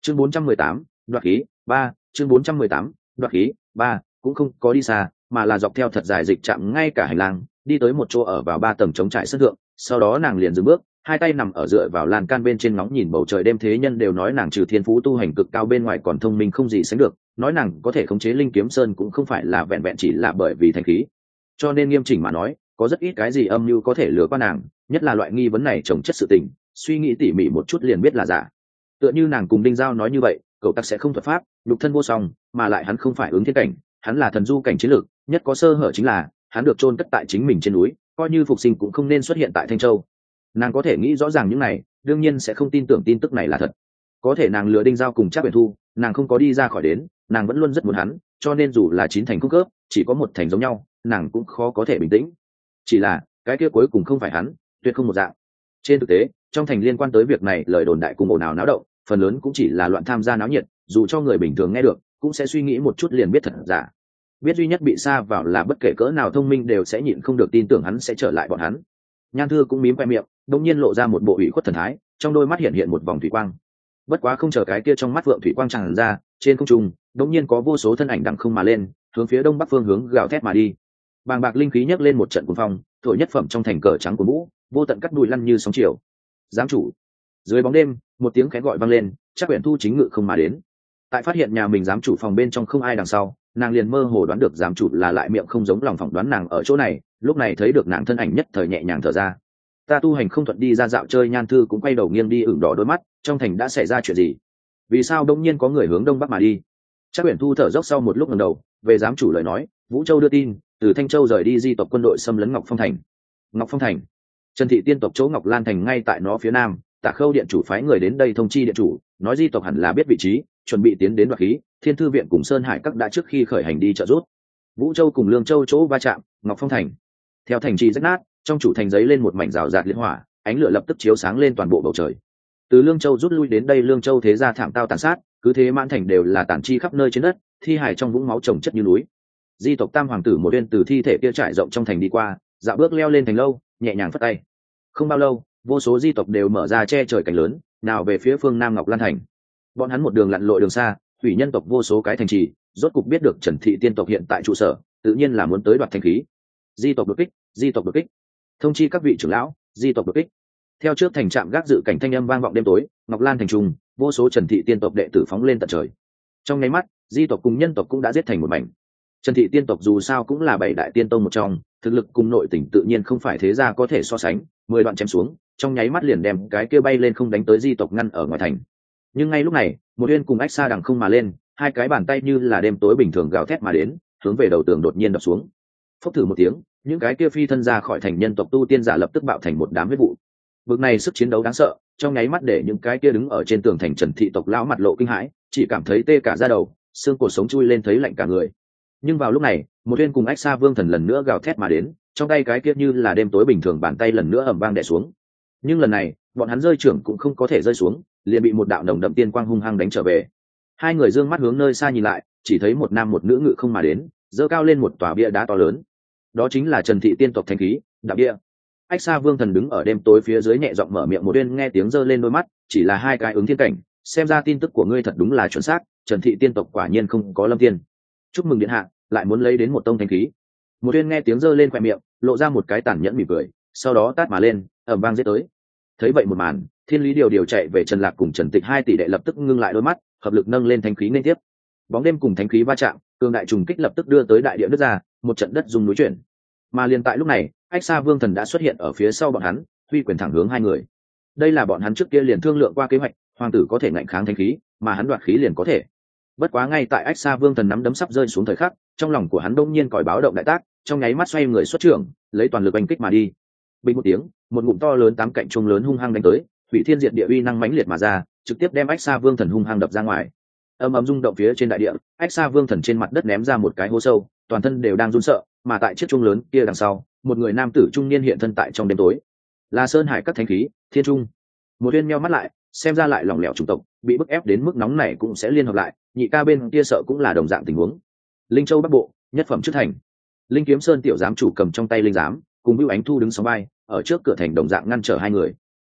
chương 418, đoạt khí 3, chương 418, đoạt khí 3, cũng không có đi xa mà là dọc theo thật dài dịch chạm ngay cả hành lang đi tới một chỗ ở vào 3 tầng chống trải sân thượng. Sau đó nàng liền dừng bước, hai tay nằm ở dựa vào lan can bên trên ngóng nhìn bầu trời đêm. Thế nhân đều nói nàng trừ thiên phú tu hành cực cao bên ngoài còn thông minh không gì sánh được, nói nàng có thể khống chế linh kiếm sơn cũng không phải là vẹn vẹn chỉ là bởi vì thành khí, cho nên nghiêm chỉnh mà nói có rất ít cái gì âm mưu có thể lừa qua nàng, nhất là loại nghi vấn này trồng chất sự tình, suy nghĩ tỉ mỉ một chút liền biết là giả. Tựa như nàng cùng Đinh Giao nói như vậy, cậu tắc sẽ không thuật pháp, nhục thân vô song, mà lại hắn không phải ứng thiên cảnh, hắn là thần du cảnh chiến lược, nhất có sơ hở chính là hắn được chôn cất tại chính mình trên núi, coi như phục sinh cũng không nên xuất hiện tại Thanh Châu. Nàng có thể nghĩ rõ ràng những này, đương nhiên sẽ không tin tưởng tin tức này là thật. Có thể nàng lừa Đinh Giao cùng Trác Uyển Thu, nàng không có đi ra khỏi đến, nàng vẫn luôn rất muốn hắn, cho nên dù là 9 thành cung cấp, chỉ có một thành giống nhau, nàng cũng khó có thể bình tĩnh. Chỉ là cái kia cuối cùng không phải hắn, tuyệt không một dạng. Trên thực tế, trong thành liên quan tới việc này lời đồn đại cùng ồn ào náo động, phần lớn cũng chỉ là loạn tham gia náo nhiệt, dù cho người bình thường nghe được cũng sẽ suy nghĩ một chút liền biết thật giả. Biết duy nhất bị sa vào là bất kể cỡ nào thông minh đều sẽ nhịn không được tin tưởng hắn sẽ trở lại bọn hắn. Nhan Thư cũng mím khoe miệng, đống nhiên lộ ra một bộ ủy khuất thần thái, trong đôi mắt hiện một vòng thủy quang. Bất quá không chờ cái kia trong mắt vượng thủy quang tràn ra, trên không trung đống nhiên có vô số thân ảnh đằng không mà lên, hướng phía đông bắc phương hướng gào thét mà đi. Bàng bạc linh khí nhấc lên một trận cuồng phong, thổi nhất phẩm trong thành cờ trắng của mũ, vô tận cắt đùi lăn như sóng chiều. Giám chủ. Dưới bóng đêm, một tiếng khẽ gọi vang lên, Trác Uyển Thu chính ngự không mà đến. Tại phát hiện nhà mình giám chủ phòng bên trong không ai đằng sau, nàng liền mơ hồ đoán được giám chủ là lại miệng không giống lòng phỏng đoán nàng ở chỗ này, lúc này thấy được nàng thân ảnh nhất thời nhẹ nhàng thở ra. Ta tu hành không thuận đi ra dạo chơi. Nhan Thư cũng quay đầu nghiêng đi ửng đỏ đôi mắt, trong thành đã xảy ra chuyện gì? Vì sao đông nhiên có người hướng đông bắc mà đi? Trác Uyển Thu thở dốc sau một lúc ngẩng đầu, về giám chủ lời nói, Vũ Châu đưa tin, từ Thanh Châu rời đi di tộc quân đội xâm lấn Ngọc Phong thành. Ngọc Phong thành? Trần thị tiên tộc chỗ Ngọc Lan thành ngay tại nó phía nam, Tạ Khâu điện chủ phái người đến đây thông chi điện chủ, nói di tộc hẳn là biết vị trí, chuẩn bị tiến đến đoạt khí. Thiên Thư viện cùng Sơn Hải các đã trước khi khởi hành đi trợ giúp. Vũ Châu cùng Lương Châu chỗ va chạm, Ngọc Phong thành. Theo thành trì rách nát, trong chủ thành giấy lên một mảnh rào rạt liên hỏa, ánh lửa lập tức chiếu sáng lên toàn bộ bầu trời. Từ Lương Châu rút lui đến đây, Lương Châu thế gia thảm tao tàn sát, cứ thế mãn thành đều là tàn chi khắp nơi trên đất, thi hài trong vũng máu chồng chất như núi. Di tộc Tam hoàng tử một bên từ thi thể kia trải rộng trong thành đi qua, dạo bước leo lên thành lâu, nhẹ nhàng phất tay. Không bao lâu, vô số di tộc đều mở ra che trời cánh lớn, nào về phía phương nam Ngọc Lan thành. Bọn hắn một đường lặn lội đường xa, hủy nhân tộc vô số cái thành trì, rốt cục biết được Trần thị tiên tộc hiện tại trụ sở, tự nhiên là muốn tới đoạt thanh khí. Di tộc đột kích, di tộc đột kích. Thông chi các vị trưởng lão, di tộc đột kích. Theo trước thành trạm gác dự cảnh thanh âm vang vọng đêm tối, Ngọc Lan thành trung, vô số Trần thị tiên tộc đệ tử phóng lên tận trời. Trong nháy mắt, di tộc cùng nhân tộc cũng đã giết thành một mảnh. Trần thị tiên tộc dù sao cũng là 7 đại tiên tông một trong, thực lực cùng nội tình tự nhiên không phải thế gia có thể so sánh, 10 đoạn chém xuống, trong nháy mắt liền đem cái kia bay lên không đánh tới di tộc ngăn ở ngoài thành. Nhưng ngay lúc này, một uyên cùng ách xa đằng không mà lên, hai cái bàn tay như là đêm tối bình thường gào thét mà đến, hướng về đầu tường đột nhiên đập xuống. Phốc thử một tiếng, những cái kia phi thân ra khỏi thành nhân tộc tu tiên giả lập tức bạo thành một đám huyết vụ. Bực này sức chiến đấu đáng sợ, trong nháy mắt để những cái kia đứng ở trên tường thành Trần thị tộc lão mặt lộ kinh hãi, chỉ cảm thấy tê cả da đầu, xương cổ sống chui lên thấy lạnh cả người. Nhưng vào lúc này, một uyên cùng ách xa vương thần lần nữa gào thét mà đến, trong tay cái kia như là đêm tối bình thường bàn tay lần nữa ầm vang đè xuống. Nhưng lần này, bọn hắn rơi trưởng cũng không có thể rơi xuống, liền bị một đạo nồng đậm tiên quang hung hăng đánh trở về. Hai người dương mắt hướng nơi xa nhìn lại, chỉ thấy một nam một nữ ngự không mà đến, giơ cao lên một tòa bia đá to lớn. Đó chính là Trần thị tiên tộc thánh khí, đạo bia. Ách xa vương thần đứng ở đêm tối phía dưới nhẹ giọng mở miệng, một uyên nghe tiếng giơ lên đôi mắt, chỉ là hai cái ứng thiên cảnh, xem ra tin tức của ngươi thật đúng là chuẩn xác, Trần thị tiên tộc quả nhiên không có lâm tiên. Chúc mừng điện hạ, lại muốn lấy đến một tông thánh khí. Một uyên nghe tiếng giơ lên khóe miệng, lộ ra một cái tàn nhẫn mỉm cười, sau đó tát mà lên, ầm vang giết tới. Thấy vậy một màn, Thiên Lý điều chạy về Trần Lạc cùng Trần Tịch hai tỷ đệ lập tức ngưng lại đôi mắt, hợp lực nâng lên thánh khí liên tiếp. Bóng đêm cùng thánh khí va chạm, cường đại trùng kích lập tức đưa tới đại địa nứt ra, một trận đất rung núi chuyển. Mà liền tại lúc này, ách xa vương thần đã xuất hiện ở phía sau bọn hắn, huy quyền thẳng hướng hai người. Đây là bọn hắn trước kia liền thương lượng qua kế hoạch, hoàng tử có thể ngạnh kháng thánh khí, mà hắn đoạt khí liền có thể. Bất quá ngay tại ách xa vương thần nắm đấm sắp rơi xuống thời khắc, trong lòng của hắn đông nhiên còi báo động đại tác, trong nháy mắt xoay người xuất trưởng, lấy toàn lực oanh kích mà đi. Bình một tiếng, một ngụm to lớn 8 cạnh trung lớn hung hăng đánh tới, hủy thiên diệt địa uy năng mãnh liệt mà ra, trực tiếp đem ách xa vương thần hung hăng đập ra ngoài. Ầm ầm rung động phía trên đại địa, ách xa vương thần trên mặt đất ném ra một cái hố sâu, toàn thân đều đang run sợ, mà tại chiếc trung lớn kia đằng sau, một người nam tử trung niên hiện thân tại trong đêm tối. Là Sơn Hải các thánh khí, Thiên Trung. Một uyên meo mắt lại, xem ra lại lỏng lẻo chủng tộc, bị bức ép đến mức nóng này cũng sẽ liên hợp lại, nhị ca bên kia sợ cũng là đồng dạng tình huống. Linh Châu Bắc Bộ, nhất phẩm trước thành. Linh Kiếm Sơn tiểu giám chủ cầm trong tay linh giám, cùng Bưu Ánh Thu đứng sóng vai, ở trước cửa thành đồng dạng ngăn trở hai người.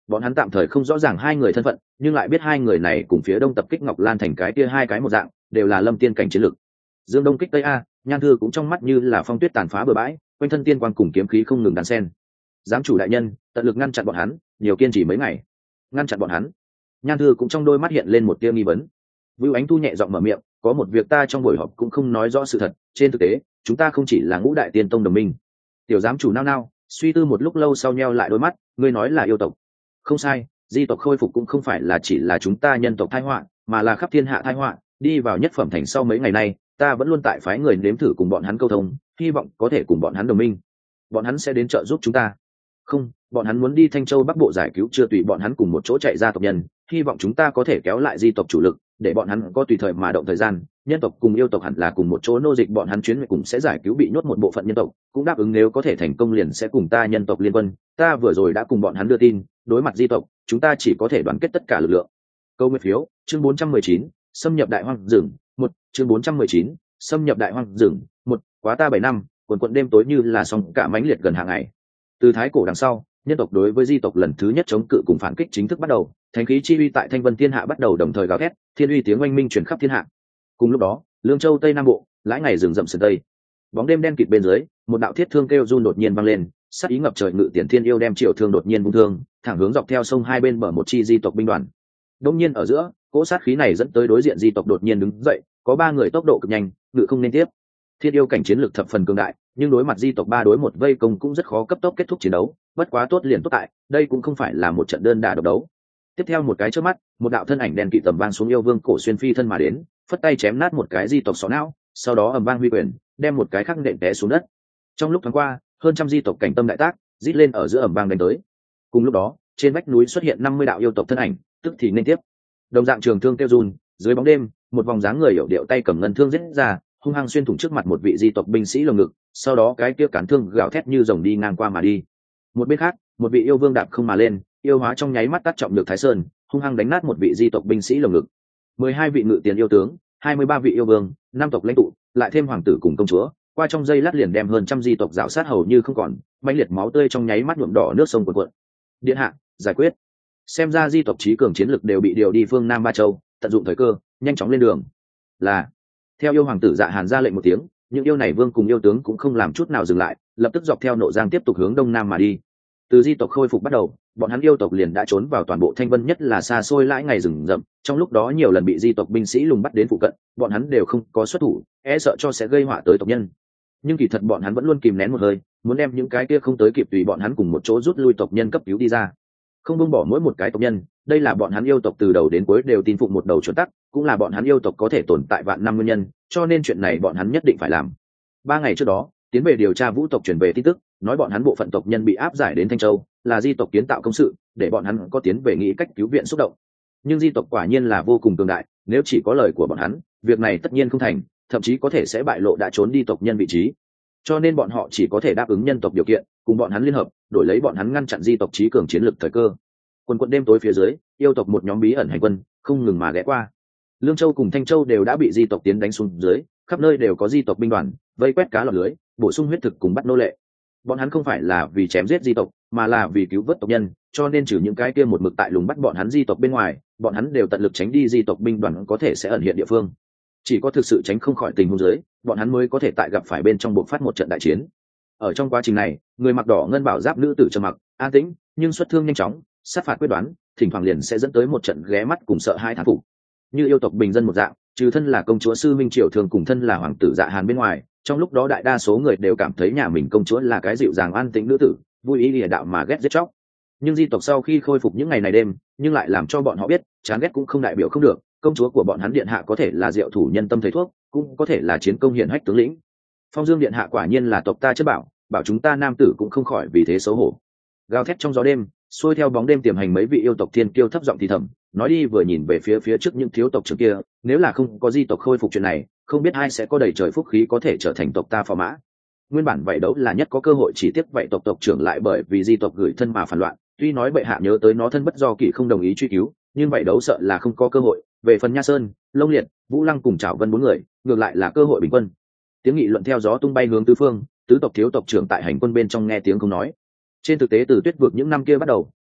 Bọn hắn tạm thời không rõ ràng hai người thân phận, nhưng lại biết hai người này cùng phía đông tập kích Ngọc Lan thành cái kia hai cái một dạng, đều là lâm tiên cảnh chiến lực. Dương Đông kích Tây A, Nhan Thư cũng trong mắt như là phong tuyết tàn phá bừa bãi, quanh thân tiên quang cùng kiếm khí không ngừng đan sen. Giám chủ đại nhân, tận lực ngăn chặn bọn hắn, nhiều kiên trì mấy ngày. Ngăn chặn bọn hắn. Nhan Thư cũng trong đôi mắt hiện lên một tia nghi vấn. Vưu Ánh Thu nhẹ giọng mở miệng, có một việc ta trong buổi họp cũng không nói rõ sự thật, trên thực tế, chúng ta không chỉ là Ngũ Đại Tiên Tông đồng minh. Tiểu giám chủ nao nao, suy tư một lúc lâu sau nheo lại đôi mắt, ngươi nói là yêu tộc. Không sai, di tộc khôi phục cũng không phải là chỉ là chúng ta nhân tộc tai họa, mà là khắp thiên hạ tai họa. Đi vào Nhất Phẩm Thành sau mấy ngày nay, ta vẫn luôn tại phái người nếm thử cùng bọn hắn câu thông, hy vọng có thể cùng bọn hắn đồng minh. Bọn hắn sẽ đến trợ giúp chúng ta. Không, bọn hắn muốn đi Thanh Châu Bắc Bộ giải cứu chưa tùy bọn hắn cùng một chỗ chạy ra tộc nhân, hy vọng chúng ta có thể kéo lại di tộc chủ lực, để bọn hắn có tùy thời mà động thời gian. Nhân tộc cùng yêu tộc hẳn là cùng một chỗ nô dịch bọn hắn, chuyến nguyện cùng sẽ giải cứu bị nhốt một bộ phận nhân tộc, cũng đáp ứng nếu có thể thành công liền sẽ cùng ta nhân tộc liên quân. Ta vừa rồi đã cùng bọn hắn đưa tin, đối mặt di tộc, chúng ta chỉ có thể đoàn kết tất cả lực lượng. Câu nguyên phiếu, chương 419, xâm nhập Đại Hoang rừng, một chương 419, xâm nhập Đại Hoang rừng, một quá ta 7 năm, quần quận đêm tối như là sóng cả mãnh liệt gần hàng ngày. Từ thái cổ đằng sau, nhân tộc đối với di tộc lần thứ nhất chống cự cùng phản kích chính thức bắt đầu, thánh khí chi uy tại Thanh Vân Thiên Hạ bắt đầu đồng thời gào thét, thiên uy tiếng oanh minh truyền khắp thiên hạ. Cùng lúc đó, Lương Châu Tây Nam Bộ, lãi ngày rừng rậm sườn tây, bóng đêm đen kịt bên dưới, một đạo thiết thương kêu run đột nhiên vang lên, sát ý ngập trời ngự tiền thiên yêu đem triệu thương đột nhiên vung thương, thẳng hướng dọc theo sông hai bên bờ một chi di tộc binh đoàn. Đông nhiên ở giữa, cỗ sát khí này dẫn tới đối diện di tộc đột nhiên đứng dậy, có 3 người tốc độ cực nhanh, ngự không nên tiếp. Thiên yêu cảnh chiến lực thập phần cường đại, nhưng đối mặt di tộc 3 đối 1 vây công cũng rất khó cấp tốc kết thúc chiến đấu, bất quá tốt liền tốt tại, đây cũng không phải là một trận đơn đả độc đấu. Tiếp theo một cái chớp mắt, một đạo thân ảnh đen kỵ tầm vang xuống yêu vương cổ xuyên phi thân mà đến, phất tay chém nát một cái di tộc sọ não, sau đó ầm vang huy quyền, đem một cái khác nện té xuống đất. Trong lúc thoáng qua, hơn trăm di tộc cảnh tâm đại tác, rít lên ở giữa ầm vang đánh tới. Cùng lúc đó, trên vách núi xuất hiện 50 đạo yêu tộc thân ảnh, tức thì nên tiếp. Đồng dạng trường thương tiêu run, dưới bóng đêm, một vòng dáng người hiểu điệu tay cầm ngân thương giết ra, hung hăng xuyên thủng trước mặt một vị di tộc binh sĩ lồng ngực, sau đó cái kia cán thương gào thét như rồng đi ngang qua mà đi. Một bên khác, một vị yêu vương đạp không mà lên, yêu hóa trong nháy mắt tát trọng được Thái Sơn, hung hăng đánh nát một vị di tộc binh sĩ lồng ngực. 12 vị ngự tiền yêu tướng, 23 vị yêu vương, 5 tộc lãnh tụ, lại thêm hoàng tử cùng công chúa, qua trong giây lát liền đem hơn trăm di tộc rạo sát hầu như không còn, mãnh liệt máu tươi trong nháy mắt nhuộm đỏ nước sông cuồn cuộn. Điện hạ, giải quyết. Xem ra di tộc trí cường chiến lực đều bị điều đi phương Nam Ba Châu, tận dụng thời cơ, nhanh chóng lên đường. Là. Theo yêu hoàng tử Dạ Hàn ra lệnh một tiếng, những yêu này vương cùng yêu tướng cũng không làm chút nào dừng lại, lập tức dọc theo Nộ Giang tiếp tục hướng đông nam mà đi. Từ di tộc khôi phục bắt đầu, bọn hắn yêu tộc liền đã trốn vào toàn bộ Thanh Vân, nhất là xa xôi lãi ngày rừng rậm, trong lúc đó nhiều lần bị di tộc binh sĩ lùng bắt đến phụ cận, bọn hắn đều không có xuất thủ, e sợ cho sẽ gây họa tới tộc nhân. Nhưng kỳ thật bọn hắn vẫn luôn kìm nén một hơi, muốn đem những cái kia không tới kịp tùy bọn hắn cùng một chỗ rút lui tộc nhân cấp cứu đi ra, không buông bỏ mỗi một cái tộc nhân. Đây là bọn hắn yêu tộc từ đầu đến cuối đều tin phụng một đầu chuẩn tắc, cũng là bọn hắn yêu tộc có thể tồn tại vạn năm nguyên nhân, cho nên chuyện này bọn hắn nhất định phải làm. 3 ngày trước đó, tiến về điều tra Vũ tộc truyền về tin tức, nói bọn hắn bộ phận tộc nhân bị áp giải đến Thanh Châu, là di tộc kiến tạo công sự, để bọn hắn có tiến về nghĩ cách cứu viện xúc động. Nhưng di tộc quả nhiên là vô cùng cường đại, nếu chỉ có lời của bọn hắn, việc này tất nhiên không thành, thậm chí có thể sẽ bại lộ đã trốn đi tộc nhân vị trí. Cho nên bọn họ chỉ có thể đáp ứng nhân tộc điều kiện, cùng bọn hắn liên hợp, đổi lấy bọn hắn ngăn chặn di tộc trí cường chiến lực thời cơ. Quần quận đêm tối phía dưới, yêu tộc một nhóm bí ẩn hành quân, không ngừng mà ghé qua. Lương Châu cùng Thanh Châu đều đã bị di tộc tiến đánh xuống dưới, khắp nơi đều có di tộc binh đoàn vây quét cá lọt lưới, bổ sung huyết thực cùng bắt nô lệ. Bọn hắn không phải là vì chém giết di tộc, mà là vì cứu vớt tộc nhân, cho nên trừ những cái kia một mực tại lùng bắt bọn hắn di tộc bên ngoài, bọn hắn đều tận lực tránh đi di tộc binh đoàn có thể sẽ ẩn hiện địa phương. Chỉ có thực sự tránh không khỏi tình huống dưới, bọn hắn mới có thể tại gặp phải bên trong buộc phát một trận đại chiến. Ở trong quá trình này, người mặc đỏ ngân bảo giáp nữ tử trầm mặc, an tĩnh, nhưng xuất thương nhanh chóng, sát phạt quyết đoán, thỉnh thoảng liền sẽ dẫn tới một trận ghé mắt cùng sợ hãi thán phục. Như yêu tộc bình dân một dạng, trừ thân là công chúa Sư Minh Triều thường cùng thân là hoàng tử Dạ Hàn bên ngoài, trong lúc đó đại đa số người đều cảm thấy nhà mình công chúa là cái dịu dàng an tĩnh nữ tử, vui ý lìa đạo mà ghét giết chóc. Nhưng di tộc sau khi khôi phục những ngày này đêm, nhưng lại làm cho bọn họ biết, chán ghét cũng không đại biểu không được, công chúa của bọn hắn điện hạ có thể là diệu thủ nhân tâm thầy thuốc, cũng có thể là chiến công hiển hách tướng lĩnh. Phong Dương điện hạ quả nhiên là tộc ta chất bảo, bảo chúng ta nam tử cũng không khỏi vì thế xấu hổ. Gào thét trong gió đêm, xuôi theo bóng đêm tiềm hành mấy vị yêu tộc thiên kiêu thấp giọng thì thầm, nói đi vừa nhìn về phía trước những thiếu tộc trưởng kia, nếu là không có di tộc khôi phục chuyện này, không biết ai sẽ có đầy trời phúc khí có thể trở thành tộc ta phò mã. Nguyên bản vậy đấu là nhất có cơ hội, chỉ tiếp vậy tộc trưởng lại bởi vì di tộc gửi thân mà phản loạn, tuy nói bệ hạ nhớ tới nó thân bất do kỷ không đồng ý truy cứu, nhưng vậy đấu sợ là không có cơ hội. Về phần Nha Sơn, Lông Liệt, Vũ Lăng cùng Trảo Vân 4 người, ngược lại là cơ hội bình quân. Tiếng nghị luận theo gió tung bay hướng tứ phương, tứ tộc thiếu tộc trưởng tại hành quân bên trong nghe tiếng không nói. Trên thực tế từ Tuyết vực những năm kia bắt đầu,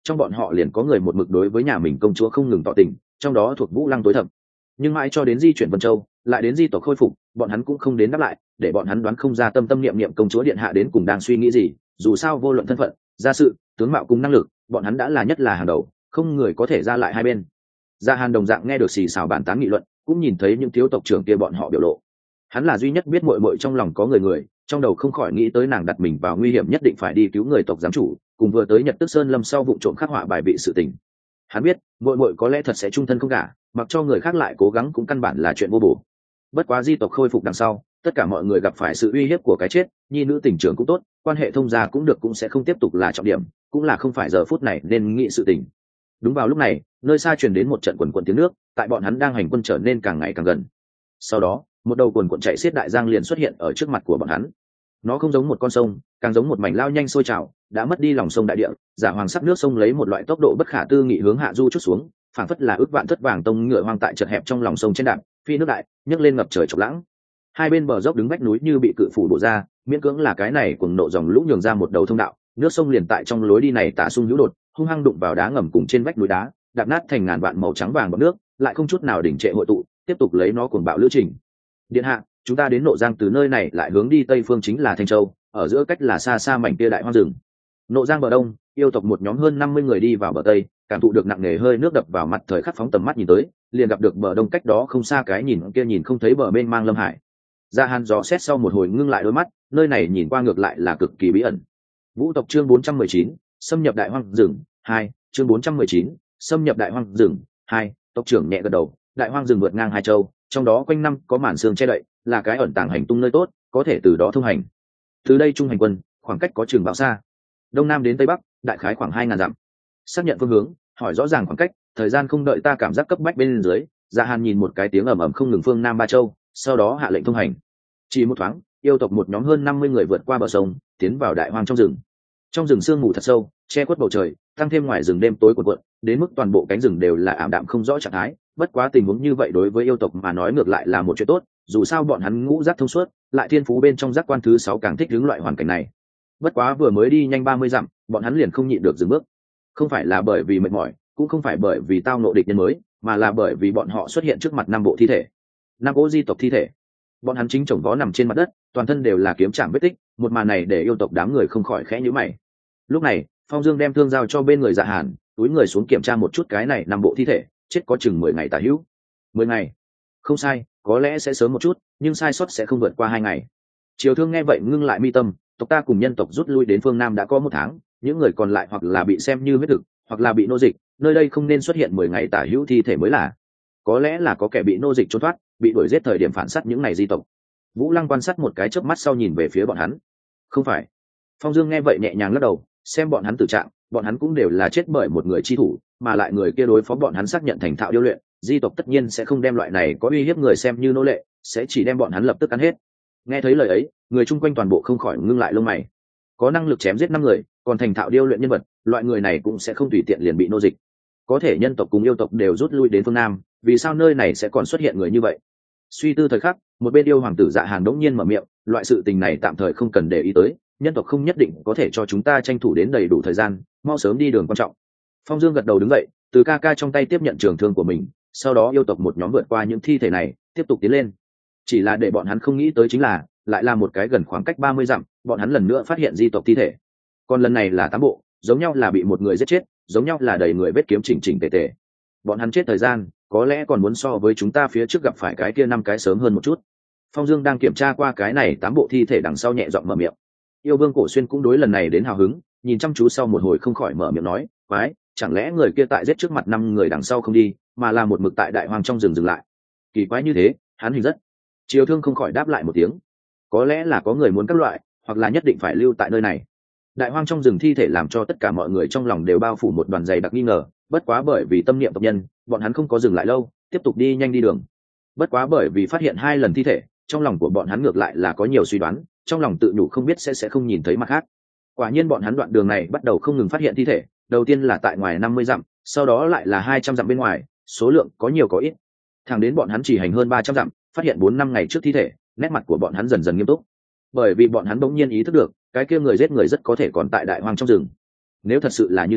trong bọn họ liền có người một mực đối với nhà mình công chúa không ngừng tỏ tình, trong đó thuộc Vũ Lăng tối thầm. Nhưng mãi cho đến di chuyển Vân Châu, lại đến di tộc khôi phục, bọn hắn cũng không đến đáp lại, để bọn hắn đoán không ra tâm tâm niệm niệm công chúa điện hạ đến cùng đang suy nghĩ gì. Dù sao vô luận thân phận, gia sự, tướng mạo cùng năng lực, bọn hắn đã là nhất là hàng đầu, không người có thể ra lại hai bên. Gia Hàn đồng dạng nghe được xì xào bàn tán nghị luận, cũng nhìn thấy những thiếu tộc trưởng kia bọn họ biểu lộ. Hắn là duy nhất biết muội muội trong lòng có người, trong đầu không khỏi nghĩ tới nàng đặt mình vào nguy hiểm nhất định phải đi cứu người tộc giám chủ, cùng vừa tới Nhật Tức Sơn Lâm sau vụ trộm khắc họa bài vị sự tình. Hắn biết muội có lẽ thật sẽ chung thân không gả, mặc cho người khác lại cố gắng cũng căn bản là chuyện vô bổ. Bất quá di tộc khôi phục đằng sau, tất cả mọi người gặp phải sự uy hiếp của cái chết, nhi nữ tình trưởng cũng tốt, quan hệ thông gia cũng được, cũng sẽ không tiếp tục là trọng điểm, cũng là không phải giờ phút này nên nghĩ sự tình. Đúng vào lúc này, nơi xa truyền đến một trận quần quần tiếng nước, tại bọn hắn đang hành quân trở nên càng ngày càng gần. Sau đó, một đầu quần quần chạy xiết đại giang liền xuất hiện ở trước mặt của bọn hắn. Nó không giống một con sông, càng giống một mảnh lao nhanh sôi trào, đã mất đi lòng sông đại địa, giả hoàng sắc nước sông lấy một loại tốc độ bất khả tư nghị hướng hạ du chút xuống, phảng phất là ước vạn thất vàng tông ngựa hoang tại chật hẹp trong lòng sông trên đạp, phi nước đại, nhấc lên ngập trời chọc lãng. Hai bên bờ dốc đứng vách núi như bị cự phủ đổ ra, miễn cưỡng là cái này cuồng nộ dòng lũ nhường ra một đầu thông đạo, nước sông liền tại trong lối đi này tả xung hữu đột, hung hăng đụng vào đá ngầm cùng trên vách núi đá, đạp nát thành ngàn vạn màu trắng vàng bọt nước, lại không chút nào đỉnh trệ hội tụ, tiếp tục lấy nó cuồng bạo lữ trình. Điện hạ, chúng ta đến Nộ Giang, từ nơi này lại hướng đi tây phương chính là Thanh Châu, ở giữa cách là xa xa mảnh kia đại hoang rừng. Nộ Giang bờ đông, yêu tộc một nhóm hơn 50 người đi vào bờ tây, cảm thụ được nặng nề hơi nước đập vào mặt, thời khắc phóng tầm mắt nhìn tới, liền gặp được bờ đông cách đó không xa cái nhìn kia nhìn không thấy bờ bên mang lâm hải. Gia Hàn dò xét sau một hồi ngưng lại đôi mắt, nơi này nhìn qua ngược lại là cực kỳ bí ẩn. Vũ tộc chương 419, xâm nhập đại hoang rừng 2, chương 419, xâm nhập đại hoang rừng 2, tộc trưởng nhẹ gật đầu, đại hoang rừng vượt ngang hai châu, trong đó quanh năm có màn sương che đậy, là cái ẩn tàng hành tung nơi tốt, có thể từ đó thông hành. Từ đây trung hành quân, khoảng cách có chừng bao xa? Đông nam đến tây bắc, đại khái khoảng 2000 dặm. Xác nhận phương hướng, hỏi rõ ràng khoảng cách, thời gian không đợi ta cảm giác cấp bách bên dưới, Dạ Hàn nhìn một cái tiếng ầm ầm không ngừng phương nam ba châu, sau đó hạ lệnh thông hành. Chỉ một thoáng, yêu tộc một nhóm hơn 50 người vượt qua bờ sông, tiến vào đại hoang trong rừng. Trong rừng sương mù thật sâu, che khuất bầu trời, tăng thêm ngoài rừng đêm tối cuộn cuộn, đến mức toàn bộ cánh rừng đều là ảm đạm không rõ trạng thái. Bất quá tình huống như vậy đối với yêu tộc mà nói ngược lại là một chuyện tốt, dù sao bọn hắn ngũ giác thông suốt, lại thiên phú bên trong giác quan thứ 6 càng thích ứng loại hoàn cảnh này. Bất quá vừa mới đi nhanh 30 dặm, bọn hắn liền không nhịn được dừng bước. Không phải là bởi vì mệt mỏi, cũng không phải bởi vì tao ngộ địch nhân mới, mà là bởi vì bọn họ xuất hiện trước mặt 5 bộ thi thể. 5 cỗ di tộc thi thể. Bọn hắn chính chồng vó nằm trên mặt đất, toàn thân đều là kiếm chạm vết tích, một màn này để yêu tộc đám người không khỏi khẽ nhíu mày. Lúc này, Phong Dương đem thương giao cho bên người Dạ Hàn, túi người xuống kiểm tra một chút cái này 5 bộ thi thể, chết có chừng 10 ngày tả hữu. 10 ngày. Không sai, có lẽ sẽ sớm một chút, nhưng sai sót sẽ không vượt qua 2 ngày. Triều Thương nghe vậy ngưng lại mi tâm, tộc ta cùng nhân tộc rút lui đến phương Nam đã có 1 tháng, những người còn lại hoặc là bị xem như huyết thực, hoặc là bị nô dịch, nơi đây không nên xuất hiện 10 ngày tả hữu thi thể mới là. Có lẽ là có kẻ bị nô dịch trốn thoát, bị đuổi giết thời điểm phản sát những này di tộc. Vũ Lăng quan sát một cái chớp mắt sau nhìn về phía bọn hắn. Không phải. Phong Dương nghe vậy nhẹ nhàng lắc đầu, xem bọn hắn tử trạng, bọn hắn cũng đều là chết bởi một người chi thủ, mà lại người kia đối phó bọn hắn xác nhận thành thạo điêu luyện, di tộc tất nhiên sẽ không đem loại này có uy hiếp người xem như nô lệ, sẽ chỉ đem bọn hắn lập tức ăn hết. Nghe thấy lời ấy, người chung quanh toàn bộ không khỏi ngưng lại lông mày. Có năng lực chém giết 5 người, còn thành thạo điêu luyện nhân vật, loại người này cũng sẽ không tùy tiện liền bị nô dịch. Có thể nhân tộc cùng yêu tộc đều rút lui đến phương Nam, vì sao nơi này sẽ còn xuất hiện người như vậy? Suy tư thời khắc, một bên yêu hoàng tử Dạ Hàn đống nhiên mở miệng, loại sự tình này tạm thời không cần để ý tới, nhân tộc không nhất định có thể cho chúng ta tranh thủ đến đầy đủ thời gian, mau sớm đi đường quan trọng. Phong Dương gật đầu đứng dậy, từ ca ca trong tay tiếp nhận trường thương của mình, sau đó yêu tộc một nhóm vượt qua những thi thể này, tiếp tục tiến lên. Chỉ là để bọn hắn không nghĩ tới chính là, lại là một cái gần khoảng cách 30 dặm, bọn hắn lần nữa phát hiện di tộc thi thể. Còn lần này là 8 bộ, giống nhau là bị một người giết chết, giống nhau là đầy người vết kiếm chỉnh chỉnh tề tề. Bọn hắn chết thời gian, có lẽ còn muốn so với chúng ta phía trước gặp phải cái kia 5 cái sớm hơn một chút. Phong Dương đang kiểm tra qua cái này 8 bộ thi thể đằng sau nhẹ giọng mở miệng. Yêu Vương Cổ Xuyên cũng đối lần này đến hào hứng, nhìn chăm chú sau một hồi không khỏi mở miệng nói, "Quái, chẳng lẽ người kia tại giết trước mặt 5 người đằng sau không đi, mà là một mực tại đại hoang trong rừng dừng lại?" Kỳ quái như thế, hắn hình rất. Triều Thương không khỏi đáp lại một tiếng. Có lẽ là có người muốn các loại, hoặc là nhất định phải lưu tại nơi này. Đại hoang trong rừng thi thể làm cho tất cả mọi người trong lòng đều bao phủ một đoàn dày đặc nghi ngờ, bất quá bởi vì tâm niệm tộc nhân, bọn hắn không có dừng lại lâu, tiếp tục đi nhanh đi đường. Bất quá bởi vì phát hiện 2 lần thi thể, trong lòng của bọn hắn ngược lại là có nhiều suy đoán, trong lòng tự nhủ không biết sẽ không nhìn thấy mặt khác. Quả nhiên bọn hắn đoạn đường này bắt đầu không ngừng phát hiện thi thể, đầu tiên là tại ngoài 50 dặm, sau đó lại là 200 dặm bên ngoài, số lượng có nhiều có ít. Thẳng đến bọn hắn chỉ hành hơn 300 dặm, phát hiện 4-5 ngày trước thi thể, nét mặt của bọn hắn dần dần nghiêm túc. Bởi vì bọn hắn bỗng nhiên ý thức được, cái kia người giết người rất có thể còn tại đại hoang trong rừng. Nếu thật sự là như thế,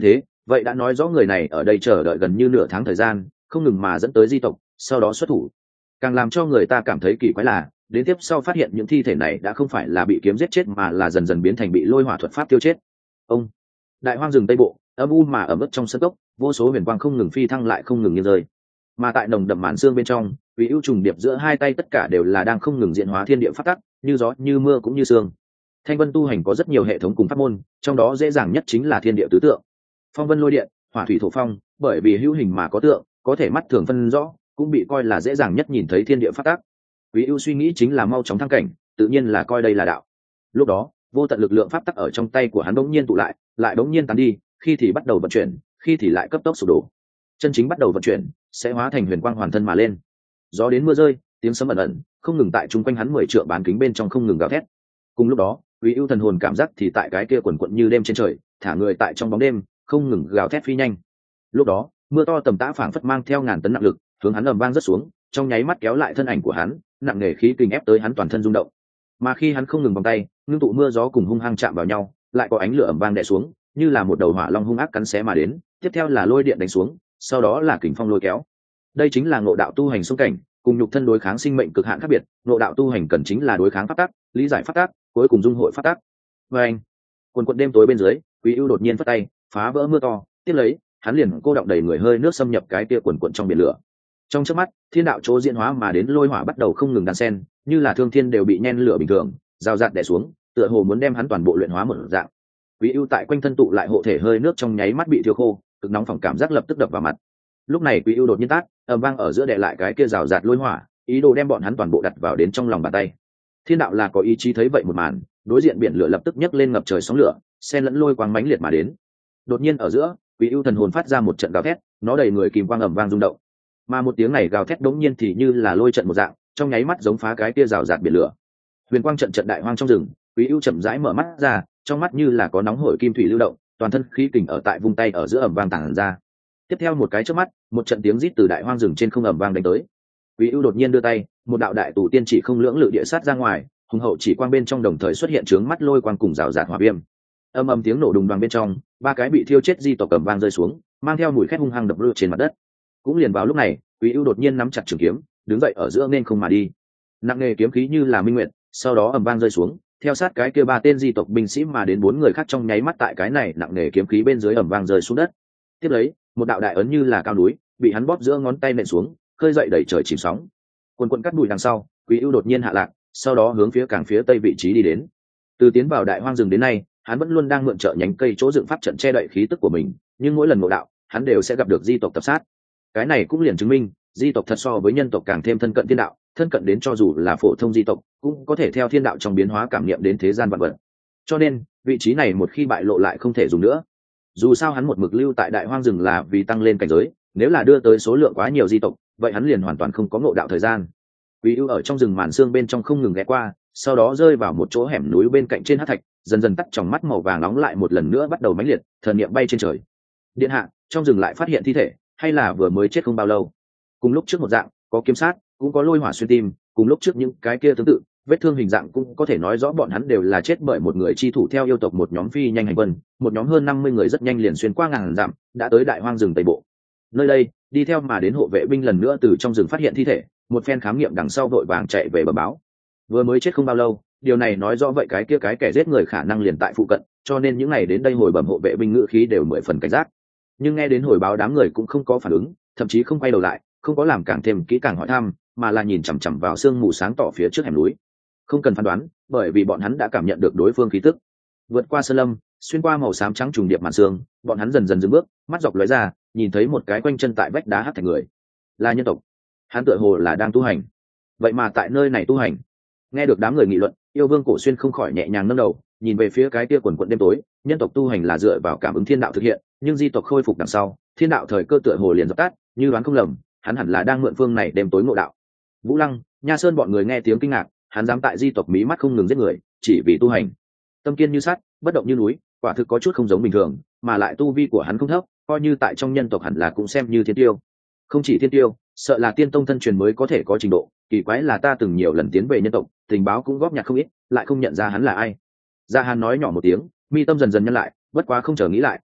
vậy đã nói rõ người này ở đây chờ đợi gần như nửa tháng thời gian, không ngừng mà dẫn tới di tộc, sau đó xuất thủ. Càng làm cho người ta cảm thấy kỳ quái là đến tiếp sau phát hiện những thi thể này đã không phải là bị kiếm giết chết mà là dần dần biến thành bị lôi hỏa thuật pháp tiêu chết. Ông đại hoang rừng tây bộ âm u mà ở mức trong sân cốc, vô số huyền quang không ngừng phi thăng lại không ngừng nghiêng rơi, mà tại nồng đậm màn xương bên trong, vì ưu trùng điệp giữa hai tay tất cả đều là đang không ngừng diễn hóa thiên địa pháp tắc, như gió như mưa cũng như sương. Thanh vân tu hành có rất nhiều hệ thống cùng pháp môn, trong đó dễ dàng nhất chính là thiên địa tứ tượng, phong vân lôi điện, hỏa thủy thổ phong, bởi vì hữu hình mà có tượng, có thể mắt thường phân rõ, cũng bị coi là dễ dàng nhất nhìn thấy thiên địa pháp tắc. Quý ưu suy nghĩ chính là mau chóng thăng cảnh, tự nhiên là coi đây là đạo. Lúc đó vô tận lực lượng pháp tắc ở trong tay của hắn bỗng nhiên tụ lại bỗng nhiên tán đi, khi thì bắt đầu vận chuyển, khi thì lại cấp tốc sụp đổ. Chân chính bắt đầu vận chuyển sẽ hóa thành huyền quang hoàn thân mà lên. Gió đến mưa rơi, tiếng sấm ẩn ẩn không ngừng tại chung quanh hắn 10 trượng bán kính bên trong không ngừng gào thét. Cùng lúc đó Quý ưu thần hồn cảm giác thì tại cái kia quần quận như đêm trên trời, thả người tại trong bóng đêm không ngừng gào thét phi nhanh. Lúc đó mưa to tầm tã phảng phất mang theo ngàn tấn nặng lực hướng hắn ầm vang rất xuống, trong nháy mắt kéo lại thân ảnh của hắn, nặng nề khí kình ép tới hắn toàn thân rung động. Mà khi hắn không ngừng vòng tay ngưng tụ mưa gió cùng hung hăng chạm vào nhau, lại có ánh lửa ầm vang đè xuống, như là một đầu hỏa long hung ác cắn xé mà đến, tiếp theo là lôi điện đánh xuống, sau đó là kình phong lôi kéo. Đây chính là ngộ đạo tu hành xung cảnh, cùng nhục thân đối kháng sinh mệnh cực hạn khác biệt. Ngộ đạo tu hành cần chính là đối kháng pháp tắc, lý giải pháp tắc, cuối cùng dung hội pháp tắc. Và anh quần quần đêm tối bên dưới, Quý ưu đột nhiên phất tay phá vỡ mưa to, tiếp lấy hắn liền cô động đầy người hơi nước xâm nhập cái kia quần quần trong biển lửa. Trong chớp mắt thiên đạo chỗ diễn hóa mà đến lôi hỏa bắt đầu không ngừng đan xen, như là thương thiên đều bị nhen lửa bình thường rào rạt đè xuống, tựa hồ muốn đem hắn toàn bộ luyện hóa một dạng. Quý ưu tại quanh thân tụ lại hộ thể hơi nước trong nháy mắt bị thiêu khô, cực nóng phỏng cảm giác lập tức đập vào mặt. Lúc này Quý ưu đột nhiên tát ầm vang ở giữa đè lại cái kia rào rạt lôi hỏa, ý đồ đem bọn hắn toàn bộ đặt vào đến trong lòng bàn tay. Thiên đạo là có ý chí thấy vậy một màn, đối diện biển lửa lập tức nhấc lên ngập trời sóng lửa, xen lẫn lôi quang mãnh liệt mà đến. Đột nhiên ở giữa Quý ưu thần hồn phát ra một trận gào thét, nó đầy người kìm quang ầm vang rung động, mà một tiếng này gào thét đống nhiên thì như là lôi trận một dạng, trong nháy mắt giống phá cái kia rào rạt biển lửa. Huyền quang trận trận đại hoang trong rừng, Quý ưu chậm rãi mở mắt ra, trong mắt như là có nóng hổi kim thủy lưu động, toàn thân khí kình ở tại vung tay ở giữa ầm vang tản ra. Tiếp theo một cái chớp mắt, một trận tiếng rít từ đại hoang rừng trên không ầm vang đánh tới. Quý ưu đột nhiên đưa tay, một đạo đại tù tiên chỉ không lưỡng lự địa sát ra ngoài, hùng hậu chỉ quang bên trong đồng thời xuất hiện trướng mắt lôi quang cùng rào rạt hỏa viêm. Âm ầm tiếng nổ đùng đoàng bên trong, ba cái bị thiêu chết di tộc cầm vang rơi xuống, mang theo mùi khét hung hăng đập lư trên mặt đất. Cũng liền vào lúc này, Quý ưu đột nhiên nắm chặt trường kiếm, đứng dậy ở giữa nên không mà đi. Nặng nề kiếm khí như là minh nguyệt, sau đó ầm vang rơi xuống, theo sát cái kia ba tên di tộc binh sĩ mà đến 4 người khác trong nháy mắt tại cái này nặng nề kiếm khí bên dưới ầm vang rơi xuống đất. Tiếp lấy, một đạo đại ấn như là cao núi, bị hắn bóp giữa ngón tay nện xuống, khơi dậy đẩy trời chìm sóng. Quần quần cắt bụi đằng sau, Quý ưu đột nhiên hạ lạc, sau đó hướng phía càng phía tây vị trí đi đến. Từ tiến vào đại hoang rừng đến nay, hắn vẫn luôn đang mượn trợ nhánh cây chỗ dựng pháp trận che đậy khí tức của mình, nhưng mỗi lần ngộ đạo, hắn đều sẽ gặp được di tộc tập sát. Cái này cũng liền chứng minh, di tộc thật so với nhân tộc càng thêm thân cận thiên đạo, thân cận đến cho dù là phổ thông di tộc, cũng có thể theo thiên đạo trong biến hóa cảm nghiệm đến thế gian vạn vật. Cho nên, vị trí này một khi bại lộ lại không thể dùng nữa. Dù sao hắn một mực lưu tại đại hoang rừng là vì tăng lên cảnh giới, nếu là đưa tới số lượng quá nhiều di tộc, vậy hắn liền hoàn toàn không có ngộ đạo thời gian. Quý ưu ở trong rừng màn xương bên trong không ngừng ghé qua, sau đó rơi vào một chỗ hẻm núi bên cạnh trên hắc thạch, dần dần tắt trong mắt màu vàng nóng lại một lần nữa bắt đầu mãnh liệt, thần niệm bay trên trời. Điện hạ, trong rừng lại phát hiện thi thể, hay là vừa mới chết không bao lâu? Cùng lúc trước một dạng, có kiếm sát, cũng có lôi hỏa xuyên tim, cùng lúc trước những cái kia tương tự, vết thương hình dạng cũng có thể nói rõ bọn hắn đều là chết bởi một người chi thủ theo yêu tộc một nhóm phi nhanh hành quân, một nhóm hơn 50 người rất nhanh liền xuyên qua ngàn dặm, đã tới đại hoang rừng tây bộ. Nơi đây, đi theo mà đến hộ vệ binh lần nữa từ trong rừng phát hiện thi thể, một phen khám nghiệm đằng sau vội vàng chạy về bẩm báo. Vừa mới chết không bao lâu, điều này nói rõ vậy cái kia cái kẻ giết người khả năng liền tại phụ cận, cho nên những ngày đến đây hồi bẩm hộ vệ binh ngữ khí đều 10 phần cảnh giác. Nhưng nghe đến hồi báo đám người cũng không có phản ứng, thậm chí không quay đầu lại, không có làm càng thêm kỹ càng hỏi thăm, mà là nhìn chằm chằm vào sương mù sáng tỏ phía trước hẻm núi. Không cần phán đoán, bởi vì bọn hắn đã cảm nhận được đối phương khí tức. Vượt qua sơn lâm, xuyên qua màu xám trắng trùng điệp màn sương, bọn hắn dần dần dừng bước, mắt dọc lóe ra, nhìn thấy một cái quanh chân tại vách đá hắc thành người. Là nhân tộc. Hắn tựa hồ là đang tu hành. Vậy mà tại nơi này tu hành. Nghe được đám người nghị luận, yêu vương Cổ Xuyên không khỏi nhẹ nhàng nâng đầu, nhìn về phía cái kia quần quần đêm tối. Nhân tộc tu hành là dựa vào cảm ứng thiên đạo thực hiện, nhưng di tộc khôi phục đằng sau, thiên đạo thời cơ tựa hồ liền dập tắt, như đoán không lầm, hắn hẳn là đang mượn phương này đêm tối ngộ đạo. Vũ Lăng, Nha Sơn bọn người nghe tiếng kinh ngạc, hắn dám tại di tộc mí mắt không ngừng giết người, chỉ vì tu hành. Tâm kiên như sắt, bất động như núi, quả thực có chút không giống bình thường, mà lại tu vi của hắn không thấp, coi như tại trong nhân tộc hẳn là cũng xem như thiên tiêu. Không chỉ thiên tiêu, sợ là tiên tông thân truyền mới có thể có trình độ. Kỳ quái là ta từng nhiều lần tiến về nhân tộc, tình báo cũng góp nhặt không ít, lại không nhận ra hắn là ai. Gia Hàn nói nhỏ một tiếng, mi tâm dần dần nhăn lại, bất quá không chờ nghĩ lại,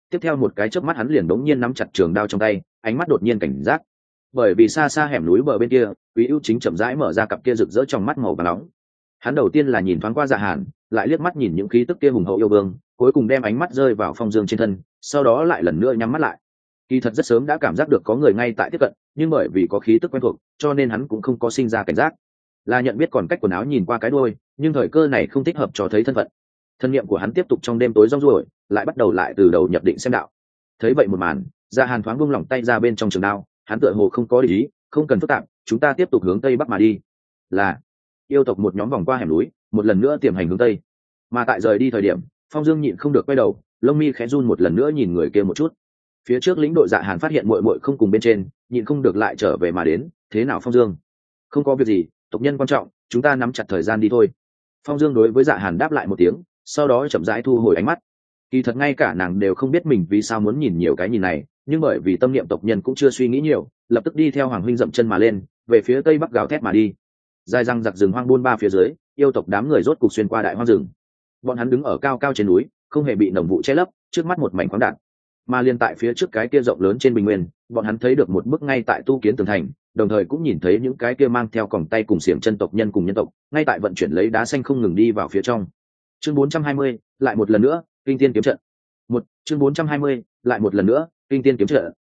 tiếp theo một cái chớp mắt hắn liền đống nhiên nắm chặt trường đao trong tay, ánh mắt đột nhiên cảnh giác. Bởi vì xa xa hẻm núi bờ bên kia, Quý Ưu chính chậm rãi mở ra cặp kia rực rỡ trong mắt màu vàng nóng. Hắn đầu tiên là nhìn thoáng qua Dạ Hàn, lại liếc mắt nhìn những khí tức kia hùng hậu yêu vương, cuối cùng đem ánh mắt rơi vào Phong Dương trên thân, sau đó lại lần nữa nhắm mắt lại. Kỳ thật rất sớm đã cảm giác được có người ngay tại tiếp cận, nhưng bởi vì có khí tức quen thuộc, cho nên hắn cũng không có sinh ra cảnh giác. Là nhận biết còn cách quần áo nhìn qua cái đuôi, nhưng thời cơ này không thích hợp cho thấy thân phận. Thân niệm của hắn tiếp tục trong đêm tối rong ruổi, lại bắt đầu lại từ đầu nhập định xem đạo. Thấy vậy một màn, Dạ Hàn thoáng buông lỏng tay ra bên trong trường đao, hắn tựa hồ không có ý, không cần phức tạp, chúng ta tiếp tục hướng tây bắc mà đi. Là yêu tộc một nhóm vòng qua hẻm núi, một lần nữa tiềm hành hướng tây. Mà tại rời đi thời điểm, Phong Dương nhịn không được quay đầu, lông mi khẽ run một lần nữa nhìn người kia một chút. Phía trước lĩnh đội Dạ Hàn phát hiện muội muội không cùng bên trên, nhịn không được lại trở về mà đến, thế nào Phong Dương? Không có việc gì, tộc nhân quan trọng, chúng ta nắm chặt thời gian đi thôi. Phong Dương đối với Dạ Hàn đáp lại một tiếng, sau đó chậm rãi thu hồi ánh mắt. Kỳ thật ngay cả nàng đều không biết mình vì sao muốn nhìn nhiều cái nhìn này, nhưng bởi vì tâm niệm tộc nhân cũng chưa suy nghĩ nhiều, lập tức đi theo Hoàng huynh dậm chân mà lên, về phía tây bắc gào thét mà đi. Dài răng giặc rừng hoang buôn ba phía dưới, yêu tộc đám người rốt cục xuyên qua đại hoang rừng. Bọn hắn đứng ở cao cao trên núi, không hề bị nồng vụ che lấp, trước mắt một mảnh khoáng đạn. Mà liên tại phía trước cái kia rộng lớn trên bình nguyên, bọn hắn thấy được một bức ngay tại tu kiến tường thành, đồng thời cũng nhìn thấy những cái kia mang theo còng tay cùng xiềng chân tộc nhân cùng nhân tộc, ngay tại vận chuyển lấy đá xanh không ngừng đi vào phía trong. Chương 420, lại một lần nữa, kinh tiên kiếm trận. Chương 420, lại một lần nữa, kinh tiên kiếm trận.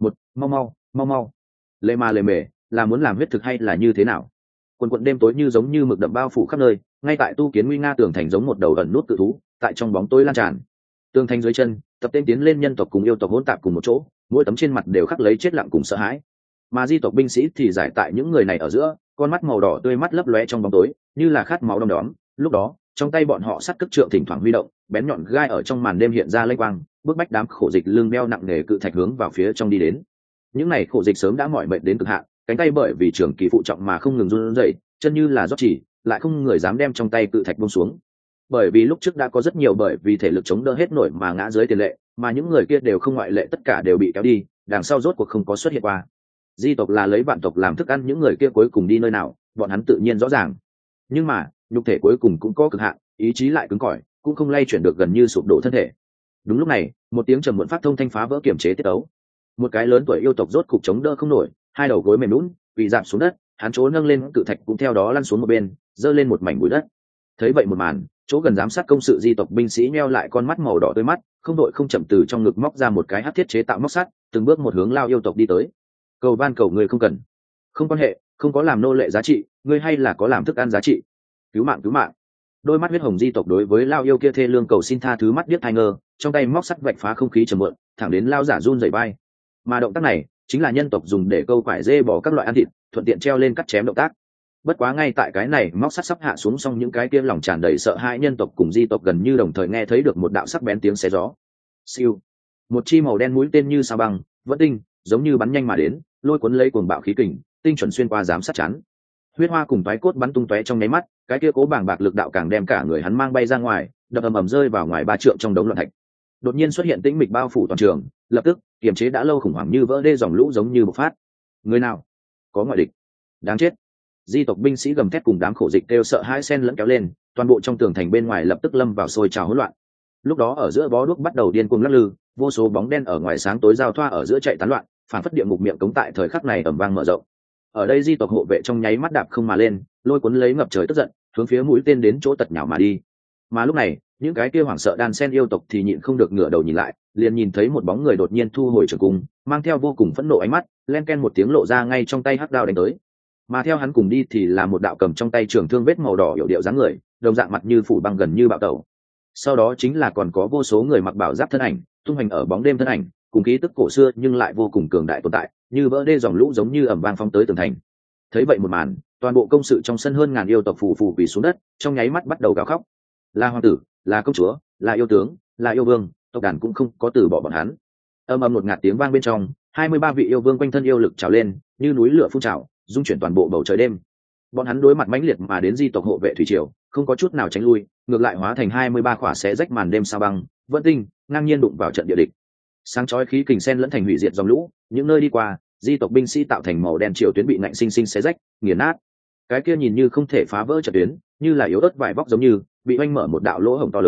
Mau mau. Lề mề, là muốn làm huyết thực hay là như thế nào? Quần đêm tối như giống như mực đậm bao phủ khắp nơi, ngay tại tu kiến nguy nga tường thành giống một đầu ẩn nút tự thú, tại trong bóng tối lan tràn. Tường thành dưới chân, tập tên tiến lên nhân tộc cùng yêu tộc hỗn tạp cùng một chỗ, mỗi tấm trên mặt đều khắc lấy chết lặng cùng sợ hãi. Mà di tộc binh sĩ thì giải tại những người này ở giữa, con mắt màu đỏ tươi mắt lấp lóe trong bóng tối, như là khát máu đom đóm. Lúc đó, trong tay bọn họ sắt cất trượng thỉnh thoảng huy động, bén nhọn gai ở trong màn đêm hiện ra lênh quang, bước bách đám khổ dịch lưng đeo nặng nề cự thạch hướng vào phía trong đi đến. Những này khổ dịch sớm đã mỏi mệt đến cực hạn, cánh tay bởi vì trường kỳ phụ trọng mà không ngừng run rẩy, chân như là rót chỉ, lại không người dám đem trong tay cự thạch buông xuống. Bởi vì lúc trước đã có rất nhiều bởi vì thể lực chống đỡ hết nổi mà ngã dưới tiền lệ, mà những người kia đều không ngoại lệ, tất cả đều bị kéo đi, đằng sau rốt cuộc không có xuất hiện qua. Di tộc là lấy vạn tộc làm thức ăn, những người kia cuối cùng đi nơi nào, bọn hắn tự nhiên rõ ràng. Nhưng mà, nhục thể cuối cùng cũng có cực hạn, ý chí lại cứng cỏi, cũng không lay chuyển được gần như sụp đổ thân thể. Đúng lúc này, một tiếng trầm muộn phát thông thanh phá vỡ kiểm chế tiết ấu. Một cái lớn tuổi yêu tộc rốt cục chống đỡ không nổi, hai đầu gối mềm nhũn, quỳ rạp xuống đất, hắn chỗ nâng lên cự thạch cũng theo đó lăn xuống một bên, giơ lên một mảnh bụi đất. Thấy vậy một màn, chỗ gần giám sát công sự di tộc binh sĩ nheo lại con mắt màu đỏ tươi mắt, không đội không chậm từ trong ngực móc ra một cái hắc thiết chế tạo móc sắt, từng bước một hướng lao yêu tộc đi tới. Cầu van cầu người không cần, không quan hệ, không có làm nô lệ giá trị, ngươi hay là có làm thức ăn giá trị. Cứu mạng. Đôi mắt huyết hồng di tộc đối với lao yêu kia thê lương cầu xin tha thứ mắt điếc hai ngơ, trong tay móc sắt vạch phá không khí trầm mượn, thẳng đến lao giả run rẩy vai. Mà động tác này chính là nhân tộc dùng để câu quải dê bỏ các loại ăn thịt, thuận tiện treo lên cắt chém động tác. Bất quá ngay tại cái này móc sắt sắp hạ xuống, xong những cái kia lòng tràn đầy sợ hãi nhân tộc cùng di tộc gần như đồng thời nghe thấy được một đạo sắc bén tiếng xé gió. Siêu, một chi màu đen mũi tên như sao băng vẫn tinh, giống như bắn nhanh mà đến, lôi cuốn lấy cuồng bạo khí kình, tinh chuẩn xuyên qua giám sát chắn. Huyết hoa cùng toái cốt bắn tung tóe trong nháy mắt, cái kia cố bàng bạc lực đạo càng đem cả người hắn mang bay ra ngoài, đập ầm ầm rơi vào ngoài 3 trượng trong đống loạn thạch. Đột nhiên xuất hiện tĩnh mịch bao phủ toàn trường, lập tức kiềm chế đã lâu khủng hoảng như vỡ đê dòng lũ giống như bộc phát. Người nào? Có ngoại địch. Đáng chết. Di tộc binh sĩ gầm thét cùng đám khổ dịch kêu sợ hãi xen lẫn kéo lên, toàn bộ trong tường thành bên ngoài lập tức lâm vào sôi trào hỗn loạn. Lúc đó ở giữa bó đuốc bắt đầu điên cuồng lắc lư, vô số bóng đen ở ngoài sáng tối giao thoa ở giữa chạy tán loạn, phản phất địa ngục miệng cống tại thời khắc này ầm vang mở rộng. Ở đây di tộc hộ vệ trong nháy mắt đạp không mà lên, lôi cuốn lấy ngập trời tức giận, hướng phía mũi tên đến chỗ tật nhào mà đi. Mà lúc này, những cái kia hoảng sợ đan sen yêu tộc thì nhịn không được ngửa đầu nhìn lại, liền nhìn thấy một bóng người đột nhiên thu hồi trường cung, mang theo vô cùng phẫn nộ ánh mắt, len ken một tiếng lộ ra ngay trong tay hắc đao đánh tới. Mà theo hắn cùng đi thì là một đạo cầm trong tay trường thương vết màu đỏ hiểu điệu dáng người, đồng dạng mặt như phủ băng gần như bạo tẩu. Sau đó chính là còn có vô số người mặc bảo giáp thân ảnh, tung hành ở bóng đêm thân ảnh, cùng khí tức cổ xưa nhưng lại vô cùng cường đại tồn tại, như vỡ đê dòng lũ giống như ầm vang phóng tới tường thành. Thấy vậy một màn, toàn bộ công sự trong sân hơn ngàn yêu tộc phù phù quỳ xuống đất, trong nháy mắt bắt đầu gào khóc. Là hoàng tử, là công chúa, là yêu tướng, là yêu vương, tộc đàn cũng không có từ bỏ bọn hắn. Âm ầm một ngạt tiếng vang bên trong, 23 vị yêu vương quanh thân yêu lực trào lên, như núi lửa phun trào, dung chuyển toàn bộ bầu trời đêm. Bọn hắn đối mặt mãnh liệt mà đến di tộc hộ vệ thủy triều, không có chút nào tránh lui, ngược lại hóa thành 23 khỏa xé rách màn đêm sao băng, vân tinh, ngang nhiên đụng vào trận địa địch. Sáng chói khí kình sen lẫn thành hủy diệt dòng lũ, những nơi đi qua, di tộc binh sĩ tạo thành màu đen triều tuyến bị nạnh sinh sinh xé rách, nghiền nát. Cái kia nhìn như không thể phá vỡ trận tuyến, như là yếu ớt vải vóc giống như bị oanh mở một đạo lỗ hổng to lớn,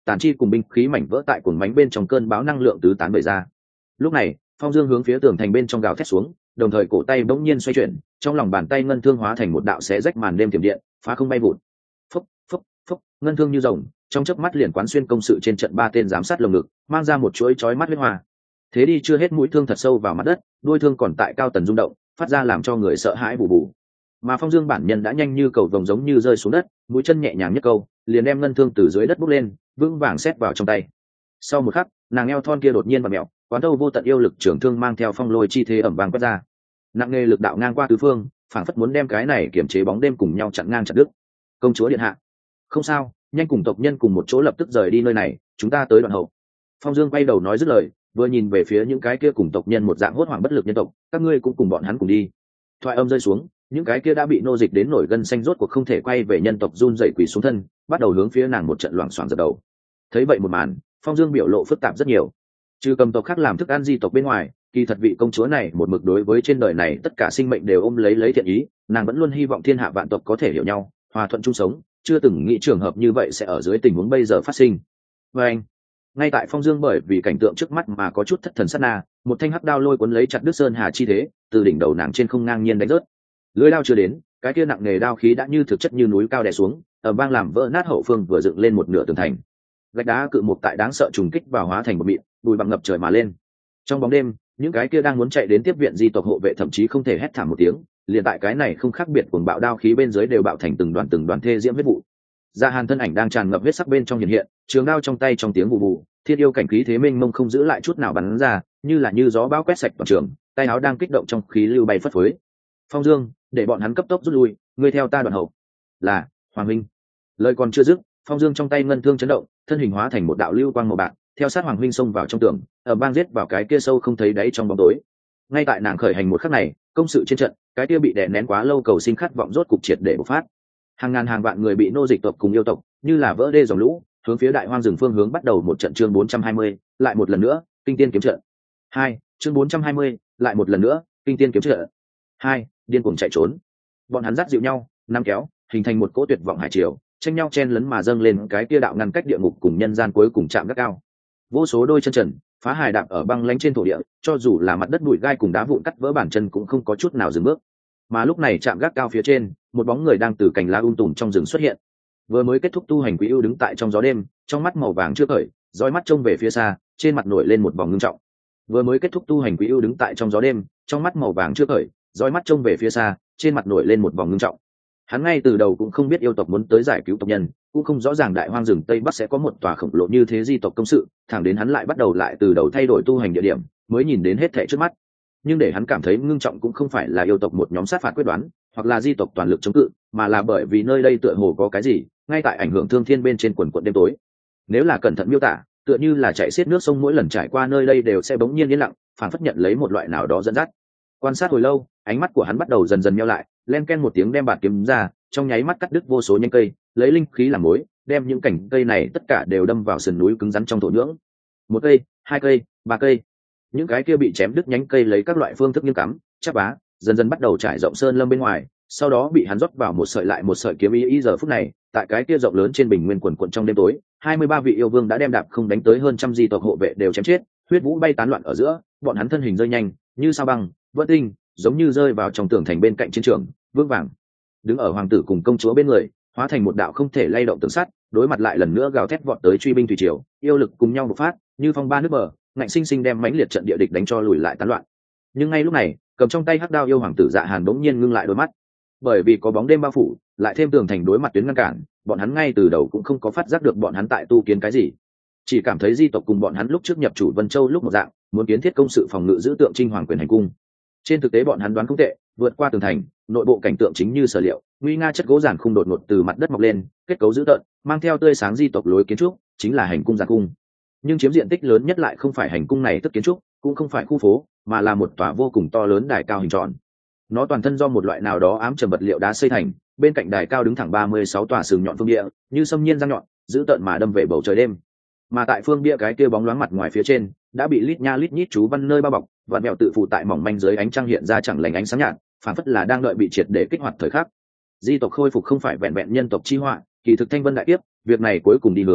tàn chi cùng binh khí mảnh vỡ tại cuồng bánh bên trong cơn bão năng lượng tứ tán bày ra. Lúc này Phong Dương hướng phía tường thành bên trong gào thét xuống, đồng thời cổ tay bỗng nhiên xoay chuyển, trong lòng bàn tay ngân thương hóa thành một đạo xé rách màn đêm tiềm điện, phá không bay vụt. Phốc phốc phốc, ngân thương như rồng, trong chớp mắt liền quán xuyên công sự trên trận 3 tên giám sát lồng ngực, mang ra một chuỗi chói mắt huyết hoa. Thế đi chưa hết, mũi thương thật sâu vào mặt đất, đuôi thương còn tại cao tần rung động, phát ra làm cho người sợ hãi bù bù. Mà Phong Dương bản nhân đã nhanh như cầu vồng giống như rơi xuống đất, mũi chân nhẹ nhàng nhất câu, liền đem ngân thương từ dưới đất bốc lên, vững vàng xếp vào trong tay. Sau một khắc, nàng eo thon kia đột nhiên vặn mèo, quán thâu vô tận yêu lực trưởng thương mang theo phong lôi chi thế ẩm vàng quét ra, nặng nề lực đạo ngang qua tứ phương, phảng phất muốn đem cái này kiểm chế bóng đêm cùng nhau chặn ngang chặt đứt. Công chúa điện hạ, không sao, nhanh cùng tộc nhân cùng một chỗ lập tức rời đi nơi này, chúng ta tới đoạn hậu. Phong Dương quay đầu nói dứt lời, vừa nhìn về phía những cái kia cùng tộc nhân một dạng hốt hoảng bất lực nhân tộc, các ngươi cũng cùng bọn hắn cùng đi. Thoại âm rơi xuống, những cái kia đã bị nô dịch đến nổi gân xanh rốt cuộc không thể quay về nhân tộc run rẩy quỳ xuống thân, bắt đầu hướng phía nàng một trận loảng xoảng dập đầu. Thấy vậy một màn, Phong Dương biểu lộ phức tạp rất nhiều. Trừ cầm tộc khác làm thức ăn di tộc bên ngoài, kỳ thật vị công chúa này một mực đối với trên đời này tất cả sinh mệnh đều ôm lấy thiện ý, nàng vẫn luôn hy vọng thiên hạ vạn tộc có thể hiểu nhau, hòa thuận chung sống, chưa từng nghĩ trường hợp như vậy sẽ ở dưới tình huống bây giờ phát sinh. Và anh, ngay tại Phong Dương bởi vì cảnh tượng trước mắt mà có chút thất thần sát na, một thanh hắc đao lôi cuốn lấy chặt đứt sơn hà chi thế, từ đỉnh đầu nàng trên không ngang nhiên đánh rớt. Lưỡi đao chưa đến, cái kia nặng nề đao khí đã như thực chất như núi cao đè xuống, ở bang làm vỡ nát hậu phương vừa dựng lên một nửa tường thành. Gạch đá cự mục tại đáng sợ trùng kích vào hóa thành một mịn, bụi bặm ngập trời mà lên. Trong bóng đêm, những cái kia đang muốn chạy đến tiếp viện di tộc hộ vệ thậm chí không thể hét thảm một tiếng, liền tại cái này không khác biệt cuồng bạo đao khí bên dưới đều bạo thành từng đoàn thê diễm huyết vụ. Dạ Hàn thân ảnh đang tràn ngập huyết sắc bên trong hiện hiện, trường đao trong tay trong tiếng bù bù, thiên yêu cảnh khí thế mênh mông không giữ lại chút nào bắn ra, như gió bão quét sạch toàn trường, tay áo đang kích động trong khí lưu bay phất phới. Phong Dương, để bọn hắn cấp tốc rút lui, ngươi theo ta đoạn hậu. Là, Hoàng huynh. Lời còn chưa dứt, Phong Dương trong tay ngân thương chấn động, thân hình hóa thành một đạo lưu quang màu bạc, theo sát Hoàng huynh xông vào trong tường, ở bang giết vào cái kia sâu không thấy đáy trong bóng tối. Ngay tại nàng khởi hành một khắc này, công sự trên trận, cái kia bị đè nén quá lâu cầu sinh khát vọng rốt cục triệt để bộc phát. Hàng ngàn hàng vạn người bị nô dịch tộc cùng yêu tộc, như là vỡ đê dòng lũ, hướng phía đại hoang rừng phương hướng bắt đầu một trận chương 420, lại một lần nữa, kinh tiên kiếm trận. 2, chương 420, lại một lần nữa, kinh tiên kiếm trận. 2, điên cuồng chạy trốn. Bọn hắn dắt dịu nhau, nắm kéo, hình thành một cỗ tuyệt vọng hải triều, tranh nhau chen lấn mà dâng lên cái kia đạo ngăn cách địa ngục cùng nhân gian cuối cùng chạm gắt cao. Vô số đôi chân trần phá hài đạp ở băng lánh trên thổ địa, cho dù là mặt đất bụi gai cùng đá vụn cắt vỡ bàn chân cũng không có chút nào dừng bước. Mà lúc này chạm gác cao phía trên, một bóng người đang từ cành lá tùm trong rừng xuất hiện. Vừa mới kết thúc tu hành Quý Ưu đứng tại trong gió đêm, trong mắt màu vàng chưa khởi, dõi mắt trông về phía xa, trên mặt nổi lên một vòng ngưng trọng. Vừa mới kết thúc tu hành Quý Ưu đứng tại trong gió đêm, trong mắt màu vàng chưa khởi, dõi mắt trông về phía xa, trên mặt nổi lên một vòng ngưng trọng. Hắn ngay từ đầu cũng không biết yêu tộc muốn tới giải cứu tộc nhân, cũng không rõ ràng đại hoang rừng tây bắc sẽ có một tòa khổng lồ như thế di tộc công sự, thẳng đến hắn lại bắt đầu lại từ đầu thay đổi tu hành địa điểm, mới nhìn đến hết thảy trước mắt. Nhưng để hắn cảm thấy ngưng trọng cũng không phải là yêu tộc một nhóm sát phạt quyết đoán, hoặc là di tộc toàn lực chống cự, mà là bởi vì nơi đây tựa hồ có cái gì ngay tại ảnh hưởng thương thiên bên trên quần quận đêm tối. Nếu là cẩn thận miêu tả, tựa như là chạy xiết nước sông mỗi lần trải qua nơi đây đều sẽ bỗng nhiên yên lặng, phản phất nhận lấy một loại nào đó dẫn dắt. Quan sát hồi lâu, ánh mắt của hắn bắt đầu dần dần meo lại, len ken một tiếng đem bạt kiếm ra, trong nháy mắt cắt đứt vô số nhánh cây, lấy linh khí làm mối, đem những cành cây này tất cả đều đâm vào sườn núi cứng rắn trong thổ nhưỡng. 1 cây, 2 cây, 3 cây, những cái kia bị chém đứt nhánh cây lấy các loại phương thức nghiêng cắm, chắp vá, dần dần bắt đầu trải rộng sơn lâm bên ngoài, sau đó bị hắn rót vào một sợi lại một sợi kiếm ý. Giờ phút này, tại cái kia rộng lớn trên bình nguyên quần quần trong đêm tối, 23 vị yêu vương đã đem đạp không đánh tới hơn trăm di tộc hộ vệ đều chém chết, huyết vũ bay tán loạn ở giữa, bọn hắn thân hình rơi nhanh, như sao băng, vỡ tinh, giống như rơi vào trong tường thành bên cạnh chiến trường, vững vàng đứng ở hoàng tử cùng công chúa bên người, hóa thành một đạo không thể lay động tường sắt, đối mặt lại lần nữa gào thét vọt tới truy binh thủy triều, yêu lực cùng nhau bộc phát, như phong ba nước bờ, ngạnh sinh sinh đem mãnh liệt trận địa địch đánh cho lùi lại tán loạn. Nhưng ngay lúc này, cầm trong tay hắc đao yêu hoàng tử Dạ Hàn bỗng nhiên ngưng lại đôi mắt, bởi vì có bóng đêm bao phủ, lại thêm tường thành đối mặt tuyến ngăn cản, bọn hắn ngay từ đầu cũng không có phát giác được bọn hắn tại tu kiến cái gì, chỉ cảm thấy di tộc cùng bọn hắn lúc trước nhập chủ Vân Châu lúc một dạng, muốn kiến thiết công sự phòng ngự giữ tượng trinh hoàng quyền hành cung. Trên thực tế bọn hắn đoán không tệ, vượt qua tường thành, nội bộ cảnh tượng chính như sở liệu, nguy nga chất gỗ giản khung đột ngột từ mặt đất mọc lên, kết cấu dữ tợn, mang theo tươi sáng di tộc lối kiến trúc, chính là hành cung giản cung. Nhưng chiếm diện tích lớn nhất lại không phải hành cung này tức kiến trúc, cũng không phải khu phố, mà là một tòa vô cùng to lớn đài cao hình tròn. Nó toàn thân do một loại nào đó ám trầm vật liệu đá xây thành, bên cạnh đài cao đứng thẳng 36 tòa sừng nhọn phương địa, như xâm nhiên răng nhọn, dữ tợn mà đâm về bầu trời đêm. Mà tại phương bia cái kia bóng loáng mặt ngoài phía trên, đã bị lít nha lít nhít chú văn nơi bao bọc, và mèo tự phụ tại mỏng manh dưới ánh trăng hiện ra chẳng lành ánh sáng nhạt, phản phất là đang đợi bị triệt để kích hoạt thời khắc. Di tộc khôi phục không phải vẹn vẹn nhân tộc chi họa, kỳ thực thanh vân đại tiếp, việc này cuối cùng đi hướng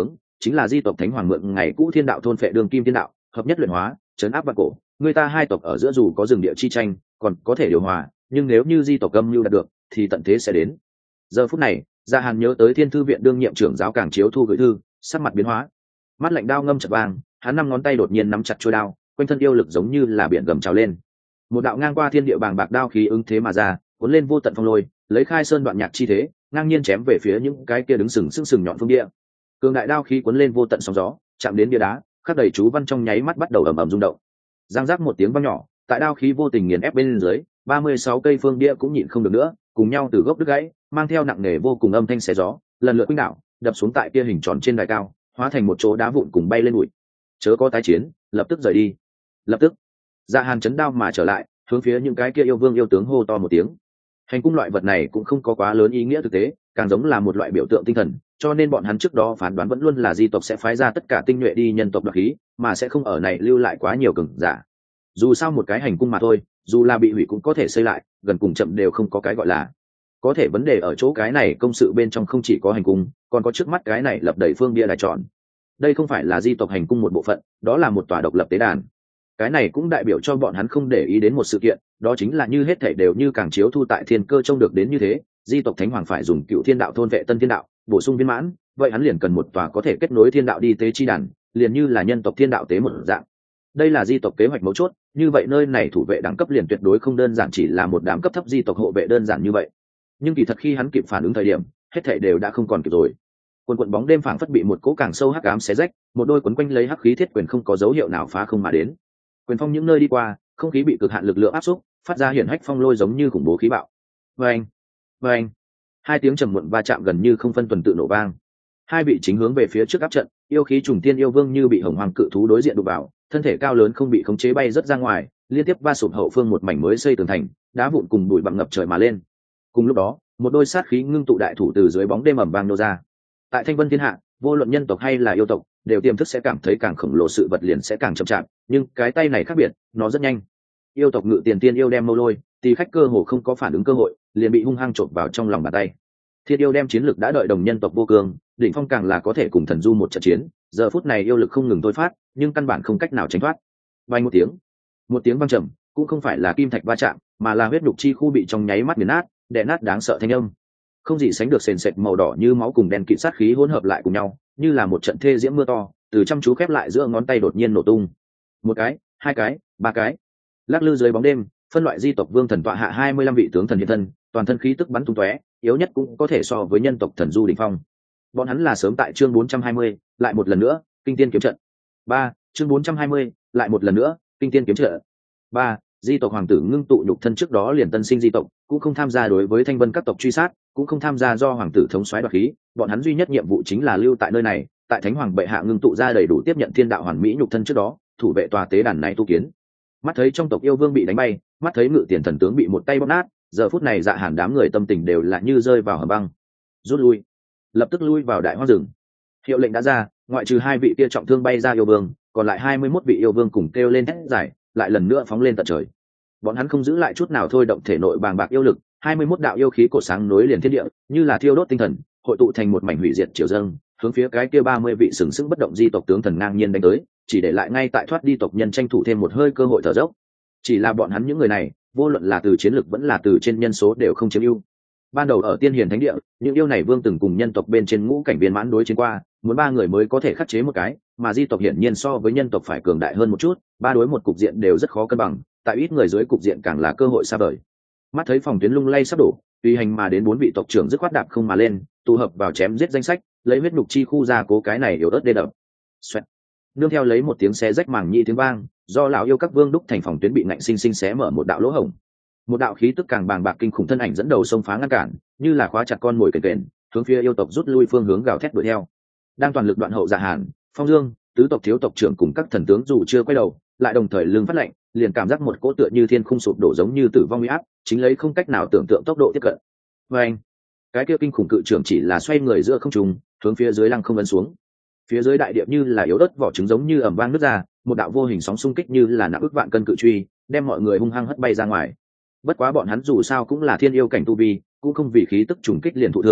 chính là di tộc thánh hoàng mượn ngày cũ thiên đạo thôn phệ đường kim thiên đạo, hợp nhất luyện hóa, trấn áp vạn cổ. Người ta hai tộc ở giữa dù có rừng địa chi tranh, còn có thể điều hòa, nhưng nếu như di tộc âm mưu đạt được, thì tận thế sẽ đến. Giờ phút này, Dạ Hàn nhớ tới Thiên Thư viện đương nhiệm trưởng giáo Cảng Chiếu Thu gửi thư, sắc mặt biến hóa, mắt lạnh đao ngâm chật vang, hắn năm ngón tay đột nhiên nắm chặt chuôi đao, quanh thân yêu lực giống như là biển gầm trào lên. Một đạo ngang qua thiên địa bàng bạc đao khí ứng thế mà ra, cuốn lên vô tận phong lôi, lấy khai sơn đoạn nhạc chi thế, ngang nhiên chém về phía những cái kia đứng sừng nhọn phương địa. Cường đại đao khí cuốn lên vô tận sóng gió, chạm đến bia đá, khắc đầy chú văn trong nháy mắt bắt đầu ầm ầm rung động. Giang giác một tiếng vang nhỏ, tại đao khí vô tình nghiền ép bên dưới, 36 cây phương địa cũng nhịn không được nữa, cùng nhau từ gốc đứt gãy, mang theo nặng nề vô cùng âm thanh xé gió, lần lượt quýnh đảo, đập xuống tại kia hình tròn trên đài cao, hóa thành một chỗ đá vụn cùng bay lên bụi. Chớ có tái chiến, lập tức rời đi. Lập tức, Dạ Hàn chấn đao mà trở lại, hướng phía những cái kia yêu vương yêu tướng hô to một tiếng. Hành cung loại vật này cũng không có quá lớn ý nghĩa thực tế, càng giống là một loại biểu tượng tinh thần, cho nên bọn hắn trước đó phán đoán vẫn luôn là di tộc sẽ phái ra tất cả tinh nhuệ đi nhân tộc đoạt khí, mà sẽ không ở này lưu lại quá nhiều cường giả. Dù sao một cái hành cung mà thôi, dù là bị hủy cũng có thể xây lại, gần cùng chậm đều không có cái gọi là. Có thể vấn đề ở chỗ cái này công sự bên trong không chỉ có hành cung, còn có trước mắt cái này lập đầy phương bia đài tròn. Đây không phải là di tộc hành cung một bộ phận, đó là một tòa độc lập tế đàn. Cái này cũng đại biểu cho bọn hắn không để ý đến một sự kiện, đó chính là như hết thảy đều như Cảng Chiếu Thu tại thiên cơ trông được đến như thế, di tộc thánh hoàng phải dùng cựu thiên đạo thôn vệ tân thiên đạo, bổ sung viên mãn, vậy hắn liền cần một tòa có thể kết nối thiên đạo đi tế chi đàn, liền như là nhân tộc thiên đạo tế một dạng. Đây là di tộc kế hoạch mấu chốt, như vậy nơi này thủ vệ đẳng cấp liền tuyệt đối không đơn giản chỉ là một đám cấp thấp di tộc hộ vệ đơn giản như vậy. Nhưng kỳ thật khi hắn kịp phản ứng thời điểm, hết thảy đều đã không còn kịp rồi. Quần quần bóng đêm phảng phất bị một cỗ càng sâu hắc ám xé rách, một đôi quấn quanh lấy hắc khí thiết quyền không có dấu hiệu nào phá không mà đến. Quyền phong những nơi đi qua, không khí bị cực hạn lực lượng áp xúc, phát ra hiển hách phong lôi giống như khủng bố khí bạo. Vâng, vâng, hai tiếng trầm muộn va chạm gần như không phân tuần tự nổ vang. Hai vị chính hướng về phía trước áp trận, yêu khí trùng tiên yêu vương như bị hồng hoàng cự thú đối diện đụng vào, thân thể cao lớn không bị khống chế bay rất ra ngoài, liên tiếp va sụp hậu phương một mảnh mới xây tường thành, đá vụn cùng bụi bặm ngập trời mà lên. Cùng lúc đó, một đôi sát khí ngưng tụ đại thủ từ dưới bóng đêm ầm vang nô ra. Tại Thanh Vân Thiên Hạ, vô luận nhân tộc hay là yêu tộc, đều tiềm thức sẽ cảm thấy càng khổng lồ sự vật liền sẽ càng chậm chạp, nhưng cái tay này khác biệt, nó rất nhanh. Yêu tộc Ngự Tiền Tiên yêu đem mâu lôi, thì khách cơ hồ không có phản ứng cơ hội, liền bị hung hăng trộn vào trong lòng bàn tay. Thiên yêu đem chiến lực đã đợi đồng nhân tộc vô cường, đỉnh phong càng là có thể cùng thần du một trận chiến, giờ phút này yêu lực không ngừng thôi phát, nhưng căn bản không cách nào tránh thoát. Vang một tiếng vang trầm, cũng không phải là kim thạch va chạm, mà là huyết nhục chi khu bị trong nháy mắt nghiền nát, đè nát đáng sợ thanh âm. Không gì sánh được sền sệt màu đỏ như máu cùng đen kịt sát khí hỗn hợp lại cùng nhau, như là một trận thê diễm mưa to, từ chăm chú khép lại giữa ngón tay đột nhiên nổ tung. Một cái, hai cái, ba cái. Lắc lư dưới bóng đêm, phân loại di tộc vương thần tọa hạ 25 vị tướng thần hiện thân, toàn thân khí tức bắn tung tóe, yếu nhất cũng có thể so với nhân tộc thần du đỉnh phong. Bọn hắn là sớm tại chương 420, lại một lần nữa, kinh tiên kiếm trận. 3, chương 420, lại một lần nữa, kinh tiên kiếm trận. 3, di tộc hoàng tử ngưng tụ nhục thân trước đó liền tân sinh di tộc, cũng không tham gia đối với thanh vân các tộc truy sát, cũng không tham gia do hoàng tử thống soái đoạt khí, bọn hắn duy nhất nhiệm vụ chính là lưu tại nơi này, tại thánh hoàng bệ hạ ngưng tụ ra đầy đủ tiếp nhận thiên đạo hoàn mỹ nhục thân trước đó, thủ vệ tòa tế đàn này tu kiến. Mắt thấy trong tộc yêu vương bị đánh bay, mắt thấy Ngự Tiền thần tướng bị một tay bóp nát, giờ phút này Dạ Hàn đám người tâm tình đều là như rơi vào hầm băng. Rút lui, lập tức lui vào đại hoang rừng. Hiệu lệnh đã ra, ngoại trừ hai vị kia trọng thương bay ra yêu vương, còn lại 21 vị yêu vương cùng kêu lên hét giải, lại lần nữa phóng lên tận trời. Bọn hắn không giữ lại chút nào thôi động thể nội bàng bạc yêu lực, 21 đạo yêu khí cột sáng nối liền thiên địa, như là thiêu đốt tinh thần, hội tụ thành một mảnh hủy diệt triều dâng, hướng phía cái kia 30 vị sừng sững bất động di tộc tướng thần ngang nhiên đánh tới, chỉ để lại ngay tại thoát đi tộc nhân tranh thủ thêm một hơi cơ hội thở dốc. Chỉ là bọn hắn những người này, vô luận là từ chiến lực vẫn là từ trên nhân số đều không chiếm ưu. Ban đầu ở Tiên Hiền Thánh Địa, những yêu này vương từng cùng nhân tộc bên trên ngũ cảnh viên mãn đối chiến qua, muốn 3 người mới có thể khắc chế một cái, mà di tộc hiển nhiên so với nhân tộc phải cường đại hơn một chút, 3 đối 1 cục diện đều rất khó cân bằng, tại ít người dưới cục diện càng là cơ hội xa vời. Mắt thấy phòng tuyến lung lay sắp đổ, tùy hành mà đến 4 vị tộc trưởng dứt khoát đạp không mà lên, tụ hợp vào chém giết danh sách, lấy huyết nhục chi khu ra cố cái này yếu ớt đê đập. Xoẹt. Nương theo lấy một tiếng xé rách màng nhĩ tiếng vang, do lão yêu các vương đúc thành phòng tuyến bị ngạnh sinh sinh xé mở một đạo lỗ hổng. Một đạo khí tức càng bàng bạc kinh khủng thân ảnh dẫn đầu xông phá ngăn cản, như là khóa chặt con mồi kềnh kềnh, hướng phía yêu tộc rút lui phương hướng gào thét đuổi theo. Đang toàn lực đoạn hậu Dạ Hàn, Phong Dương, tứ tộc thiếu tộc trưởng cùng các thần tướng dù chưa quay đầu, lại đồng thời lưng phát lạnh, liền cảm giác một cỗ tựa như thiên khung sụp đổ giống như tử vong uy áp, chính lấy không cách nào tưởng tượng tốc độ tiếp cận. Và anh, cái kia kinh khủng cự trưởng chỉ là xoay người giữa không trung, hướng phía dưới lăng không ấn xuống. Phía dưới đại địa như là yếu đất vỏ trứng giống như ầm vang nứt ra, một đạo vô hình sóng xung kích như là nặng ức vạn cân cự truy, đem mọi người hung hăng hất bay ra ngoài. Bất quá bọn hắn dù sao cũng là thiên yêu cảnh tu vi, cũng không vì khí tức trùng kích liền thụ thương,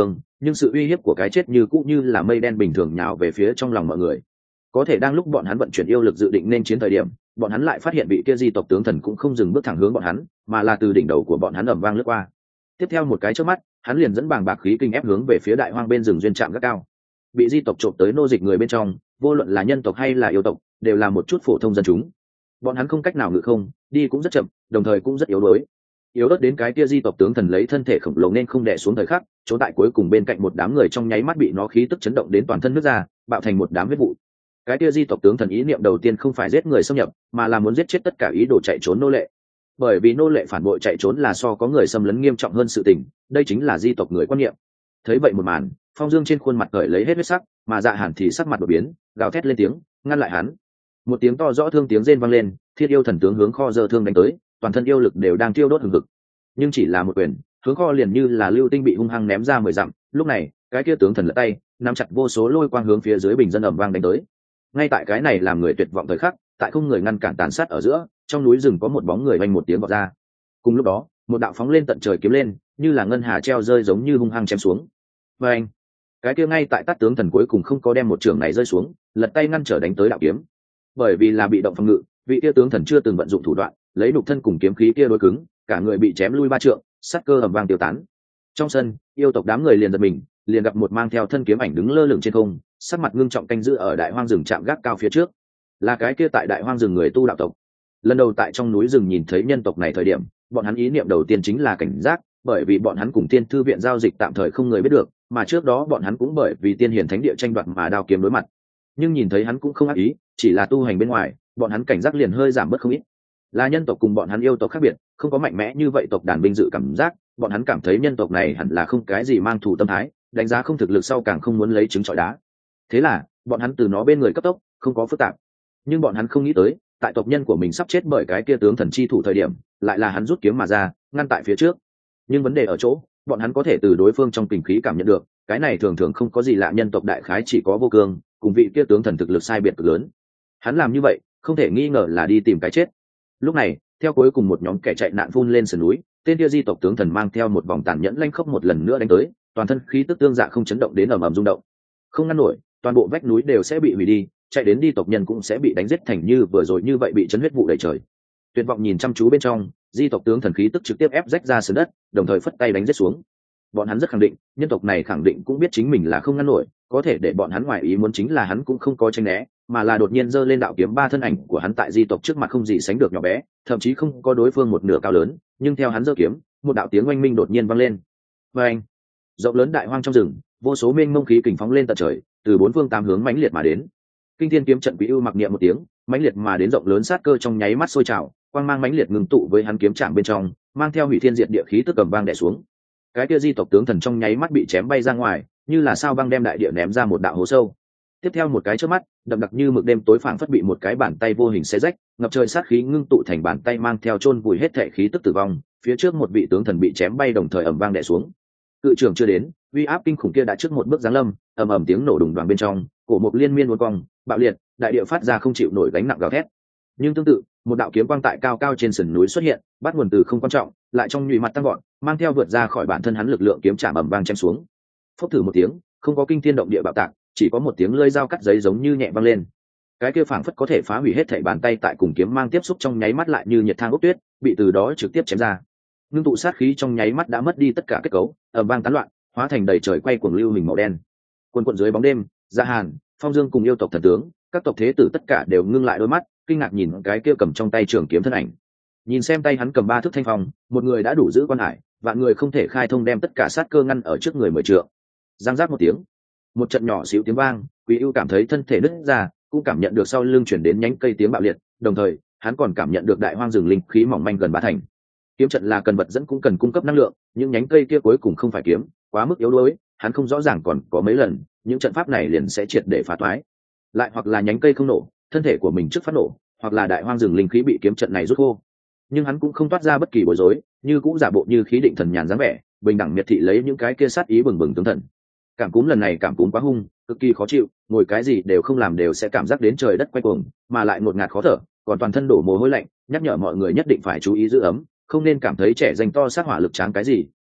nhưng sự uy hiếp của cái chết như cũ như là mây đen bình thường nhào về phía trong lòng mọi người. Có thể đang lúc bọn hắn vận chuyển yêu lực dự định nên chiến thời điểm, bọn hắn lại phát hiện vị kia di tộc tướng thần cũng không dừng bước thẳng hướng bọn hắn, mà là từ đỉnh đầu của bọn hắn ầm vang lướt qua. Tiếp theo một cái chớp mắt, hắn liền dẫn bàng bạc khí kinh ép hướng về phía đại hoang bên rừng duyên trạm gác cao. Bị di tộc trộm tới nô dịch người bên trong, vô luận là nhân tộc hay là yêu tộc, đều là một chút phổ thông dân chúng. Bọn hắn không cách nào ngự không, đi cũng rất chậm, đồng thời cũng rất yếu đuối. Yếu ớt đến cái kia di tộc tướng thần lấy thân thể khổng lồ nên không đè xuống thời khắc, trốn tại cuối cùng bên cạnh một đám người trong nháy mắt bị nó khí tức chấn động đến toàn thân nứt ra, bạo thành một đám huyết vụ. Cái kia di tộc tướng thần ý niệm đầu tiên không phải giết người xâm nhập, mà là muốn giết chết tất cả ý đồ chạy trốn nô lệ. Bởi vì nô lệ phản bội chạy trốn là so có người xâm lấn nghiêm trọng hơn sự tình, đây chính là di tộc người quan niệm. Thấy vậy một màn, Phong Dương trên khuôn mặt cởi lấy hết huyết sắc, mà Dạ Hàn thì sắc mặt đột biến, gào thét lên tiếng, ngăn lại hắn. Một tiếng to rõ thương tiếng rên vang lên, Thiết Yêu thần tướng hướng kho giơ thương đánh tới, toàn thân yêu lực đều đang tiêu đốt hừng hực. Nhưng chỉ là một quyền, hướng kho liền như là lưu tinh bị hung hăng ném ra 10 dặm. Lúc này, cái kia tướng thần lật tay, nắm chặt vô số lôi quang hướng phía dưới bình dân ầm vang đánh tới. Ngay tại cái này làm người tuyệt vọng thời khắc, tại không người ngăn cản tàn sát ở giữa, trong núi rừng có một bóng người vang một tiếng vọt ra. Cùng lúc đó, một đạo phóng lên tận trời kiếm lên, như là ngân hà treo rơi giống như hung hăng chém xuống. Và anh, cái kia ngay tại tát tướng thần cuối cùng không có đem một trường này rơi xuống, lật tay ngăn trở đánh tới đạo kiếm. Bởi vì là bị động phòng ngự, vị kia tướng thần chưa từng vận dụng thủ đoạn, lấy đục thân cùng kiếm khí kia đối cứng, cả người bị chém lui 3 trượng, sát cơ ầm vang tiêu tán. Trong sân, yêu tộc đám người liền giật mình, liền gặp một mang theo thân kiếm ảnh đứng lơ lửng trên không, sắc mặt ngưng trọng canh giữ ở đại hoang rừng chạm gác cao phía trước. Là cái kia tại đại hoang rừng người tu đạo tộc. Lần đầu tại trong núi rừng nhìn thấy nhân tộc này thời điểm, bọn hắn ý niệm đầu tiên chính là cảnh giác, bởi vì bọn hắn cùng Tiên thư viện giao dịch tạm thời không người biết được, mà trước đó bọn hắn cũng bởi vì Tiên hiển thánh địa tranh đoạt mà đao kiếm đối mặt. Nhưng nhìn thấy hắn cũng không ác ý, chỉ là tu hành bên ngoài, bọn hắn cảnh giác liền hơi giảm bớt không ít. Là nhân tộc cùng bọn hắn yêu tộc khác biệt, không có mạnh mẽ như vậy tộc đàn binh dự cảm giác, bọn hắn cảm thấy nhân tộc này hẳn là không cái gì mang thù tâm thái, đánh giá không thực lực sau càng không muốn lấy trứng trọi đá. Thế là, bọn hắn từ nó bên người cấp tốc, không có phức tạp. Nhưng bọn hắn không nghĩ tới, tại tộc nhân của mình sắp chết bởi cái kia tướng thần chi thủ thời điểm, lại là hắn rút kiếm mà ra, ngăn tại phía trước. Nhưng vấn đề ở chỗ, bọn hắn có thể từ đối phương trong kình khí cảm nhận được, cái này thường thường không có gì lạ, nhân tộc đại khái chỉ có vô cương, cùng vị kia tướng thần thực lực sai biệt cực lớn. Hắn làm như vậy, không thể nghi ngờ là đi tìm cái chết. Lúc này, theo cuối cùng một nhóm kẻ chạy nạn phun lên sườn núi, tên kia di tộc tướng thần mang theo một vòng tàn nhẫn lanh khốc một lần nữa đánh tới, toàn thân khí tức tương dạ không chấn động đến ầm ầm rung động. Không ngăn nổi, toàn bộ vách núi đều sẽ bị hủy đi, chạy đến đi tộc nhân cũng sẽ bị đánh giết thành như vừa rồi như vậy bị chấn huyết vụ đầy trời. Tuyệt vọng nhìn chăm chú bên trong, di tộc tướng thần khí tức trực tiếp ép rách ra sườn đất, đồng thời phất tay đánh giết xuống. Bọn hắn rất khẳng định, nhân tộc này khẳng định cũng biết chính mình là không ngăn nổi, có thể để bọn hắn ngoài ý muốn chính là hắn cũng không có tránh né, mà là đột nhiên giơ lên đạo kiếm, 3 thân ảnh của hắn tại di tộc trước mặt không gì sánh được nhỏ bé, thậm chí không có đối phương một nửa cao lớn, nhưng theo hắn giơ kiếm, một đạo tiếng oanh minh đột nhiên vang lên. Oanh! Rộng lớn đại hoang trong rừng, vô số mênh mông khí kình phóng lên tận trời, từ 4 phương 8 hướng mãnh liệt mà đến. Kinh thiên kiếm trận Quý Ưu mặc niệm một tiếng, mãnh liệt mà đến rộng lớn sát cơ trong nháy mắt sôi trào, quang mang mãnh liệt ngưng tụ với hắn kiếm trạng bên trong, mang theo hủy thiên diệt địa khí tức cầm vang đè xuống. Cái kia di tộc tướng thần trong nháy mắt bị chém bay ra ngoài, như là sao băng đem đại địa ném ra một đạo hố sâu. Tiếp theo một cái chớp mắt, đậm đặc như mực đêm tối phảng phất bị một cái bàn tay vô hình xé rách, ngập trời sát khí ngưng tụ thành bàn tay mang theo chôn vùi hết thể khí tức tử vong, phía trước một vị tướng thần bị chém bay đồng thời ầm vang đè xuống. Cự trưởng chưa đến, uy áp kinh khủng kia đã trước một bước giáng lâm, ầm ầm tiếng nổ đùng đoàng bên trong, cổ mục liên miên uốn cong, bạo liệt, đại địa phát ra không chịu nổi gánh nặng gào thét. Nhưng tương tự, một đạo kiếm quang tại cao cao trên sườn núi xuất hiện, bắt nguồn từ không quan trọng, lại trong nhụy mặt tăng gọn, mang theo vượt ra khỏi bản thân hắn lực lượng kiếm chạm ầm vang chém xuống. Phốc thử một tiếng, không có kinh thiên động địa bạo tạc, chỉ có một tiếng lưỡi dao cắt giấy giống như nhẹ vang lên. Cái kia phảng phất có thể phá hủy hết thảy bàn tay tại cùng kiếm mang tiếp xúc trong nháy mắt lại như nhiệt thang ốc tuyết, bị từ đó trực tiếp chém ra. Ngưng tụ sát khí trong nháy mắt đã mất đi tất cả kết cấu, ầm vang tán loạn, hóa thành đầy trời quay cuồng lưu hình màu đen. Quần quần dưới bóng đêm, Dạ Hàn, Phong Dương cùng yêu tộc thần tướng, các tộc thế tử tất cả đều ngưng lại đôi mắt, kinh ngạc nhìn cái kia cầm trong tay trường kiếm thân ảnh. Nhìn xem tay hắn cầm 3 thước thanh phong, một người đã đủ giữ quan hải, vạn người không thể khai thông đem tất cả sát cơ ngăn ở trước người 10 trượng. Giang giác một tiếng, một trận nhỏ xíu tiếng vang, Quý Ưu cảm thấy thân thể nứt ra, cũng cảm nhận được sau lưng chuyển đến nhánh cây tiếng bạo liệt, đồng thời hắn còn cảm nhận được đại hoang rừng linh khí mỏng manh gần 3 thành. Kiếm trận là cần vật dẫn cũng cần cung cấp năng lượng, những nhánh cây kia cuối cùng không phải kiếm, quá mức yếu đuối, hắn không rõ ràng còn có mấy lần, những trận pháp này liền sẽ triệt để phá toái. Lại hoặc là nhánh cây không nổ, thân thể của mình trước phát nổ, hoặc là đại hoang rừng linh khí bị kiếm trận này rút khô. Nhưng hắn cũng không toát ra bất kỳ bối rối, như cũng giả bộ như khí định thần nhàn dáng vẻ, bình đẳng miệt thị lấy những cái kia sát ý bừng bừng tướng thần. Cảm cúm lần này cảm cúm quá hung, cực kỳ khó chịu, ngồi cái gì đều không làm đều sẽ cảm giác đến trời đất quay cuồng, mà lại ngột ngạt khó thở, còn toàn thân đổ mồ hôi lạnh, nhắc nhở mọi người nhất định phải chú ý giữ ấm, không nên cảm thấy trẻ danh to sát hỏa lực tráng cái gì,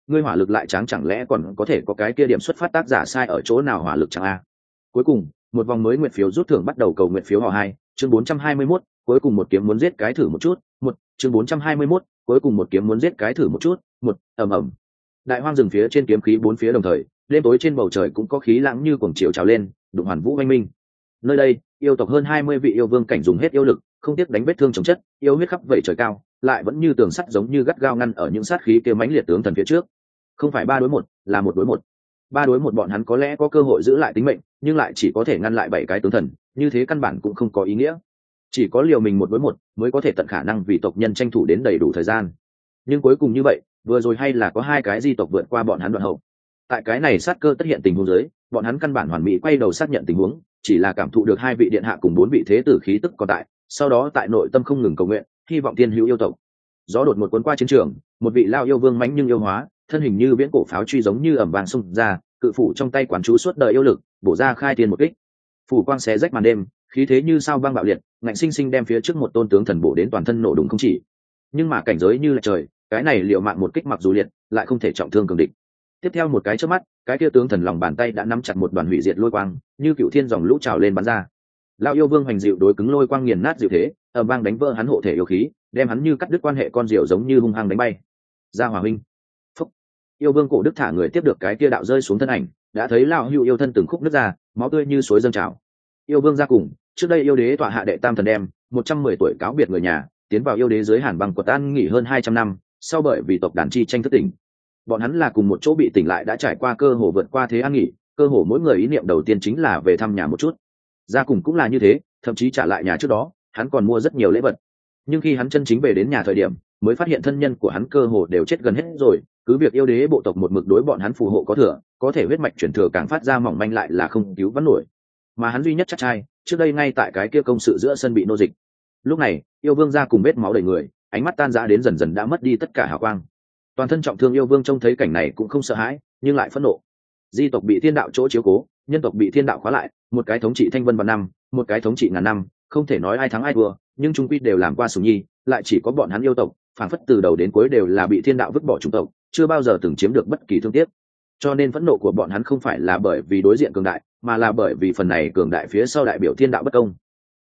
ngươi hỏa lực lại tráng, chẳng lẽ còn có thể có cái kia điểm xuất phát tác giả sai ở chỗ nào hỏa lực chẳng a? Cuối cùng một vòng mới nguyện phiếu rút thưởng bắt đầu, cầu nguyện phiếu họ 2, chương 421, cuối cùng một kiếm muốn giết cái thử một chút, một chương 421, cuối cùng một kiếm muốn giết cái thử một chút, một ầm ầm. Đại hoang rừng phía trên kiếm khí bốn phía đồng thời, đêm tối trên bầu trời cũng có khí lãng như cuồng chiều trào lên, đụng hoàn vũ oanh minh. Nơi đây yêu tộc hơn 20 vị yêu vương cảnh dùng hết yêu lực, không tiếc đánh vết thương chống chất, yêu huyết khắp vẩy trời cao, lại vẫn như tường sắt giống như gắt gao ngăn ở những sát khí kia mãnh liệt tướng thần phía trước. Không phải 3 đối 1, là 1 đối 1. 3 đối 1 bọn hắn có lẽ có cơ hội giữ lại tính mệnh, nhưng lại chỉ có thể ngăn lại 7 cái tướng thần, như thế căn bản cũng không có ý nghĩa. Chỉ có liều mình 1 đối 1 mới có thể tận khả năng vì tộc nhân tranh thủ đến đầy đủ thời gian. Nhưng cuối cùng như vậy, vừa rồi hay là có 2 cái di tộc vượt qua bọn hắn đoạn hậu. Tại cái này sát cơ tất hiện tình huống dưới, bọn hắn căn bản hoàn mỹ quay đầu xác nhận tình huống, chỉ là cảm thụ được 2 vị điện hạ cùng 4 vị thế tử khí tức còn tại, sau đó tại nội tâm không ngừng cầu nguyện, hy vọng thiên hữu yêu tộc. Gió đột một cuốn qua chiến trường, một vị lao yêu vương mãnh nhưng yêu hóa, thân hình như viễn cổ pháo truy giống như ầm vang xung ra, cự phủ trong tay quán chú suốt đời yêu lực, bổ ra khai thiên một kích. Phủ quang xé rách màn đêm, khí thế như sao băng bạo liệt, ngạnh sinh sinh đem phía trước một tôn tướng thần bổ đến toàn thân nổ đùng không chỉ. Nhưng mà cảnh giới như là trời, cái này liệu mạng một kích mặc dù liệt, lại không thể trọng thương cường địch. Tiếp theo một cái chớp mắt, cái kia tướng thần lòng bàn tay đã nắm chặt một đoàn hủy diệt lôi quang, như cựu thiên dòng lũ trào lên bắn ra. Lão yêu vương hoành dịu đối cứng lôi quang nghiền nát dịu thế, ầm vang đánh vỡ hắn hộ thể yêu khí, đem hắn như cắt đứt quan hệ con diều giống như hung hăng đánh bay. Ra hỏa huynh. Phúc. Yêu vương cổ đức thả người tiếp được cái kia đạo rơi xuống thân ảnh, đã thấy lão hữu yêu thân từng khúc nứt ra, máu tươi như suối dâng trào. Yêu vương ra cùng, trước đây yêu đế tọa hạ đệ tam thần đem 110 tuổi cáo biệt người nhà, tiến vào yêu đế dưới hàn băng quật an nghỉ hơn 200 năm, sau bởi vì tộc đàn chi tranh thất tỉnh. Bọn hắn là cùng một chỗ bị tỉnh lại, đã trải qua cơ hồ vượt qua thế an nghỉ, cơ hồ mỗi người ý niệm đầu tiên chính là về thăm nhà một chút. Ra cùng cũng là như thế, thậm chí trả lại nhà trước đó, hắn còn mua rất nhiều lễ vật. Nhưng khi hắn chân chính về đến nhà thời điểm, mới phát hiện thân nhân của hắn cơ hồ đều chết gần hết rồi, cứ việc yêu đế bộ tộc một mực đối bọn hắn phù hộ có thừa, có thể huyết mạch chuyển thừa càng phát ra mỏng manh lại là không cứu vãn nổi. Mà hắn duy nhất chắc trai, trước đây ngay tại cái kia công sự giữa sân bị nô dịch. Lúc này, yêu vương ra cùng vết máu đầy người, ánh mắt tan rã đến dần dần đã mất đi tất cả hào quang. Toàn thân trọng thương yêu vương trông thấy cảnh này cũng không sợ hãi, nhưng lại phẫn nộ. Di tộc bị thiên đạo chỗ chiếu cố, nhân tộc bị thiên đạo khóa lại, một cái thống trị thanh vân vạn năm, một cái thống trị ngàn năm, không thể nói ai thắng ai thua, nhưng trung quy đều làm qua sủng nhi, lại chỉ có bọn hắn yêu tộc, phản phất từ đầu đến cuối đều là bị thiên đạo vứt bỏ chủng tộc, chưa bao giờ từng chiếm được bất kỳ thương tiếc. Cho nên phẫn nộ của bọn hắn không phải là bởi vì đối diện cường đại, mà là bởi vì phần này cường đại phía sau đại biểu thiên đạo bất công.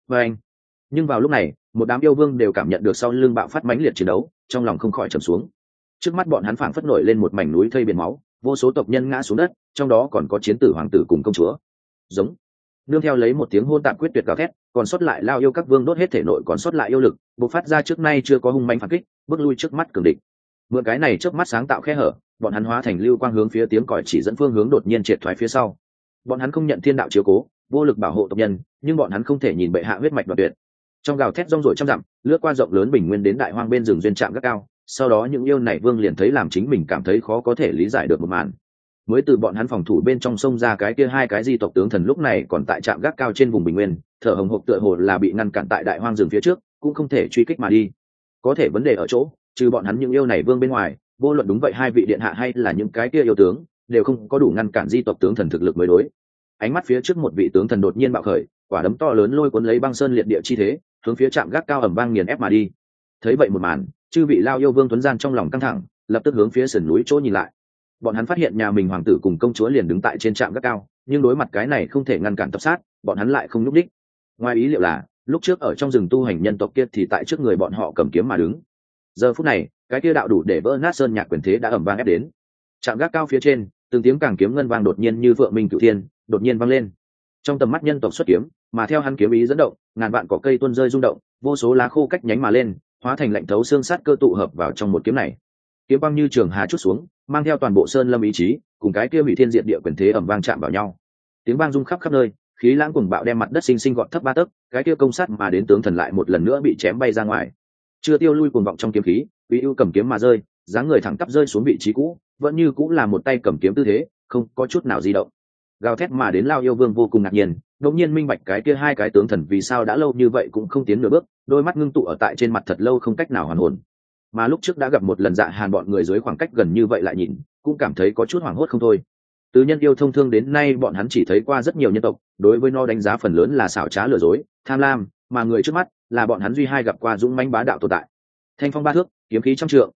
Nhưng vào lúc này, một đám yêu vương đều cảm nhận được sau lưng bạo phát mãnh liệt chiến đấu, trong lòng không khỏi trầm xuống. Trước mắt bọn hắn phảng phất nổi lên một mảnh núi thây biển máu, vô số tộc nhân ngã xuống đất, trong đó còn có chiến tử hoàng tử cùng công chúa. Giống. Nương theo lấy một tiếng hôn tạp quyết tuyệt gào thét, còn sót lại lao yêu các vương đốt hết thể nội còn sót lại yêu lực, bộc phát ra trước nay chưa có hung mãnh phản kích, bước lui trước mắt cường địch. Mượn cái này trước mắt sáng tạo khe hở, bọn hắn hóa thành lưu quang hướng phía tiếng còi chỉ dẫn phương hướng đột nhiên triệt thoái phía sau. Bọn hắn không nhận thiên đạo chiếu cố, vô lực bảo hộ tộc nhân, nhưng bọn hắn không thể nhìn bệ hạ huyết mạch đoạn tuyệt. Trong gào thét rong rổi trăm dặm, lướt qua rộng lớn bình nguyên đến đại hoang bên rừng duyên trạm gác cao, sau đó những yêu này vương liền thấy làm chính mình cảm thấy khó có thể lý giải được một màn. Mới từ bọn hắn phòng thủ bên trong sông ra cái kia 2 cái di tộc tướng thần lúc này còn tại trạm gác cao trên vùng bình nguyên, thở hồng hộc tựa hồ là bị ngăn cản tại đại hoang rừng phía trước, cũng không thể truy kích mà đi. Có thể vấn đề ở chỗ, trừ bọn hắn những yêu này vương bên ngoài, vô luận đúng vậy 2 vị điện hạ hay là những cái kia yêu tướng, đều không có đủ ngăn cản di tộc tướng thần thực lực mới đối. Ánh mắt phía trước một vị tướng thần đột nhiên bạo khởi, quả đấm to lớn lôi cuốn lấy băng sơn liệt địa chi thế, hướng phía trạm gác cao ầm vang nghiền ép mà đi. Thấy vậy một màn, chư vị lao yêu vương tuấn gian trong lòng căng thẳng, lập tức hướng phía sườn núi chỗ nhìn lại. Bọn hắn phát hiện nhà mình hoàng tử cùng công chúa liền đứng tại trên trạm gác cao, nhưng đối mặt cái này không thể ngăn cản tập sát, bọn hắn lại không nhúc đích. Ngoài ý liệu là, lúc trước ở trong rừng tu hành nhân tộc kia thì tại trước người bọn họ cầm kiếm mà đứng. Giờ phút này, cái kia đạo đủ để vỡ nát sơn nhạc quyền thế đã ầm vang ép đến. Trạm gác cao phía trên, từng tiếng càng kiếm ngân vang đột nhiên như vượng minh cửu thiên, đột nhiên vang lên. Trong tầm mắt nhân tộc xuất kiếm, mà theo hắn kiếm ý dẫn động, ngàn vạn cỏ cây tuôn rơi rung động, vô số lá khô cách nhánh mà lên, hóa thành lạnh thấu xương sát cơ tụ hợp vào trong một kiếm này. Kiếm băng như trường hà chút xuống, mang theo toàn bộ sơn lâm ý chí, cùng cái kia hủy thiên diệt địa quyền thế ầm vang chạm vào nhau. Tiếng vang rung khắp khắp nơi, khí lãng cuồng bạo đem mặt đất sinh sinh gọt thấp 3 tấc, cái kia công sát mà đến tướng thần lại một lần nữa bị chém bay ra ngoài. Chưa tiêu lui cuồng vọng trong kiếm khí, Uy ưu cầm kiếm mà rơi, dáng người thẳng tắp rơi xuống vị trí cũ, vẫn như cũng là một tay cầm kiếm tư thế, không có chút nào di động. Gào thét mà đến lao yêu vương vô cùng ngạc nhiên, đột nhiên minh bạch cái kia 2 cái tướng thần vì sao đã lâu như vậy cũng không tiến nửa bước, đôi mắt ngưng tụ ở tại trên mặt thật lâu không cách nào hoàn hồn. Mà lúc trước đã gặp một lần Dạ Hàn bọn người dưới khoảng cách gần như vậy lại nhìn, cũng cảm thấy có chút hoảng hốt không thôi. Từ nhân yêu thông thương đến nay bọn hắn chỉ thấy qua rất nhiều nhân tộc, đối với nó đánh giá phần lớn là xảo trá lừa dối, tham lam, mà người trước mắt là bọn hắn duy hai gặp qua dũng mãnh bá đạo tồn tại. Thanh phong 3 thước, kiếm khí trăm trượng,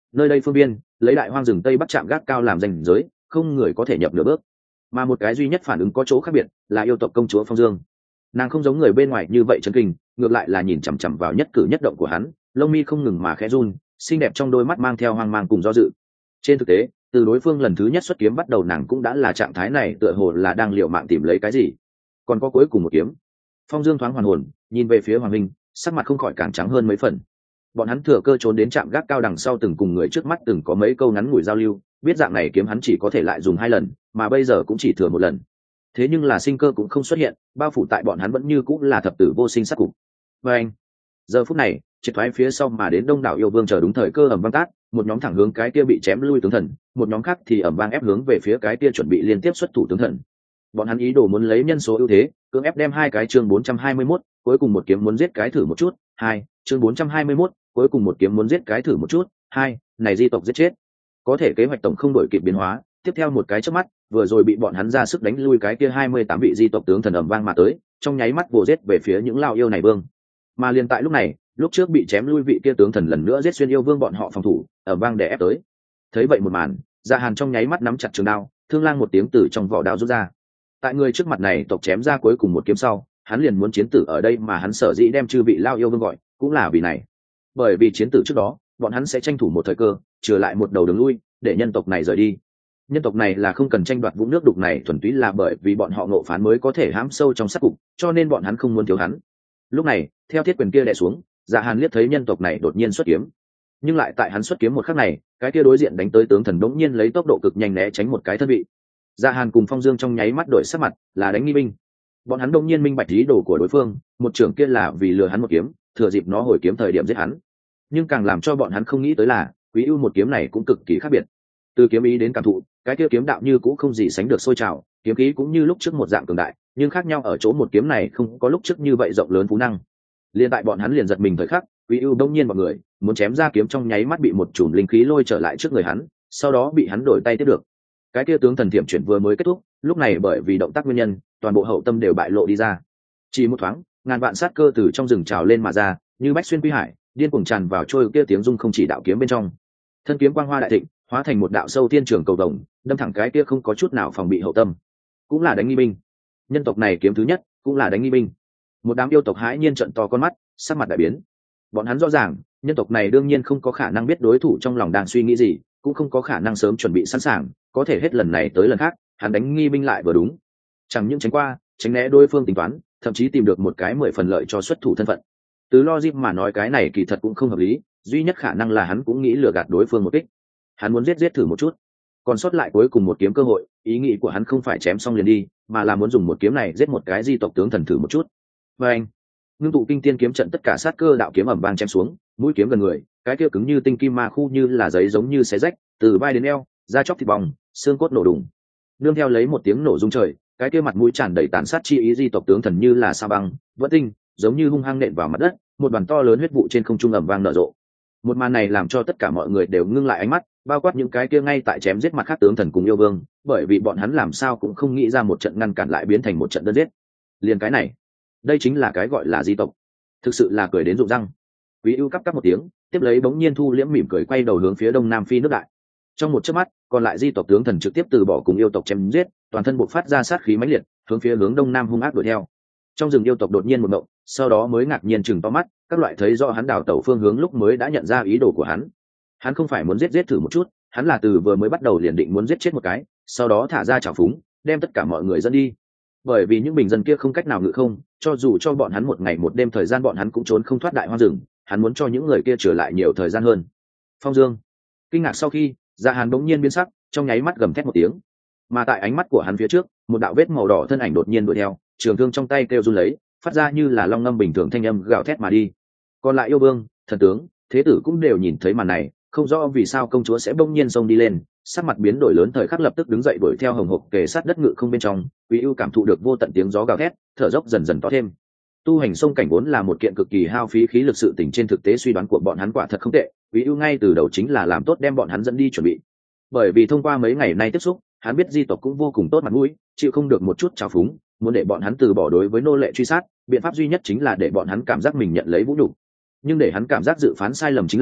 nơi đây phương biên lấy đại hoang rừng tây bắc trạm gác cao làm ranh giới, không người có thể nhập nửa bước. Mà một cái duy nhất phản ứng có chỗ khác biệt là yêu tộc công chúa Phong Dương. Nàng không giống người bên ngoài như vậy chấn kinh, ngược lại là nhìn chằm chằm vào nhất cử nhất động của hắn, lông mi không ngừng mà khẽ run, xinh đẹp trong đôi mắt mang theo hoang mang cùng do dự. Trên thực tế, từ đối phương lần thứ nhất xuất kiếm bắt đầu, nàng cũng đã là trạng thái này, tựa hồ là đang liều mạng tìm lấy cái gì. Còn có cuối cùng một kiếm. Phong Dương thoáng hoàn hồn, nhìn về phía Hoàng Minh, sắc mặt không khỏi càng trắng hơn mấy phần. Bọn hắn thừa cơ trốn đến trạm gác cao đằng sau, từng cùng người trước mắt từng có mấy câu ngắn ngủi giao lưu, biết dạng này kiếm hắn chỉ có thể lại dùng 2 lần, mà bây giờ cũng chỉ thừa 1 lần. Thế nhưng là sinh cơ cũng không xuất hiện, bao phủ tại bọn hắn vẫn như cũng là thập tử vô sinh sát cục. Và anh, giờ phút này, triệt thoái phía sau mà đến đông đảo yêu vương chờ đúng thời cơ ầm vang tát, một nhóm thẳng hướng cái kia bị chém lui tướng thần, một nhóm khác thì ầm vang ép hướng về phía cái kia chuẩn bị liên tiếp xuất thủ tướng thần. Bọn hắn ý đồ muốn lấy nhân số ưu thế, cưỡng ép đem 2 cái chương 421, cuối cùng một kiếm muốn giết cái thử một chút, 2, chương 421, cuối cùng một kiếm muốn giết cái thử một chút, 2, này di tộc giết chết. Có thể kế hoạch tổng không đổi kịp biến hóa, tiếp theo một cái chớp mắt, vừa rồi bị bọn hắn ra sức đánh lui cái kia 28 vị di tộc tướng thần ầm vang mà tới, trong nháy mắt vồ giết về phía những lao yêu này vương. Mà liền tại lúc này, lúc trước bị chém lui vị kia tướng thần lần nữa giết xuyên yêu vương bọn họ phòng thủ, ầm vang đè ép tới. Thấy vậy một màn, Dạ Hàn trong nháy mắt nắm chặt trường đao, thương lang một tiếng từ trong vỏ đao rút ra. Tại người trước mặt này tộc chém ra cuối cùng một kiếm sau, hắn liền muốn chiến tử ở đây, mà hắn sở dĩ đem chư vị lao yêu vương gọi, cũng là vì này. Bởi vì chiến tử trước đó, bọn hắn sẽ tranh thủ một thời cơ, trừ lại một đầu đường lui, để nhân tộc này rời đi. Nhân tộc này là không cần tranh đoạt vũng nước đục này, thuần túy là bởi vì bọn họ ngộ phán mới có thể hãm sâu trong sát cục, cho nên bọn hắn không muốn thiếu hắn. Lúc này, theo thiết quyền kia đè xuống, Dạ Hàn liếc thấy nhân tộc này đột nhiên xuất kiếm, nhưng lại tại hắn xuất kiếm một khắc này, cái kia đối diện đánh tới tướng thần đống nhiên lấy tốc độ cực nhanh né tránh một cái thân vị. Dạ Hàn cùng Phong Dương trong nháy mắt đổi sắc mặt, là đánh nghi binh. Bọn hắn đống nhiên minh bạch ý đồ của đối phương, một trưởng kia là vì lừa hắn một kiếm, thừa dịp nó hồi kiếm thời điểm giết hắn. Nhưng càng làm cho bọn hắn không nghĩ tới là, Quý Ưu một kiếm này cũng cực kỳ khác biệt. Từ kiếm ý đến cảm thụ, cái kia kiếm đạo như cũng không gì sánh được sôi trào, kiếm khí cũng như lúc trước một dạng cường đại, nhưng khác nhau ở chỗ một kiếm này không có lúc trước như vậy rộng lớn phú năng. Liên tại bọn hắn liền giật mình thời khắc, Quý Ưu đông nhiên bọn người muốn chém ra kiếm trong nháy mắt bị một chùm linh khí lôi trở lại trước người hắn, sau đó bị hắn đổi tay tiếp được. Cái kia tướng thần thiểm chuyển vừa mới kết thúc, lúc này bởi vì động tác nguyên nhân, toàn bộ hậu tâm đều bại lộ đi ra. Chỉ một thoáng, ngàn vạn sát cơ từ trong rừng trào lên mà ra, như bách xuyên quy hải, điên cuồng tràn vào trôi kia tiếng rung không chỉ đạo kiếm bên trong. Thân kiếm quang hoa đại thịnh, hóa thành một đạo sâu thiên trường cầu vồng, đâm thẳng cái kia không có chút nào phòng bị hậu tâm. Cũng là đánh nghi binh. Nhân tộc này kiếm thứ nhất, cũng là đánh nghi binh. Một đám yêu tộc hãi nhiên trợn to con mắt, sắc mặt đại biến. Bọn hắn rõ ràng, nhân tộc này đương nhiên không có khả năng biết đối thủ trong lòng đang suy nghĩ gì, cũng không có khả năng sớm chuẩn bị sẵn sàng, có thể hết lần này tới lần khác, hắn đánh nghi binh lại vừa đúng. Chẳng những tránh qua, tránh né đối phương tính toán, thậm chí tìm được một cái 10 phần lợi cho xuất thủ thân phận. Từ logic mà nói cái này kỳ thật cũng không hợp lý, duy nhất khả năng là hắn cũng nghĩ lừa gạt đối phương một kích. Hắn muốn giết thử một chút, còn sót lại cuối cùng một kiếm cơ hội, ý nghĩ của hắn không phải chém xong liền đi, mà là muốn dùng một kiếm này giết một cái di tộc tướng thần thử một chút. Và anh, ngưng tụ kinh tiên kiếm trận, tất cả sát cơ đạo kiếm ầm vang chém xuống, mũi kiếm gần người, cái kia cứng như tinh kim ma khu như là giấy giống như xé rách, từ vai đến eo, da chóc thịt bong, xương cốt nổ đùng. Nương theo lấy một tiếng nổ rung trời, cái kia mặt mũi tràn đầy tàn sát chi ý di tộc tướng thần như là sao băng, vỡ tinh, giống như hung hăng nện vào mặt đất, một đoàn to lớn huyết vụ trên không trung ầm vang nở rộ. Một màn này làm cho tất cả mọi người đều ngưng lại ánh mắt, bao quát những cái kia ngay tại chém giết mặt khác tướng thần cùng yêu vương, bởi vì bọn hắn làm sao cũng không nghĩ ra một trận ngăn cản lại biến thành một trận đơn giết. Liền cái này, đây chính là cái gọi là di tộc, thực sự là cười đến rụng răng. Quý Ưu cắp một tiếng, tiếp lấy bỗng nhiên thu liễm mỉm cười, quay đầu hướng phía đông nam phi nước đại. Trong một chớp mắt, còn lại di tộc tướng thần trực tiếp từ bỏ cùng yêu tộc chém giết, toàn thân bộc phát ra sát khí mãnh liệt, hướng đông nam hung ác đuổi theo. Trong rừng yêu tộc đột nhiên một ngộng, sau đó mới ngạc nhiên chừng to mắt, các loại thấy rõ hắn đảo tẩu phương hướng lúc mới đã nhận ra ý đồ của hắn. Hắn không phải muốn giết thử một chút, hắn là từ vừa mới bắt đầu liền định muốn giết chết một cái, sau đó thả ra chảo phúng, đem tất cả mọi người dẫn đi. Bởi vì những bình dân kia không cách nào ngự không, cho dù cho bọn hắn một ngày một đêm thời gian bọn hắn cũng trốn không thoát đại hoang rừng, hắn muốn cho những người kia trở lại nhiều thời gian hơn. Phong Dương kinh ngạc sau khi, Dạ Hàn bỗng nhiên biến sắc, trong nháy mắt gầm thét một tiếng. Mà tại ánh mắt của hắn phía trước, một đạo vết màu đỏ thân ảnh đột nhiên đuổi theo, trường thương trong tay kêu run lấy, phát ra như là long ngâm bình thường thanh âm gào thét mà đi. Còn lại yêu vương, thần tướng, thế tử cũng đều nhìn thấy màn này, không rõ vì sao công chúa sẽ bỗng nhiên xông đi lên, sắc mặt biến đổi lớn, thời khắc lập tức đứng dậy đuổi theo hồng hộc kề sát đất ngự không bên trong. Quý Ưu cảm thụ được vô tận tiếng gió gào thét, thở dốc dần dần to thêm. Tu hành sông cảnh vốn là một kiện cực kỳ hao phí khí lực sự tình, trên thực tế suy đoán của bọn hắn quả thật không tệ, Quý Ưu ngay từ đầu chính là làm tốt đem bọn hắn dẫn đi chuẩn bị. Bởi vì thông qua mấy ngày nay tiếp xúc, hắn biết di tộc cũng vô cùng tốt mặt mũi, chịu không được một chút trào phúng, muốn để bọn hắn từ bỏ đối với nô lệ truy sát, biện pháp duy nhất chính là để bọn hắn cảm giác mình nhận lấy vũ nhục. Nhưng để hắn cảm giác dự phán sai lầm chính là,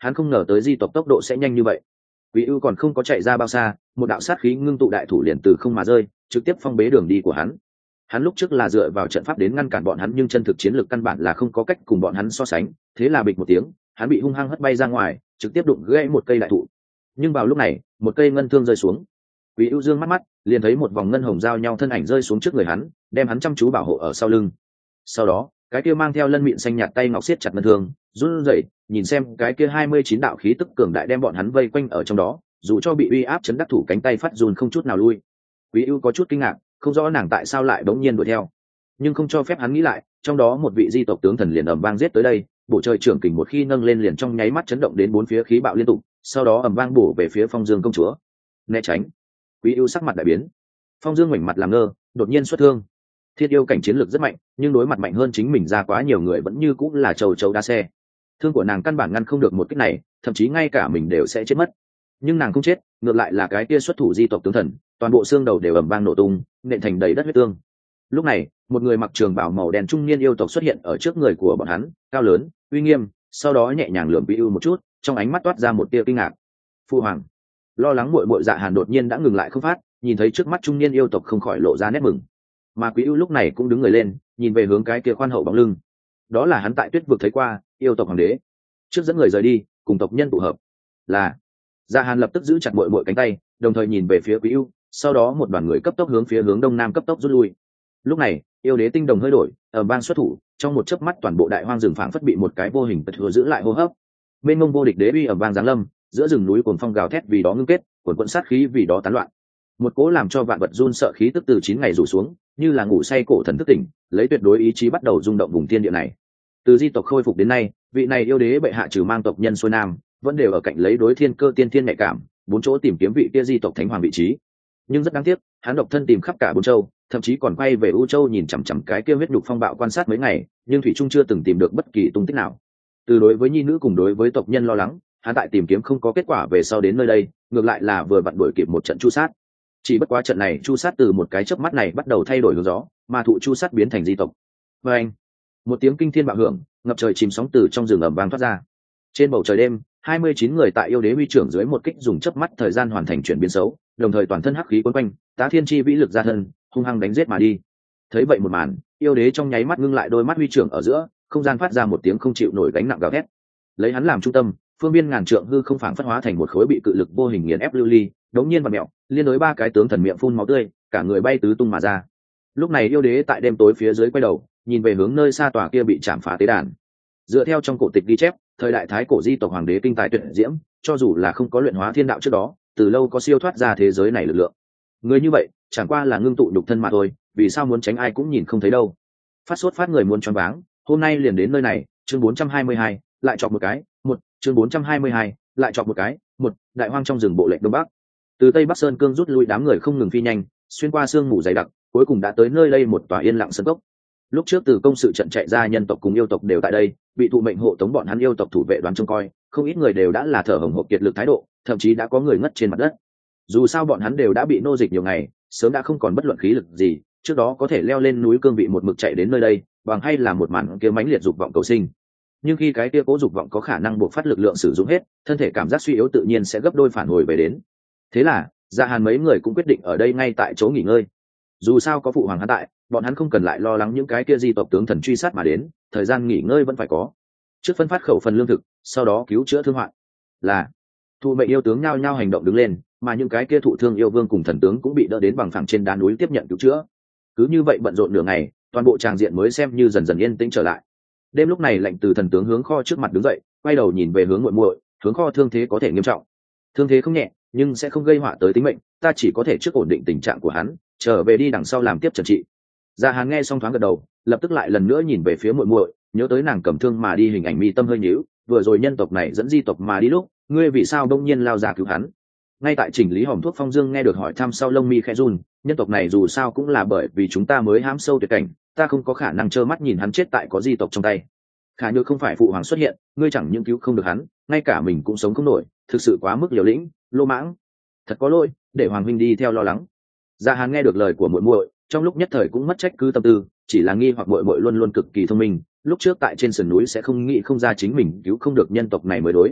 hắn không ngờ tới di tộc tốc độ sẽ nhanh như vậy. Quý ưu còn không có chạy ra bao xa, một đạo sát khí ngưng tụ đại thủ liền từ không mà rơi, trực tiếp phong bế đường đi của hắn. Hắn lúc trước là dựa vào trận pháp đến ngăn cản bọn hắn, nhưng chân thực chiến lược căn bản là không có cách cùng bọn hắn so sánh, thế là bịch một tiếng, hắn bị hung hăng hất bay ra ngoài, trực tiếp đụng gãy một cây đại thụ. Nhưng vào lúc này, một cây ngân thương rơi xuống. Quý ưu dương mắt mắt, liền thấy một vòng ngân hồng giao nhau thân ảnh rơi xuống trước người hắn, đem hắn chăm chú bảo hộ ở sau lưng. Sau đó, cái kia mang theo lân mịn xanh nhạt tay ngọc siết chặt ngân thương, run rẩy, nhìn xem cái kia 29 đạo khí tức cường đại đem bọn hắn vây quanh ở trong đó, dù cho bị uy áp chấn đắc thủ cánh tay phát run không chút nào lui. Quý ưu có chút kinh ngạc, không rõ nàng tại sao lại bỗng nhiên đuổi theo, nhưng không cho phép hắn nghĩ lại, trong đó một vị di tộc tướng thần liền ầm vang giết tới đây, bổ trời trưởng kình một khi nâng lên liền trong nháy mắt chấn động đến bốn phía khí bạo liên tục, sau đó ầm vang bổ về phía Phong Dương công chúa. Né tránh. Quý ưu sắc mặt đại biến. Phong Dương ngoảnh mặt làm ngơ, đột nhiên xuất thương. Thiết yêu cảnh chiến lược rất mạnh, nhưng đối mặt mạnh hơn chính mình ra quá nhiều người vẫn như cũng là trầu trầu đa xe. Thương của nàng căn bản ngăn không được một kích này, thậm chí ngay cả mình đều sẽ chết mất. Nhưng nàng không chết, ngược lại là cái kia xuất thủ di tộc tướng thần, toàn bộ xương đầu đều ầm vang nổ tung, nện thành đầy đất huyết tương. Lúc này, một người mặc trường bào màu đen trung niên yêu tộc xuất hiện ở trước người của bọn hắn, cao lớn, uy nghiêm, sau đó nhẹ nhàng lườm Quý ưu một chút, trong ánh mắt toát ra một tia kinh ngạc. Phu hoàng. Lo lắng muội muội Dạ Hàn đột nhiên đã ngừng lại không phát, nhìn thấy trước mắt trung niên yêu tộc không khỏi lộ ra nét mừng. Mà Quý ưu lúc này cũng đứng người lên, nhìn về hướng cái kia khoan hậu bóng lưng. Đó là hắn tại Tuyết vực thấy qua, yêu tộc hoàng đế. Trước dẫn người rời đi, cùng tộc nhân tụ hợp. Là. Dạ Hàn lập tức giữ chặt muội muội cánh tay, đồng thời nhìn về phía Quý ưu, sau đó một đoàn người cấp tốc hướng phía hướng đông nam cấp tốc rút lui. Lúc này, yêu đế tinh đồng hơi đổi, ở bang xuất thủ, trong một chớp mắt toàn bộ đại hoang rừng phảng phất bị một cái vô hình tật thừa giữ lại hô hấp. Bên mông vô địch đế uy ở bang giáng lâm, giữa rừng núi cuồng phong gào thét vì đó ngưng kết, cuồn cuộn sát khí vì đó tán loạn. Một cỗ làm cho vạn vật run sợ khí tức từ 9 ngày rủ xuống, như là ngủ say cổ thần thức tỉnh, lấy tuyệt đối ý chí bắt đầu rung động vùng thiên địa này. Từ di tộc khôi phục đến nay, vị này yêu đế bệ hạ trừ mang tộc nhân xuôi nam, vẫn đều ở cạnh lấy đối thiên cơ tiên thiên nhạy cảm, bốn chỗ tìm kiếm vị kia di tộc thánh hoàng vị trí. Nhưng rất đáng tiếc, hắn độc thân tìm khắp cả bốn châu, thậm chí còn quay về U Châu nhìn chằm chằm cái kia huyết nhục phong bạo quan sát mấy ngày, nhưng thủy trung chưa từng tìm được bất kỳ tung tích nào. Từ đối với nhi nữ cùng đối với tộc nhân lo lắng, hắn tại tìm kiếm không có kết quả về sau đến nơi đây, ngược lại là vừa vặn đuổi kịp một trận chu sát. Chỉ bất quá trận này chu sát từ một cái chớp mắt này bắt đầu thay đổi hướng gió, mà thụ chu sát biến thành di tộc. Và anh, một tiếng kinh thiên bạo hưởng, ngập trời chìm sóng từ trong rừng ầm vang thoát ra. Trên bầu trời đêm, 29 người tại yêu đế huy trưởng dưới một kích dùng chớp mắt thời gian hoàn thành chuyển biến xấu, đồng thời toàn thân hắc khí quấn quanh, tá thiên chi vĩ lực ra thân, hung hăng đánh giết mà đi. Thấy vậy một màn, yêu đế trong nháy mắt ngưng lại đôi mắt huy trưởng ở giữa, không gian phát ra một tiếng không chịu nổi gánh nặng gào thét. Lấy hắn làm trung tâm, phương biên ngàn trượng hư không phảng phất hóa thành một khối bị cự lực vô hình nghiền ép lưu ly, đống nhiên và mẹo, liên đối ba cái tướng thần miệng phun máu tươi, cả người bay tứ tung mà ra. Lúc này yêu đế tại đêm tối phía dưới quay đầu, nhìn về hướng nơi xa tòa kia bị chạm phá tế đàn. Dựa theo trong cổ tịch ghi chép, thời đại thái cổ di tộc hoàng đế kinh tài tuyệt diễm, cho dù là không có luyện hóa thiên đạo trước đó, từ lâu có siêu thoát ra thế giới này lực lượng. Người như vậy, chẳng qua là ngưng tụ nhục thân mà thôi, vì sao muốn tránh ai cũng nhìn không thấy đâu. Phát sốt phát người muốn choáng váng, hôm nay liền đến nơi này, chương 422, lại chọc một cái, chương 422, lại chọc một cái, đại hoang trong rừng bộ lệnh đông bắc. Từ tây bắc sơn cương rút lui đám người không ngừng phi nhanh, xuyên qua sương mù dày đặc, cuối cùng đã tới nơi đây một tòa yên lặng sơn cốc. Lúc trước từ công sự trận chạy ra nhân tộc cùng yêu tộc đều tại đây, bị thụ mệnh hộ tống bọn hắn yêu tộc thủ vệ đoán trông coi, không ít người đều đã là thở hổn hộc kiệt lực thái độ, thậm chí đã có người ngất trên mặt đất. Dù sao bọn hắn đều đã bị nô dịch nhiều ngày, sớm đã không còn bất luận khí lực gì, trước đó có thể leo lên núi cương vị một mực chạy đến nơi đây, bằng hay là một màn kia mãnh liệt dục vọng cầu sinh. Nhưng khi cái kia cố dục vọng có khả năng buộc phát lực lượng sử dụng hết, thân thể cảm giác suy yếu tự nhiên sẽ gấp đôi phản hồi về đến. Thế là, Dạ Hàn mấy người cũng quyết định ở đây ngay tại chỗ nghỉ ngơi. Dù sao có phụ hoàng hắn tại, bọn hắn không cần lại lo lắng những cái kia di tộc tướng thần truy sát mà đến, thời gian nghỉ ngơi vẫn phải có. Trước phân phát khẩu phần lương thực, sau đó cứu chữa thương hoạn. Là thụ mệnh yêu tướng nhao nhao hành động đứng lên, mà những cái kia thụ thương yêu vương cùng thần tướng cũng bị đỡ đến bằng phẳng trên đá núi tiếp nhận cứu chữa. Cứ như vậy bận rộn nửa ngày, toàn bộ tràng diện mới xem như dần dần yên tĩnh trở lại. Đêm lúc này lệnh từ thần tướng hướng kho trước mặt đứng dậy, quay đầu nhìn về hướng muội muội, hướng kho thương thế có thể nghiêm trọng, thương thế không nhẹ nhưng sẽ không gây họa tới tính mệnh, ta chỉ có thể trước ổn định tình trạng của hắn, trở về đi đằng sau làm tiếp trần trị. Dạ Hàn nghe xong thoáng gật đầu, lập tức lại lần nữa nhìn về phía muội muội, nhớ tới nàng cầm thương mà đi hình ảnh mi tâm hơi nhíu, vừa rồi nhân tộc này dẫn di tộc mà đi lúc, ngươi vì sao đông nhiên lao ra cứu hắn? Ngay tại chỉnh lý hòm thuốc Phong Dương nghe được hỏi thăm sau lông mi khẽ run, nhân tộc này dù sao cũng là bởi vì chúng ta mới hãm sâu tuyệt cảnh, ta không có khả năng trơ mắt nhìn hắn chết tại có di tộc trong tay. Khả như không phải phụ hoàng xuất hiện, ngươi chẳng những cứu không được hắn, ngay cả mình cũng sống không nổi, thực sự quá mức liều lĩnh, lô mãng. Thật có lỗi, để hoàng huynh đi theo lo lắng. Dạ Hàn nghe được lời của muội muội, trong lúc nhất thời cũng mất trách cứ tâm tư, chỉ là nghi hoặc muội muội luôn luôn cực kỳ thông minh, lúc trước tại trên sườn núi sẽ không nghĩ không ra chính mình cứu không được nhân tộc này mới đối.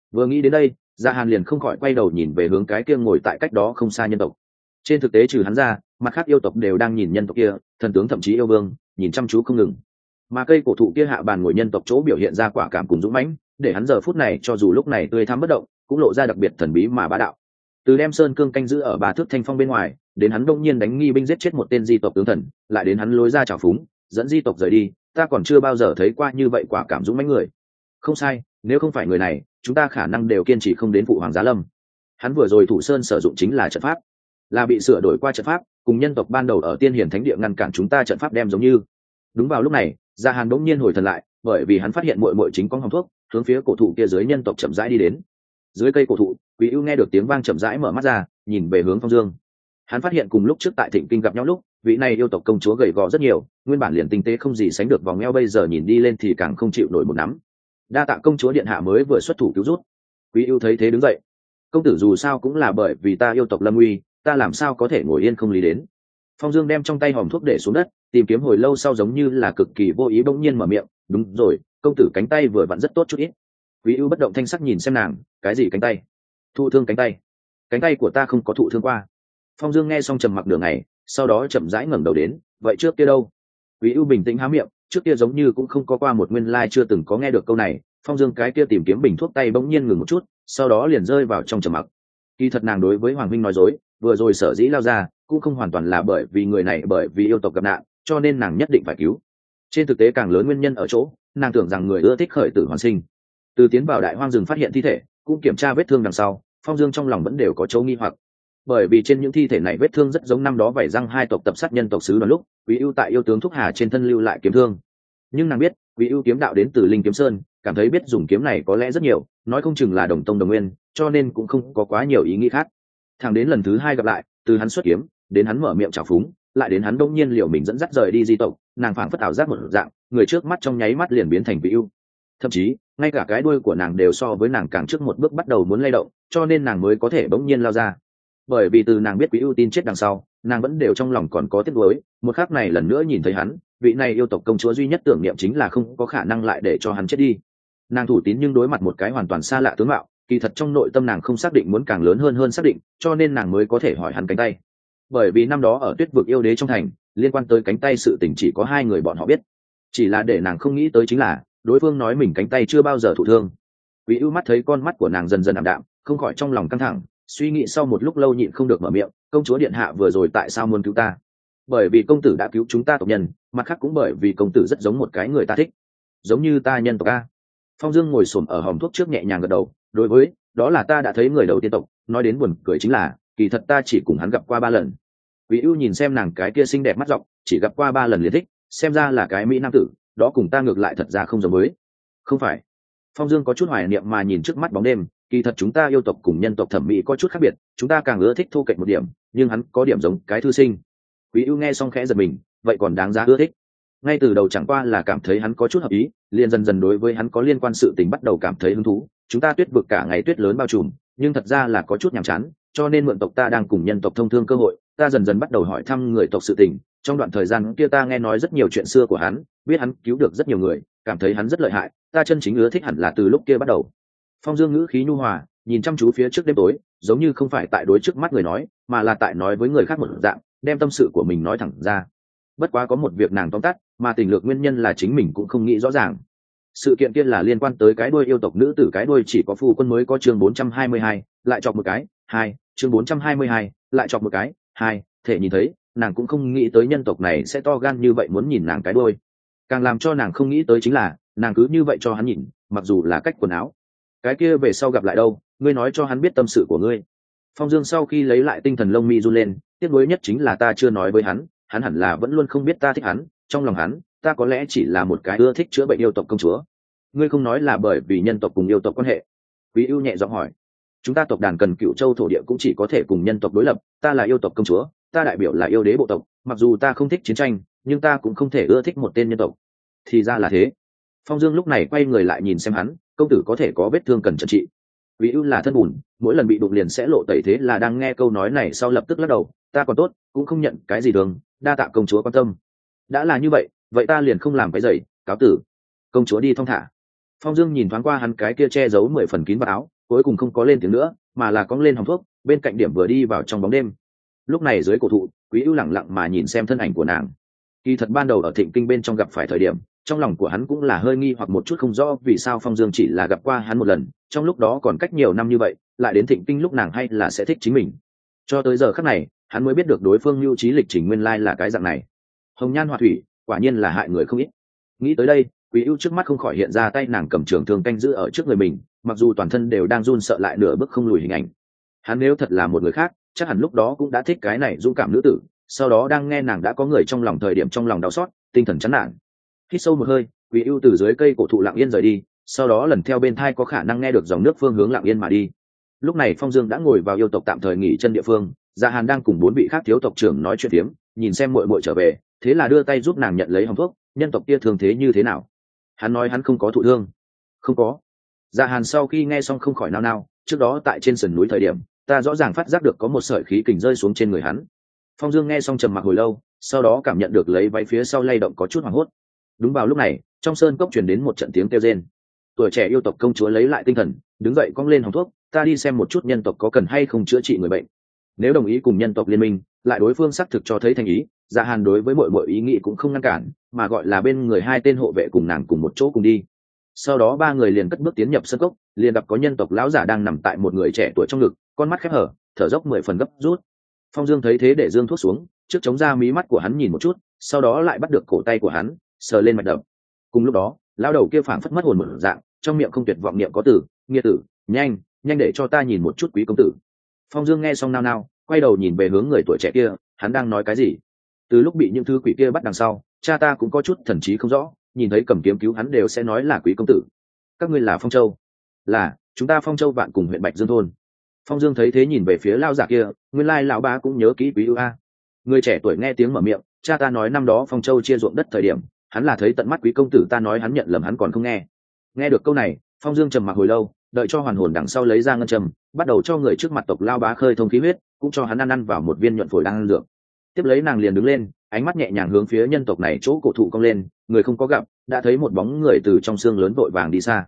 Vừa nghĩ đến đây, Gia Hàn liền không khỏi quay đầu nhìn về hướng cái kia ngồi tại cách đó không xa nhân tộc. Trên thực tế trừ hắn ra, mặt khác yêu tộc đều đang nhìn nhân tộc kia, thần tướng thậm chí yêu vương nhìn chăm chú không ngừng. Mà cây cổ thụ kia hạ bàn ngồi nhân tộc chỗ biểu hiện ra quả cảm cùng dũng mãnh, để hắn giờ phút này cho dù lúc này tươi thắm bất động, cũng lộ ra đặc biệt thần bí mà bá đạo. Từ đem sơn cương canh giữ ở bà thước thanh phong bên ngoài, đến hắn đông nhiên đánh nghi binh giết chết một tên di tộc tướng thần, lại đến hắn lối ra trào phúng, dẫn di tộc rời đi, ta còn chưa bao giờ thấy qua như vậy quả cảm dũng mãnh người. Không sai, nếu không phải người này, chúng ta khả năng đều kiên trì không đến phụ hoàng giá lâm. Hắn vừa rồi thủ sơn sử dụng chính là trận pháp, là bị sửa đổi qua trận pháp, cùng nhân tộc ban đầu ở tiên hiển thánh địa ngăn cản chúng ta trận pháp đem giống như. Đúng vào lúc này, Gia Hàn bỗng nhiên hồi thần lại, bởi vì hắn phát hiện muội muội chính có hồng thuốc, hướng phía cổ thụ kia dưới nhân tộc chậm rãi đi đến. Dưới cây cổ thụ, Quý Ưu nghe được tiếng vang chậm rãi mở mắt ra, nhìn về hướng Phong Dương. Hắn phát hiện cùng lúc trước tại Thịnh Kinh gặp nhau lúc, vị này yêu tộc công chúa gầy gò rất nhiều, nguyên bản liền tinh tế không gì sánh được vòng eo bây giờ nhìn đi lên thì càng không chịu nổi một nắm. Đa tạ công chúa điện hạ mới vừa xuất thủ cứu rút. Quý Ưu thấy thế đứng dậy. Công tử dù sao cũng là bởi vì ta yêu tộc lâm uy, ta làm sao có thể ngồi yên không lý đến. Phong Dương đem trong tay hòm thuốc để xuống đất, tìm kiếm hồi lâu sau giống như là cực kỳ vô ý bỗng nhiên mở miệng, đúng rồi, công tử cánh tay vừa vặn rất tốt chút ít. Quý Ưu bất động thanh sắc nhìn xem nàng, cái gì cánh tay? Thụ thương cánh tay? Cánh tay của ta không có thụ thương qua. Phong Dương nghe xong trầm mặc nửa ngày, sau đó chậm rãi ngẩng đầu đến, vậy trước kia đâu? Quý Ưu bình tĩnh há miệng, trước kia giống như cũng không có qua một nguyên lai chưa từng có nghe được câu này. Phong Dương cái kia tìm kiếm bình thuốc tay bỗng nhiên ngừng một chút, sau đó liền rơi vào trong trầm mặc. Kỳ thật nàng đối với Hoàng Minh nói dối, vừa rồi sở dĩ lao ra, cũng không hoàn toàn là bởi vì người này bởi vì yêu tộc gặp nạn, cho nên nàng nhất định phải cứu. Trên thực tế càng lớn nguyên nhân ở chỗ, nàng tưởng rằng người ưa thích khởi tử hoàn sinh. Từ tiến vào đại hoang rừng phát hiện thi thể, cũng kiểm tra vết thương đằng sau, Phong Dương trong lòng vẫn đều có chỗ nghi hoặc. Bởi vì trên những thi thể này vết thương rất giống năm đó vảy răng hai tộc tập sát nhân tộc sứ đoàn lúc, Quý Ưu tại yêu tướng Thúc Hà trên thân lưu lại kiếm thương. Nhưng nàng biết, Quý Ưu kiếm đạo đến từ Linh Kiếm Sơn, cảm thấy biết dùng kiếm này có lẽ rất nhiều, nói không chừng là đồng tông đồng nguyên, cho nên cũng không có quá nhiều ý nghĩ khác. Thẳng đến lần thứ hai gặp lại, từ hắn xuất kiếm, đến hắn mở miệng chào phúng, lại đến hắn đông nhiên liệu mình dẫn dắt rời đi di tộc, nàng phảng phất ảo giác một dạng, người trước mắt trong nháy mắt liền biến thành Quý Ưu. Thậm chí, ngay cả cái đuôi của nàng đều so với nàng càng trước một bước bắt đầu muốn lay động, cho nên nàng mới có thể bỗng nhiên lao ra. Bởi vì từ nàng biết Quý Ưu tin chết đằng sau, nàng vẫn đều trong lòng còn có tiếc nuối, một khắc này lần nữa nhìn thấy hắn, vị này yêu tộc công chúa duy nhất tưởng niệm chính là không có khả năng lại để cho hắn chết đi. Nàng thủ tín nhưng đối mặt một cái hoàn toàn xa lạ tướng mạo, kỳ thật trong nội tâm nàng không xác định muốn càng lớn hơn xác định, cho nên nàng mới có thể hỏi hắn cánh tay. Bởi vì năm đó ở Tuyết vực yêu đế trong thành, liên quan tới cánh tay sự tình chỉ có hai người bọn họ biết. Chỉ là để nàng không nghĩ tới chính là, đối phương nói mình cánh tay chưa bao giờ thụ thương. Quý Ưu mắt thấy con mắt của nàng dần dần ảm đạm, không khỏi trong lòng căng thẳng, suy nghĩ sau một lúc lâu nhịn không được mở miệng, công chúa điện hạ vừa rồi tại sao muốn cứu ta? Bởi vì công tử đã cứu chúng ta tộc nhân, mặt khác cũng bởi vì công tử rất giống một cái người ta thích, giống như ta nhân tộc a. Phong Dương ngồi xổm ở hòm thuốc trước nhẹ nhàng gật đầu, đối với, đó là ta đã thấy người đầu tiên tộc, nói đến buồn cười chính là, kỳ thật ta chỉ cùng hắn gặp qua 3 lần. Quý Ưu nhìn xem nàng cái kia xinh đẹp mắt dọc, chỉ gặp qua 3 lần liền thích, xem ra là cái mỹ nam tử, đó cùng ta ngược lại thật ra không giống với. Không phải. Phong Dương có chút hoài niệm mà nhìn trước mắt bóng đêm, kỳ thật chúng ta yêu tộc cùng nhân tộc thẩm mỹ có chút khác biệt, chúng ta càng ưa thích thu kệch một điểm, nhưng hắn có điểm giống cái thư sinh. Quý Ưu nghe xong khẽ giật mình, vậy còn đáng giá ưa thích. Ngay từ đầu chẳng qua là cảm thấy hắn có chút hợp ý, liền dần dần đối với hắn có liên quan sự tình bắt đầu cảm thấy hứng thú. Chúng ta tuyết vực cả ngày tuyết lớn bao trùm, nhưng thật ra là có chút nhàm chán, cho nên mượn tộc ta đang cùng nhân tộc thông thương cơ hội, ta dần dần bắt đầu hỏi thăm người tộc sự tình. Trong đoạn thời gian kia ta nghe nói rất nhiều chuyện xưa của hắn, biết hắn cứu được rất nhiều người, cảm thấy hắn rất lợi hại, ta chân chính ưa thích hẳn là từ lúc kia bắt đầu. Phong Dương ngữ khí nhu hòa, nhìn chăm chú phía trước đêm tối, giống như không phải tại đối trước mắt người nói, mà là tại nói với người khác một dạng, đem tâm sự của mình nói thẳng ra. Bất quá có một việc nàng tóm tắt, mà tình lược nguyên nhân là chính mình cũng không nghĩ rõ ràng. Sự kiện kia là liên quan tới cái đuôi yêu tộc nữ tử, cái đuôi chỉ có phu quân mới có chương 422, lại chọc một cái, 2, chương 422, lại chọc một cái, 2, thể nhìn thấy, nàng cũng không nghĩ tới nhân tộc này sẽ to gan như vậy muốn nhìn nàng cái đuôi. Càng làm cho nàng không nghĩ tới chính là, nàng cứ như vậy cho hắn nhìn, mặc dù là cách quần áo. Cái kia về sau gặp lại đâu, ngươi nói cho hắn biết tâm sự của ngươi. Phong Dương sau khi lấy lại tinh thần lông mi run lên, tiếc nuối nhất chính là ta chưa nói với hắn, hắn hẳn là vẫn luôn không biết ta thích hắn, trong lòng hắn, ta có lẽ chỉ là một cái ưa thích chữa bệnh yêu tộc công chúa. Ngươi không nói là bởi vì nhân tộc cùng yêu tộc quan hệ? Quý Ưu nhẹ giọng hỏi. Chúng ta tộc đàn cần Cựu Châu thổ địa cũng chỉ có thể cùng nhân tộc đối lập, ta là yêu tộc công chúa, ta đại biểu là yêu đế bộ tộc, mặc dù ta không thích chiến tranh, nhưng ta cũng không thể ưa thích một tên nhân tộc. Thì ra là thế. Phong Dương lúc này quay người lại nhìn xem hắn, công tử có thể có vết thương cần chữa trị. Quý Ưu là thân bùn, mỗi lần bị đụng liền sẽ lộ tẩy, thế là đang nghe câu nói này sau lập tức lắc đầu, ta còn tốt, cũng không nhận cái gì đường, đa tạ công chúa quan tâm. Đã là như vậy, vậy ta liền không làm cái giày, cáo tử. Công chúa đi thong thả. Phong Dương nhìn thoáng qua hắn cái kia che giấu 10 phần kín vào áo, cuối cùng không có lên tiếng nữa mà là cong lên hòng thuốc bên cạnh điểm vừa đi vào trong bóng đêm. Lúc này dưới cổ thụ, Quý Ưu lặng lặng mà nhìn xem thân ảnh của nàng. Kỳ thật ban đầu ở Thịnh Kinh bên trong gặp phải thời điểm, trong lòng của hắn cũng là hơi nghi hoặc một chút, không rõ vì sao Phong Dương chỉ là gặp qua hắn một lần, trong lúc đó còn cách nhiều năm như vậy, lại đến Thịnh Kinh lúc nàng hay là sẽ thích chính mình. Cho tới giờ khắc này, hắn mới biết được đối phương lưu trí lịch trình nguyên lai là cái dạng này. Hồng nhan họa thủy, quả nhiên là hại người không ít. Nghĩ tới đây, Quý Ưu trước mắt không khỏi hiện ra tay nàng cầm trường thương canh giữ ở trước người mình, mặc dù toàn thân đều đang run sợ lại nửa bước không lùi hình ảnh. Hắn nếu thật là một người khác, chắc hẳn lúc đó cũng đã thích cái này dũng cảm nữ tử, sau đó đang nghe nàng đã có người trong lòng thời điểm trong lòng đau xót, tinh thần chán nản. Hít sâu một hơi, Quý Ưu từ dưới cây cổ thụ lặng yên rời đi, sau đó lần theo bên thai có khả năng nghe được dòng nước phương hướng lặng yên mà đi. Lúc này Phong Dương đã ngồi vào yêu tộc tạm thời nghỉ chân địa phương, Dạ Hàn đang cùng 4 vị khác thiếu tộc trưởng nói chuyện phiếm, nhìn xem muội muội trở về, thế là đưa tay giúp nàng nhận lấy hòm thuốc. Nhân tộc kia thương thế như thế nào? Hắn nói hắn không có thụ thương. Không có. Dạ Hàn sau khi nghe xong không khỏi nao nao, trước đó tại trên sườn núi thời điểm, ta rõ ràng phát giác được có một sợi khí kình rơi xuống trên người hắn. Phong Dương nghe xong trầm mặc hồi lâu, sau đó cảm nhận được lấy váy phía sau lay động có chút hoảng hốt. Đúng vào lúc này, trong sơn cốc truyền đến một trận tiếng kêu rên. Tuổi trẻ yêu tộc công chúa lấy lại tinh thần, đứng dậy cong lên hòm thuốc, ta đi xem một chút nhân tộc có cần hay không chữa trị người bệnh. Nếu đồng ý cùng nhân tộc liên minh, lại đối phương xác thực cho thấy thành ý, Dạ Hàn đối với mọi ý nghĩ cũng không ngăn cản, mà gọi là bên người 2 tên hộ vệ cùng nàng cùng một chỗ cùng đi. Sau đó 3 người liền cất bước tiến nhập sân cốc, liền gặp có nhân tộc lão giả đang nằm tại một người trẻ tuổi trong ngực, con mắt khép hở, thở dốc 10 phần gấp rút. Phong Dương thấy thế để dương thuốc xuống, trước chống ra mí mắt của hắn nhìn một chút, sau đó lại bắt được cổ tay của hắn, sờ lên mạch đập. Cùng lúc đó, lão đầu kia phảng phất mất hồn một dạng, trong miệng không tuyệt vọng niệm có từ, nghĩa tử, nhanh, nhanh để cho ta nhìn một chút quý công tử. Phong Dương nghe xong nao nao, quay đầu nhìn về hướng người tuổi trẻ kia, hắn đang nói cái gì? Từ lúc bị những thứ quỷ kia bắt đằng sau, cha ta cũng có chút thần trí không rõ, nhìn thấy cầm kiếm cứu hắn đều sẽ nói là quý công tử. Các ngươi là Phong Châu? Là, chúng ta Phong Châu Vạn cùng huyện Bạch Dương thôn. Phong Dương thấy thế nhìn về phía lão giả kia, nguyên lai lão bá cũng nhớ kỹ Quý Ưu a. Người trẻ tuổi nghe tiếng mở miệng, cha ta nói năm đó Phong Châu chia ruộng đất thời điểm, hắn là thấy tận mắt quý công tử ta nói hắn nhận lầm hắn còn không nghe. Nghe được câu này, Phong Dương trầm mặc hồi lâu, đợi cho hoàn hồn đằng sau lấy ra ngân trầm, bắt đầu cho người trước mặt tộc lão bá khơi thông khí huyết, cũng cho hắn ăn vào một viên nhuận phổi đang ăn dược. Tiếp lấy nàng liền đứng lên, ánh mắt nhẹ nhàng hướng phía nhân tộc này chỗ cổ thụ cong lên, người không có gặp, đã thấy một bóng người từ trong xương lớn vội vàng đi xa.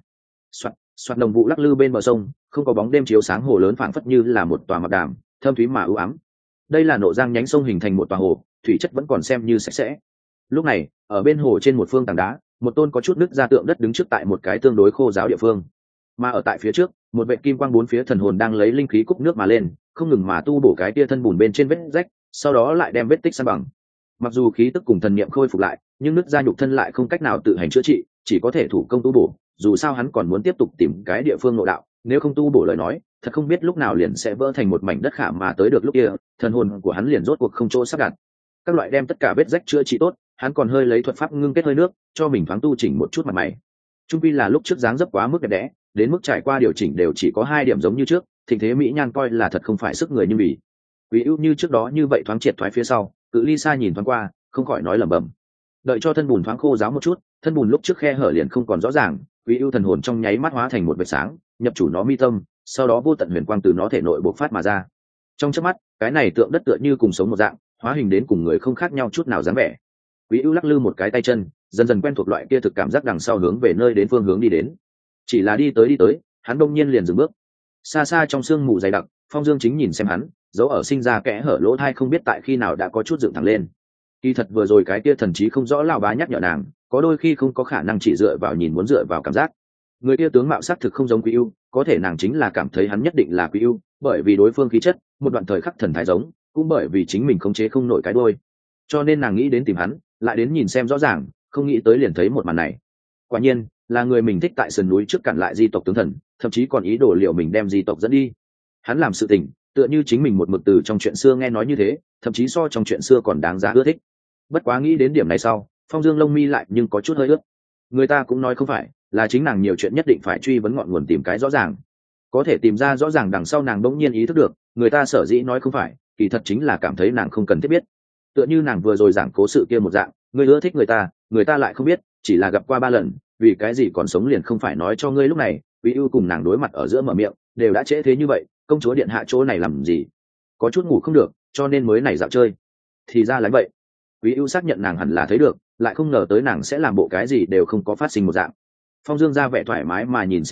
Soạt đồng vụ lắc lư bên bờ sông, không có bóng đêm chiếu sáng hồ lớn phảng phất như là một tòa mặt đàm, thâm thúy mà u ám. Đây là nộ giang nhánh sông hình thành một tòa hồ, thủy chất vẫn còn xem như sạch sẽ. Lúc này, ở bên hồ trên một phương tảng đá, một tôn có chút nứt ra tượng đất đứng trước tại một cái tương đối khô ráo địa phương. Mà ở tại phía trước, một vệ kim quang bốn phía thần hồn đang lấy linh khí cúc nước mà lên, không ngừng mà tu bổ cái tia thân bùn bên trên vết rách, sau đó lại đem vết tích san bằng. Mặc dù khí tức cùng thần niệm khôi phục lại, nhưng nứt ra nhục thân lại không cách nào tự hành chữa trị, chỉ có thể thủ công tu bổ. Dù sao hắn còn muốn tiếp tục tìm cái địa phương nội đạo, nếu không tu bổ lời nói, thật không biết lúc nào liền sẽ vỡ thành một mảnh đất khảm, mà tới được lúc kia, thần hồn của hắn liền rốt cuộc không chỗ sắp đặt. Các loại đem tất cả vết rách chữa trị tốt, hắn còn hơi lấy thuật pháp ngưng kết hơi nước, cho mình thoáng tu chỉnh một chút mặt mày. Trung quy là lúc trước dáng dấp quá mức đẹp đẽ, đến mức trải qua điều chỉnh đều chỉ có 2 điểm giống như trước, thịnh thế mỹ nhan coi là thật không phải sức người như bỉ. Quý Ưu như trước đó như vậy thoáng triệt thoái phía sau, cự ly xa nhìn thoáng qua, không khỏi nói lẩm bẩm. Đợi cho thân bùn thoáng khô ráo một chút, thân bùn lúc trước khe hở liền không còn rõ ràng, Quý Ưu thần hồn trong nháy mắt hóa thành một vệt sáng, nhập chủ nó mi tâm, sau đó vô tận huyền quang từ nó thể nội bộc phát mà ra. Trong chớp mắt, cái này tượng đất tựa như cùng sống một dạng, hóa hình đến cùng người không khác nhau chút nào dáng vẻ. Quý Ưu lắc lư một cái tay chân, dần dần quen thuộc loại kia thực cảm giác đằng sau hướng về nơi đến phương hướng đi đến. Chỉ là đi tới, hắn đông nhiên liền dừng bước. Xa xa trong sương mù dày đặc, Phong Dương chính nhìn xem hắn, dấu ở sinh ra kẽ hở lỗ tai không biết tại khi nào đã có chút dựng thẳng lên. Kỳ thật vừa rồi cái kia thần trí không rõ lão bá nhắc nhở nàng, có đôi khi không có khả năng chỉ dựa vào nhìn muốn dựa vào cảm giác. Người kia tướng mạo sắc thực không giống Quý Ưu, có thể nàng chính là cảm thấy hắn nhất định là Quý Ưu, bởi vì đối phương khí chất, một đoạn thời khắc thần thái giống, cũng bởi vì chính mình khống chế không nổi cái đuôi. Cho nên nàng nghĩ đến tìm hắn, lại đến nhìn xem rõ ràng, không nghĩ tới liền thấy một màn này. Quả nhiên, là người mình thích tại sườn núi trước cản lại di tộc tướng thần, thậm chí còn ý đồ liệu mình đem di tộc dẫn đi. Hắn làm sự tình, tựa như chính mình một mực từ trong chuyện xưa nghe nói như thế, thậm chí so trong chuyện xưa còn đáng giá ưa thích. Bất quá nghĩ đến điểm này sau, Phong Dương lông mi lại nhưng có chút hơi ướt. Người ta cũng nói không phải, là chính nàng nhiều chuyện nhất định phải truy vấn ngọn nguồn tìm cái rõ ràng. Có thể tìm ra rõ ràng đằng sau nàng bỗng nhiên ý thức được, người ta sở dĩ nói không phải, kỳ thật chính là cảm thấy nàng không cần thiết biết. Tựa như nàng vừa rồi giảng cố sự kia một dạng, người ưa thích người ta lại không biết, chỉ là gặp qua 3 lần, vì cái gì còn sống liền không phải nói cho ngươi lúc này. Quý Ưu cùng nàng đối mặt ở giữa mở miệng, đều đã trễ thế như vậy, công chúa điện hạ chỗ này làm gì? Có chút ngủ không được, cho nên mới này dạo chơi. Thì ra là vậy. Quý Ưu xác nhận nàng hẳn là thấy được, lại không ngờ tới nàng sẽ làm bộ cái gì đều không có phát sinh một dạng. Phong Dương ra vẻ thoải mái mà nhìn xem hắn,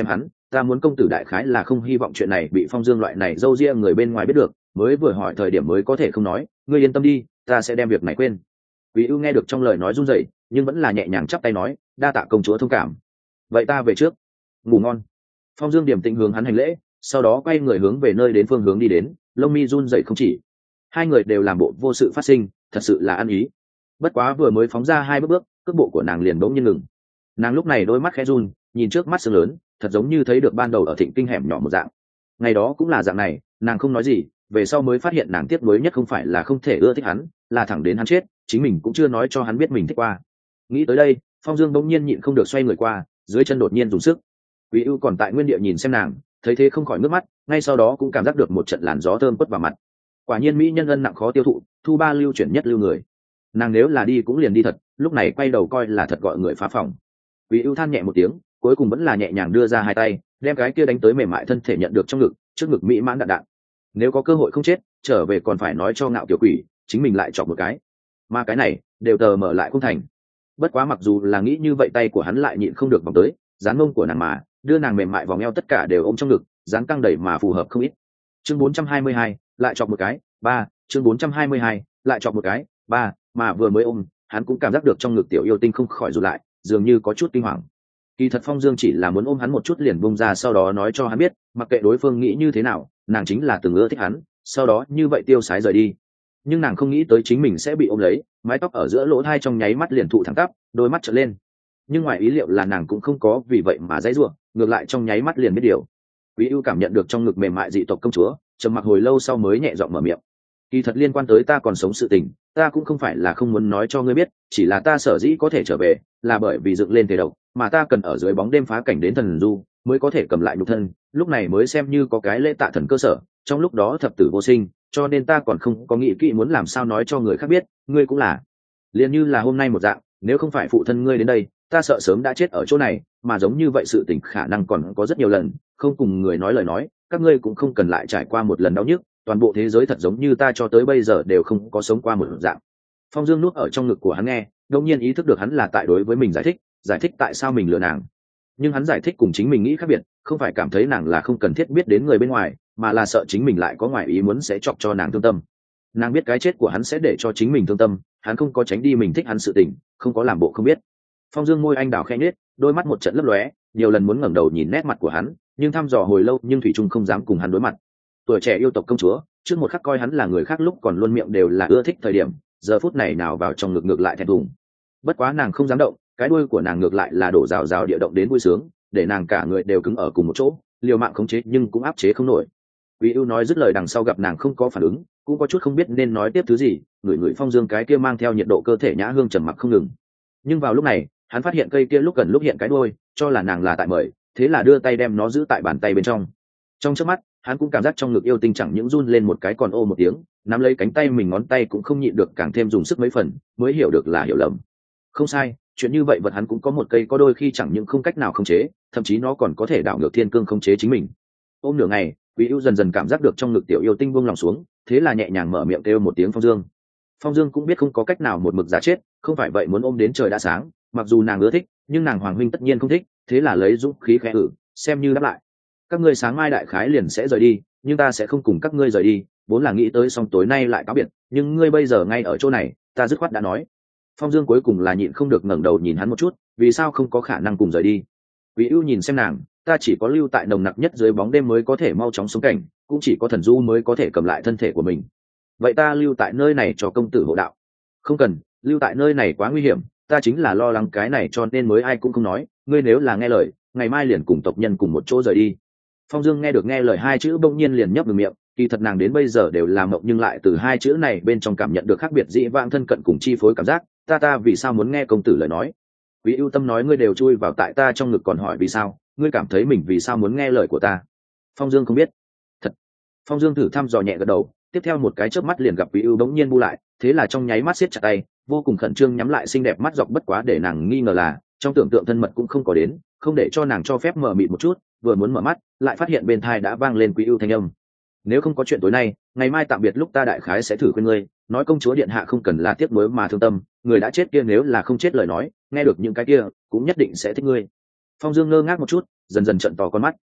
ta muốn công tử đại khái là không hy vọng chuyện này bị Phong Dương loại này dâu ria người bên ngoài biết được, mới vừa hỏi thời điểm mới có thể không nói, ngươi yên tâm đi, ta sẽ đem việc này quên. Quý ưu nghe được trong lời nói run rẩy, nhưng vẫn là nhẹ nhàng chắp tay nói, đa tạ công chúa thông cảm. Vậy ta về trước, ngủ ngon. Phong Dương điềm tĩnh hướng hắn hành lễ, sau đó quay người hướng về nơi đến phương hướng đi đến, lông mi run rẩy không chỉ. Hai người đều làm bộ vô sự phát sinh, thật sự là ăn ý. Bất quá vừa mới phóng ra hai bước, cước bộ của nàng liền bỗng nhiên ngừng. Nàng lúc này đôi mắt khẽ run, nhìn trước mắt sương lớn, thật giống như thấy được ban đầu ở Thịnh Kinh hẻm nhỏ một dạng. Ngày đó cũng là dạng này, nàng không nói gì, về sau mới phát hiện nàng tiếc nuối nhất không phải là không thể ưa thích hắn, là thẳng đến hắn chết, chính mình cũng chưa nói cho hắn biết mình thích qua. Nghĩ tới đây, Phong Dương bỗng nhiên nhịn không được xoay người qua, dưới chân đột nhiên dùng sức. Quý ưu còn tại nguyên địa nhìn xem nàng, thấy thế không khỏi nước mắt, ngay sau đó cũng cảm giác được một trận làn gió thơm quất vào mặt. Quả nhiên mỹ nhân ân nặng khó tiêu thụ, thu ba lưu chuyển nhất lưu người. Nàng nếu là đi cũng liền đi thật, lúc này quay đầu coi là thật gọi người phá phòng. Quý ưu than nhẹ một tiếng, cuối cùng vẫn là nhẹ nhàng đưa ra hai tay, đem cái kia đánh tới mềm mại thân thể nhận được trong ngực, trước ngực mỹ mãn đạn đạn. Nếu có cơ hội không chết, trở về còn phải nói cho ngạo tiểu quỷ, chính mình lại chọc một cái. Mà cái này đều tờ mở lại không thành. Bất quá mặc dù là nghĩ như vậy, tay của hắn lại nhịn không được vòng tới, dán mông của nàng mà, đưa nàng mềm mại vòng eo tất cả đều ôm trong ngực, dáng căng đẩy mà phù hợp không ít. Chương 422, lại chọc một cái, ba. Chương 422, lại chọc một cái, ba. Mà vừa mới ôm, hắn cũng cảm giác được trong ngực tiểu yêu tinh không khỏi rụt lại, dường như có chút kinh hoàng. Kỳ thật Phong Dương chỉ là muốn ôm hắn một chút liền bung ra, sau đó nói cho hắn biết, mặc kệ đối phương nghĩ như thế nào, nàng chính là từng ưa thích hắn, sau đó như vậy tiêu sái rời đi. Nhưng nàng không nghĩ tới chính mình sẽ bị ôm lấy, mái tóc ở giữa lỗ tai trong nháy mắt liền thụ thẳng tắp, đôi mắt trợn lên. Nhưng ngoài ý liệu là nàng cũng không có vì vậy mà dãy rủa, ngược lại trong nháy mắt liền biết điều. Quý ưu cảm nhận được trong ngực mềm mại dị tộc công chúa, trầm mặc hồi lâu sau mới nhẹ giọng mở miệng. Kỳ thật liên quan tới ta còn sống sự tình, ta cũng không phải là không muốn nói cho ngươi biết, chỉ là ta sở dĩ có thể trở về, là bởi vì dựng lên thể độc, mà ta cần ở dưới bóng đêm phá cảnh đến thần du, mới có thể cầm lại nhục thân, lúc này mới xem như có cái lễ tạ thần cơ sở, trong lúc đó thập tử vô sinh, cho nên ta còn không có nghĩ kỹ muốn làm sao nói cho người khác biết, ngươi cũng là. Liền như là hôm nay một dạng, nếu không phải phụ thân ngươi đến đây, ta sợ sớm đã chết ở chỗ này, mà giống như vậy sự tình khả năng còn có rất nhiều lần, không cùng người nói lời nói, các ngươi cũng không cần lại trải qua một lần đau nhức, toàn bộ thế giới thật giống như ta cho tới bây giờ đều không có sống qua một dạng. Phong Dương nuốt ở trong ngực của hắn nghe, đột nhiên ý thức được hắn là tại đối với mình giải thích tại sao mình lừa nàng. Nhưng hắn giải thích cùng chính mình nghĩ khác biệt, không phải cảm thấy nàng là không cần thiết biết đến người bên ngoài, mà là sợ chính mình lại có ngoài ý muốn sẽ chọc cho nàng thương tâm. Nàng biết cái chết của hắn sẽ để cho chính mình thương tâm, hắn không có tránh đi mình thích hắn sự tình, không có làm bộ không biết. Phong Dương môi anh đào khẽ nhếch, đôi mắt một trận lấp lóe, nhiều lần muốn ngẩng đầu nhìn nét mặt của hắn, nhưng thăm dò hồi lâu nhưng thủy chung không dám cùng hắn đối mặt. Tuổi trẻ yêu tộc công chúa, trước một khắc coi hắn là người khác lúc còn luôn miệng đều là ưa thích thời điểm, giờ phút này nào vào trong ngực ngược lại thẹn thùng. Bất quá nàng không dám động, cái đuôi của nàng ngược lại là đổ rào rào địa động đến vui sướng, để nàng cả người đều cứng ở cùng một chỗ, liều mạng khống chế nhưng cũng áp chế không nổi. Quý ưu nói dứt lời đằng sau gặp nàng không có phản ứng, cũng có chút không biết nên nói tiếp thứ gì, người Phong Dương cái kia mang theo nhiệt độ cơ thể nhã hương trầm mặc không ngừng. Nhưng vào lúc này, hắn phát hiện cây kia lúc gần lúc hiện cái đuôi, cho là nàng là tại mời, thế là đưa tay đem nó giữ tại bàn tay bên trong. Trong chớp mắt, hắn cũng cảm giác trong ngực yêu tinh chẳng những run lên một cái còn ô một tiếng, nắm lấy cánh tay mình ngón tay cũng không nhịn được càng thêm dùng sức mấy phần, mới hiểu được là hiểu lầm. Không sai, chuyện như vậy vật hắn cũng có một cây có đôi khi chẳng những không cách nào khống chế, thậm chí nó còn có thể đảo ngược thiên cương khống chế chính mình. Ôm nửa ngày, Quý ưu dần dần cảm giác được trong ngực tiểu yêu tinh buông lòng xuống, thế là nhẹ nhàng mở miệng kêu một tiếng Phong Dương. Phong Dương cũng biết không có cách nào một mực giả chết, không phải vậy muốn ôm đến trời đã sáng, mặc dù nàng ưa thích, nhưng nàng hoàng huynh tất nhiên không thích, thế là lấy dũng khí khẽ xem như đáp lại. Các ngươi sáng mai đại khái liền sẽ rời đi, nhưng ta sẽ không cùng các ngươi rời đi, vốn là nghĩ tới xong tối nay lại cáo biệt, nhưng ngươi bây giờ ngay ở chỗ này, ta dứt khoát đã nói. Phong Dương cuối cùng là nhịn không được ngẩng đầu nhìn hắn một chút, vì sao không có khả năng cùng rời đi. Quý ưu nhìn xem nàng, ta chỉ có lưu tại nồng nặc nhất dưới bóng đêm mới có thể mau chóng sống cảnh, cũng chỉ có thần du mới có thể cầm lại thân thể của mình. Vậy ta lưu tại nơi này cho công tử hộ đạo. Không cần, lưu tại nơi này quá nguy hiểm, ta chính là lo lắng cái này cho nên mới ai cũng không nói, ngươi nếu là nghe lời, ngày mai liền cùng tộc nhân cùng một chỗ rời đi. Phong Dương nghe được nghe lời hai chữ bỗng nhiên liền nhấp ngừng miệng, kỳ thật nàng đến bây giờ đều làm mộng, nhưng lại từ hai chữ này bên trong cảm nhận được khác biệt dĩ vãng thân cận cùng chi phối cảm giác. Ta vì sao muốn nghe công tử lời nói? Quý ưu tâm nói ngươi đều chui vào tại ta trong ngực còn hỏi vì sao, ngươi cảm thấy mình vì sao muốn nghe lời của ta? Phong Dương không biết. Thật. Phong Dương thử thăm dò nhẹ gật đầu, tiếp theo một cái chớp mắt liền gặp Quý ưu bỗng nhiên bu lại, thế là trong nháy mắt siết chặt tay, vô cùng khẩn trương nhắm lại xinh đẹp mắt dọc, bất quá để nàng nghi ngờ là trong tưởng tượng thân mật cũng không có đến, không để cho nàng cho phép mở mịt một chút, vừa muốn mở mắt lại phát hiện bên tai đã vang lên Quý ưu thanh âm. Nếu không có chuyện tối nay, ngày mai tạm biệt lúc ta đại khái sẽ thử khuyên ngươi, nói công chúa điện hạ không cần là tiếc nuối mà thương tâm, người đã chết kia nếu là không chết lời nói, nghe được những cái kia cũng nhất định sẽ thích ngươi. Phong Dương ngơ ngác một chút, dần dần trợn to con mắt.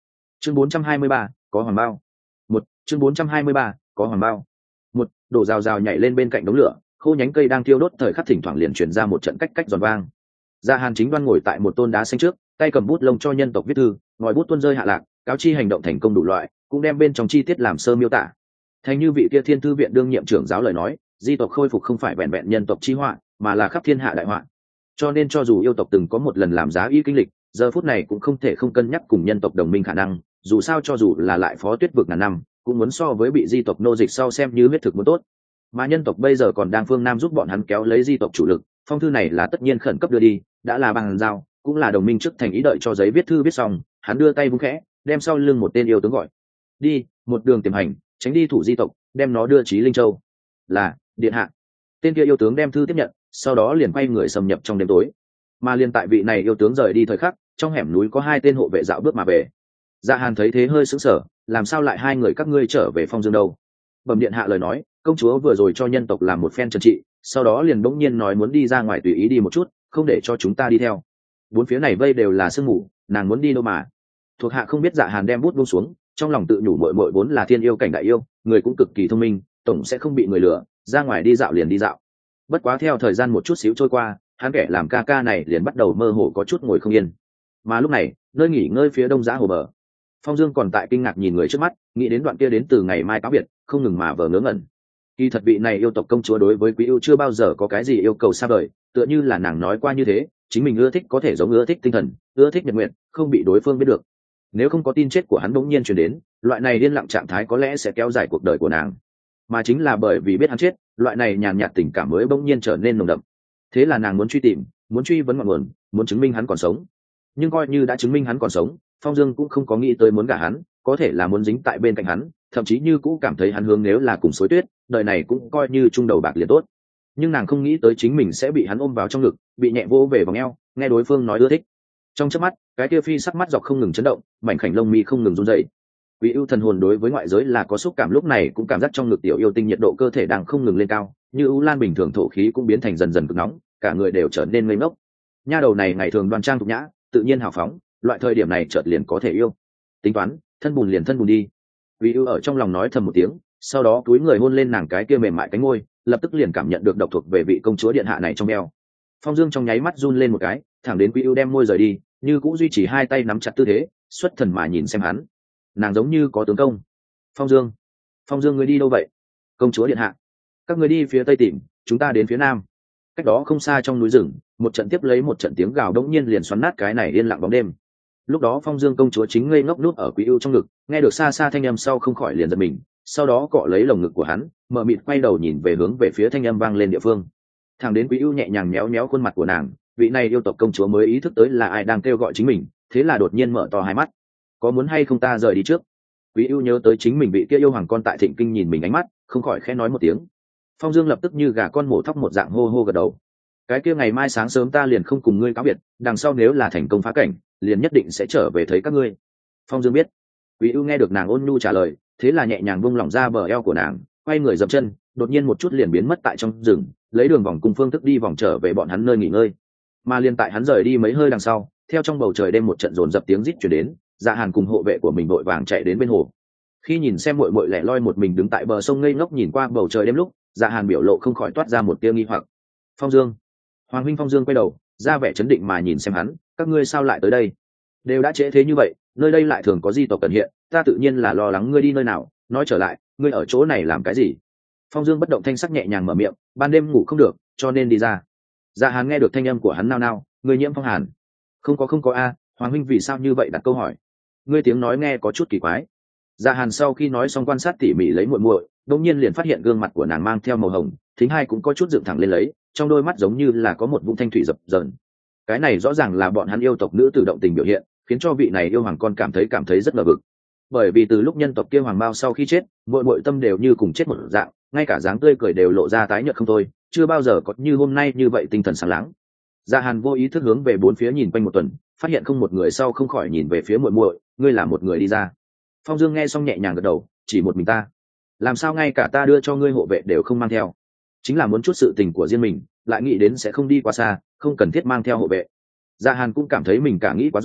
Chương 423, có hoàng bao. Một chương 423, có hoàng bao. Một đổ rào rào nhảy lên bên cạnh đống lửa, khô nhánh cây đang thiêu đốt thời khắc thỉnh thoảng liền truyền ra một trận cách cách giòn vang. Dạ Hàn chính đoan ngồi tại một tôn đá xanh trước, tay cầm bút lông cho nhân tộc viết thư, ngòi bút tuôn rơi hạ lạc, cáo chi hành động thành công đủ loại, cũng đem bên trong chi tiết làm sơ miêu tả. Thành như vị kia Thiên Thư viện đương nhiệm trưởng giáo lời nói, di tộc khôi phục không phải vẹn vẹn nhân tộc chi họa, mà là khắp thiên hạ đại họa. Cho nên cho dù yêu tộc từng có một lần làm giá y kinh lịch, giờ phút này cũng không thể không cân nhắc cùng nhân tộc đồng minh khả năng, dù sao cho dù là lại phó tuyết vực ngàn năm, cũng muốn so với bị di tộc nô dịch sau xem như huyết thực muốn tốt. Mà nhân tộc bây giờ còn đang phương Nam giúp bọn hắn kéo lấy di tộc chủ lực, phong thư này là tất nhiên khẩn cấp đưa đi, đã là bằng giao, cũng là đồng minh trước thành ý đợi cho giấy viết thư viết xong, hắn đưa tay vung khẽ, đem sau lưng một tên yêu tướng gọi. Đi, một đường tiềm hành, tránh đi thủ di tộc, đem nó đưa chí Linh Châu. Là, điện hạ. Tên kia yêu tướng đem thư tiếp nhận, sau đó liền quay người xâm nhập trong đêm tối. Mà liền tại vị này yêu tướng rời đi thời khắc, trong hẻm núi có hai tên hộ vệ dạo bước mà về. Dạ Hàn thấy thế hơi sững sờ, làm sao lại hai người các ngươi trở về Phong Dương đâu? Bẩm điện hạ lời nói, công chúa vừa rồi cho nhân tộc làm một phen trần trị, sau đó liền bỗng nhiên nói muốn đi ra ngoài tùy ý đi một chút, không để cho chúng ta đi theo. Bốn phía này vây đều là sương mù, nàng muốn đi đâu mà? Thuộc hạ không biết. Dạ Hàn đem bút buông xuống, trong lòng tự nhủ muội muội vốn là thiên yêu cảnh đại yêu, người cũng cực kỳ thông minh, tổng sẽ không bị người lừa, ra ngoài đi dạo liền đi dạo. Bất quá theo thời gian một chút xíu trôi qua, hắn kẻ làm ca ca này liền bắt đầu mơ hồ có chút ngồi không yên. Mà lúc này, nơi nghỉ ngơi phía đông giã hồ bờ, Phong Dương còn tại kinh ngạc nhìn người trước mắt, nghĩ đến đoạn kia đến từ ngày mai cáo biệt, không ngừng mà vờ ngớ ngẩn. Kỳ thật vị này yêu tộc công chúa đối với Quý Ưu chưa bao giờ có cái gì yêu cầu xa vời, tựa như là nàng nói qua như thế, chính mình ưa thích có thể giống ưa thích tinh thần, ưa thích nhật nguyện, không bị đối phương biết được. Nếu không có tin chết của hắn bỗng nhiên truyền đến, loại này điên lặng trạng thái có lẽ sẽ kéo dài cuộc đời của nàng. Mà chính là bởi vì biết hắn chết, loại này nhàn nhạt tình cảm mới bỗng nhiên trở nên nồng đậm. Thế là nàng muốn truy tìm, muốn truy vấn ngọn nguồn, muốn chứng minh hắn còn sống. Nhưng coi như đã chứng minh hắn còn sống, Phong Dương cũng không có nghĩ tới muốn gả hắn, có thể là muốn dính tại bên cạnh hắn, thậm chí như cũ cảm thấy hắn hướng nếu là cùng xối tuyết, đời này cũng coi như chung đầu bạc liền tốt. Nhưng nàng không nghĩ tới chính mình sẽ bị hắn ôm vào trong ngực, bị nhẹ vỗ về vòng eo, nghe đối phương nói ưa thích. Trong chớp mắt, cái kia phi sắc mắt dọc không ngừng chấn động, mảnh khảnh lông mi không ngừng run rẩy. Quý Ưu thần hồn đối với ngoại giới là có xúc cảm, lúc này cũng cảm giác trong ngực tiểu yêu tinh nhiệt độ cơ thể đang không ngừng lên cao, như ưu lan bình thường thổ khí cũng biến thành dần dần cực nóng, cả người đều trở nên ngây ngốc. Nha đầu này ngày thường đoan trang thục nhã, tự nhiên hào phóng, loại thời điểm này chợt liền có thể yêu. Tính toán, thân bùn liền thân bùn đi. Quý Ưu ở trong lòng nói thầm một tiếng, sau đó túi người hôn lên nàng cái kia mềm mại cánh môi, lập tức liền cảm nhận được độc thuộc về vị công chúa điện hạ này trong eo. Phong Dương trong nháy mắt run lên một cái, thẳng đến Quý Ưu đem môi rời đi, như cũng duy trì hai tay nắm chặt tư thế, xuất thần mà nhìn xem hắn. Nàng giống như có tướng công. Phong Dương ngươi đi đâu vậy? Công chúa điện hạ, các ngươi đi phía tây tìm, chúng ta đến phía nam. Cách đó không xa trong núi rừng, một trận tiếp lấy một trận tiếng gào đống nhiên liền xoắn nát cái này yên lặng bóng đêm. Lúc đó Phong Dương công chúa chính ngây ngốc nút ở Quý Ưu trong ngực, nghe được xa xa thanh âm sau không khỏi liền giật mình, sau đó cọ lấy lồng ngực của hắn, mờ mịt quay đầu nhìn về hướng về phía thanh âm vang lên địa phương. Thằng đến Quý Ưu nhẹ nhàng méo méo khuôn mặt của nàng, vị này yêu tộc công chúa mới ý thức tới là ai đang kêu gọi chính mình, thế là đột nhiên mở to hai mắt. Có muốn hay không ta rời đi trước? Quý Ưu nhớ tới chính mình bị kia yêu hoàng con tại Thịnh Kinh nhìn mình ánh mắt, không khỏi khẽ nói một tiếng. Phong Dương lập tức như gà con mổ thóc một dạng hô hô gật đầu. Cái kia ngày mai sáng sớm ta liền không cùng ngươi cáo biệt, đằng sau nếu là thành công phá cảnh, liền nhất định sẽ trở về thấy các ngươi. Phong Dương biết. Quý Ưu nghe được nàng ôn nhu trả lời, thế là nhẹ nhàng buông lỏng ra bờ eo của nàng, quay người dậm chân, đột nhiên một chút liền biến mất tại trong rừng, lấy đường vòng cùng phương thức đi vòng trở về bọn hắn nơi nghỉ ngơi. Mà liền tại hắn rời đi mấy hơi đằng sau, theo trong bầu trời đêm một trận dồn dập tiếng rít truyền đến, Dạ Hàn cùng hộ vệ của mình vội vàng chạy đến bên hồ. Khi nhìn xem muội muội lẻ loi một mình đứng tại bờ sông ngây ngốc nhìn qua bầu trời đêm lúc, Dạ Hàn biểu lộ không khỏi toát ra một tia nghi hoặc. Phong Dương, Hoàng huynh. Phong Dương quay đầu, ra vẻ chấn định mà nhìn xem hắn, các ngươi sao lại tới đây? Đều đã trễ thế như vậy, nơi đây lại thường có di tộc cần hiện, ta tự nhiên là lo lắng ngươi đi nơi nào, nói trở lại, ngươi ở chỗ này làm cái gì? Phong Dương bất động thanh sắc nhẹ nhàng mở miệng, ban đêm ngủ không được, cho nên đi ra. Dạ Hàn nghe được thanh âm của hắn nao nao, ngươi nhiễm phong hàn? Không có a, Hoàng huynh vì sao như vậy đặt câu hỏi? Ngươi tiếng nói nghe có chút kỳ quái. Dạ Hàn sau khi nói xong quan sát tỉ mỉ lấy muội muội, đột nhiên liền phát hiện gương mặt của nàng mang theo màu hồng, thính hai cũng có chút dựng thẳng lên lấy, trong đôi mắt giống như là có một vũng thanh thủy dập dờn. Cái này rõ ràng là bọn hắn yêu tộc nữ tự động tình biểu hiện, khiến cho vị này yêu hoàng con cảm thấy rất ngờ vực. Bởi vì từ lúc nhân tộc kia hoàng bao sau khi chết, muội muội tâm đều như cùng chết một dạng, ngay cả dáng tươi cười đều lộ ra tái nhợt không thôi, chưa bao giờ có như hôm nay như vậy tinh thần sáng láng. Dạ Hàn vô ý thức hướng về bốn phía nhìn quanh một tuần, phát hiện không một người sau không khỏi nhìn về phía muội muội, ngươi là một người đi ra. Phong Dương nghe xong nhẹ nhàng gật đầu, chỉ một mình ta. Làm sao ngay cả ta đưa cho ngươi hộ vệ đều không mang theo? Chính là muốn chút sự tình của riêng mình, lại nghĩ đến sẽ không đi quá xa, không cần thiết mang theo hộ vệ. Dạ Hàn cũng cảm thấy mình cả nghĩ quá rồi,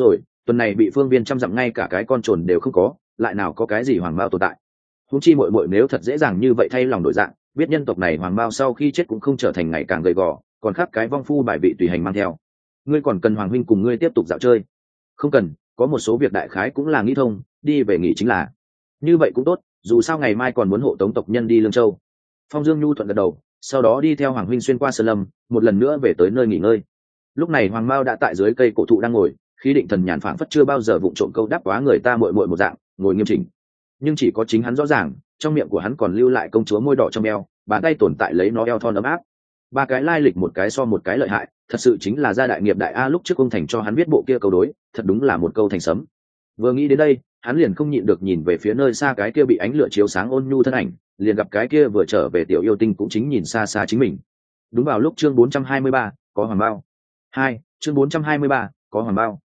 tuần này bị phương viên trăm dặm ngay cả cái con trồn đều không có, lại nào có cái gì hoàng mao tồn tại. Huống chi muội muội nếu thật dễ dàng như vậy thay lòng đổi dạng, biết nhân tộc này hoàng mao sau khi chết cũng không trở thành ngày càng gầy gò, còn khắp cái vong phu bài vị tùy hành mang theo. Ngươi còn cần hoàng huynh cùng ngươi tiếp tục dạo chơi? Không cần, có một số việc đại khái cũng là nghĩ thông, đi về nghỉ chính là. Như vậy cũng tốt, dù sao ngày mai còn muốn hộ tống tộc nhân đi Lương Châu. Phong Dương nhu thuận gật đầu, sau đó đi theo hoàng huynh xuyên qua sơn lâm, một lần nữa về tới nơi nghỉ ngơi. Lúc này hoàng mao đã tại dưới cây cổ thụ đang ngồi, khí định thần nhàn phảng phất chưa bao giờ vụng trộm câu đáp quá người ta muội muội một dạng, ngồi nghiêm chỉnh. Nhưng chỉ có chính hắn rõ ràng, trong miệng của hắn còn lưu lại công chúa môi đỏ trong eo, bàn tay tồn tại lấy nó eo thon ấm áp. Ba cái lai lịch một cái so một cái lợi hại, thật sự chính là gia đại nghiệp đại a. Lúc trước ông thành cho hắn viết bộ kia câu đối, thật đúng là một câu thành sấm. Vừa nghĩ đến đây, hắn liền không nhịn được nhìn về phía nơi xa cái kia bị ánh lửa chiếu sáng ôn nhu thân ảnh, liền gặp cái kia vừa trở về tiểu yêu tinh cũng chính nhìn xa xa chính mình. Đúng vào lúc chương 423, có hoàng bao. Chương 423, có hoàng bao.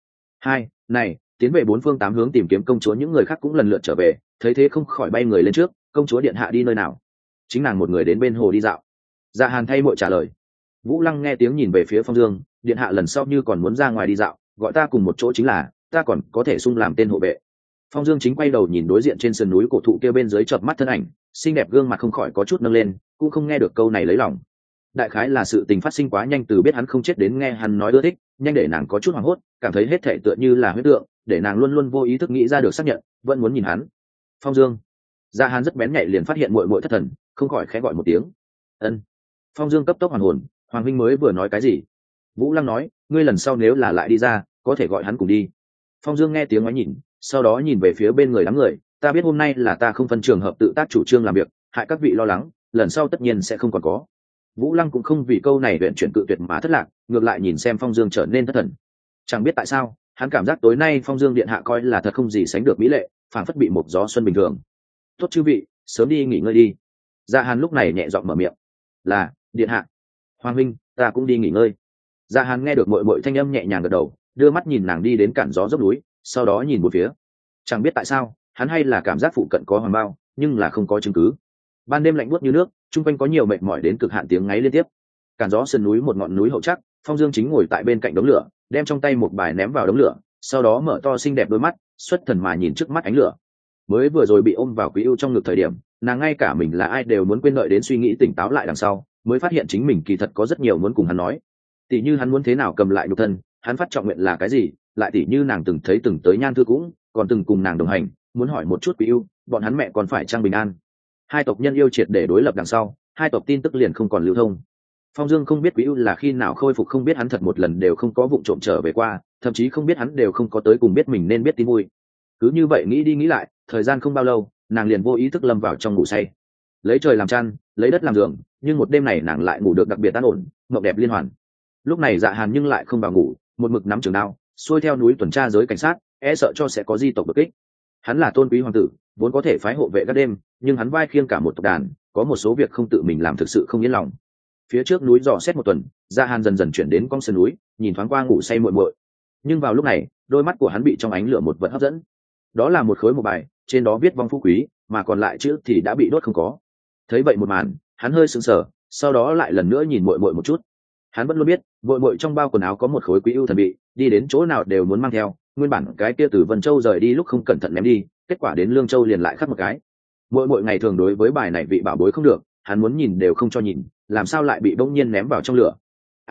Này, tiến về bốn phương tám hướng tìm kiếm công chúa, những người khác cũng lần lượt trở về, thấy thế không khỏi bay người lên trước. Công chúa điện hạ đi nơi nào? Chính nàng một người đến bên hồ đi dạo. Dạ Hàn thay muội trả lời. Vũ Lăng nghe tiếng nhìn về phía Phong Dương, điện hạ lần sau như còn muốn ra ngoài đi dạo, gọi ta cùng một chỗ chính là, ta còn có thể sung làm tên hộ vệ. Phong Dương chính quay đầu nhìn đối diện trên sườn núi cổ thụ kia bên dưới chợp mắt thân ảnh, xinh đẹp gương mặt không khỏi có chút nâng lên, cũng không nghe được câu này lấy lòng. Đại khái là sự tình phát sinh quá nhanh, từ biết hắn không chết đến nghe hắn nói ưa thích, nhanh để nàng có chút hoảng hốt, cảm thấy hết thảy tựa như là huyễn tượng, để nàng luôn luôn vô ý thức nghĩ ra được xác nhận, vẫn muốn nhìn hắn. Phong Dương. Dạ Hàn rất bén nhạy liền phát hiện muội muội thất thần, không khỏi khẽ gọi một tiếng. Ân. Phong Dương cấp tốc hoàn hồn, hoàng huynh mới vừa nói cái gì? Vũ Lăng nói, ngươi lần sau nếu là lại đi ra, có thể gọi hắn cùng đi. Phong Dương nghe tiếng nói nhìn, sau đó nhìn về phía bên người đám người, ta biết hôm nay là ta không phân trường hợp tự tác chủ trương làm việc, hại các vị lo lắng, lần sau tất nhiên sẽ không còn có. Vũ Lăng cũng không vì câu này luyện chuyển cự tuyệt mà thất lạc, ngược lại nhìn xem Phong Dương trở nên thất thần. Chẳng biết tại sao, hắn cảm giác tối nay Phong Dương điện hạ coi là thật không gì sánh được mỹ lệ, phảng phất bị một gió xuân bình thường. Tốt chư vị, sớm đi nghỉ ngơi đi. Dạ Hàn lúc này nhẹ giọng mở miệng. Là, điện hạ. Hoàng huynh, ta cũng đi nghỉ ngơi. Dạ Hàn nghe được muội muội thanh âm nhẹ nhàng gật đầu, đưa mắt nhìn nàng đi đến cản gió dốc núi, sau đó nhìn một phía. Chẳng biết tại sao, hắn hay là cảm giác phụ cận có hoàng bao, nhưng là không có chứng cứ. Ban đêm lạnh buốt như nước, chung quanh có nhiều mệt mỏi đến cực hạn tiếng ngáy liên tiếp. Cản gió sườn núi một ngọn núi hậu chắc, Phong Dương chính ngồi tại bên cạnh đống lửa, đem trong tay một bài ném vào đống lửa, sau đó mở to xinh đẹp đôi mắt, xuất thần mà nhìn trước mắt ánh lửa. Mới vừa rồi bị ôm vào Quý Ưu trong ngực thời điểm, nàng ngay cả mình là ai đều muốn quên, đợi đến suy nghĩ tỉnh táo lại đằng sau, mới phát hiện chính mình kỳ thật có rất nhiều muốn cùng hắn nói. Tỷ như hắn muốn thế nào cầm lại nhục thân, hắn phát trọng nguyện là cái gì, lại tỷ như nàng từng thấy từng tới Nhan Thư cũng còn từng cùng nàng đồng hành, muốn hỏi một chút Quý Ưu, bọn hắn mẹ còn phải trang bình an. Hai tộc nhân yêu triệt để đối lập đằng sau, hai tộc tin tức liền không còn lưu thông. Phong Dương không biết Quý Ưu là khi nào khôi phục, không biết hắn thật một lần đều không có vụng trộm trở về qua, thậm chí không biết hắn đều không có tới cùng biết mình nên biết tin vui. Cứ như vậy nghĩ đi nghĩ lại, thời gian không bao lâu, nàng liền vô ý thức lâm vào trong ngủ say. Lấy trời làm chăn, lấy đất làm giường, nhưng một đêm này nàng lại ngủ được đặc biệt an ổn, mộng đẹp liên hoàn. Lúc này Dạ Hàn nhưng lại không vào ngủ, một mực nắm trường đao, xuôi theo núi tuần tra giới cảnh sát, e sợ cho sẽ có di tộc đột kích. Hắn là tôn quý hoàng tử, vốn có thể phái hộ vệ các đêm, nhưng hắn vai khiêng cả một tộc đàn, có một số việc không tự mình làm thực sự không yên lòng. Phía trước núi dò xét một tuần, Dạ Hàn dần dần chuyển đến con sườn núi, nhìn thoáng qua ngủ say muội muội. Nhưng vào lúc này, đôi mắt của hắn bị trong ánh lửa một vật hấp dẫn. Đó là một khối một bài, trên đó viết vong phú quý, mà còn lại chữ thì đã bị đốt không có. Thấy vậy một màn, hắn hơi sững sờ, sau đó lại lần nữa nhìn muội muội một chút. Hắn vẫn luôn biết, muội muội trong bao quần áo có một khối Quý Ưu thần bị, đi đến chỗ nào đều muốn mang theo. Nguyên bản cái kia từ Vân Châu rời đi lúc không cẩn thận ném đi, kết quả đến Lương Châu liền lại khắc một cái. Muội ngày thường đối với bài này vị bảo bối không được, hắn muốn nhìn đều không cho nhìn, làm sao lại bị bỗng nhiên ném vào trong lửa.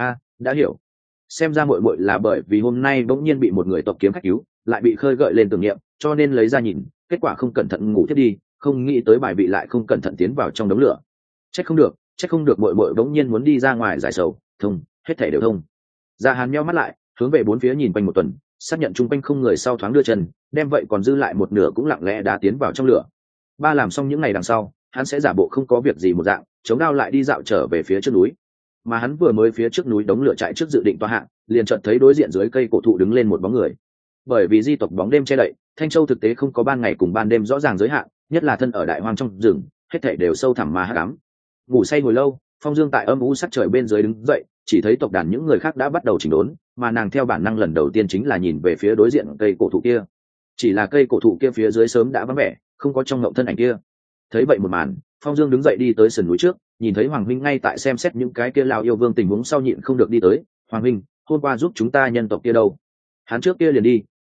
Đã hiểu. Xem ra muội là bởi vì hôm nay bỗng nhiên bị một người tộc kiếm khách cứu, lại bị khơi gợi lên tưởng niệm, cho nên lấy ra nhìn, kết quả không cẩn thận ngủ tiếp đi, không nghĩ tới bài vị lại không cẩn thận tiến vào trong đống lửa. Trách không được muội bỗng nhiên muốn đi ra ngoài giải sầu, thông, hết thảy đều thông. Dạ Hàn nheo mắt lại, hướng về bốn phía nhìn quanh một tuần, xác nhận chung quanh không người sau thoáng đưa chân, đem vậy còn dư lại một nửa cũng lặng lẽ đá tiến vào trong lửa. Làm xong những ngày đằng sau, hắn sẽ giả bộ không có việc gì một dạng, chống đao lại đi dạo trở về phía trước núi. Mà hắn vừa mới phía trước núi đống lửa chạy trước dự định tọa hạ, liền chợt thấy đối diện dưới cây cổ thụ đứng lên một bóng người. Bởi vì di tộc bóng đêm che đậy, Thanh Châu thực tế không có ban ngày cùng ban đêm rõ ràng giới hạn, nhất là thân ở đại hoang trong rừng, hết thảy đều sâu thẳm mà hắc ám. Ngủ say hồi lâu, Phong Dương tại âm u sắc trời bên dưới đứng dậy, chỉ thấy tộc đàn những người khác đã bắt đầu chỉnh đốn, mà nàng theo bản năng lần đầu tiên chính là nhìn về phía đối diện cây cổ thụ kia. Chỉ là cây cổ thụ kia phía dưới sớm đã vắng vẻ, không có trong ngộng thân ảnh kia. Thấy vậy một màn, Phong Dương đứng dậy đi tới sườn núi trước, nhìn thấy Hoàng huynh ngay tại xem xét những cái kia lao yêu vương tình huống, sau nhịn không được đi tới. Hoàng huynh, hôm qua giúp chúng ta nhân tộc kia đâu? Hắn trước kia liền đi,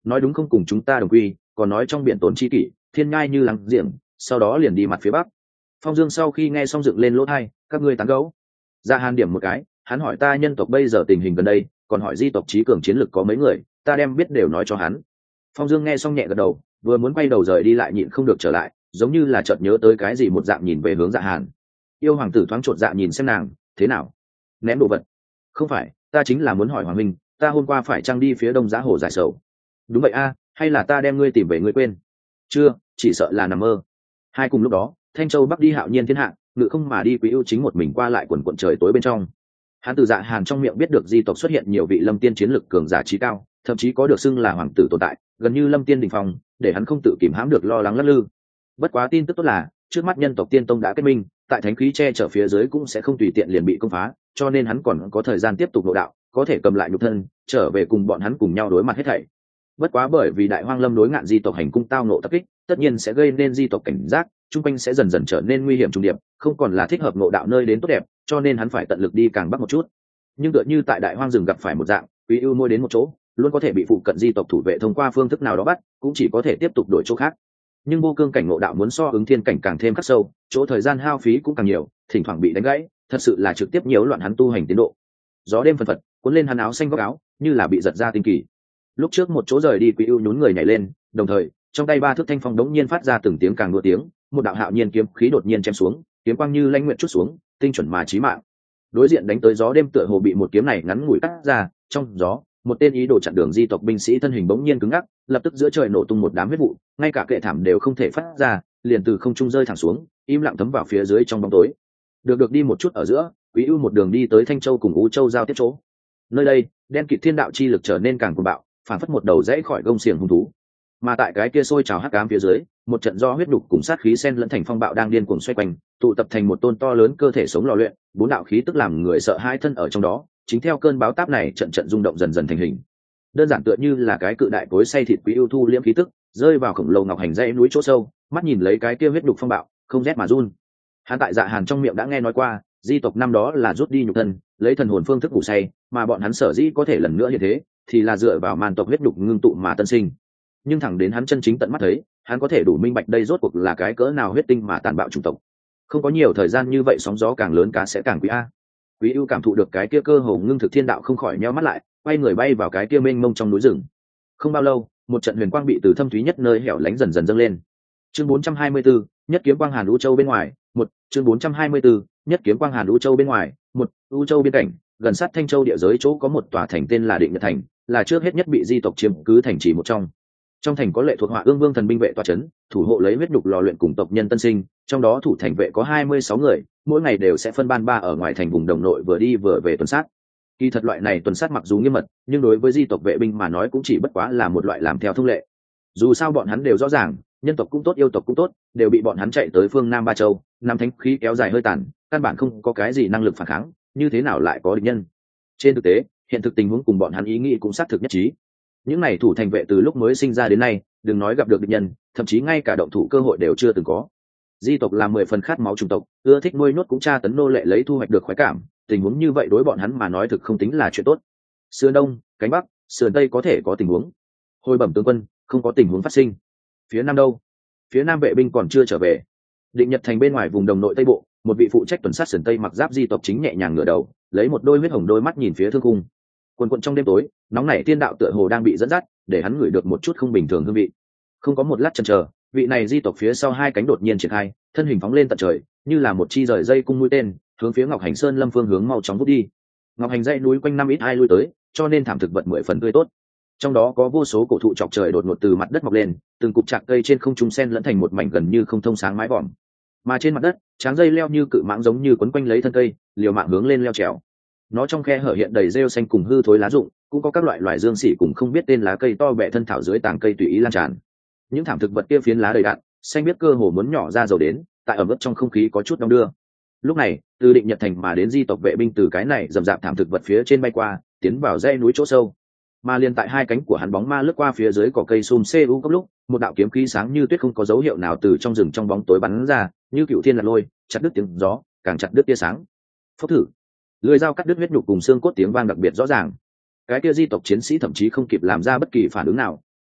nói đúng không cùng chúng ta đồng quy, còn nói trong biển tốn chi kỷ, thiên ngai như lắng diệm, sau đó liền đi mặt phía bắc. Phong Dương sau khi nghe xong dựng lên lỗ tai, các ngươi tán gẫu. Dạ Hàn điểm một cái, hắn hỏi ta nhân tộc bây giờ tình hình gần đây, còn hỏi di tộc trí cường chiến lực có mấy người, ta đem biết đều nói cho hắn. Phong Dương nghe xong nhẹ gật đầu, vừa muốn quay đầu rời đi lại nhịn không được trở lại, giống như là chợt nhớ tới cái gì một dạng nhìn về hướng Dạ Hàn. Yêu hoàng tử thoáng chột dạ nhìn xem nàng, thế nào? Ném đồ vật? Không phải, ta chính là muốn hỏi hoàng minh, ta hôm qua phải chăng đi phía đông giá hồ giải sầu? Đúng vậy a, hay là ta đem ngươi tìm về ngươi quên? Chưa, chỉ sợ là nằm mơ. Hai cùng lúc đó, Thanh Châu Bắc đi hạo nhiên thiên hạ, ngự không mà đi Quý Ưu chính một mình qua lại quần quần trời tối bên trong. Hắn từ Dạ Hàn trong miệng biết được di tộc xuất hiện nhiều vị lâm tiên chiến lực cường giả trí cao, thậm chí có được xưng là hoàng tử tồn tại, gần như lâm tiên đỉnh phong, để hắn không tự kìm hãm được lo lắng lắc lư. Bất quá tin tức tốt là, trước mắt nhân tộc tiên tông đã kết minh, tại thánh khí che chở phía dưới cũng sẽ không tùy tiện liền bị công phá, cho nên hắn còn có thời gian tiếp tục nội đạo, có thể cầm lại nhục thân, trở về cùng bọn hắn cùng nhau đối mặt hết thảy. Bất quá bởi vì Đại Hoang Lâm đối ngạn di tộc hành cung tao nộ tập kích, tất nhiên sẽ gây nên di tộc cảnh giác, trung quanh sẽ dần dần trở nên nguy hiểm trùng điệp, không còn là thích hợp ngộ đạo nơi đến tốt đẹp, cho nên hắn phải tận lực đi càng bắc một chút. Nhưng tựa như tại Đại Hoang rừng gặp phải một dạng, Quý Ưu môi đến một chỗ, luôn có thể bị phụ cận di tộc thủ vệ thông qua phương thức nào đó bắt, cũng chỉ có thể tiếp tục đổi chỗ khác. Nhưng vô cương cảnh ngộ đạo muốn so ứng thiên cảnh càng thêm khắc sâu, chỗ thời gian hao phí cũng càng nhiều, thỉnh thoảng bị đánh gãy, thật sự là trực tiếp nhiễu loạn hắn tu hành tiến độ. Gió đêm phần phật, cuốn lên hắn áo xanh góc áo, như là bị giật ra tinh kỳ. Lúc trước một chỗ rời đi, Quý Ưu nhún người nhảy lên, đồng thời trong tay ba thước thanh phong đống nhiên phát ra từng tiếng càng đua tiếng, một đạo hạo nhiên kiếm khí đột nhiên chém xuống, kiếm quang như lãnh nguyện chút xuống, tinh chuẩn mà chí mạng. Đối diện đánh tới gió đêm tựa hồ bị một kiếm này ngắn ngủi cắt ra, trong gió, một tên ý đồ chặn đường di tộc binh sĩ thân hình bỗng nhiên cứng ngắc, lập tức giữa trời nổ tung một đám huyết vụ, ngay cả kệ thảm đều không thể phát ra, liền từ không trung rơi thẳng xuống, im lặng thấm vào phía dưới trong bóng tối. Được đi một chút ở giữa, Quý Ưu một đường đi tới Thanh Châu cùng U Châu giao tiếp chỗ. Nơi đây, đen kịt thiên đạo chi lực trở nên càng cuồng bạo, phản phất một đầu rẽ khỏi gông xiềng hung thú. Mà tại cái kia sôi trào hắc ám phía dưới, một trận do huyết đục cùng sát khí xen lẫn thành phong bạo đang điên cuồng xoay quanh, tụ tập thành một tôn to lớn cơ thể sống lò luyện, bốn đạo khí tức làm người sợ hãi thân ở trong đó, chính theo cơn báo táp này trận trận rung động dần dần thành hình. Đơn giản tựa như là cái cự đại cối xay thịt Quý Ưu thu liễm khí tức, rơi vào khổng lồ ngọc hành dãy núi chỗ sâu, mắt nhìn lấy cái kia huyết đục phong bạo, không rét mà run. Hắn tại Dạ Hàn trong miệng đã nghe nói qua, di tộc năm đó là rút đi nhục thân, lấy thần hồn phương thức ngủ say, mà bọn hắn sở dĩ có thể lần nữa như thế, thì là dựa vào màn tộc huyết đục ngưng tụ mà tân sinh. Nhưng thẳng đến hắn chân chính tận mắt thấy, hắn có thể đủ minh bạch đây rốt cuộc là cái cỡ nào huyết tinh mà tàn bạo chủng tộc. Không có nhiều thời gian như vậy, sóng gió càng lớn cá sẽ càng quý a. Quý Ưu cảm thụ được cái kia cơ hồ ngưng thực thiên đạo, không khỏi nheo mắt lại, quay người bay vào cái kia mênh mông trong núi rừng. Không bao lâu, một trận huyền quang bị từ thâm thúy nhất nơi hẻo lánh dần dần dâng lên. Chương 424, nhất kiếm quang Hàn U Châu bên ngoài, một chương 424, nhất kiếm quang Hàn U Châu bên ngoài, một U Châu biên cảnh, gần sát Thanh Châu địa giới chỗ có một tòa thành tên là Định Nhật Thành, là trước hết nhất bị di tộc chiếm cứ thành trì một trong. Trong thành có lệ thuộc Hỏa Ương Vương thần binh vệ tọa trấn, thủ hộ lấy huyết nhục lò luyện cùng tộc nhân tân sinh, trong đó thủ thành vệ có 26 người, mỗi ngày đều sẽ phân ban ba ở ngoài thành vùng đồng nội vừa đi vừa về tuần sát. Kỳ thật loại này tuần sát mặc dù nghiêm mật, nhưng đối với di tộc vệ binh mà nói cũng chỉ bất quá là một loại làm theo thông lệ. Dù sao bọn hắn đều rõ ràng, nhân tộc cũng tốt yêu tộc cũng tốt, đều bị bọn hắn chạy tới phương Nam Ba Châu, năm thánh khí kéo dài hơi tàn, căn bản không có cái gì năng lực phản kháng, như thế nào lại có địch nhân. Trên thực tế, hiện thực tình huống cùng bọn hắn ý nghĩ cũng xác thực nhất trí. Những này thủ thành vệ từ lúc mới sinh ra đến nay, đừng nói gặp được địch nhân, thậm chí ngay cả động thủ cơ hội đều chưa từng có. Di tộc là 10 phần khát máu chủng tộc, ưa thích nuôi nhốt cũng tra tấn nô lệ lấy thu hoạch được khoái cảm, tình huống như vậy đối bọn hắn mà nói thực không tính là chuyện tốt. Sườn đông, cánh bắc, sườn tây có thể có tình huống. Hồi bẩm tướng quân, không có tình huống phát sinh. Phía nam đâu? Phía nam vệ binh còn chưa trở về. Định Nhật Thành bên ngoài vùng đồng nội tây bộ, một vị phụ trách tuần sát sườn tây mặc giáp di tộc chính nhẹ nhàng ngửa đầu, lấy một đôi huyết hồng đôi mắt nhìn phía thương cung. Quần quần trong đêm tối, nóng nảy tiên đạo tựa hồ đang bị dẫn dắt, để hắn ngửi được một chút không bình thường hương vị. Không có một lát chần chờ, vị này di tộc phía sau hai cánh đột nhiên triển khai, thân hình phóng lên tận trời, như là một chi rời dây cung mũi tên, hướng phía Ngọc Hành Sơn Lâm phương hướng mau chóng vút đi. Ngọc Hành dãy núi quanh năm ít ai lui tới, cho nên thảm thực vật 10 phần tươi tốt. Trong đó có vô số cổ thụ chọc trời đột ngột từ mặt đất mọc lên, từng cục chạc cây trên không trung sen lẫn thành một mảnh gần như không thông sáng mái vòm. Mà trên mặt đất, tráng dây leo như cự mãng giống như quấn quanh lấy thân cây, liều mạng hướng lên leo trèo. Nó trong khe hở hiện đầy rêu xanh cùng hư thối lá rụng, cũng có các loại loài dương xỉ cùng không biết tên lá cây to bẹ thân thảo dưới tàng cây tùy ý lan tràn. Những thảm thực vật kia phiến lá đầy đặn, xanh biết cơ hồ muốn nhỏ ra dầu đến, tại ẩm ướt trong không khí có chút đong đưa. Lúc này, từ Định Nhật Thành mà đến di tộc vệ binh từ cái này rậm rạp thảm thực vật phía trên bay qua, tiến vào dãy núi chỗ sâu. Mà liền tại hai cánh của hắn bóng ma lướt qua phía dưới cỏ cây xum cu cấp lúc, một đạo kiếm khí sáng như tuyết không có dấu hiệu nào từ trong rừng trong bóng tối bắn ra, như cựu thiên lạc lôi, chặt đứt tiếng gió, càng chặt đứt tia sáng. Phốc thử, lưỡi dao cắt đứt huyết nhục cùng xương cốt tiếng vang đặc biệt rõ ràng. Cái kia di tộc chiến sĩ thậm chí không kịp làm ra bất kỳ phản ứng nào,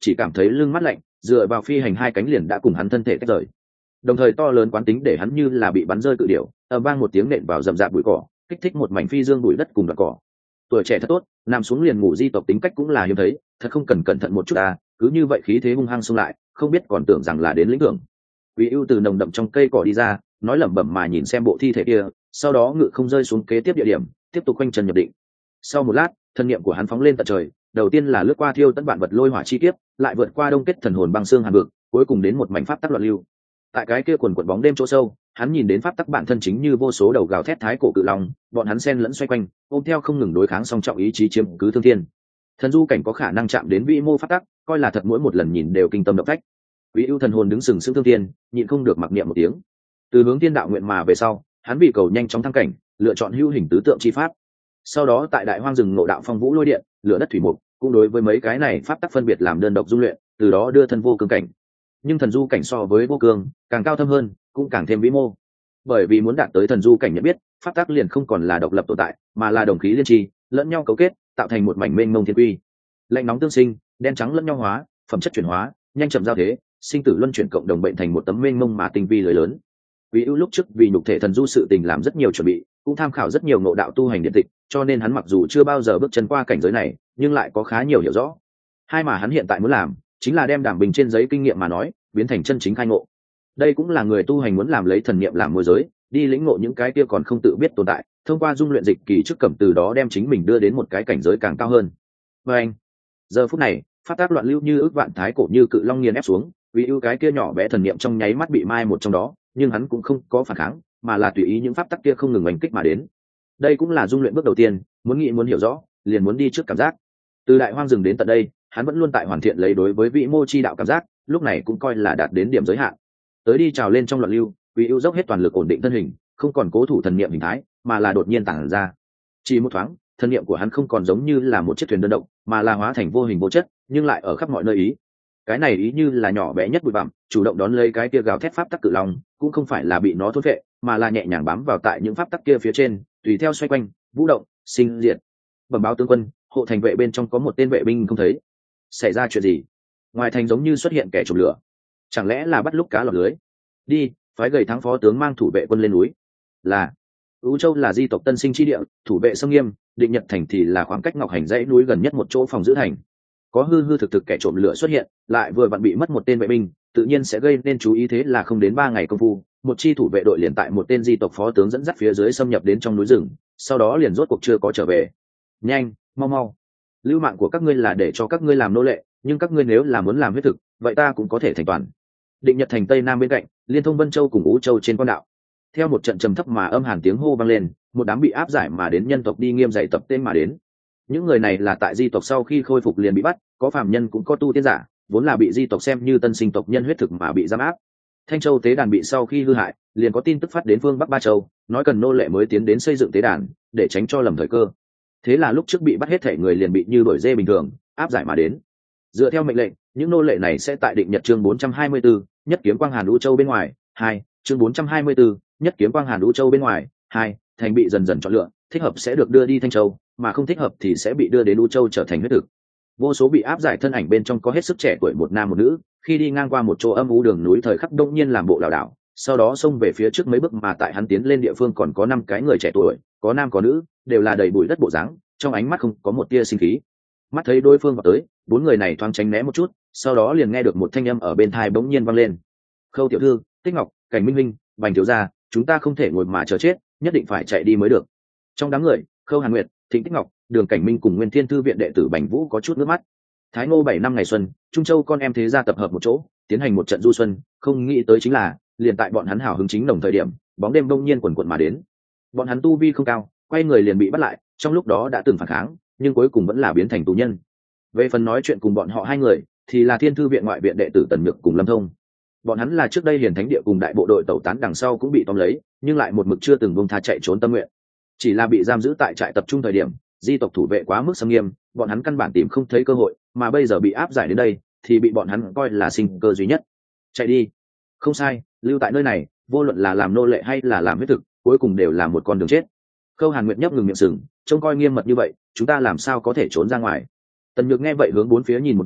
chỉ cảm thấy lưng mắt lạnh, dựa vào phi hành hai cánh liền đã cùng hắn thân thể tách rời. Đồng thời to lớn quán tính để hắn như là bị bắn rơi cự điểu, ầm vang một tiếng nện vào rậm rạp bụi cỏ, kích thích một mảnh phi dương bụi đất cùng đoạn cỏ. Tuổi trẻ thật tốt, nằm xuống liền ngủ di tộc tính cách cũng là hiếm thấy, thật không cần cẩn thận một chút à, cứ như vậy khí thế hung hăng xông lại, không biết còn tưởng rằng là đến lĩnh thưởng. Quý ưu từ nồng đậm trong cây cỏ đi ra, nói lẩm bẩm mà nhìn xem bộ thi thể kia, sau đó ngự không rơi xuống kế tiếp địa điểm, tiếp tục quanh chân nhập định. Sau một lát, thân niệm của hắn phóng lên tận trời, đầu tiên là lướt qua thiêu tận vạn vật lôi hỏa chi kiếp, lại vượt qua đông kết thần hồn băng xương hàn vực, cuối cùng đến một mảnh pháp tắc loạn lưu. Tại cái kia quần quần bóng đêm chỗ sâu, hắn nhìn đến pháp tắc bản thân chính như vô số đầu gào thét thái cổ cự long, bọn hắn xen lẫn xoay quanh, ôm theo không ngừng đối kháng song trọng ý chí chiếm cứ thương thiên. Thần du cảnh có khả năng chạm đến vĩ mô pháp tắc, coi là thật mỗi một lần nhìn đều kinh tâm động phách. Quý ưu thần hồn đứng sừng sững thương thiên, nhịn không được mặc niệm một tiếng. Từ hướng thiên đạo nguyện mà về sau, hắn vì cầu nhanh chóng thăng cảnh, lựa chọn hữu hình tứ tượng chi pháp. Sau đó tại đại hoang rừng ngộ đạo phong vũ lôi điện, lửa đất thủy mục, cũng đối với mấy cái này pháp tắc phân biệt làm đơn độc dung luyện, từ đó đưa thân vô cương cảnh. Nhưng thần du cảnh so với vô cương càng cao thâm hơn, cũng càng thêm vĩ mô. Bởi vì muốn đạt tới thần du cảnh nhận biết, pháp tắc liền không còn là độc lập tồn tại, mà là đồng khí liên tri, lẫn nhau cấu kết, tạo thành một mảnh mênh mông thiên quy. Lạnh nóng tương sinh, đen trắng lẫn nhau hóa, phẩm chất chuyển hóa, nhanh chậm giao thế, sinh tử luân chuyển cộng đồng bệnh thành một tấm mênh mông mà tinh vi lưới lớn. Vì ưu lúc trước vì nhục thể thần du sự tình làm rất nhiều chuẩn bị, cũng tham khảo rất nhiều ngộ đạo tu hành điện tịch, cho nên hắn mặc dù chưa bao giờ bước chân qua cảnh giới này, nhưng lại có khá nhiều hiểu rõ. Hai mà hắn hiện tại muốn làm, chính là đem đảm bình trên giấy kinh nghiệm mà nói, biến thành chân chính khai ngộ. Đây cũng là người tu hành muốn làm lấy thần niệm làm môi giới, đi lĩnh ngộ những cái kia còn không tự biết tồn tại, thông qua dung luyện dịch kỳ trước cẩm từ đó đem chính mình đưa đến một cái cảnh giới càng cao hơn. Và anh, giờ phút này, phát tác loạn lưu như ước vạn thái cổ như cự long nghiền ép xuống, vì ưu cái kia nhỏ bé thần niệm trong nháy mắt bị mai một trong đó, nhưng hắn cũng không có phản kháng, mà là tùy ý những pháp tắc kia không ngừng oanh kích mà đến. Đây cũng là dung luyện bước đầu tiên, muốn nghĩ muốn hiểu rõ, liền muốn đi trước cảm giác. Từ đại hoang rừng đến tận đây, hắn vẫn luôn tại hoàn thiện lấy đối với vị mô chi đạo cảm giác, lúc này cũng coi là đạt đến điểm giới hạn. Tới đi trào lên trong loạn lưu, vì ưu dốc hết toàn lực ổn định thân hình, không còn cố thủ thần niệm hình thái, mà là đột nhiên tản ra. Chỉ một thoáng, thân niệm của hắn không còn giống như là một chiếc thuyền đơn độc, mà là hóa thành vô hình vô chất, nhưng lại ở khắp mọi nơi ý. Cái này ý như là nhỏ bé nhất bụi bặm, chủ động đón lấy cái kia gào thét pháp tắc cự long, cũng không phải là bị nó thôn phệ, mà là nhẹ nhàng bám vào tại những pháp tắc kia phía trên, tùy theo xoay quanh, vũ động, sinh diệt. Bẩm báo tướng quân, hộ thành vệ bên trong có một tên vệ binh không thấy. Xảy ra chuyện gì? Ngoài thành giống như xuất hiện kẻ trộm lửa, chẳng lẽ là bắt lúc cá lọt lưới? Đi, phái gầy thắng phó tướng mang thủ vệ quân lên núi. Là Ú Châu là di tộc tân sinh chi địa, thủ vệ sông nghiêm, Định Nhật thành thì là khoảng cách Ngọc Hành dãy núi gần nhất một chỗ phòng giữ thành. Có hư hư thực thực kẻ trộm lửa xuất hiện, lại vừa vặn bị mất một tên vệ binh, tự nhiên sẽ gây nên chú ý, thế là không đến 3 ngày công phu, một chi thủ vệ đội liền tại một tên di tộc phó tướng dẫn dắt phía dưới xâm nhập đến trong núi rừng, sau đó liền rốt cuộc chưa có trở về. Nhanh, mau mau. Lưu mạng của các ngươi là để cho các ngươi làm nô lệ, nhưng các ngươi nếu là muốn làm huyết thực, vậy ta cũng có thể thành toàn. Định Nhật thành tây nam bên cạnh, liên thông Vân Châu cùng Ú Châu trên con đạo. Theo một trận trầm thấp mà âm hàn tiếng hô vang lên, một đám bị áp giải mà đến nhân tộc đi nghiêm dạy tập tên mà đến. Những người này là tại di tộc sau khi khôi phục liền bị bắt, có phàm nhân cũng có tu tiên giả, vốn là bị di tộc xem như tân sinh tộc nhân huyết thực mà bị giam áp. Thanh Châu tế đàn bị sau khi hư hại, liền có tin tức phát đến phương Bắc Ba Châu, nói cần nô lệ mới tiến đến xây dựng tế đàn, để tránh cho lầm thời cơ. Thế là lúc trước bị bắt hết thể người liền bị như đuổi dê bình thường, áp giải mà đến. Dựa theo mệnh lệnh, những nô lệ này sẽ tại Định Nhật chương 424, nhất kiếm quang hàn Ú Châu bên ngoài, 2, chương 424, nhất kiếm quang hàn Ú Châu bên ngoài, 2, thành bị dần dần chọn lựa, thích hợp sẽ được đưa đi Thanh Châu, mà không thích hợp thì sẽ bị đưa đến Ú Châu trở thành huyết thực. Vô số bị áp giải thân ảnh bên trong có hết sức trẻ tuổi một nam một nữ, khi đi ngang qua một chỗ âm u đường núi thời khắc đông nhiên làm bộ lảo đảo, sau đó xông về phía trước mấy bước, mà tại hắn tiến lên địa phương còn có 5 cái người trẻ tuổi, có nam có nữ, đều là đầy bụi đất bộ dáng, trong ánh mắt không có một tia sinh khí. Mắt thấy đối phương vào tới, 4 người này thoáng tránh né một chút, sau đó liền nghe được một thanh âm ở bên tai bỗng nhiên vang lên. Khâu tiểu thư, Tích Ngọc, Cảnh Minh Minh, Bành thiếu gia, chúng ta không thể ngồi mà chờ chết, nhất định phải chạy đi mới được. Trong đám người, Khâu Hàn Nguyệt, Thịnh Tích Ngọc, Đường Cảnh Minh cùng Nguyên Thiên thư viện đệ tử Bành Vũ có chút nước mắt. Thái Ngô 7 năm ngày xuân, Trung Châu con em thế gia tập hợp một chỗ, tiến hành một trận du xuân, không nghĩ tới chính là, liền tại bọn hắn hào hứng chính đồng thời điểm, bóng đêm đông nhiên quần quật mà đến. Bọn hắn tu vi không cao, quay người liền bị bắt lại, trong lúc đó đã từng phản kháng, nhưng cuối cùng vẫn là biến thành tù nhân. Về phần nói chuyện cùng bọn họ hai người, thì là Thiên thư viện ngoại viện đệ tử Tần Nhược cùng Lâm Thông. Bọn hắn là trước đây Hiền Thánh địa cùng đại bộ đội tẩu tán đằng sau cũng bị tóm lấy, nhưng lại một mực chưa từng buông tha chạy trốn tâm nguyện. Chỉ là bị giam giữ tại trại tập trung thời điểm, di tộc thủ vệ quá mức xâm nghiêm, bọn hắn căn bản tìm không thấy cơ hội, mà bây giờ bị áp giải đến đây, thì bị bọn hắn coi là sinh cơ duy nhất. Chạy đi. Không sai, lưu tại nơi này, vô luận là làm nô lệ hay là làm huyết thực, cuối cùng đều là một con đường chết. Khâu Hàn Nguyệt nhấp ngừng miệng sừng, trông coi nghiêm mật như vậy, chúng ta làm sao có thể trốn ra ngoài? Tần Nhược nghe vậy hướng bốn phía nhìn một vòng,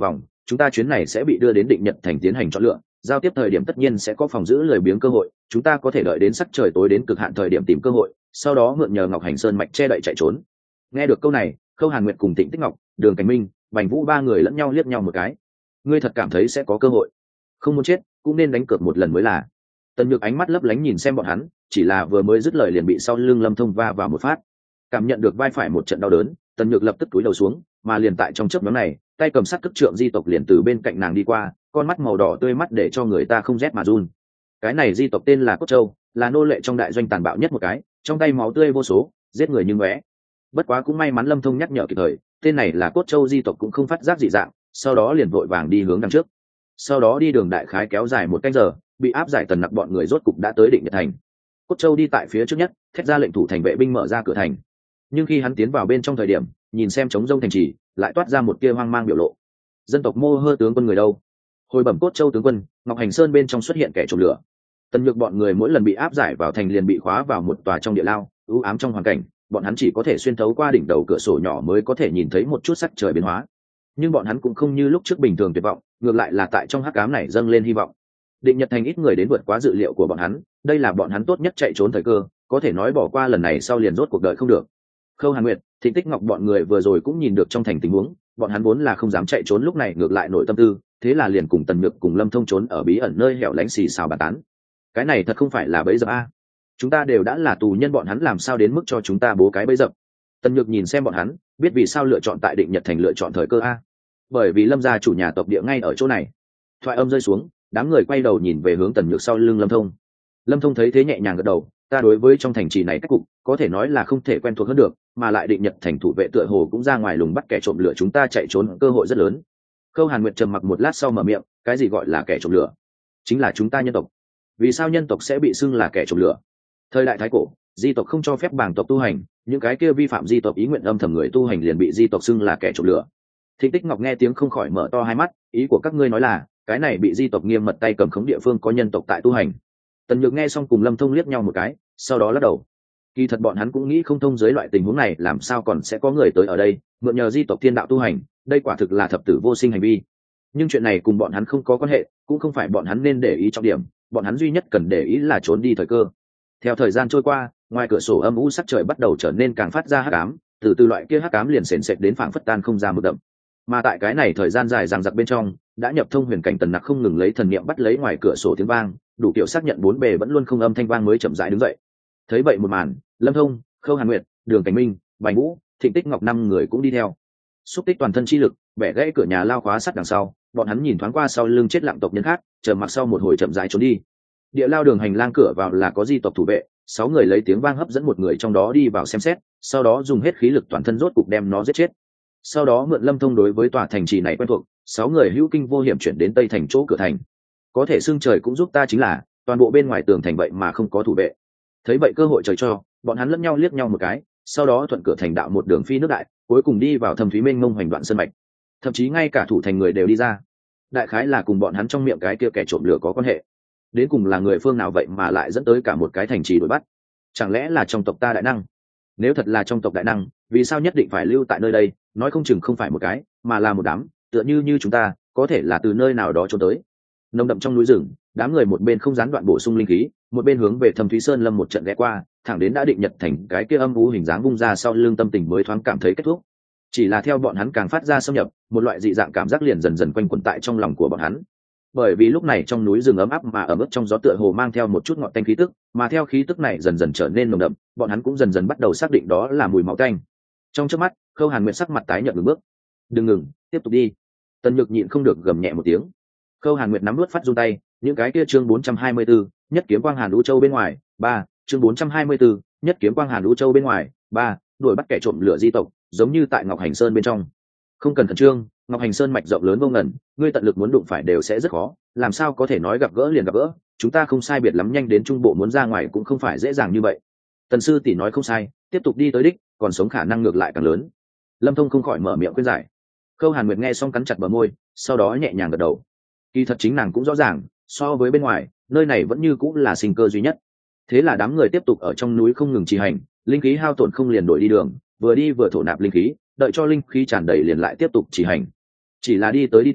chúng ta chuyến này sẽ bị đưa đến Định Nhật Thành tiến hành chọn lựa, giao tiếp thời điểm tất nhiên sẽ có phòng giữ lười biếng cơ hội, chúng ta có thể đợi đến sắc trời tối đến cực hạn thời điểm tìm cơ hội, sau đó mượn nhờ Ngọc Hành Sơn mạch che đậy chạy trốn. Nghe được câu này, Khâu Hàn Nguyệt cùng Tịnh Tích Ngọc, Đường Cảnh Minh, Bành Vũ ba người lẫn nhau liếc nhau một cái. Ngươi thật cảm thấy sẽ có cơ hội? Không muốn chết cũng nên đánh cược một lần mới là. Tần Nhược ánh mắt lấp lánh nhìn xem bọn hắn, chỉ là vừa mới dứt lời liền bị sau lưng Lâm Thông va vào một phát. Cảm nhận được vai phải một trận đau đớn, Tần Nhược lập tức cúi đầu xuống, mà liền tại trong chớp nhoáng này, tay cầm sắt cước trượng di tộc liền từ bên cạnh nàng đi qua, con mắt màu đỏ tươi mắt để cho người ta không rét mà run. Cái này di tộc tên là Cốt Châu, là nô lệ trong đại doanh tàn bạo nhất một cái, trong tay máu tươi vô số, giết người như ngóe. Bất quá cũng may mắn Lâm Thông nhắc nhở kịp thời, tên này là Cốt Châu di tộc cũng không phát giác dị dạng, sau đó liền vội vàng đi hướng đằng trước. Sau đó đi đường đại khái kéo dài một canh giờ, bị áp giải Tần Nặc bọn người rốt cục đã tới Định Nhật Thành. Cốt Châu đi tại phía trước nhất, thét ra lệnh thủ thành vệ binh mở ra cửa thành. Nhưng khi hắn tiến vào bên trong thời điểm, nhìn xem trống rông thành trì, lại toát ra một tia hoang mang biểu lộ. Dân tộc Mô Hơ tướng quân người đâu? Hồi bẩm Cốt Châu tướng quân, Ngọc Hành Sơn bên trong xuất hiện kẻ trộm lửa. Tần Nhược bọn người mỗi lần bị áp giải vào thành liền bị khóa vào một tòa trong địa lao, u ám trong hoàn cảnh, bọn hắn chỉ có thể xuyên thấu qua đỉnh đầu cửa sổ nhỏ mới có thể nhìn thấy một chút sắc trời biến hóa. Nhưng bọn hắn cũng không như lúc trước bình thường tuyệt vọng, ngược lại là tại trong hắc ám này dâng lên hy vọng. Định Nhật Thành ít người đến vượt quá dự liệu của bọn hắn, đây là bọn hắn tốt nhất chạy trốn thời cơ, có thể nói bỏ qua lần này sau liền rốt cuộc đời không được. Khâu Hàn Nguyệt, Thịnh Tích Ngọc bọn người vừa rồi cũng nhìn được trong thành tình huống, bọn hắn vốn là không dám chạy trốn lúc này ngược lại nổi tâm tư, thế là liền cùng Tần Nhược cùng Lâm Thông trốn ở bí ẩn nơi hẻo lánh xì xào bàn tán. Cái này thật không phải là bẫy dập a? Chúng ta đều đã là tù nhân, bọn hắn làm sao đến mức cho chúng ta bố cái bẫy dập? Tần Nhược nhìn xem bọn hắn, biết vì sao lựa chọn tại Định Nhật Thành lựa chọn thời cơ a? Bởi vì Lâm gia chủ nhà tộc địa ngay ở chỗ này. Thoại âm rơi xuống, đám người quay đầu nhìn về hướng Tần Nhược sau lưng Lâm Thông. Lâm Thông thấy thế nhẹ nhàng gật đầu, ta đối với trong thành trì này cách cục có thể nói là không thể quen thuộc hơn được, mà lại Định Nhật Thành thủ vệ tựa hồ cũng ra ngoài lùng bắt kẻ trộm lửa, chúng ta chạy trốn cơ hội rất lớn. Khâu Hàn Nguyệt trầm mặc một lát sau mở miệng, cái gì gọi là kẻ trộm lửa? Chính là chúng ta nhân tộc. Vì sao nhân tộc sẽ bị xưng là kẻ trộm lửa? Thời đại thái cổ, di tộc không cho phép bảng tộc tu hành, những cái kia vi phạm di tộc ý nguyện âm thầm người tu hành liền bị di tộc xưng là kẻ trộm lửa. Thịnh Tích Ngọc nghe tiếng không khỏi mở to hai mắt, ý của các ngươi nói là cái này bị di tộc nghiêm mật tay cầm khống địa phương có nhân tộc tại tu hành? Tần Nhược nghe xong cùng Lâm Thông liếc nhau một cái, sau đó lắc đầu. Kỳ thật bọn hắn cũng nghĩ không thông dưới loại tình huống này làm sao còn sẽ có người tới ở đây, mượn nhờ di tộc thiên đạo tu hành, đây quả thực là thập tử vô sinh hành vi. Nhưng chuyện này cùng bọn hắn không có quan hệ, cũng không phải bọn hắn nên để ý trọng điểm, bọn hắn duy nhất cần để ý là trốn đi thời cơ. Theo thời gian trôi qua, ngoài cửa sổ âm u sắc trời bắt đầu trở nên càng phát ra hắc ám, từ loại kia hắc ám liền sền sệt đến phảng phất tan không ra một đậm. Mà tại cái này thời gian dài dằng dặc bên trong, đã nhập thông huyền cảnh Tần Nặc không ngừng lấy thần niệm bắt lấy ngoài cửa sổ tiếng vang, đủ kiểu xác nhận bốn bề vẫn luôn không âm thanh vang mới chậm rãi đứng dậy. Thấy vậy một màn, Lâm Thông, Khâu Hàn Nguyệt, Đường Cảnh Minh, Bành Vũ, Thịnh Tích Ngọc năm người cũng đi theo. Xúc tích toàn thân chi lực, bẻ gãy cửa nhà lao khóa sắt đằng sau, bọn hắn nhìn thoáng qua sau lưng chết lặng tộc nhân khác, chờ mặc sau một hồi chậm rãi trốn đi. Địa lao đường hành lang cửa vào là có di tộc thủ vệ, 6 người lấy tiếng vang hấp dẫn một người trong đó đi vào xem xét, sau đó dùng hết khí lực toàn thân rốt cục đem nó giết chết. Sau đó mượn Lâm Thông đối với tòa thành trì này quen thuộc, 6 người hữu kinh vô hiểm chuyển đến tây thành chỗ cửa thành. Có thể xưng trời cũng giúp ta, chính là toàn bộ bên ngoài tường thành vậy mà không có thủ vệ. Thấy vậy cơ hội trời cho, bọn hắn lẫn nhau liếc nhau một cái, sau đó thuận cửa thành đạo một đường phi nước đại, cuối cùng đi vào thâm thúy mênh mông hoành đoạn sơn mạch. Thậm chí ngay cả thủ thành người đều đi ra. Đại khái là cùng bọn hắn trong miệng cái kia kẻ trộm lửa có quan hệ. Đến cùng là người phương nào vậy mà lại dẫn tới cả một cái thành trì đuổi bắt? Chẳng lẽ là trong tộc ta đại năng? Nếu thật là trong tộc đại năng, vì sao nhất định phải lưu tại nơi đây? Nói không chừng không phải một cái, mà là một đám, tựa như chúng ta, có thể là từ nơi nào đó trốn tới. Nồng đậm trong núi rừng, đám người một bên không gián đoạn bổ sung linh khí, một bên hướng về Thâm Thúy Sơn Lâm một trận ghé qua, thẳng đến đã Định Nhật Thành cái kia âm u hình dáng vung ra sau lưng, tâm tình mới thoáng cảm thấy kết thúc. Chỉ là theo bọn hắn càng phát ra xâm nhập, một loại dị dạng cảm giác liền dần dần quanh quẩn tại trong lòng của bọn hắn. Bởi vì lúc này trong núi rừng ấm áp mà ẩm ướt trong gió tựa hồ mang theo một chút ngọt tanh khí tức, mà theo khí tức này dần dần trở nên nồng đậm, bọn hắn cũng dần dần bắt đầu xác định đó là mùi máu tanh. Trong chớp mắt, Khâu Hàn Nguyệt sắc mặt tái nhợt ngừng bước. "Đừng ngừng, tiếp tục đi." Tần Nhược nhịn không được gầm nhẹ một tiếng. Khâu Hàn Nguyệt nắm nuốt phát run tay, những cái kia chương 424, nhất kiếm quang Hàn Vũ Châu bên ngoài, 3, chương 424, nhất kiếm quang Hàn Vũ Châu bên ngoài, 3, đuổi bắt kẻ trộm lửa di tộc, giống như tại Ngọc Hành Sơn bên trong. Không cần khẩn trương, Ngọc Hành Sơn mạch rộng lớn vô ngần, ngươi tận lực muốn đụng phải đều sẽ rất khó, làm sao có thể nói gặp gỡ liền gặp gỡ, chúng ta không sai biệt lắm nhanh đến trung bộ muốn ra ngoài cũng không phải dễ dàng như vậy. Tần sư tỷ nói không sai, tiếp tục đi tới đích, còn sống khả năng ngược lại càng lớn. Lâm Thông không khỏi mở miệng khuyên giải. Khâu Hàn Nguyệt nghe xong cắn chặt bờ môi, sau đó nhẹ nhàng gật đầu. Kỳ thật chính nàng cũng rõ ràng, so với bên ngoài, nơi này vẫn như cũng là sinh cơ duy nhất. Thế là đám người tiếp tục ở trong núi không ngừng trì hành, linh khí hao tổn không liền đổi đi đường, vừa đi vừa thổ nạp linh khí, đợi cho linh khí tràn đầy liền lại tiếp tục trì hành. Chỉ là đi tới,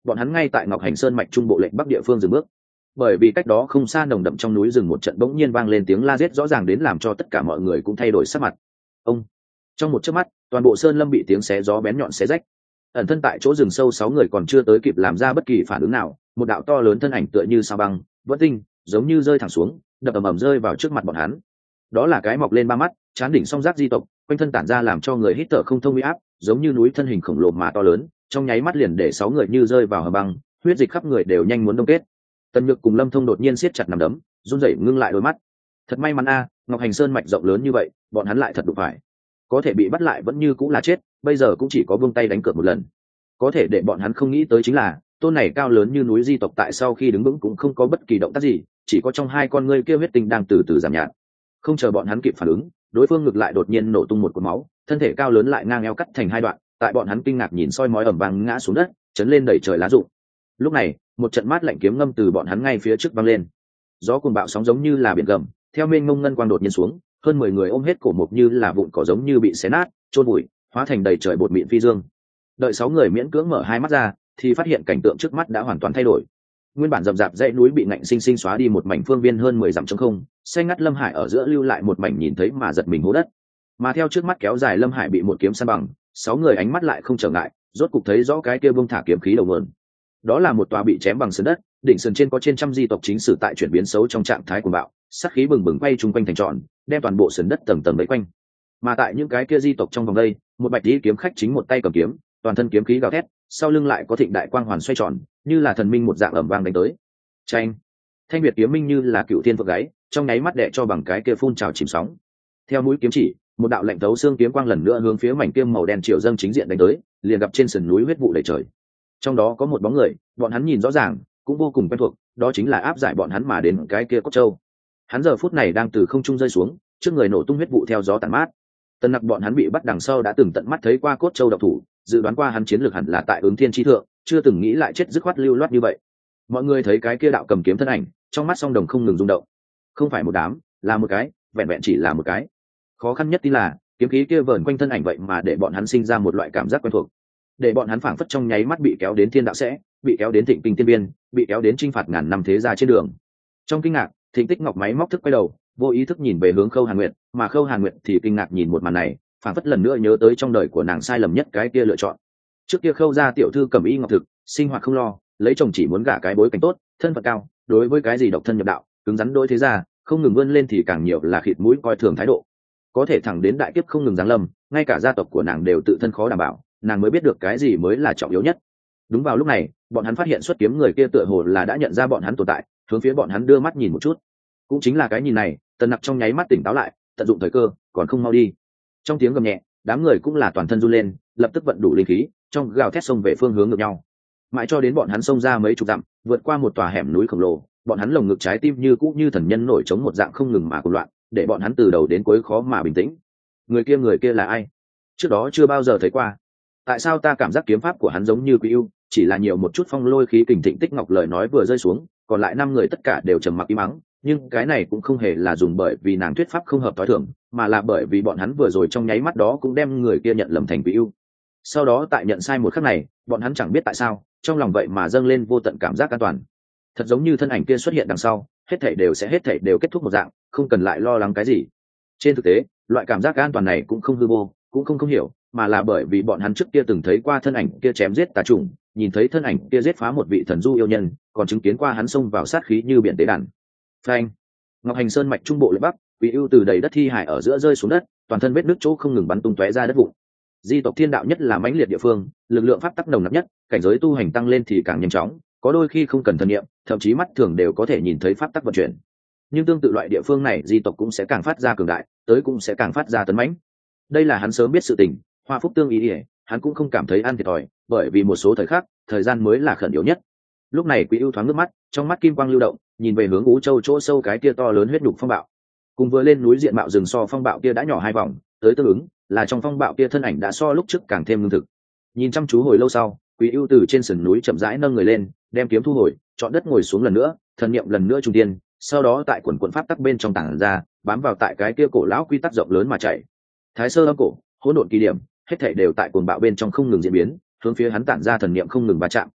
bọn hắn ngay tại Ngọc Hành Sơn mạch trung bộ lệnh bắc địa phương dừng bước. Bởi vì cách đó không xa nồng đậm trong núi rừng một trận bỗng nhiên vang lên tiếng la giết rõ ràng đến làm cho tất cả mọi người cũng thay đổi sắc mặt. Ông, trong một chớp mắt, toàn bộ sơn lâm bị tiếng xé gió bén nhọn xé rách. Ẩn thân tại chỗ rừng sâu 6 người còn chưa tới kịp làm ra bất kỳ phản ứng nào, một đạo to lớn thân ảnh tựa như sao băng, vỡ tinh, giống như rơi thẳng xuống, đập ầm ầm rơi vào trước mặt bọn hắn. Đó là cái mọc lên 3 mắt, trán đỉnh song giác di tộc, quanh thân tản ra làm cho người hít thở không thông uy áp, giống như núi thân hình khổng lồ mà to lớn, trong nháy mắt liền để 6 người như rơi vào hầm băng, huyết dịch khắp người đều nhanh muốn đông kết. Tần Nhược cùng Lâm Thông đột nhiên siết chặt nắm đấm, run rẩy ngưng lại đôi mắt. Thật may mắn a, Ngọc Hành Sơn mạch rộng lớn như vậy, bọn hắn lại thật đụng phải. Có thể bị bắt lại vẫn như cũng là chết, bây giờ cũng chỉ có buông tay đánh cược một lần. Có thể để bọn hắn không nghĩ tới chính là, tôn này cao lớn như núi di tộc tại sau khi đứng vững cũng không có bất kỳ động tác gì, chỉ có trong hai con ngươi kia huyết tinh đang từ từ giảm nhạt. Không chờ bọn hắn kịp phản ứng, đối phương ngược lại đột nhiên nổ tung một cột máu, thân thể cao lớn lại ngang eo cắt thành hai đoạn, tại bọn hắn kinh ngạc nhìn soi mói ầm vang ngã xuống đất, chấn lên đầy trời lá rụng. Lúc này, một trận mát lạnh kiếm ngâm từ bọn hắn ngay phía trước vang lên. Gió cuồng bạo sóng giống như là biển gầm, theo mênh mông ngân quang đột nhiên xuống, hơn 10 người ôm hết cổ mục như là vụn cỏ giống như bị xé nát, trôn bụi, hóa thành đầy trời bột mịn phi dương. Đợi 6 người miễn cưỡng mở hai mắt ra, thì phát hiện cảnh tượng trước mắt đã hoàn toàn thay đổi. Nguyên bản rậm rạp dãy núi bị ngạnh sinh sinh xóa đi một mảnh phương viên hơn 10 dặm trống không, xanh ngắt lâm hải ở giữa lưu lại một mảnh nhìn thấy mà giật mình hố đất. Mà theo trước mắt kéo dài lâm hải bị một kiếm san bằng, 6 người ánh mắt lại không trở ngại, rốt cục thấy rõ cái kia bung thả kiếm khí đầu nguồn. Đó là một tòa bị chém bằng sườn đất, đỉnh sườn trên có trên trăm di tộc chính sử tại chuyển biến xấu trong trạng thái cuồng bạo, sát khí bừng bừng quay chung quanh thành tròn, đem toàn bộ sườn đất tầng tầng vây quanh. Mà tại những cái kia di tộc trong vòng đây, một bạch y kiếm khách chính một tay cầm kiếm, toàn thân kiếm khí gào thét, sau lưng lại có thịnh đại quang hoàn xoay tròn, như là thần minh một dạng ầm vang đánh tới. Chanh, thanh việt kiếm minh như là cựu thiên phượng gáy, trong nháy mắt đè cho bằng cái kia phun trào chìm sóng. Theo mũi kiếm chỉ, một đạo lạnh thấu xương kiếm quang lần nữa hướng phía mảnh kiếm màu đen triều dâng chính diện đánh tới, liền gặp trên sườn núi huyết vụ đầy trời. Trong đó có một bóng người, bọn hắn nhìn rõ ràng, cũng vô cùng quen thuộc, đó chính là áp giải bọn hắn mà đến cái kia Cốt Châu. Hắn giờ phút này đang từ không trung rơi xuống, trước người nổ tung huyết vụ theo gió tàn mát. Tân Nặc bọn hắn bị bắt đằng sau đã từng tận mắt thấy qua Cốt Châu độc thủ, dự đoán qua hắn chiến lược hẳn là tại Ứng Thiên chi thượng, chưa từng nghĩ lại chết dứt khoát lưu loát như vậy. Mọi người thấy cái kia đạo cầm kiếm thân ảnh, trong mắt song đồng không ngừng rung động. Không phải một đám, là một cái, vẹn vẹn chỉ là một cái. Khó khăn nhất tin là, kiếm khí kia vờn quanh thân ảnh vậy mà để bọn hắn sinh ra một loại cảm giác quen thuộc, để bọn hắn phảng phất trong nháy mắt bị kéo đến thiên đạo sẽ, bị kéo đến thịnh kinh tiên biên, bị kéo đến chinh phạt ngàn năm thế gia trên đường. Trong kinh ngạc, Thịnh Tích Ngọc máy móc thức quay đầu, vô ý thức nhìn về hướng Khâu Hàn Nguyệt, mà Khâu Hàn Nguyệt thì kinh ngạc nhìn một màn này, phảng phất lần nữa nhớ tới trong đời của nàng sai lầm nhất cái kia lựa chọn. Trước kia Khâu gia tiểu thư Cẩm Y Ngọc Thực, sinh hoạt không lo, lấy chồng chỉ muốn gả cái bối cảnh tốt, thân phận cao, đối với cái gì độc thân nhập đạo, cứng rắn đối thế gia, không ngừng vươn lên thì càng nhiều là khịt mũi coi thường thái độ. Có thể thẳng đến đại kiếp không ngừng giáng lâm, ngay cả gia tộc của nàng đều tự thân khó đảm bảo, nàng mới biết được cái gì mới là trọng yếu nhất. Đúng vào lúc này, bọn hắn phát hiện xuất kiếm người kia tựa hồ là đã nhận ra bọn hắn tồn tại, hướng phía bọn hắn đưa mắt nhìn một chút. Cũng chính là cái nhìn này, Tần Nặc trong nháy mắt tỉnh táo lại, tận dụng thời cơ, còn không mau đi. Trong tiếng gầm nhẹ, đám người cũng là toàn thân run lên, lập tức vận đủ linh khí, trong gào thét xông về phương hướng ngược nhau. Mãi cho đến bọn hắn xông ra mấy chục dặm, vượt qua một tòa hẻm núi khổng lồ, bọn hắn lồng ngực trái tim như cũ như thần nhân nổi trống một dạng không ngừng mà cuồng loạn, để bọn hắn từ đầu đến cuối khó mà bình tĩnh. Người kia là ai? Trước đó chưa bao giờ thấy qua. Tại sao ta cảm giác kiếm pháp của hắn giống như Quý Ưu, chỉ là nhiều một chút phong lôi khí kình. Thịnh Tích Ngọc lời nói vừa rơi xuống, còn lại 5 người tất cả đều trầm mặc im mắng, nhưng cái này cũng không hề là dùng bởi vì nàng thuyết pháp không hợp tối thường, mà là bởi vì bọn hắn vừa rồi trong nháy mắt đó cũng đem người kia nhận lầm thành Quý Ưu. Sau đó tại nhận sai một khắc này, bọn hắn chẳng biết tại sao, trong lòng vậy mà dâng lên vô tận cảm giác an toàn. Thật giống như thân ảnh kia xuất hiện đằng sau, hết thảy đều kết thúc một dạng, không cần lại lo lắng cái gì. Trên thực tế, loại cảm giác an toàn này cũng không hư vô, cũng không hiểu, mà là bởi vì bọn hắn trước kia từng thấy qua thân ảnh kia chém giết tà trùng, nhìn thấy thân ảnh kia giết phá một vị thần du yêu nhân, còn chứng kiến qua hắn xông vào sát khí như biển tế đàn. Phanh! Ngọc Hành Sơn mạch trung bộ lệ bắc, Quý Ưu từ đầy đất thi hải ở giữa rơi xuống đất, toàn thân vết nứt chỗ không ngừng bắn tung tóe ra đất vụn. Di tộc Thiên Đạo nhất là mãnh liệt địa phương, lực lượng pháp tắc nồng nặc nhất, cảnh giới tu hành tăng lên thì càng nhanh chóng, có đôi khi không cần thần niệm, thậm chí mắt thường đều có thể nhìn thấy pháp tắc vận chuyển. Nhưng tương tự loại địa phương này, di tộc cũng sẽ càng phát ra cường đại, tới cũng sẽ càng phát ra tấn mãnh. Đây là hắn sớm biết sự tình, Hoa Phúc tương ý, hắn cũng không cảm thấy ăn thiệt thòi, bởi vì một số thời khắc, thời gian mới là khẩn yếu nhất. Lúc này Quý Ưu thoáng nước mắt, trong mắt kim quang lưu động, nhìn về hướng Ú Châu chỗ sâu cái kia to lớn huyết nhục phong bạo. Cùng vừa lên núi diện mạo rừng so phong bạo kia đã nhỏ 2 vòng, tới tương ứng là trong phong bạo kia thân ảnh đã so lúc trước càng thêm lương thực. Nhìn chăm chú hồi lâu sau, Quý Ưu từ trên sườn núi chậm rãi nâng người lên, đem kiếm thu hồi, chọn đất ngồi xuống lần nữa, thần niệm lần nữa trung tiên, sau đó tại quần pháp tắc bên trong tảng ra, bám vào tại cái kia cổ lão quy tắc rộng lớn mà chạy. Thái sơ âm cổ, hỗn độn kỳ điểm, hết thảy đều tại cuồng bạo bên trong không ngừng diễn biến, hướng phía hắn tản ra thần niệm không ngừng va chạm.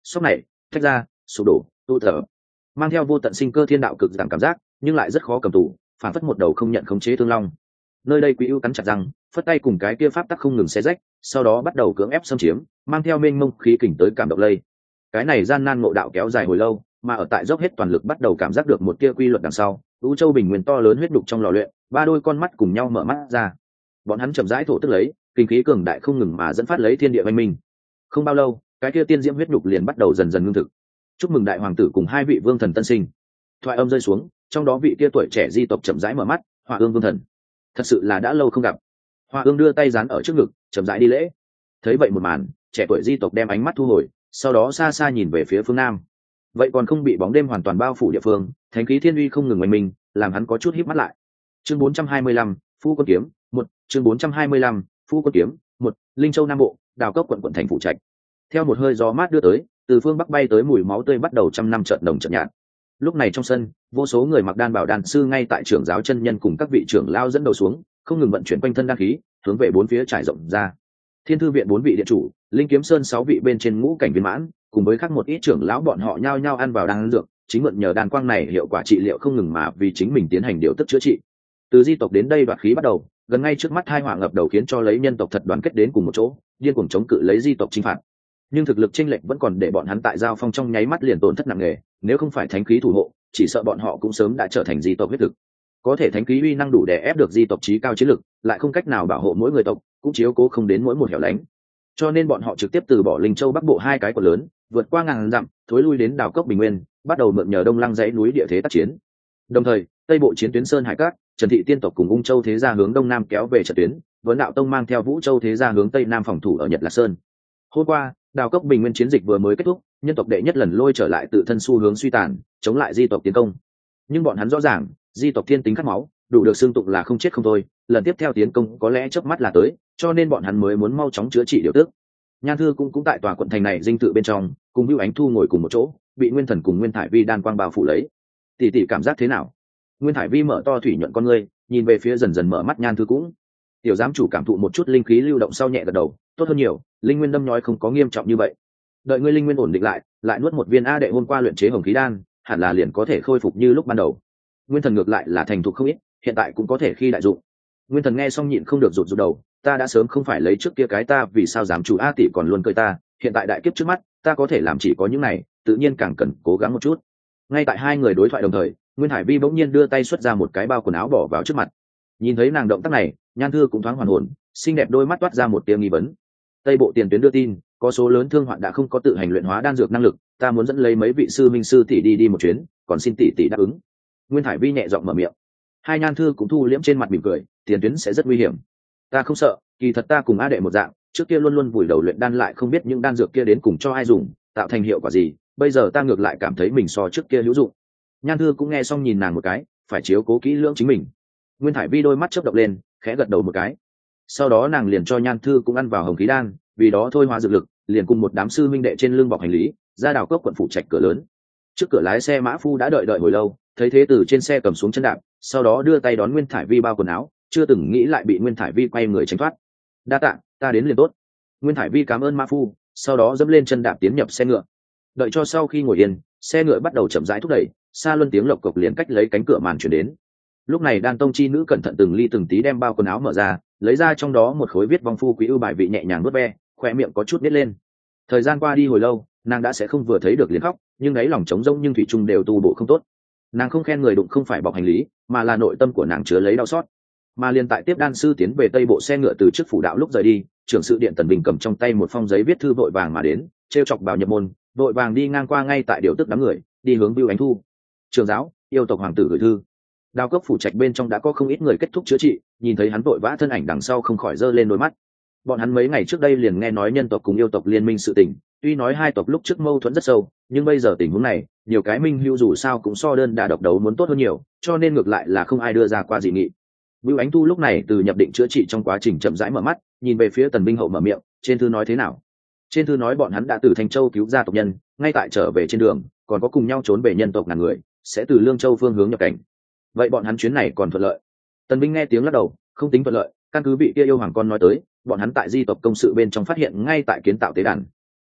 sốc này thách ra sụp đổ tụ thở, mang theo vô tận sinh cơ thiên đạo cực giảm cảm giác, nhưng lại rất khó cầm tù, phản phất một đầu không nhận khống chế thương long. Nơi đây Quý Ưu cắn chặt răng, phất tay cùng cái kia pháp tắc không ngừng xé rách, sau đó bắt đầu cưỡng ép xâm chiếm, mang theo mênh mông khí kình tới cảm động lây. Cái này gian nan ngộ đạo kéo dài hồi lâu, mà ở tại dốc hết toàn lực bắt đầu cảm giác được một tia quy luật đằng sau, U Châu Bình Nguyên to lớn huyết đục trong lò luyện, ba đôi con mắt cùng nhau mở mắt ra. Bọn hắn chậm rãi thổ tức lấy, kinh khí cường đại không ngừng mà dẫn phát lấy thiên địa văn minh. Không bao lâu, cái kia tiên diễm huyết đục liền bắt đầu dần dần ngưng thực. Chúc mừng đại hoàng tử cùng hai vị vương thần tân sinh. Thoại âm rơi xuống, trong đó vị kia tuổi trẻ di tộc chậm rãi mở mắt, Hỏa Ương vương thần. Thật sự là đã lâu không gặp. Hỏa Ương đưa tay dán ở trước ngực, chậm rãi đi lễ. Thấy vậy một màn, trẻ tuổi di tộc đem ánh mắt thu hồi, sau đó xa xa nhìn về phía phương nam. Vậy còn không bị bóng đêm hoàn toàn bao phủ địa phương, thánh khí thiên uy không ngừng oanh minh, làm hắn có chút híp mắt lại. Chương 425, Phu Quân Kiếm, 1, chương 425, Phu Quân Kiếm, 1, Linh Châu Nam Bộ, Đào Cốc quận thành phụ trạch. Theo một hơi gió mát đưa tới, từ phương bắc bay tới mùi máu tươi bắt đầu trăm năm chợt nồng chợt nhạt. Lúc này trong sân, vô số người mặc đan bảo đan sư ngay tại trưởng giáo chân nhân cùng các vị trưởng lao dẫn đầu xuống, không ngừng vận chuyển quanh thân đan khí, hướng về bốn phía trải rộng ra. Thiên Thư viện 4 vị điện chủ, Linh Kiếm Sơn 6 vị bên trên ngũ cảnh viên mãn, cùng với khác một ít trưởng lão bọn họ nhao nhao ăn vào đan dược, chính mượn nhờ đan quang này hiệu quả trị liệu không ngừng mà vì chính mình tiến hành điều tức chữa trị. Từ di tộc đến đây đoạt khí bắt đầu, gần ngay trước mắt hai hỏa ngập đầu khiến cho lấy nhân tộc thật đoàn kết đến cùng một chỗ, điên cuồng chống cự lấy di tộc chinh phạt. Nhưng thực lực chênh lệch vẫn còn để bọn hắn tại giao phong trong nháy mắt liền tổn thất nặng nề, nếu không phải thánh khí thủ hộ, chỉ sợ bọn họ cũng sớm đã trở thành di tộc huyết thực. Có thể thánh khí uy năng đủ để ép được di tộc chí cao chiến lực, lại không cách nào bảo hộ mỗi người tộc, cũng chiếu cố không đến mỗi một hẻo lánh. Cho nên bọn họ trực tiếp từ bỏ Linh Châu Bắc Bộ hai cái quận lớn, vượt qua ngàn dặm, thối lui đến đảo cốc Bình Nguyên, bắt đầu mượn nhờ Đông Lăng dãy núi địa thế tác chiến. Đồng thời, Tây Bộ chiến tuyến Sơn Hải Các, Trần Thị tiên tộc cùng Ung Châu thế gia hướng đông nam kéo về trận tuyến, Vấn Đạo Tông mang theo Vũ Châu thế gia hướng tây nam phòng thủ ở Nhật Lạc Sơn. Hôm qua, đào cốc Bình Nguyên chiến dịch vừa mới kết thúc, nhân tộc đệ nhất lần lôi trở lại tự thân xu hướng suy tàn, chống lại di tộc tiến công. Nhưng bọn hắn rõ ràng, di tộc thiên tính khát máu, đủ được xưng tụng là không chết không thôi, lần tiếp theo tiến công có lẽ chớp mắt là tới, cho nên bọn hắn mới muốn mau chóng chữa trị điều tức. Nhan Thư cũng tại tòa quận thành này dinh tự bên trong, cùng Hữu Ánh Thu ngồi cùng một chỗ, bị Nguyên Thần cùng Nguyên Thải Vi đan quang bao phủ lấy. Tỷ tỷ cảm giác thế nào? Nguyên Thải Vi mở to thủy nhuận con ngươi, nhìn về phía dần dần mở mắt Nhan Thư cũng. Tiểu giám chủ cảm thụ một chút linh khí lưu động sau nhẹ gật đầu, tốt hơn nhiều, linh nguyên đâm nhói không có nghiêm trọng như vậy. Đợi ngươi linh nguyên ổn định lại nuốt một viên a đệ hôm qua luyện chế hồng khí đan, hẳn là liền có thể khôi phục như lúc ban đầu. Nguyên Thần ngược lại là thành thục không ít, hiện tại cũng có thể khi đại dụng. Nguyên Thần nghe xong nhịn không được rụt đầu, ta đã sớm không phải lấy trước kia cái ta, vì sao giám chủ a tỷ còn luôn cười ta, hiện tại đại kiếp trước mắt, ta có thể làm chỉ có những này, tự nhiên càng cần cố gắng một chút. Ngay tại hai người đối thoại đồng thời, Nguyên Hải Vi bỗng nhiên đưa tay xuất ra một cái bao quần áo bỏ vào trước mặt. Nhìn thấy nàng động tác này, Nhan Thư cũng thoáng hoàn hồn, xinh đẹp đôi mắt toát ra một tia nghi vấn. Tây Bộ tiền tuyến đưa tin, có số lớn thương hoạn đã không có tự hành luyện hóa đan dược năng lực, ta muốn dẫn lấy mấy vị sư minh sư tỷ đi một chuyến, còn xin tỷ tỷ đáp ứng. Nguyên Hải Vi nhẹ giọng mở miệng. Hai Nhan Thư cũng thu liễm trên mặt mỉm cười, tiền tuyến sẽ rất nguy hiểm. Ta không sợ, kỳ thật ta cùng a đệ một dạng, trước kia luôn luôn vùi đầu luyện đan lại không biết những đan dược kia đến cùng cho ai dùng, tạo thành hiệu quả gì, bây giờ ta ngược lại cảm thấy mình so trước kia hữu dụng. Nhan Thư cũng nghe xong nhìn nàng một cái, phải chiếu cố kỹ lưỡng chính mình. Nguyên Thải Vi đôi mắt chớp động lên, khẽ gật đầu một cái. Sau đó nàng liền cho Nhan Thư cũng ăn vào hồng khí đan, vì đó thôi hóa dược lực, liền cùng một đám sư minh đệ trên lưng bọc hành lý, ra đào cốc quận phủ trạch cửa lớn. Trước cửa lái xe mã phu đã đợi hồi lâu, thấy thế từ trên xe cầm xuống chân đạp, sau đó đưa tay đón Nguyên Thải Vi bao quần áo, chưa từng nghĩ lại bị Nguyên Thải Vi quay người tránh thoát. Đa tạ, ta đến liền tốt. Nguyên Thải Vi cảm ơn mã phu, sau đó dẫm lên chân đạp tiến nhập xe ngựa. Đợi cho sau khi ngồi yên, xe ngựa bắt đầu chậm rãi thúc đẩy, xa luân tiếng lộc cộc liền cách lấy cánh cửa màn chuyển đến. Lúc này Đan Tông chi nữ cẩn thận từng ly từng tí đem bao quần áo mở ra, lấy ra trong đó một khối viết vong phu quý ưu bài vị nhẹ nhàng nuốt ve, khoe miệng có chút nít lên. Thời gian qua đi hồi lâu, nàng đã sẽ không vừa thấy được liền khóc, nhưng đáy lòng trống rỗng nhưng thủy chung đều tu bổ không tốt. Nàng không khen người đụng không phải bọc hành lý, mà là nội tâm của nàng chứa lấy đau xót. Mà liền tại tiếp đan sư tiến về tây bộ xe ngựa từ trước phủ đạo lúc rời đi, trưởng sự điện Tần Bình cầm trong tay một phong giấy viết thư vội vàng mà đến, trêu chọc bảo nhập môn, vội vàng đi ngang qua ngay tại điều tức đám người, đi hướng Bưu Ánh Thu. Trường giáo, yêu tộc hoàng tử gửi thư. Đào cốc phủ trạch bên trong đã có không ít người kết thúc chữa trị, nhìn thấy hắn vội vã thân ảnh đằng sau không khỏi giơ lên đôi mắt. Bọn hắn mấy ngày trước đây liền nghe nói nhân tộc cùng yêu tộc liên minh sự tình, tuy nói hai tộc lúc trước mâu thuẫn rất sâu, nhưng bây giờ tình huống này, nhiều cái minh hữu dù sao cũng so đơn đả độc đấu muốn tốt hơn nhiều, cho nên ngược lại là không ai đưa ra qua dị nghị. Bưu Ánh Thu lúc này từ nhập định chữa trị trong quá trình chậm rãi mở mắt, nhìn về phía Tần Binh Hậu mở miệng, trên thư nói thế nào? Trên thư nói bọn hắn đã từ Thanh Châu cứu ra tộc nhân, ngay tại trở về trên đường, còn có cùng nhau trốn về nhân tộc ngàn người, sẽ từ Lương Châu phương hướng nhập cảnh. Vậy bọn hắn chuyến này còn thuận lợi? Tần Binh nghe tiếng lắc đầu, không tính thuận lợi, căn cứ bị kia yêu hoàng con nói tới, bọn hắn tại di tộc công sự bên trong phát hiện ngay tại kiến tạo tế đàn.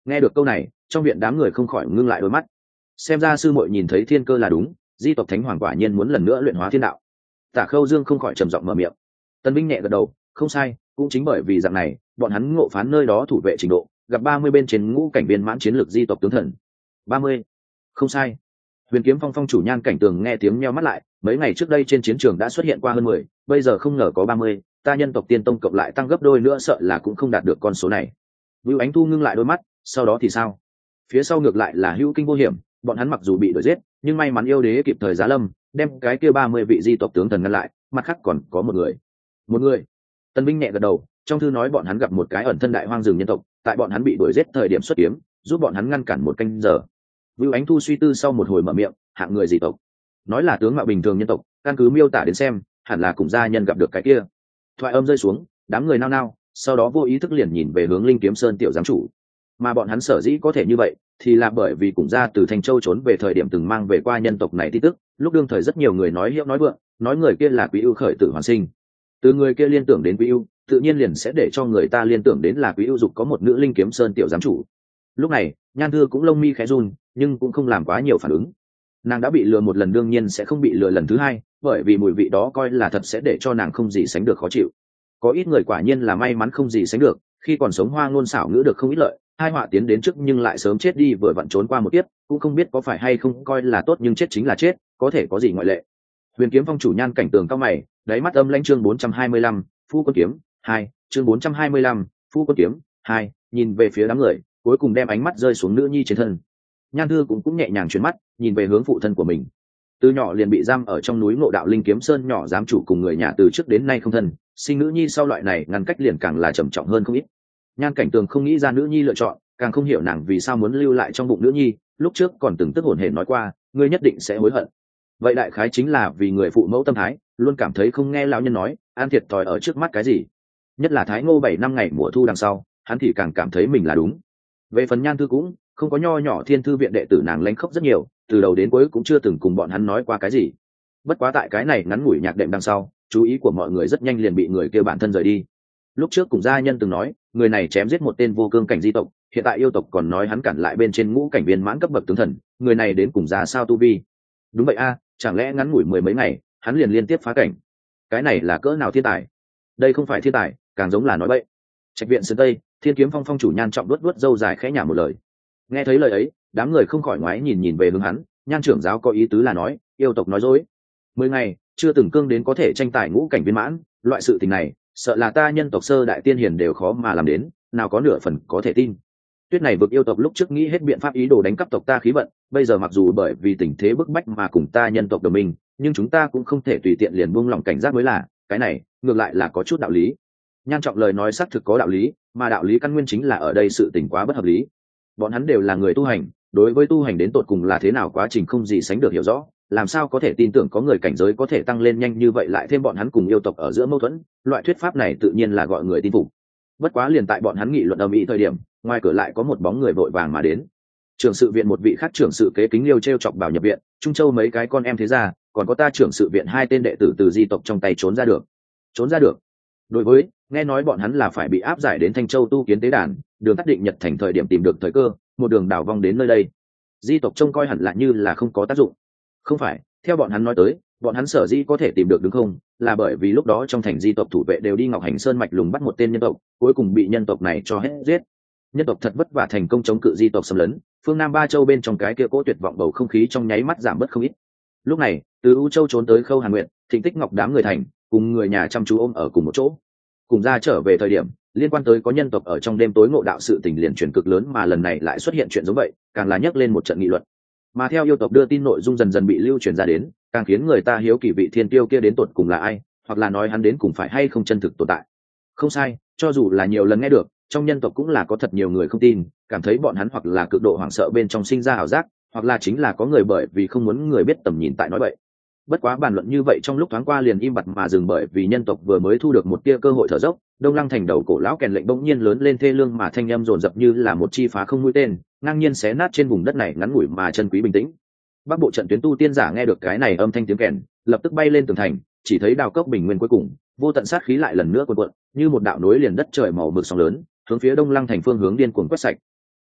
Nghe được câu này, trong viện đám người không khỏi ngưng lại đôi mắt. Xem ra sư muội nhìn thấy thiên cơ là đúng, di tộc thánh hoàng quả nhiên muốn lần nữa luyện hóa thiên đạo. Tả Khâu Dương không khỏi trầm giọng mở miệng. Tân Binh nhẹ gật đầu, không sai, cũng chính bởi vì dạng này, bọn hắn ngộ phán nơi đó thủ vệ trình độ, gặp 30 bên trên ngũ cảnh viên mãn chiến lược di tộc tướng thần. 30. Không sai. Huyền Kiếm Phong phong chủ Nhan Cảnh Tường nghe tiếng nheo mắt lại, mấy ngày trước đây trên chiến trường đã xuất hiện qua hơn 10, bây giờ không ngờ có 30, ta nhân tộc Tiên Tông cộng lại tăng gấp đôi nữa sợ là cũng không đạt được con số này. Vưu Ánh Thu ngưng lại đôi mắt, sau đó thì sao? Phía sau ngược lại là hữu kinh vô hiểm, bọn hắn mặc dù bị đuổi giết, nhưng may mắn yêu đế kịp thời giá lâm, đem cái kia 30 vị di tộc tướng thần ngăn lại, mặt khác còn có một người. Một người? Tân Binh nhẹ gật đầu, trong thư nói bọn hắn gặp một cái ẩn thân đại hoang rừng nhân tộc, tại bọn hắn bị đuổi giết thời điểm xuất kiếm, giúp bọn hắn ngăn cản một canh giờ. Vưu Ánh Thu suy tư sau một hồi mở miệng, hạng người gì tộc? Nói là tướng mạo bình thường nhân tộc, căn cứ miêu tả đến xem, hẳn là cùng gia nhân gặp được cái kia. Thoại âm rơi xuống, đám người nao nao, sau đó vô ý thức liền nhìn về hướng Linh Kiếm Sơn tiểu giám chủ. Mà bọn hắn sở dĩ có thể như vậy, thì là bởi vì cùng gia từ Thanh Châu trốn về thời điểm từng mang về qua nhân tộc này tin tức, lúc đương thời rất nhiều người nói hiệu nói vượng, nói người kia là Quý Ưu khởi tử hoàn sinh. Từ người kia liên tưởng đến Quý Ưu, tự nhiên liền sẽ để cho người ta liên tưởng đến là Quý Ưu dục có một nữ Linh Kiếm Sơn tiểu giám chủ. Lúc này, Nhan Thư cũng lông mi khẽ run, nhưng cũng không làm quá nhiều phản ứng. Nàng đã bị lừa một lần đương nhiên sẽ không bị lừa lần thứ hai, bởi vì mùi vị đó coi là thật sẽ để cho nàng không gì sánh được khó chịu. Có ít người quả nhiên là may mắn không gì sánh được, khi còn sống hoa ngôn xảo ngữ được không ít lợi, hai họa tiến đến trước nhưng lại sớm chết đi vừa vặn trốn qua một kiếp, cũng không biết có phải hay không coi là tốt nhưng chết chính là chết, có thể có gì ngoại lệ. Huyền Kiếm Phong chủ Nhan Cảnh Tường cao mày, đáy mắt âm lãnh chương 425, Phu Quân Kiếm 2, chương 425, Phu Quân Kiếm 2, nhìn về phía đám người, cuối cùng đem ánh mắt rơi xuống nữ nhi trên thân. Nhan Thư cũng nhẹ nhàng chuyển mắt, nhìn về hướng phụ thân của mình. Từ nhỏ liền bị giam ở trong núi Ngộ Đạo Linh Kiếm Sơn nhỏ giám chủ cùng người nhà từ trước đến nay không thân, sinh nữ nhi sau loại này ngăn cách liền càng là trầm trọng hơn không ít. Nhan Cảnh Tường không nghĩ ra nữ nhi lựa chọn, càng không hiểu nàng vì sao muốn lưu lại trong bụng nữ nhi, lúc trước còn từng tức hổn hển nói qua, ngươi nhất định sẽ hối hận. Vậy đại khái chính là vì người phụ mẫu tâm thái, luôn cảm thấy không nghe lão nhân nói, an thiệt thòi ở trước mắt cái gì. Nhất là Thái Ngô 7 năm ngày mùa thu đằng sau, hắn thì càng cảm thấy mình là đúng. Về phần Nhan Thư cũng không có nho nhỏ Thiên Thư viện đệ tử nàng lánh khóc rất nhiều, từ đầu đến cuối cũng chưa từng cùng bọn hắn nói qua cái gì. Bất quá tại cái này ngắn ngủi nhạc đệm đằng sau, chú ý của mọi người rất nhanh liền bị người kêu bản thân rời đi. Lúc trước cùng gia nhân từng nói, người này chém giết một tên vô cương cảnh di tộc, hiện tại yêu tộc còn nói hắn cản lại bên trên ngũ cảnh viên mãn cấp bậc tướng thần, người này đến cùng gia sao tu vi? Đúng vậy a, chẳng lẽ ngắn ngủi mười mấy ngày, hắn liền liên tiếp phá cảnh? Cái này là cỡ nào thiên tài? Đây không phải thiên tài, càng giống là nói bậy. Trạch viện sơn tây, Thiên Kiếm Phong phong chủ Nhan Trọng đuốt râu dài khẽ nhả một lời. Nghe thấy lời ấy, đám người không khỏi ngoái nhìn về hướng hắn. Nhan trưởng giáo có ý tứ là nói, yêu tộc nói dối. 10 ngày chưa từng cương đến có thể tranh tài ngũ cảnh viên mãn, loại sự tình này sợ là ta nhân tộc sơ đại tiên hiền đều khó mà làm đến, nào có nửa phần có thể tin. Tuyết này vực yêu tộc lúc trước nghĩ hết biện pháp ý đồ đánh cắp tộc ta khí vận, bây giờ mặc dù bởi vì tình thế bức bách mà cùng ta nhân tộc đồng minh, nhưng chúng ta cũng không thể tùy tiện liền buông lỏng cảnh giác mới là, cái này ngược lại là có chút đạo lý. Nhan Trọng lời nói xác thực có đạo lý, mà đạo lý căn nguyên chính là ở đây sự tình quá bất hợp lý. Bọn hắn đều là người tu hành, đối với tu hành đến tột cùng là thế nào quá trình không gì sánh được hiểu rõ, làm sao có thể tin tưởng có người cảnh giới có thể tăng lên nhanh như vậy, lại thêm bọn hắn cùng yêu tộc ở giữa mâu thuẫn, loại thuyết pháp này tự nhiên là gọi người tin phục. Bất quá liền tại bọn hắn nghị luận ầm ĩ thời điểm, ngoài cửa lại có một bóng người vội vàng mà đến. Trưởng sự viện một vị khác trưởng sự kế Kính Liêu trêu chọc bảo nhập viện, Trung Châu mấy cái con em thế gia, còn có ta trưởng sự viện hai tên đệ tử từ di tộc trong tay trốn ra được. Trốn ra được? Đối với, nghe nói bọn hắn là phải bị áp giải đến Thanh Châu tu kiến tế đàn, đường tắt định Nhật thành thời điểm tìm được thời cơ, một đường đảo vong đến nơi đây. Di tộc trông coi hẳn là như là không có tác dụng. Không phải, theo bọn hắn nói tới, bọn hắn sở dĩ có thể tìm được đúng không, là bởi vì lúc đó trong thành di tộc thủ vệ đều đi Ngọc Hành Sơn mạch lùng bắt một tên nhân tộc, cuối cùng bị nhân tộc này cho hết giết. Nhân tộc thật vất vả thành công chống cự di tộc xâm lấn, phương Nam Ba Châu bên trong cái kia cỗ tuyệt vọng bầu không khí trong nháy mắt giảm bớt không ít. Lúc này, từ U Châu trốn tới Khâu Hàn Nguyện, Thịnh Tích Ngọc đám người thành, cùng người nhà chăm chú ôm ở cùng một chỗ. Cùng ra trở về thời điểm, liên quan tới có nhân tộc ở trong đêm tối ngộ đạo sự tình liền truyền cực lớn, mà lần này lại xuất hiện chuyện giống vậy, càng là nhấc lên một trận nghị luận. Mà theo yêu tộc đưa tin nội dung dần dần bị lưu truyền ra đến, càng khiến người ta hiếu kỳ vị thiên tiêu kia đến tột cùng là ai, hoặc là nói hắn đến cùng phải hay không chân thực tồn tại. Không sai, cho dù là nhiều lần nghe được, trong nhân tộc cũng là có thật nhiều người không tin, cảm thấy bọn hắn hoặc là cực độ hoảng sợ bên trong sinh ra ảo giác, hoặc là chính là có người bởi vì không muốn người biết tầm nhìn tại nói vậy. Bất quá bàn luận như vậy trong lúc thoáng qua liền im bặt mà dừng, bởi vì nhân tộc vừa mới thu được một tia cơ hội thở dốc. Đông Lăng thành đầu cổ lão kèn lệnh bỗng nhiên lớn lên thê lương, mà thanh âm dồn dập như là một chi phá không mũi tên, ngang nhiên xé nát trên vùng đất này ngắn ngủi mà chân quý bình tĩnh. Bắc bộ trận tuyến tu tiên giả nghe được cái này âm thanh tiếng kèn, lập tức bay lên tường thành, chỉ thấy đào cốc bình nguyên cuối cùng, vô tận sát khí lại lần nữa cuộn cuộn, như một đạo nối liền đất trời màu mực sóng lớn, hướng phía Đông Lăng thành phương hướng điên cuồng quét sạch.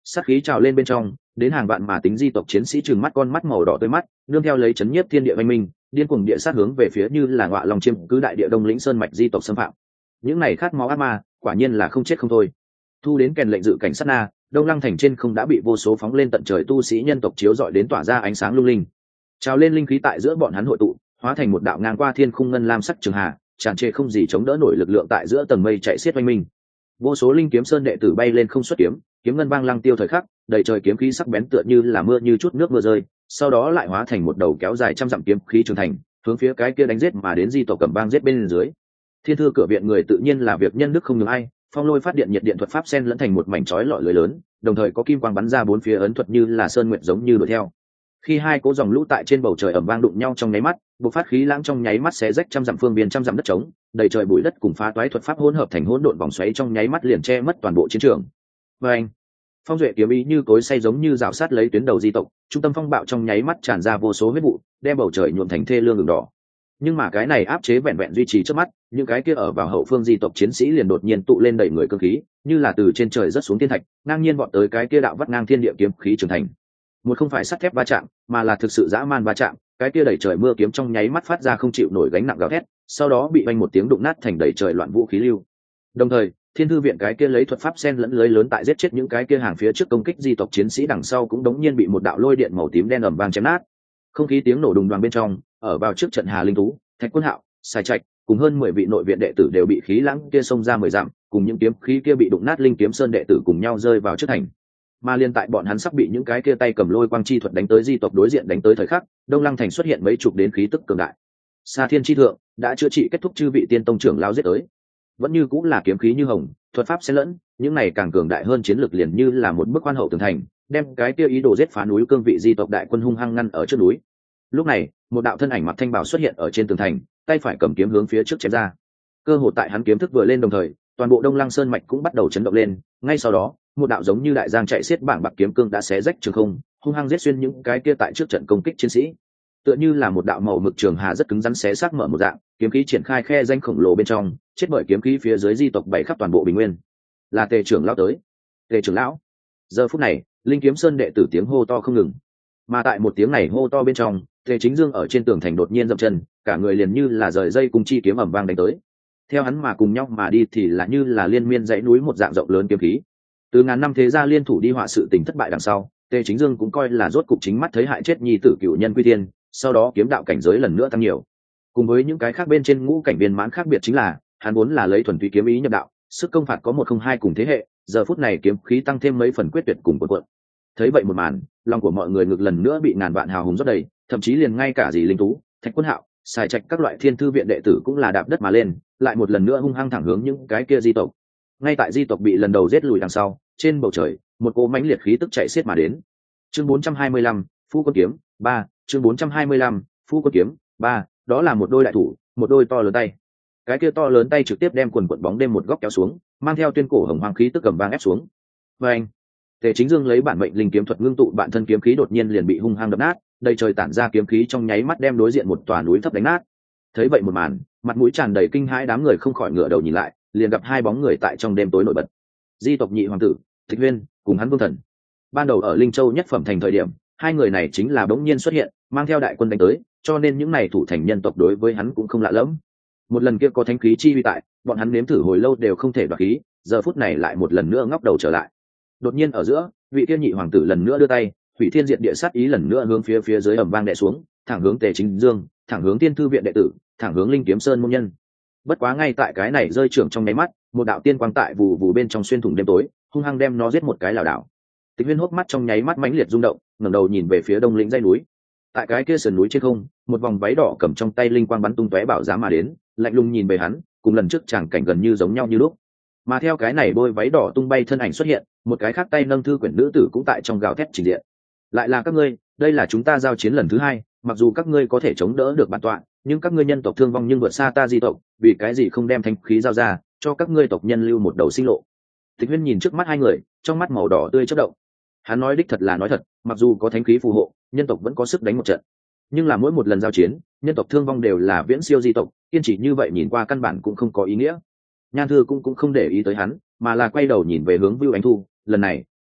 sát khí trào lên bên trong, đến hàng vạn mà tính di tộc chiến sĩ trừng mắt con mắt màu đỏ tới mắt, nương theo lấy chấn nhiếp thiên địa oanh minh, điên cuồng địa sát hướng về phía như là ngọa lòng chiêm cứ đại địa đông lĩnh sơn mạch di tộc xâm phạm. Những này khát máu ác ma, quả nhiên là không chết không thôi. Thu đến kèn lệnh dự cảnh sát na, Đông Lăng thành trên không đã bị vô số phóng lên tận trời tu sĩ nhân tộc chiếu rọi đến tỏa ra ánh sáng lung linh. Trào lên linh khí tại giữa bọn hắn hội tụ, hóa thành một đạo ngang qua thiên khung ngân lam sắc trường hà, tràn trề không gì chống đỡ nổi lực lượng tại giữa tầng mây chạy xiết oanh minh. Vô số linh kiếm sơn đệ tử bay lên không xuất kiếm, kiếm ngân vang lăng tiêu thời khắc, đầy trời kiếm khí sắc bén tựa như là mưa như chút nước mưa rơi, sau đó lại hóa thành một đầu kéo dài trăm dặm kiếm khí trường thành, hướng phía cái kia đánh giết mà đến di tộc cầm bang giết bên dưới. Thiên thư cửa viện người tự nhiên là việc nhân đức không ngừng ai, phong lôi phát điện nhiệt điện thuật pháp sen lẫn thành một mảnh chói lọi lưới lớn, đồng thời có kim quang bắn ra bốn phía ấn thuật như là sơn nguyệt giống như đuổi theo. Khi hai cỗ dòng lũ tại trên bầu trời ầm vang đụng nhau trong nháy mắt, bộc phát khí lãng trong nháy mắt xé rách trăm dặm phương biên trăm dặm đất trống, đầy trời bụi đất cùng phá toái thuật pháp hỗn hợp thành hỗn độn vòng xoáy trong nháy mắt liền che mất toàn bộ chiến trường. Và anh, phong duệ kiếm ý như cối xay giống như rào sát lấy tuyến đầu di tộc, trung tâm phong bạo trong nháy mắt tràn ra vô số huyết vụ, đem bầu trời nhuộm thành thê lương đường đỏ. Nhưng mà cái này áp chế vẹn vẹn duy trì trước mắt, những cái kia ở vào hậu phương di tộc chiến sĩ liền đột nhiên tụ lên đẩy người cơ khí, như là từ trên trời rớt xuống thiên thạch, ngang nhiên vọt tới cái kia đạo vắt ngang thiên địa kiếm khí trưởng thành. Một không phải sắt thép va chạm, mà là thực sự dã man va chạm, cái kia đẩy trời mưa kiếm trong nháy mắt phát ra không chịu nổi gánh nặng gào thét, sau đó bị vang một tiếng đụng nát thành đẩy trời loạn vũ khí lưu. Đồng thời, thiên thư viện cái kia lấy thuật pháp sen lẫn lưới lớn tại giết chết những cái kia hàng phía trước công kích di tộc chiến sĩ đằng sau cũng đống nhiên bị một đạo lôi điện màu tím đen ầm vang chém nát. Không khí tiếng nổ đùng đoàng bên trong, ở vào trước trận Hà Linh Tú, Thạch Quân Hạo, Sai Trạch, cùng hơn 10 vị nội viện đệ tử đều bị khí lãng kia xông ra 10 dặm, cùng những kiếm khí kia bị đụng nát linh kiếm sơn đệ tử cùng nhau rơi vào trước thành. Mà liên tại bọn hắn sắp bị những cái kia tay cầm lôi quang chi thuật đánh tới di tộc đối diện đánh tới thời khắc, Đông Lăng thành xuất hiện mấy chục đến khí tức cường đại. Sa Thiên chi thượng đã chữa trị kết thúc, chư vị tiên tông trưởng lao giết tới. Vẫn như cũng là kiếm khí như hồng, thuật pháp xen lẫn, những này càng cường đại hơn chiến lược liền như là một bức quan hậu tường thành, đem cái kia ý đồ giết phá núi cương vị di tộc đại quân hung hăng ngăn ở trước núi. Lúc này, một đạo thân ảnh mặc thanh bào xuất hiện ở trên tường thành, tay phải cầm kiếm hướng phía trước chém ra. Cơ hội tại hắn kiếm thức vừa lên đồng thời, toàn bộ Đông Lăng sơn mạch cũng bắt đầu chấn động lên, ngay sau đó, một đạo giống như đại giang chạy xiết bảng bạc kiếm cương đã xé rách trường không, hung hăng giết xuyên những cái kia tại trước trận công kích chiến sĩ. Tựa như là một đạo màu mực trường hà rất cứng rắn xé xác mở một dạng, kiếm khí triển khai khe danh khổng lồ bên trong, chết bởi kiếm khí phía dưới di tộc bảy khắp toàn bộ bình nguyên. Là Tề trưởng lão tới. Tề trưởng lão. Giờ phút này, linh kiếm sơn đệ tử tiếng hô to không ngừng. Mà tại một tiếng này hô to bên trong, Tề Chính Dương ở trên tường thành đột nhiên dậm chân, cả người liền như là rời dây cùng chi kiếm ầm vang đánh tới. Theo hắn mà cùng nhau mà đi thì là như là liên miên dãy núi một dạng rộng lớn kiếm khí. Từ ngàn năm thế gia liên thủ đi họa sự tình thất bại đằng sau, Tề Chính Dương cũng coi là rốt cục chính mắt thấy hại chết nhi tử cựu nhân quy tiên, sau đó kiếm đạo cảnh giới lần nữa tăng nhiều. Cùng với những cái khác bên trên ngũ cảnh viên mãn khác biệt chính là, hắn vốn là lấy thuần túy kiếm ý nhập đạo, sức công phạt có 102 cùng thế hệ, giờ phút này kiếm khí tăng thêm mấy phần quyết tuyệt cùng cuộn cuộn. Thấy vậy một màn, lòng của mọi người ngực lần nữa bị ngàn vạn hào hùng rót đầy, thậm chí liền ngay cả dì Linh Tú, Thạch Quân Hạo, Sai Trạch các loại thiên thư viện đệ tử cũng là đạp đất mà lên, lại một lần nữa hung hăng thẳng hướng những cái kia di tộc. Ngay tại di tộc bị lần đầu giết lùi đằng sau, trên bầu trời, một cỗ mãnh liệt khí tức chạy xiết mà đến. Chương 425, Phu Quân Kiếm 3, chương 425, Phu Quân Kiếm 3, đó là một đôi đại thủ, một đôi to lớn tay. Cái kia to lớn tay trực tiếp đem quần quần bóng đêm một góc kéo xuống, mang theo tuyên cổ hồng hoàng khí tức cầm vang ép xuống. Và anh, Tề Chính Dương lấy bản mệnh linh kiếm thuật ngưng tụ bản thân kiếm khí đột nhiên liền bị hung hăng đập nát, đầy trời tản ra kiếm khí trong nháy mắt đem đối diện một tòa núi thấp đánh nát. Thấy vậy một màn, mặt mũi tràn đầy kinh hãi đám người không khỏi ngửa đầu nhìn lại, liền gặp hai bóng người tại trong đêm tối nổi bật. Di tộc nhị hoàng tử, Tịch Huyên, cùng hắn Vương Thần. Ban đầu ở Linh Châu nhất phẩm thành thời điểm, hai người này chính là bỗng nhiên xuất hiện, mang theo đại quân đánh tới, cho nên những này thủ thành nhân tộc đối với hắn cũng không lạ lẫm. Một lần kia có thánh khí chi uy tại, bọn hắn nếm thử hồi lâu đều không thể đoạt khí, giờ phút này lại một lần nữa ngóc đầu trở lại. Đột nhiên ở giữa, vị kia nhị hoàng tử lần nữa đưa tay, hủy thiên diệt địa sát ý lần nữa hướng phía dưới ầm vang đè xuống, thẳng hướng Tề Chính Dương, thẳng hướng Tiên Thư viện đệ tử, thẳng hướng Linh Kiếm Sơn môn nhân. Bất quá ngay tại cái này rơi trưởng trong nháy mắt, một đạo tiên quang tại vù vù bên trong xuyên thủng đêm tối, hung hăng đem nó giết một cái lảo đảo. Tịch Huyên hốc mắt trong nháy mắt mãnh liệt rung động, ngẩng đầu nhìn về phía đông lĩnh dãy núi. Tại cái kia sườn núi trên không, một vòng váy đỏ cầm trong tay linh quang bắn tung tóe bảo giá mà đến, lạnh lùng nhìn về hắn, cùng lần trước chẳng cảnh gần như giống nhau như lúc. Mà theo cái này bôi váy đỏ tung bay thân ảnh xuất hiện, một cái khác tay nâng thư quyển nữ tử cũng tại trong gào thét trình diện. Lại là các ngươi, đây là chúng ta giao chiến lần thứ hai, mặc dù các ngươi có thể chống đỡ được bản tọa, nhưng các ngươi nhân tộc thương vong nhưng vượt xa ta di tộc, vì cái gì không đem thanh khí giao ra, cho các ngươi tộc nhân lưu một đầu sinh lộ. Tịch Huyên nhìn trước mắt hai người, trong mắt màu đỏ tươi chớp động. Hắn nói đích thật là nói thật, mặc dù có thánh khí phù hộ, nhân tộc vẫn có sức đánh một trận. Nhưng là mỗi một lần giao chiến, nhân tộc thương vong đều là viễn siêu di tộc, kiên trì như vậy nhìn qua căn bản cũng không có ý nghĩa. Nhan Thư cũng không để ý tới hắn, mà là quay đầu nhìn về hướng Vưu Ánh Thu, lần này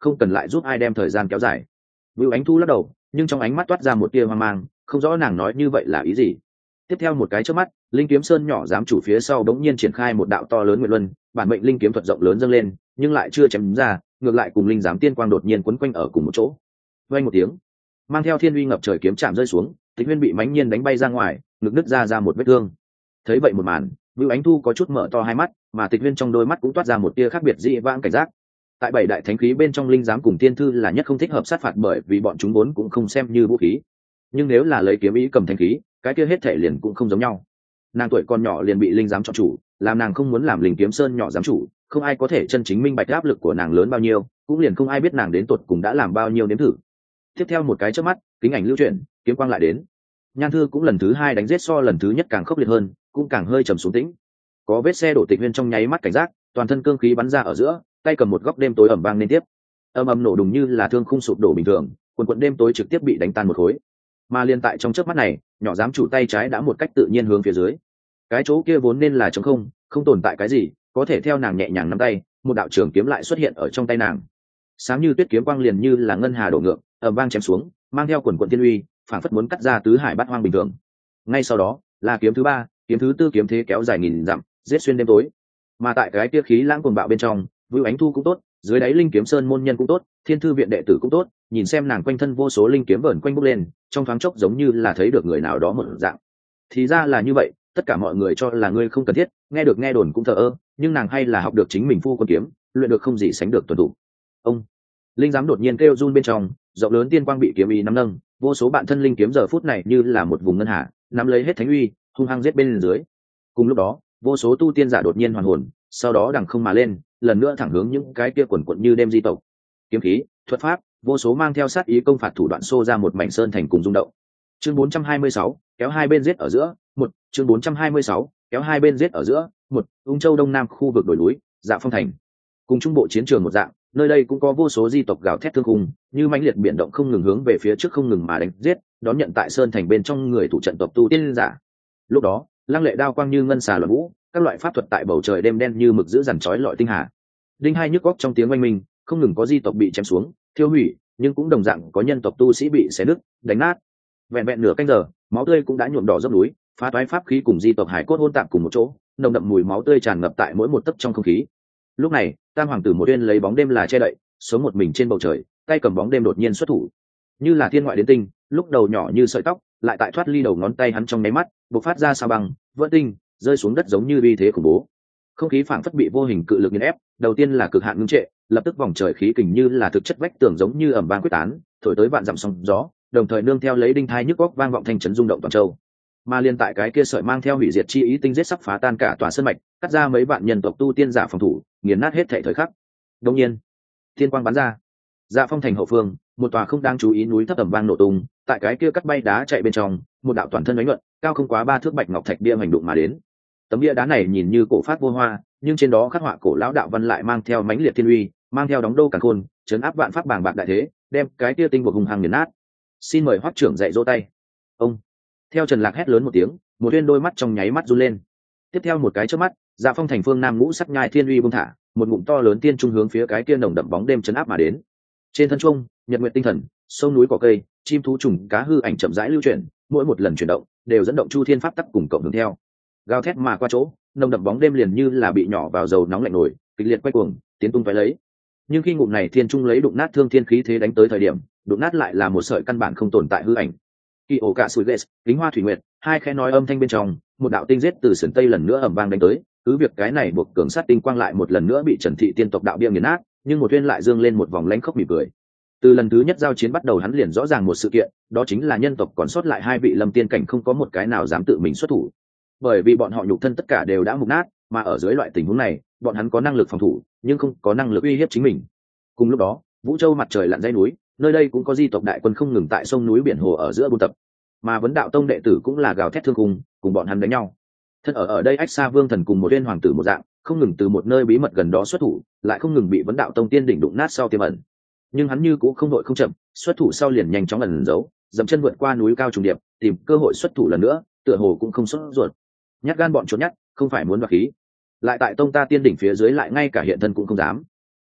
không cần lại giúp ai đem thời gian kéo dài. Vưu Ánh Thu lắc đầu, nhưng trong ánh mắt toát ra một tia hoang mang, không rõ nàng nói như vậy là ý gì. Tiếp theo một cái chớp mắt, linh kiếm sơn nhỏ giám chủ phía sau bỗng nhiên triển khai một đạo to lớn nguyệt luân, bản mệnh linh kiếm thuật rộng lớn dâng lên, nhưng lại chưa chém ra, ngược lại cùng linh giám tiên quang đột nhiên quấn quanh ở cùng một chỗ. Vang một tiếng, mang theo thiên uy ngập trời kiếm chạm rơi xuống, Tịch Huyên bị mãnh nhiên đánh bay ra ngoài, ngực nứt ra một vết thương. Thấy vậy một màn, Vưu Ánh Thu có chút mở to hai mắt, mà Tịch Huyên trong đôi mắt cũng toát ra một tia khác biệt dị vãng cảnh giác. Tại bảy đại thánh khí bên trong, linh giám cùng tiên thư là nhất không thích hợp sát phạt, bởi vì bọn chúng vốn cũng không xem như vũ khí. Nhưng nếu là lấy kiếm ý cầm thánh khí, cái kia hết thể liền cũng không giống nhau. Nàng tuổi còn nhỏ liền bị linh giám chọn chủ, làm nàng không muốn làm linh kiếm sơn nhỏ giám chủ, không ai có thể chân chính minh bạch áp lực của nàng lớn bao nhiêu, cũng liền không ai biết nàng đến tột cùng đã làm bao nhiêu nếm thử. Tiếp theo một cái chớp mắt, kính ảnh lưu chuyển, kiếm quang lại đến. Nhan Thư cũng lần thứ hai đánh giết so lần thứ nhất càng khốc liệt hơn, cũng càng hơi trầm xuống tĩnh. Có vết xe đổ Tịch Huyên trong nháy mắt cảnh giác, toàn thân cương khí bắn ra ở giữa, tay cầm một góc đêm tối ầm vang liên tiếp. Ầm ầm nổ đùng như là thương khung sụp đổ bình thường, quần quần đêm tối trực tiếp bị đánh tan một khối. Mà liên tại trong chớp mắt này, nhỏ giám chủ tay trái đã một cách tự nhiên hướng phía dưới. Cái chỗ kia vốn nên là trống không, không tồn tại cái gì, có thể theo nàng nhẹ nhàng nắm tay, một đạo trường kiếm lại xuất hiện ở trong tay nàng. Sáng như tuyết kiếm quang liền như là ngân hà đổ ngược, ầm vang chém xuống, mang theo quần quần thiên uy, phảng phất muốn cắt ra tứ hải bát hoang bình thường. Ngay sau đó, là kiếm thứ ba, kiếm thứ tư, kiếm thế kéo dài nghìn dặm, giết xuyên đêm tối. Mà tại cái kia khí lãng cuồng bạo bên trong, Vưu Ánh Thu cũng tốt, dưới đáy linh kiếm sơn môn nhân cũng tốt, thiên thư viện đệ tử cũng tốt, nhìn xem nàng quanh thân vô số linh kiếm vờn quanh bốc lên, trong thoáng chốc giống như là thấy được người nào đó một dạng. Thì ra là như vậy, tất cả mọi người cho là ngươi không cần thiết, nghe được nghe đồn cũng thờ ơ, nhưng nàng hay là học được chính mình phu quân kiếm, luyện được không gì sánh được tuần thủ. Ông linh giám đột nhiên kêu run bên trong, rộng lớn tiên quang bị kiếm ý nắm nâng, vô số bạn thân linh kiếm giờ phút này như là một vùng ngân hà, nắm lấy hết thánh uy, hung hăng giết bên dưới. Cùng lúc đó, vô số tu tiên giả đột nhiên hoàn hồn, sau đó đằng không mà lên, lần nữa thẳng hướng những cái kia quần quận như đêm di tộc. Kiếm khí, thuật pháp, vô số mang theo sát ý công phạt thủ đoạn xô ra một mảnh sơn thành cùng rung động. Chương 426, kéo hai bên giết ở giữa, một, chương 426, kéo hai bên giết ở giữa, một, Ung Châu Đông Nam khu vực đồi núi, Dạ Phong thành. Cùng trung bộ chiến trường một dạng, nơi đây cũng có vô số di tộc gào thét thương khung, như mãnh liệt biển động không ngừng hướng về phía trước không ngừng mà đánh giết, đón nhận tại sơn thành bên trong người thủ trận tộc tu tiên giả. Lúc đó, lăng lệ đao quang như ngân xà loạn vũ, các loại pháp thuật tại bầu trời đêm đen như mực giữ dằn chói lọi tinh hà. Đinh hai nhức góc trong tiếng oanh minh, không ngừng có di tộc bị chém xuống, thiêu hủy, nhưng cũng đồng dạng có nhân tộc tu sĩ bị xé nứt, đánh nát. Vẹn vẹn nửa canh giờ, máu tươi cũng đã nhuộm đỏ dốc núi, phá toái pháp khí cùng di tộc hải cốt hỗn tạp cùng một chỗ, nồng đậm mùi máu tươi tràn ngập tại mỗi một tấc trong không khí. Lúc này, Tam hoàng tử một uyên lấy bóng đêm là che đậy, sống một mình trên bầu trời, tay cầm bóng đêm đột nhiên xuất thủ, như là thiên ngoại đến tinh, lúc đầu nhỏ như sợi tóc, lại tại thoát ly đầu ngón tay hắn trong nháy mắt, bộc phát ra sao băng, vỡ tinh, rơi xuống đất giống như uy thế khủng bố. Không khí phảng phất bị vô hình cự lực nghiền ép, đầu tiên là cực hạn ngưng trệ, lập tức vòng trời khí kình như là thực chất vách tường giống như ẩm vang quyết tán, thổi tới vạn dặm sóng gió, đồng thời nương theo lấy đinh thai nhức góc vang vọng thanh chấn rung động toàn châu. Mà liên tại cái kia sợi mang theo hủy diệt chi ý tinh giết sắp phá tan cả tòa sơn mạch, cắt ra mấy vạn nhân tộc tu tiên giả phòng thủ, nghiền nát hết thảy thời khắc. Đương nhiên, thiên quang bắn ra, Dạ Phong thành hậu phương, một tòa không đáng chú ý núi thấp tầm vang nổ tung, tại cái kia cắt bay đá chạy bên trong, một đạo toàn thân ánh nhuận, cao không quá 3 thước bạch ngọc thạch bia hành đụng mà đến. Tấm bia đá này nhìn như cổ phát vô hoa, nhưng trên đó khắc họa cổ lão đạo văn lại mang theo mãnh liệt thiên uy, mang theo đóng đô càn khôn, chấn áp vạn pháp bàng bạc đại thế, đem cái kia tinh buộc hùng hăng nghiền nát. Xin mời Hoắc trưởng dạy dỗ tay. Ông theo Trần Lạc hét lớn một tiếng, một viên đôi mắt trong nháy mắt run lên. Tiếp theo một cái chớp mắt, Dạ Phong thành phương nam ngũ sắc nhai thiên uy buông thả, một ngụm to lớn tiên trung hướng phía cái kia nồng đậm bóng đêm chấn áp mà đến. Trên thân trung, nhật nguyệt tinh thần, sông núi cỏ cây, chim thú trùng cá hư ảnh chậm rãi lưu chuyển, mỗi một lần chuyển động đều dẫn động chu thiên pháp tắc cùng cộng hưởng theo. Gào thét mà qua chỗ, nồng đậm bóng đêm liền như là bị nhỏ vào dầu nóng lạnh nổi, kịch liệt quay cuồng, tiến tung phải lấy. Nhưng khi ngụm này thiên trung lấy đụng nát thương thiên khí thế đánh tới thời điểm, đụng nát lại là một sợi căn bản không tồn tại hư ảnh. Kỳ ổ cả sủi lệ, kính hoa thủy nguyệt, hai khẽ nói âm thanh bên trong, một đạo tinh giết từ sườn tây lần nữa ầm vang đánh tới, cứ việc cái này buộc cường sát tinh quang lại một lần nữa bị Trần Thị tiên tộc đạo bia nghiền nát, nhưng một viên lại dương lên một vòng lánh khóc mỉm cười. Từ lần thứ nhất giao chiến bắt đầu hắn liền rõ ràng một sự kiện, đó chính là nhân tộc còn sót lại 2 vị lâm tiên cảnh không có một cái nào dám tự mình xuất thủ, bởi vì bọn họ nhục thân tất cả đều đã mục nát, mà ở dưới loại tình huống này, bọn hắn có năng lực phòng thủ, nhưng không có năng lực uy hiếp chính mình. Cùng lúc đó, Vũ Châu mặt trời lặn dãy núi, nơi đây cũng có di tộc đại quân không ngừng tại sông núi biển hồ ở giữa buôn tập, mà Vấn Đạo Tông đệ tử cũng là gào thét thương cùng bọn hắn đánh nhau. Thân ở đây Ách Sa Vương thần cùng một viên hoàng tử một dạng, không ngừng từ một nơi bí mật gần đó xuất thủ, lại không ngừng bị Vấn Đạo Tông tiên đỉnh đụng nát sau tiềm ẩn. Nhưng hắn như cũng không đội không chậm, xuất thủ sau liền nhanh chóng ẩn giấu, dậm chân vượt qua núi cao trùng điệp, tìm cơ hội xuất thủ lần nữa, tựa hồ cũng không sốt ruột. Nhát gan bọn trốn nhát, không phải muốn đoạt khí, lại tại tông ta tiên đỉnh phía dưới lại ngay cả hiện thân cũng không dám.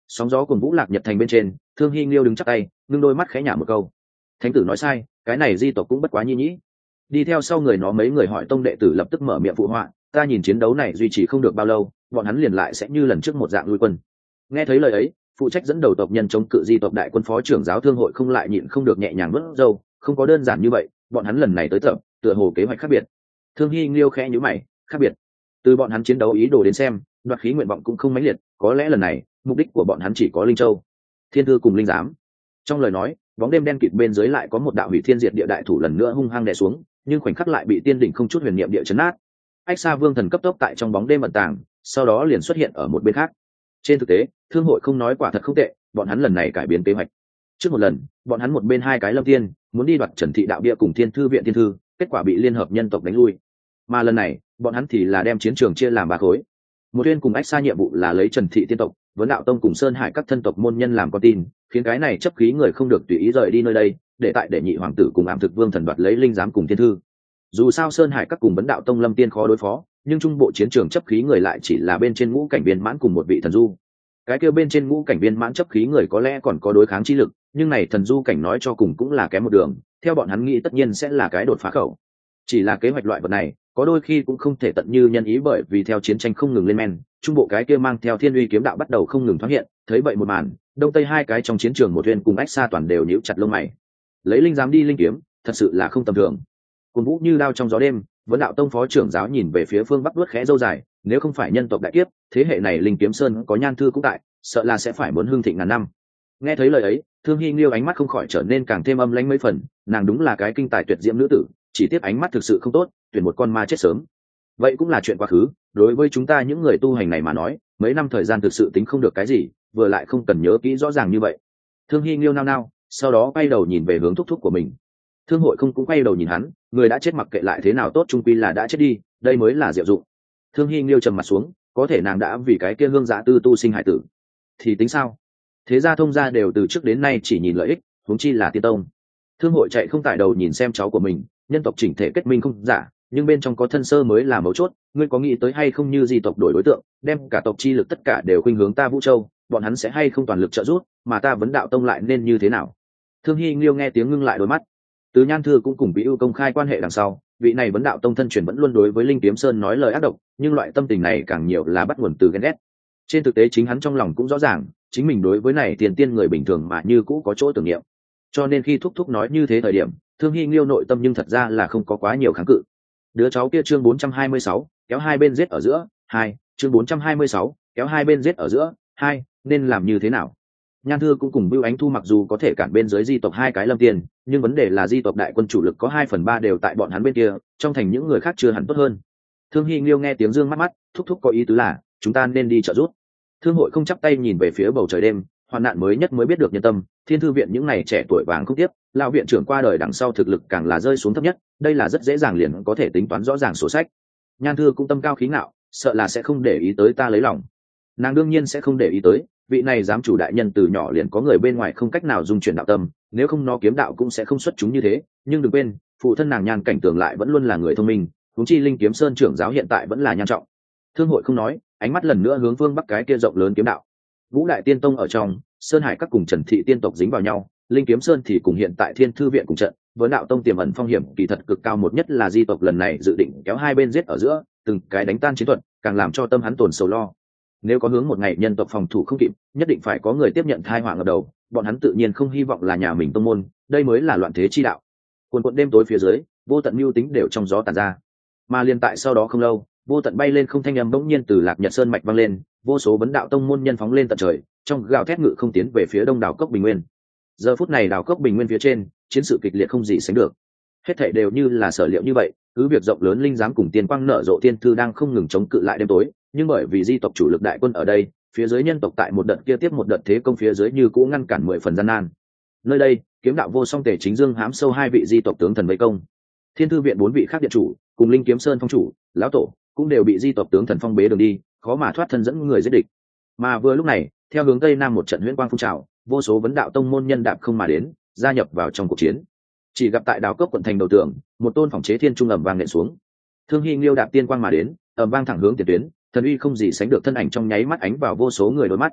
Sóng gió cùng vũ lạc nhật thành bên trên, Thương Hi Nghiêu đứng chắp tay, ngưng đôi mắt khẽ nhả một câu. Thánh tử nói sai, cái này di tộc cũng bất quá nhi nhĩ. Đi theo sau người nó mấy người hỏi tông đệ tử lập tức mở miệng phụ họa, ta nhìn chiến đấu này duy trì không được bao lâu, bọn hắn liền lại sẽ như lần trước một dạng lui quân. Nghe thấy lời ấy, phụ trách dẫn đầu tộc nhân chống cự di tộc đại quân phó trưởng giáo Thương hội không lại nhịn không được nhẹ nhàng vớt râu, không có đơn giản như vậy, bọn hắn lần này tới tập, tựa hồ kế hoạch khác biệt. Thương Hi Nghiêu khẽ nhíu mày, khác biệt. Từ bọn hắn chiến đấu ý đồ đến xem, đoạt khí nguyện vọng cũng không mãnh liệt, có lẽ lần này, mục đích của bọn hắn chỉ có Linh Châu, Thiên Thư cùng Linh Giám. Trong lời nói, bóng đêm đen kịt bên dưới lại có một đạo hủy thiên diệt địa đại thủ lần nữa hung hăng đè xuống, nhưng khoảnh khắc lại bị tiên đỉnh không chút huyền niệm địa chấn nát. Ách Sa Vương thần cấp tốc tại trong bóng đêm ẩn tàng, sau đó liền xuất hiện ở một bên khác. Trên thực tế, Thương hội không nói quả thật không tệ, bọn hắn lần này cải biến kế hoạch. Trước một lần, bọn hắn một bên hai cái lâm tiên, muốn đi đoạt Trần Thị đạo bia cùng Thiên Thư viện Thiên Thư, kết quả bị liên hợp nhân tộc đánh lui. Mà lần này, bọn hắn thì là đem chiến trường chia làm ba khối. Một bên cùng Ách Sa nhiệm vụ là lấy Trần Thị tiên tộc, Vấn Đạo Tông cùng Sơn Hải các thân tộc môn nhân làm con tin, khiến cái này chấp khí người không được tùy ý rời đi nơi đây, để nhị hoàng tử cùng Ảm Thực Vương thần đoạt lấy Linh Giám cùng Thiên Thư. Dù sao Sơn Hải các cùng Vấn Đạo Tông lâm tiên khó đối phó, nhưng trung bộ chiến trường chấp khí người lại chỉ là bên trên ngũ cảnh viên mãn cùng một vị thần du. Cái kia bên trên ngũ cảnh viên mãn chấp khí người có lẽ còn có đối kháng chi lực, nhưng này thần du cảnh nói cho cùng cũng là kém một đường, theo bọn hắn nghĩ tất nhiên sẽ là cái đột phá khẩu. Chỉ là kế hoạch loại vật này, có đôi khi cũng không thể tận như nhân ý, bởi vì theo chiến tranh không ngừng lên men, trung bộ cái kia mang theo Thiên Uy kiếm đạo bắt đầu không ngừng thoáng hiện, thấy vậy một màn, đông tây hai cái trong chiến trường một thuyền cùng Ách Sa toàn đều nhíu chặt lông mày. Lấy Linh Giám đi linh kiếm, thật sự là không tầm thường. Cuồng vũ như đao trong gió đêm, Vấn Đạo Tông phó trưởng giáo nhìn về phía phương bắc vuốt khẽ râu dài, nếu không phải nhân tộc đại kiếp, thế hệ này Linh Kiếm Sơn có Nhan Thư cũng tại, sợ là sẽ phải muốn hưng thịnh ngàn năm. Nghe thấy lời ấy, Thương Hi Nghiêu ánh mắt không khỏi trở nên càng thêm âm lãnh mấy phần, nàng đúng là cái kinh tài tuyệt diễm nữ tử, chỉ tiếp ánh mắt thực sự không tốt, tuyển một con ma chết sớm. Vậy cũng là chuyện quá khứ, đối với chúng ta những người tu hành này mà nói, mấy năm thời gian thực sự tính không được cái gì, vừa lại không cần nhớ kỹ rõ ràng như vậy. Thương Hi Nghiêu nao nao, sau đó quay đầu nhìn về hướng thúc thúc của mình. Thương hội không cũng quay đầu nhìn hắn, người đã chết mặc kệ lại thế nào tốt trung quy là đã chết đi, đây mới là diệu dụng. Thương Hi Nghiêu trầm mặt xuống, có thể nàng đã vì cái kia hương dạ tư tu sinh hải tử, thì tính sao? Thế gia thông gia đều từ trước đến nay chỉ nhìn lợi ích, huống chi là tiên tông. Thương hội chạy không tải đầu nhìn xem cháu của mình, nhân tộc chỉnh thể kết minh không giả, nhưng bên trong có thân sơ mới là mấu chốt. Ngươi có nghĩ tới hay không, như di tộc đổi đối tượng, đem cả tộc chi lực tất cả đều khuynh hướng ta Vũ Châu, bọn hắn sẽ hay không toàn lực trợ giúp, mà ta Vấn Đạo Tông lại nên như thế nào? Thương Hi Nghiêu nghe tiếng ngưng lại đôi mắt. Từ Nhan Thư cũng cùng Vĩ Ưu công khai quan hệ đằng sau, vị này Vấn Đạo Tông thân truyền vẫn luôn đối với Linh Kiếm Sơn nói lời ác độc, nhưng loại tâm tình này càng nhiều là bắt nguồn từ ghen ghét. Trên thực tế chính hắn trong lòng cũng rõ ràng, chính mình đối với này tiền tiên người bình thường mà như cũ có chỗ tưởng niệm. Cho nên khi thúc thúc nói như thế thời điểm, Thương Hi Nghiêu nội tâm nhưng thật ra là không có quá nhiều kháng cự. Đứa cháu kia chương 426, kéo hai bên giết ở giữa, 2, chương 426, kéo hai bên giết ở giữa, 2, nên làm như thế nào? Nhan Thư cũng cùng Bưu Ánh Thu mặc dù có thể cản bên dưới di tộc hai cái lâm tiền, nhưng vấn đề là di tộc đại quân chủ lực có 2/3 đều tại bọn hắn bên kia, trong thành những người khác chưa hẳn tốt hơn. Thương Hi Nghiêu nghe tiếng dương mắt mắt, thúc thúc có ý tứ là chúng ta nên đi trợ giúp. Thương hội không chắp tay nhìn về phía bầu trời đêm, hoạn nạn mới nhất mới biết được nhân tâm, Thiên Thư viện những này trẻ tuổi vàng không tiếp, lão viện trưởng qua đời đằng sau thực lực càng là rơi xuống thấp nhất, đây là rất dễ dàng liền có thể tính toán rõ ràng sổ sách. Nhan Thư cũng tâm cao khí ngạo, sợ là sẽ không để ý tới ta lấy lòng. Nàng đương nhiên sẽ không để ý tới, vị này giám chủ đại nhân từ nhỏ liền có người bên ngoài không cách nào dung chuyển đạo tâm, nếu không nó kiếm đạo cũng sẽ không xuất chúng như thế. Nhưng đừng quên, phụ thân nàng Nhan Cảnh Tường lại vẫn luôn là người thông minh, huống chi Linh Kiếm Sơn trưởng giáo hiện tại vẫn là Nhan Trọng. Thương hội không nói, ánh mắt lần nữa hướng phương bắc cái kia rộng lớn kiếm đạo. Vũ Đại Tiên Tông ở trong, Sơn Hải các cùng Trần Thị tiên tộc dính vào nhau, Linh Kiếm Sơn thì cùng hiện tại Thiên Thư viện cùng trận, Vấn Đạo Tông tiềm ẩn phong hiểm kỳ thật cực cao, một nhất là di tộc lần này dự định kéo hai bên giết ở giữa, từng cái đánh tan chiến thuật, càng làm cho tâm hắn tổn sầu lo. Nếu có hướng một ngày nhân tộc phòng thủ không kịp, nhất định phải có người tiếp nhận thai họa ngập đầu, bọn hắn tự nhiên không hy vọng là nhà mình tông môn, đây mới là loạn thế chi đạo. Cuồn cuộn đêm tối phía dưới, vô tận mưu tính đều trong gió tản ra. Mà liền tại sau đó không lâu, vô tận bay lên không thanh âm bỗng nhiên từ Lạc Nhật Sơn mạch vang lên, vô số Vấn Đạo Tông môn nhân phóng lên tận trời, trong gào thét ngự không tiến về phía đông đảo cốc Bình Nguyên. Giờ phút này đảo cốc Bình Nguyên phía trên, chiến sự kịch liệt không gì sánh được. Hết thảy đều như là sở liệu như vậy, cứ việc rộng lớn Linh Giám cùng Tiên Quang nở rộ Tiên Thư đang không ngừng chống cự lại đêm tối, nhưng bởi vì di tộc chủ lực đại quân ở đây, phía dưới nhân tộc tại một đợt kia tiếp một đợt thế công phía dưới như cũ ngăn cản 10 phần gian nan. Nơi đây, kiếm đạo vô song Tề Chính Dương hãm sâu hai vị di tộc tướng thần vây công. Thiên Thư viện 4 vị khác điện chủ, cùng Linh Kiếm Sơn phong chủ, lão tổ, cũng đều bị di tộc tướng thần phong bế đường đi, khó mà thoát thân dẫn người giết địch. Mà vừa lúc này, theo hướng tây nam một trận huyễn quang phun trào, vô số Vấn Đạo Tông môn nhân đạp không mà đến, gia nhập vào trong cuộc chiến. Chỉ gặp tại đào cốc quận thành đầu tường, một tôn phòng chế thiên trung ầm vang nện xuống. Thương Hi Nghiêu đạp tiên quang mà đến, ầm vang thẳng hướng tiền tuyến, thần uy không gì sánh được thân ảnh trong nháy mắt ánh vào vô số người đôi mắt.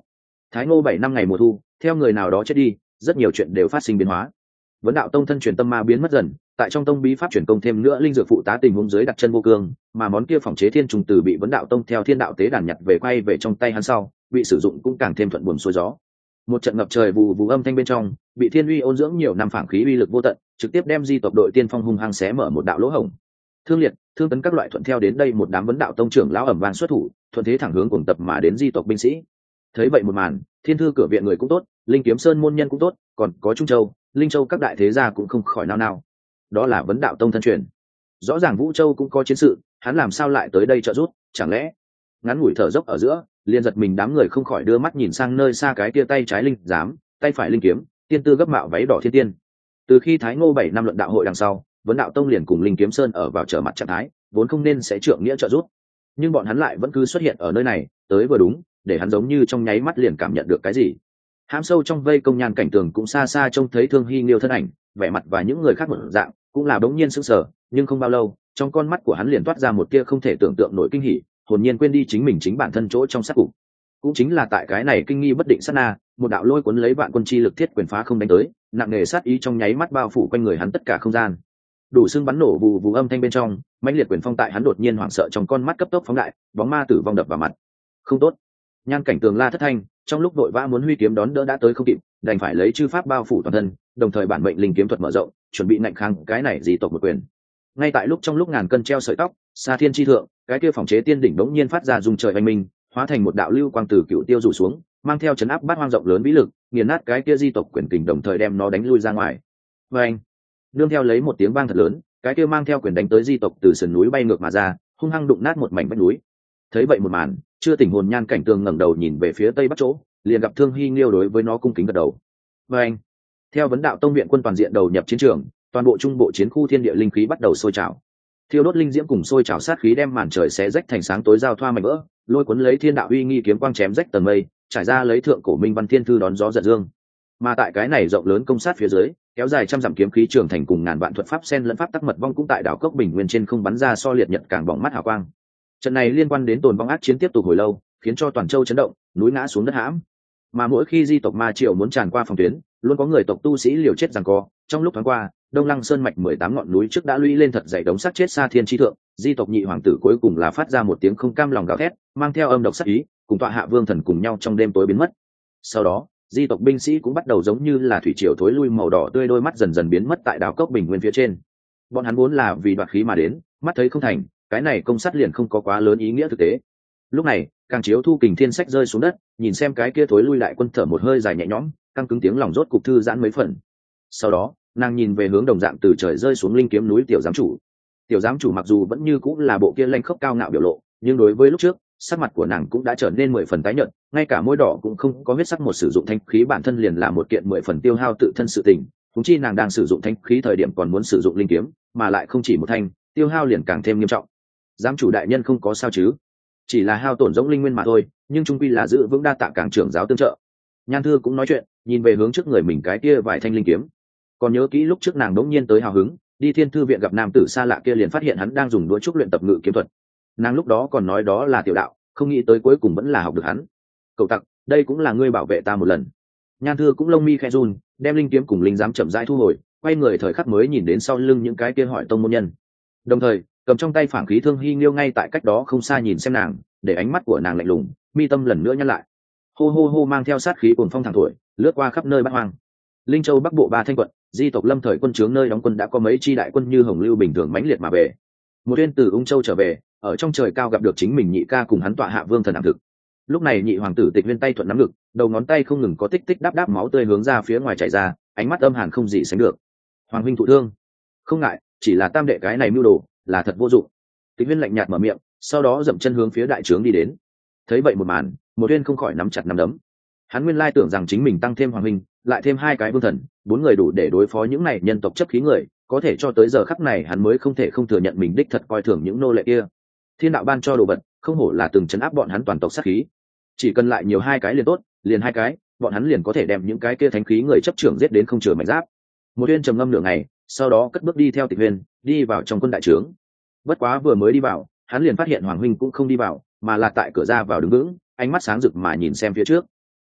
Thái Ngô 7 năm ngày mùa thu, theo người nào đó chết đi, rất nhiều chuyện đều phát sinh biến hóa. Vấn đạo tông thân truyền tâm ma biến mất dần, tại trong tông bí pháp truyền công thêm nữa linh dược phụ tá tình huống dưới đặt chân vô cương, mà món kia phòng chế thiên trùng tử bị vấn đạo tông theo thiên đạo tế đàn nhặt về quay về trong tay hắn sau, bị sử dụng cũng càng thêm thuận buồm xuôi gió. Một trận ngập trời vù vù âm thanh bên trong, bị thiên uy ôn dưỡng nhiều năm phảng khí uy lực vô tận, trực tiếp đem di tộc đội tiên phong hung hăng xé mở một đạo lỗ hổng. Thương liệt, thương tấn các loại thuận theo đến đây một đám vấn đạo tông trưởng lão ẩm vang xuất thủ, thuận thế thẳng hướng cuồng tập mà đến di tộc binh sĩ. Thấy vậy một màn, thiên thư cửa viện người cũng tốt, linh kiếm sơn môn nhân cũng tốt, còn có trung châu, linh châu các đại thế gia cũng không khỏi nao nao. Đó là vấn đạo tông thân truyền. Rõ ràng vũ châu cũng có chiến sự, hắn làm sao lại tới đây trợ giúp? Chẳng lẽ? Ngắn ngủi thở dốc ở giữa, liền giật mình đám người không khỏi đưa mắt nhìn sang nơi xa cái tia tay trái linh giám, tay phải linh kiếm, tiên tư gấp mạo váy đỏ thiên tiên. Từ khi Thái Ngô 7 năm luận đạo hội đằng sau, vấn đạo tông liền cùng linh kiếm sơn ở vào trở mặt trạng thái, vốn không nên sẽ trượng nghĩa trợ giúp, nhưng bọn hắn lại vẫn cứ xuất hiện ở nơi này, tới vừa đúng, để hắn giống như trong nháy mắt liền cảm nhận được cái gì. Hãm sâu trong vây công nhan cảnh tường cũng xa xa trông thấy Thương Hy Nghiêu thân ảnh, vẻ mặt và những người khác một dạng, cũng là bỗng nhiên sững sờ, nhưng không bao lâu, trong con mắt của hắn liền toát ra một tia không thể tưởng tượng nổi kinh hỉ, hồn nhiên quên đi chính mình chính bản thân chỗ trong sát cục. Cũng chính là tại cái này kinh nghi bất định sát na, một đạo lôi cuốn lấy vạn quân chi lực thiết quyền phá không đánh tới, nặng nề sát ý trong nháy mắt bao phủ quanh người hắn tất cả không gian. Đủ xương bắn nổ vù vù âm thanh bên trong, mãnh liệt quyền phong tại hắn đột nhiên hoảng sợ trong con mắt cấp tốc phóng đại, bóng ma tử vong đập vào mặt. Không tốt. Nhan cảnh tường la thất thanh, trong lúc đội vã muốn huy kiếm đón đỡ đã tới không kịp, đành phải lấy chư pháp bao phủ toàn thân, đồng thời bản mệnh linh kiếm thuật mở rộng, chuẩn bị nạnh kháng cái này dị tộc một quyền. Ngay tại lúc ngàn cân treo sợi tóc, xa thiên chi thượng, cái kia phòng chế tiên đỉnh đống nhiên phát ra rung trời oanh minh, hóa thành một đạo lưu quang từ cựu tiêu rủ xuống, mang theo chấn áp bát hoang rộng lớn vĩ lực, nghiền nát cái kia di tộc quyền kình đồng thời đem nó đánh lui ra ngoài. Và anh, nương theo lấy một tiếng vang thật lớn, cái kia mang theo quyền đánh tới di tộc từ sườn núi bay ngược mà ra, hung hăng đụng nát một mảnh vách núi. Thấy vậy một màn, chưa tỉnh hồn nhan cảnh tường ngẩng đầu nhìn về phía tây bắc chỗ, liền gặp Thương Hy Nghiêu đối với nó cung kính gật đầu. Và anh, theo vấn đạo tông viện quân toàn diện đầu nhập chiến trường, toàn bộ trung bộ chiến khu thiên địa linh khí bắt đầu sôi trào. Thiêu đốt linh diễm cùng sôi trào sát khí đem màn trời xé rách thành sáng tối giao thoa mảnh vỡ, lôi cuốn lấy thiên đạo uy nghi kiếm quang chém rách tầng mây, trải ra lấy thượng cổ minh văn thiên thư đón gió giật dương. Mà tại cái này rộng lớn công sát phía dưới, kéo dài trăm dặm kiếm khí trường thành cùng ngàn vạn thuật pháp sen lẫn pháp tắc mật vong cũng tại đảo cốc bình nguyên trên không bắn ra so liệt nhật càng bỏng mắt hào quang. Trận này liên quan đến tồn vong ác chiến tiếp tục hồi lâu, khiến cho toàn châu chấn động, núi ngã xuống đất hãm. Mà mỗi khi di tộc ma triều muốn tràn qua phòng tuyến, luôn có người tộc tu sĩ liều chết giằng co. Trong lúc thoáng qua, Đông Lăng Sơn mạch 18 ngọn núi trước đã lũy lên thật dày đống xác chết xa thiên chi thượng, di tộc nhị hoàng tử cuối cùng là phát ra một tiếng không cam lòng gào thét, mang theo âm độc sát ý, cùng tọa hạ vương thần cùng nhau trong đêm tối biến mất. Sau đó, di tộc binh sĩ cũng bắt đầu giống như là thủy triều thối lui màu đỏ tươi, đôi mắt dần dần biến mất tại đảo cốc bình nguyên phía trên. Bọn hắn vốn là vì đoạt khí mà đến, mắt thấy không thành, cái này công sát liền không có quá lớn ý nghĩa thực tế. Lúc này, càng chiếu thu kình thiên sách rơi xuống đất, nhìn xem cái kia thối lui đại quân thở một hơi dài nhẹ nhõm, căng cứng tiếng lòng rốt cục thư giãn mấy phần. Sau đó, nàng nhìn về hướng đồng dạng từ trời rơi xuống linh kiếm núi tiểu giám chủ. Tiểu giám chủ mặc dù vẫn như cũng là bộ kia lanh khốc cao ngạo biểu lộ, nhưng đối với lúc trước, sắc mặt của nàng cũng đã trở nên 10 phần tái nhợt, ngay cả môi đỏ cũng không có huyết sắc, một sử dụng thanh khí bản thân liền là một kiện 10 phần tiêu hao tự thân sự tình, huống chi nàng đang sử dụng thanh khí thời điểm còn muốn sử dụng linh kiếm, mà lại không chỉ một thanh, tiêu hao liền càng thêm nghiêm trọng. Giám chủ đại nhân không có sao chứ? Chỉ là hao tổn rỗng linh nguyên mà thôi, nhưng trung quy là giữ vững đa tạ càng trưởng giáo tương trợ. Nhan Thư cũng nói chuyện, nhìn về hướng trước người mình cái kia vài thanh linh kiếm. Còn nhớ kỹ lúc trước nàng đống nhiên tới hào hứng, đi thiên thư viện gặp nam tử xa lạ kia liền phát hiện hắn đang dùng đũa trúc luyện tập ngự kiếm thuật. Nàng lúc đó còn nói đó là tiểu đạo, không nghĩ tới cuối cùng vẫn là học được hắn. Cậu tặc, đây cũng là ngươi bảo vệ ta một lần. Nhan Thư cũng lông mi khẽ run, đem linh kiếm cùng linh giám chậm rãi thu hồi, quay người thời khắc mới nhìn đến sau lưng những cái kia hỏi tông môn nhân. Đồng thời, cầm trong tay phảng khí Thương Hy Nghiêu ngay tại cách đó không xa nhìn xem nàng, để ánh mắt của nàng lạnh lùng, mi tâm lần nữa nhăn lại. Hô hô hô mang theo sát khí cuồng phong thẳng thổi, lướt qua khắp nơi bát hoang. Linh Châu Bắc Bộ 3 thanh quận, di tộc lâm thời quân trướng nơi đóng quân đã có mấy chi đại quân như hồng lưu bình thường mãnh liệt mà về. Một viên từ Ung Châu trở về, ở trong trời cao gặp được chính mình nhị ca cùng hắn tọa hạ vương thần ẩm thực. Lúc này nhị hoàng tử Tịch Viên tay thuận nắm ngực, đầu ngón tay không ngừng có tích tích đáp đáp máu tươi hướng ra phía ngoài chảy ra, ánh mắt âm hàn không gì sánh được. Hoàng huynh thụ thương, không ngại, chỉ là tam đệ cái này mưu đồ, là thật vô dụng. Tịch Viên lạnh nhạt mở miệng, sau đó dậm chân hướng phía đại trướng đi đến. Thấy vậy một màn, một viên không khỏi nắm chặt nắm đấm. Hắn nguyên lai tưởng rằng chính mình tăng thêm hoàng huynh, lại thêm 2 cái vương thần, 4 người đủ để đối phó những này nhân tộc chấp khí người, có thể cho tới giờ khắc này hắn mới không thể không thừa nhận mình đích thật coi thường những nô lệ kia. Thiên đạo ban cho đồ vật, không hổ là từng chấn áp bọn hắn toàn tộc sát khí. Chỉ cần lại nhiều 2 cái liền tốt, liền 2 cái, bọn hắn liền có thể đem những cái kia thánh khí người chấp trưởng giết đến không chừa mảnh giáp. Một viên trầm ngâm nửa ngày, sau đó cất bước đi theo Tịch Huyền, đi vào trong quân đại trướng. Bất quá vừa mới đi vào, hắn liền phát hiện hoàng huynh cũng không đi vào, mà là tại cửa ra vào đứng vững, ánh mắt sáng rực mà nhìn xem phía trước.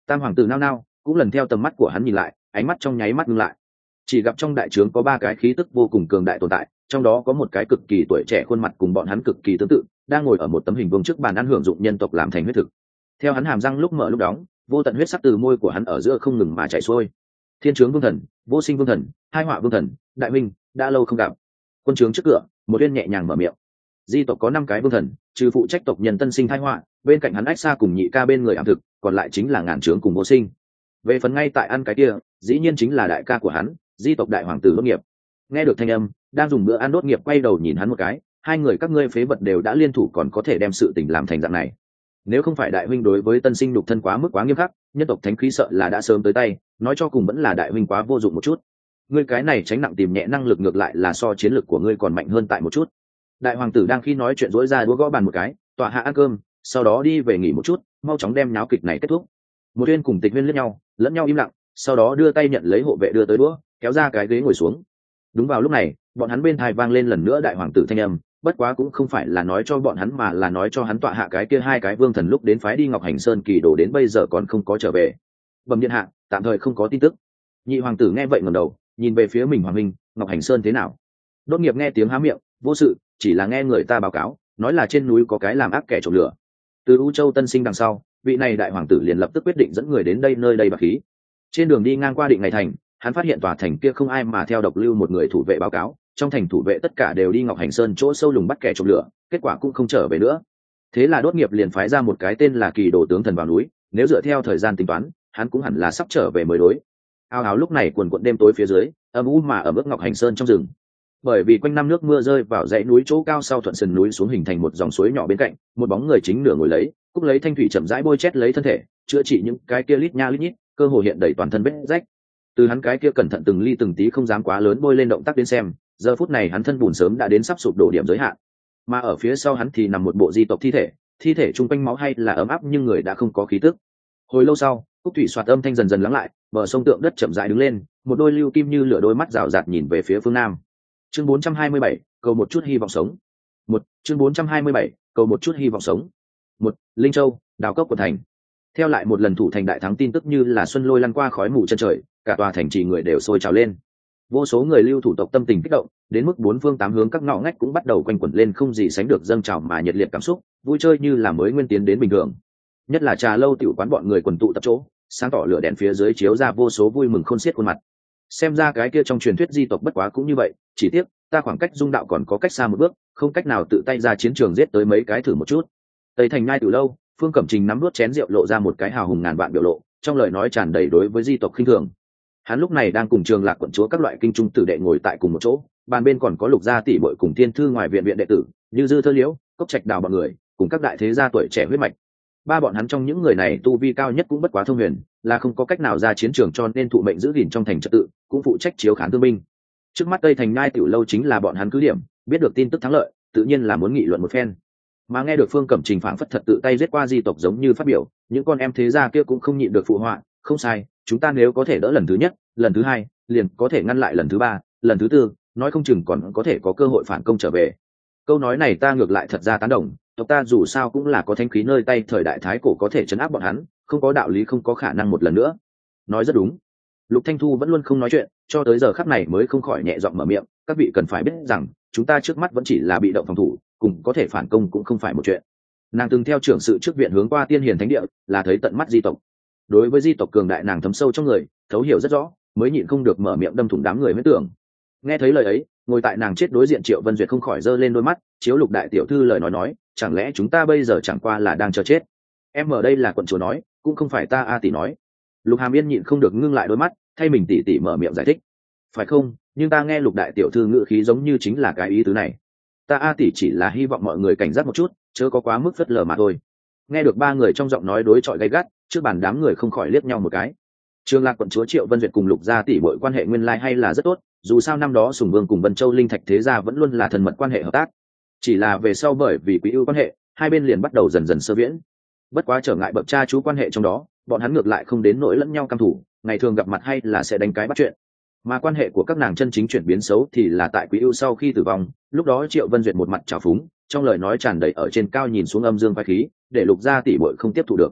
Tam hoàng tử nao nao, cũng lần theo tầm mắt của hắn nhìn lại, ánh mắt trong nháy mắt ngưng lại. Chỉ gặp trong đại trướng có ba cái khí tức vô cùng cường đại tồn tại, trong đó có một cái cực kỳ tuổi trẻ, khuôn mặt cùng bọn hắn cực kỳ tương tự, đang ngồi ở một tấm hình vuông trước bàn ăn hưởng dụng nhân tộc làm thành huyết thực. Theo hắn hàm răng lúc mở lúc đóng, vô tận huyết sắc từ môi của hắn ở giữa không ngừng mà chảy xuôi. Thiên trướng vương thần, vô sinh vương thần, hai họa vương thần, đại minh, đã lâu không gặp. Quân trướng trước cửa, một viên nhẹ nhàng mở miệng. Di tộc có 5 cái vương thần, trừ phụ trách tộc nhân tân sinh thái họa, bên cạnh hắn ách xa cùng nhị ca bên người ẩm thực, còn lại chính là ngàn trướng cùng vô sinh. Về phần ngay tại ăn cái kia, dĩ nhiên chính là đại ca của hắn, di tộc đại hoàng tử Đốt Nghiệp. Nghe được thanh âm, đang dùng bữa ăn Đốt Nghiệp quay đầu nhìn hắn một cái, hai người các ngươi phế vật đều đã liên thủ còn có thể đem sự tình làm thành dạng này. Nếu không phải đại huynh đối với tân sinh đục thân quá mức quá nghiêm khắc, nhân tộc thánh khí sợ là đã sớm tới tay, nói cho cùng vẫn là đại huynh quá vô dụng một chút. Ngươi cái này tránh nặng tìm nhẹ năng lực ngược lại là so chiến lực của ngươi còn mạnh hơn tại một chút. Đại hoàng tử đang khi nói chuyện rỗi ra đũa gõ bàn một cái, tọa hạ ăn cơm, sau đó đi về nghỉ một chút, mau chóng đem nháo kịch này kết thúc. Một Uyên cùng Tịch Huyên liếc nhau, lẫn nhau im lặng, sau đó đưa tay nhận lấy hộ vệ đưa tới đũa, kéo ra cái ghế ngồi xuống. Đúng vào lúc này, bọn hắn bên tai vang lên lần nữa đại hoàng tử thanh âm, bất quá cũng không phải là nói cho bọn hắn mà là nói cho hắn tọa hạ cái kia 2 cái vương thần lúc đến phái đi Ngọc Hành Sơn kỳ đồ đến bây giờ còn không có trở về. Bẩm điện hạ, tạm thời không có tin tức. Nhị hoàng tử nghe vậy ngẩng đầu, nhìn về phía mình hoàng minh, Ngọc Hành Sơn thế nào? Đốt Nghiệp nghe tiếng há miệng, vô sự, chỉ là nghe người ta báo cáo, nói là trên núi có cái làm ác kẻ trộm lửa. Từ U Châu tân sinh đằng sau, vị này đại hoàng tử liền lập tức quyết định dẫn người đến đây nơi đây bạc khí. Trên đường đi ngang qua Định Ngày thành, hắn phát hiện tòa thành kia không ai mà theo độc lưu một người thủ vệ báo cáo, trong thành thủ vệ tất cả đều đi Ngọc Hành Sơn chỗ sâu lùng bắt kẻ trộm lửa, kết quả cũng không trở về nữa. Thế là Đốt Nghiệp liền phái ra một cái tên là Kỳ Đồ tướng thần vào núi, nếu dựa theo thời gian tính toán, hắn cũng hẳn là sắp trở về mới đối. Ao áo lúc này quần quận đêm tối phía dưới, âm u mà ở mức Ngọc Hành Sơn trong rừng. Bởi vì quanh năm nước mưa rơi vào dãy núi chỗ cao sau thuận sườn núi xuống hình thành một dòng suối nhỏ bên cạnh, một bóng người chính nửa ngồi lấy, cúc lấy thanh thủy chậm rãi bôi chét lấy thân thể, chữa trị những cái kia lít nha lít nhít, cơ hồ hiện đầy toàn thân vết rách. Từ hắn cái kia cẩn thận từng ly từng tí không dám quá lớn bôi lên động tác đến xem, giờ phút này hắn thân bùn sớm đã đến sắp sụp đổ điểm giới hạn. Mà ở phía sau hắn thì nằm một bộ di tộc thi thể trung quanh máu hay là ấm áp nhưng người đã không có khí tức. Hồi lâu sau, cúc thủy xoạt âm thanh dần dần lắng lại, bờ sông tượng đất chậm rãi đứng lên, một đôi lưu kim như lửa đôi mắt rào rạt nhìn về phía phương nam. Chương 427, cầu một chút hy vọng sống. Chương 427, cầu một chút hy vọng sống. Linh Châu, đào cốc của thành. Theo lại một lần thủ thành đại thắng tin tức như là xuân lôi lăn qua khói mù chân trời, cả tòa thành trì người đều sôi trào lên. Vô số người lưu thủ tộc tâm tình kích động, đến mức 4 phương 8 hướng các ngõ ngách cũng bắt đầu quanh quẩn lên không gì sánh được dâng trào mà nhiệt liệt cảm xúc, vui chơi như là mới nguyên tiến đến bình thường. Nhất là trà lâu tiểu quán bọn người quần tụ tập chỗ, sáng tỏ lửa đèn phía dưới chiếu ra vô số vui mừng khôn xiết khuôn mặt. Xem ra cái kia trong truyền thuyết di tộc bất quá cũng như vậy, chỉ tiếc ta khoảng cách dung đạo còn có cách xa một bước, không cách nào tự tay ra chiến trường giết tới mấy cái thử một chút. Tây thành nhai từ lâu, Phương Cẩm Trình nắm nuốt chén rượu lộ ra một cái hào hùng ngàn vạn biểu lộ, trong lời nói tràn đầy đối với di tộc khinh thường. Hắn lúc này đang cùng Trường Lạc quận chúa các loại kinh trung tử đệ ngồi tại cùng một chỗ, bàn bên còn có Lục gia tỷ muội cùng thiên thư ngoài viện viện đệ tử, như Dư Thơ Liễu, Cốc Trạch Đào bọn người, cùng các đại thế gia tuổi trẻ huyết mạch. Ba bọn hắn trong những người này tu vi cao nhất cũng bất quá thông huyền, là không có cách nào ra chiến trường cho nên thụ mệnh giữ gìn trong thành trật tự, cũng phụ trách chiếu khán thương binh. Trước mắt Tây thành nhai tiểu lâu chính là bọn hắn cứ điểm, biết được tin tức thắng lợi, tự nhiên là muốn nghị luận một phen. Mà nghe được Phương Cẩm Trình phảng phất thật tự tay giết qua di tộc giống như phát biểu, những con em thế gia kia cũng không nhịn được phụ họa, không sai, chúng ta nếu có thể đỡ lần thứ nhất, lần thứ hai, liền có thể ngăn lại lần thứ ba, lần thứ tư, nói không chừng còn có thể có cơ hội phản công trở về. Câu nói này ta ngược lại thật ra tán đồng, tộc ta dù sao cũng là có thanh khí nơi tay thời đại thái cổ có thể trấn áp bọn hắn, không có đạo lý không có khả năng một lần nữa. Nói rất đúng. Lục Thanh Thu vẫn luôn không nói chuyện, cho tới giờ khắc này mới không khỏi nhẹ giọng mở miệng, các vị cần phải biết rằng, chúng ta trước mắt vẫn chỉ là bị động phòng thủ, cùng có thể phản công cũng không phải một chuyện. Nàng từng theo trưởng sự trước viện hướng qua Tiên Hiền Thánh Địa, là thấy tận mắt di tộc. Đối với di tộc cường đại nàng thấm sâu trong người, thấu hiểu rất rõ, mới nhịn không được mở miệng đâm thủng đám người huyết tưởng. Nghe thấy lời ấy, ngồi tại nàng chết đối diện Triệu Vân Duyệt không khỏi giơ lên đôi mắt, chiếu Lục đại tiểu thư lời nói, chẳng lẽ chúng ta bây giờ chẳng qua là đang chờ chết? Em ở đây là quận chúa nói, cũng không phải ta A tỷ nói. Lục Hàm Yên nhịn không được ngưng lại đôi mắt, thay mình tỷ tỷ mở miệng giải thích. Phải không? Nhưng ta nghe Lục đại tiểu thư ngữ khí giống như chính là cái ý tứ này. Ta A tỷ chỉ là hy vọng mọi người cảnh giác một chút, chớ có quá mức phớt lờ mà thôi. Nghe được ba người trong giọng nói đối chọi gay gắt, trước bàn đám người không khỏi liếc nhau một cái. Trường Lạc quận chúa Triệu Vân Duyệt cùng Lục gia tỷ muội quan hệ nguyên lai hay là rất tốt, dù sao năm đó Sùng Vương cùng Vân Châu Linh Thạch thế gia vẫn luôn là thân mật quan hệ hợp tác. Chỉ là về sau bởi vì quý ưu quan hệ, hai bên liền bắt đầu dần dần sơ viễn. Bất quá trở ngại bậc cha chú quan hệ trong đó, bọn hắn ngược lại không đến nỗi lẫn nhau căm thù, ngày thường gặp mặt hay là sẽ đánh cái bắt chuyện. Mà quan hệ của các nàng chân chính chuyển biến xấu thì là tại quý ưu sau khi tử vong, lúc đó Triệu Vân Duyệt một mặt trào phúng, trong lời nói tràn đầy ở trên cao nhìn xuống âm dương phái khí, để Lục gia tỷ muội không tiếp thu được.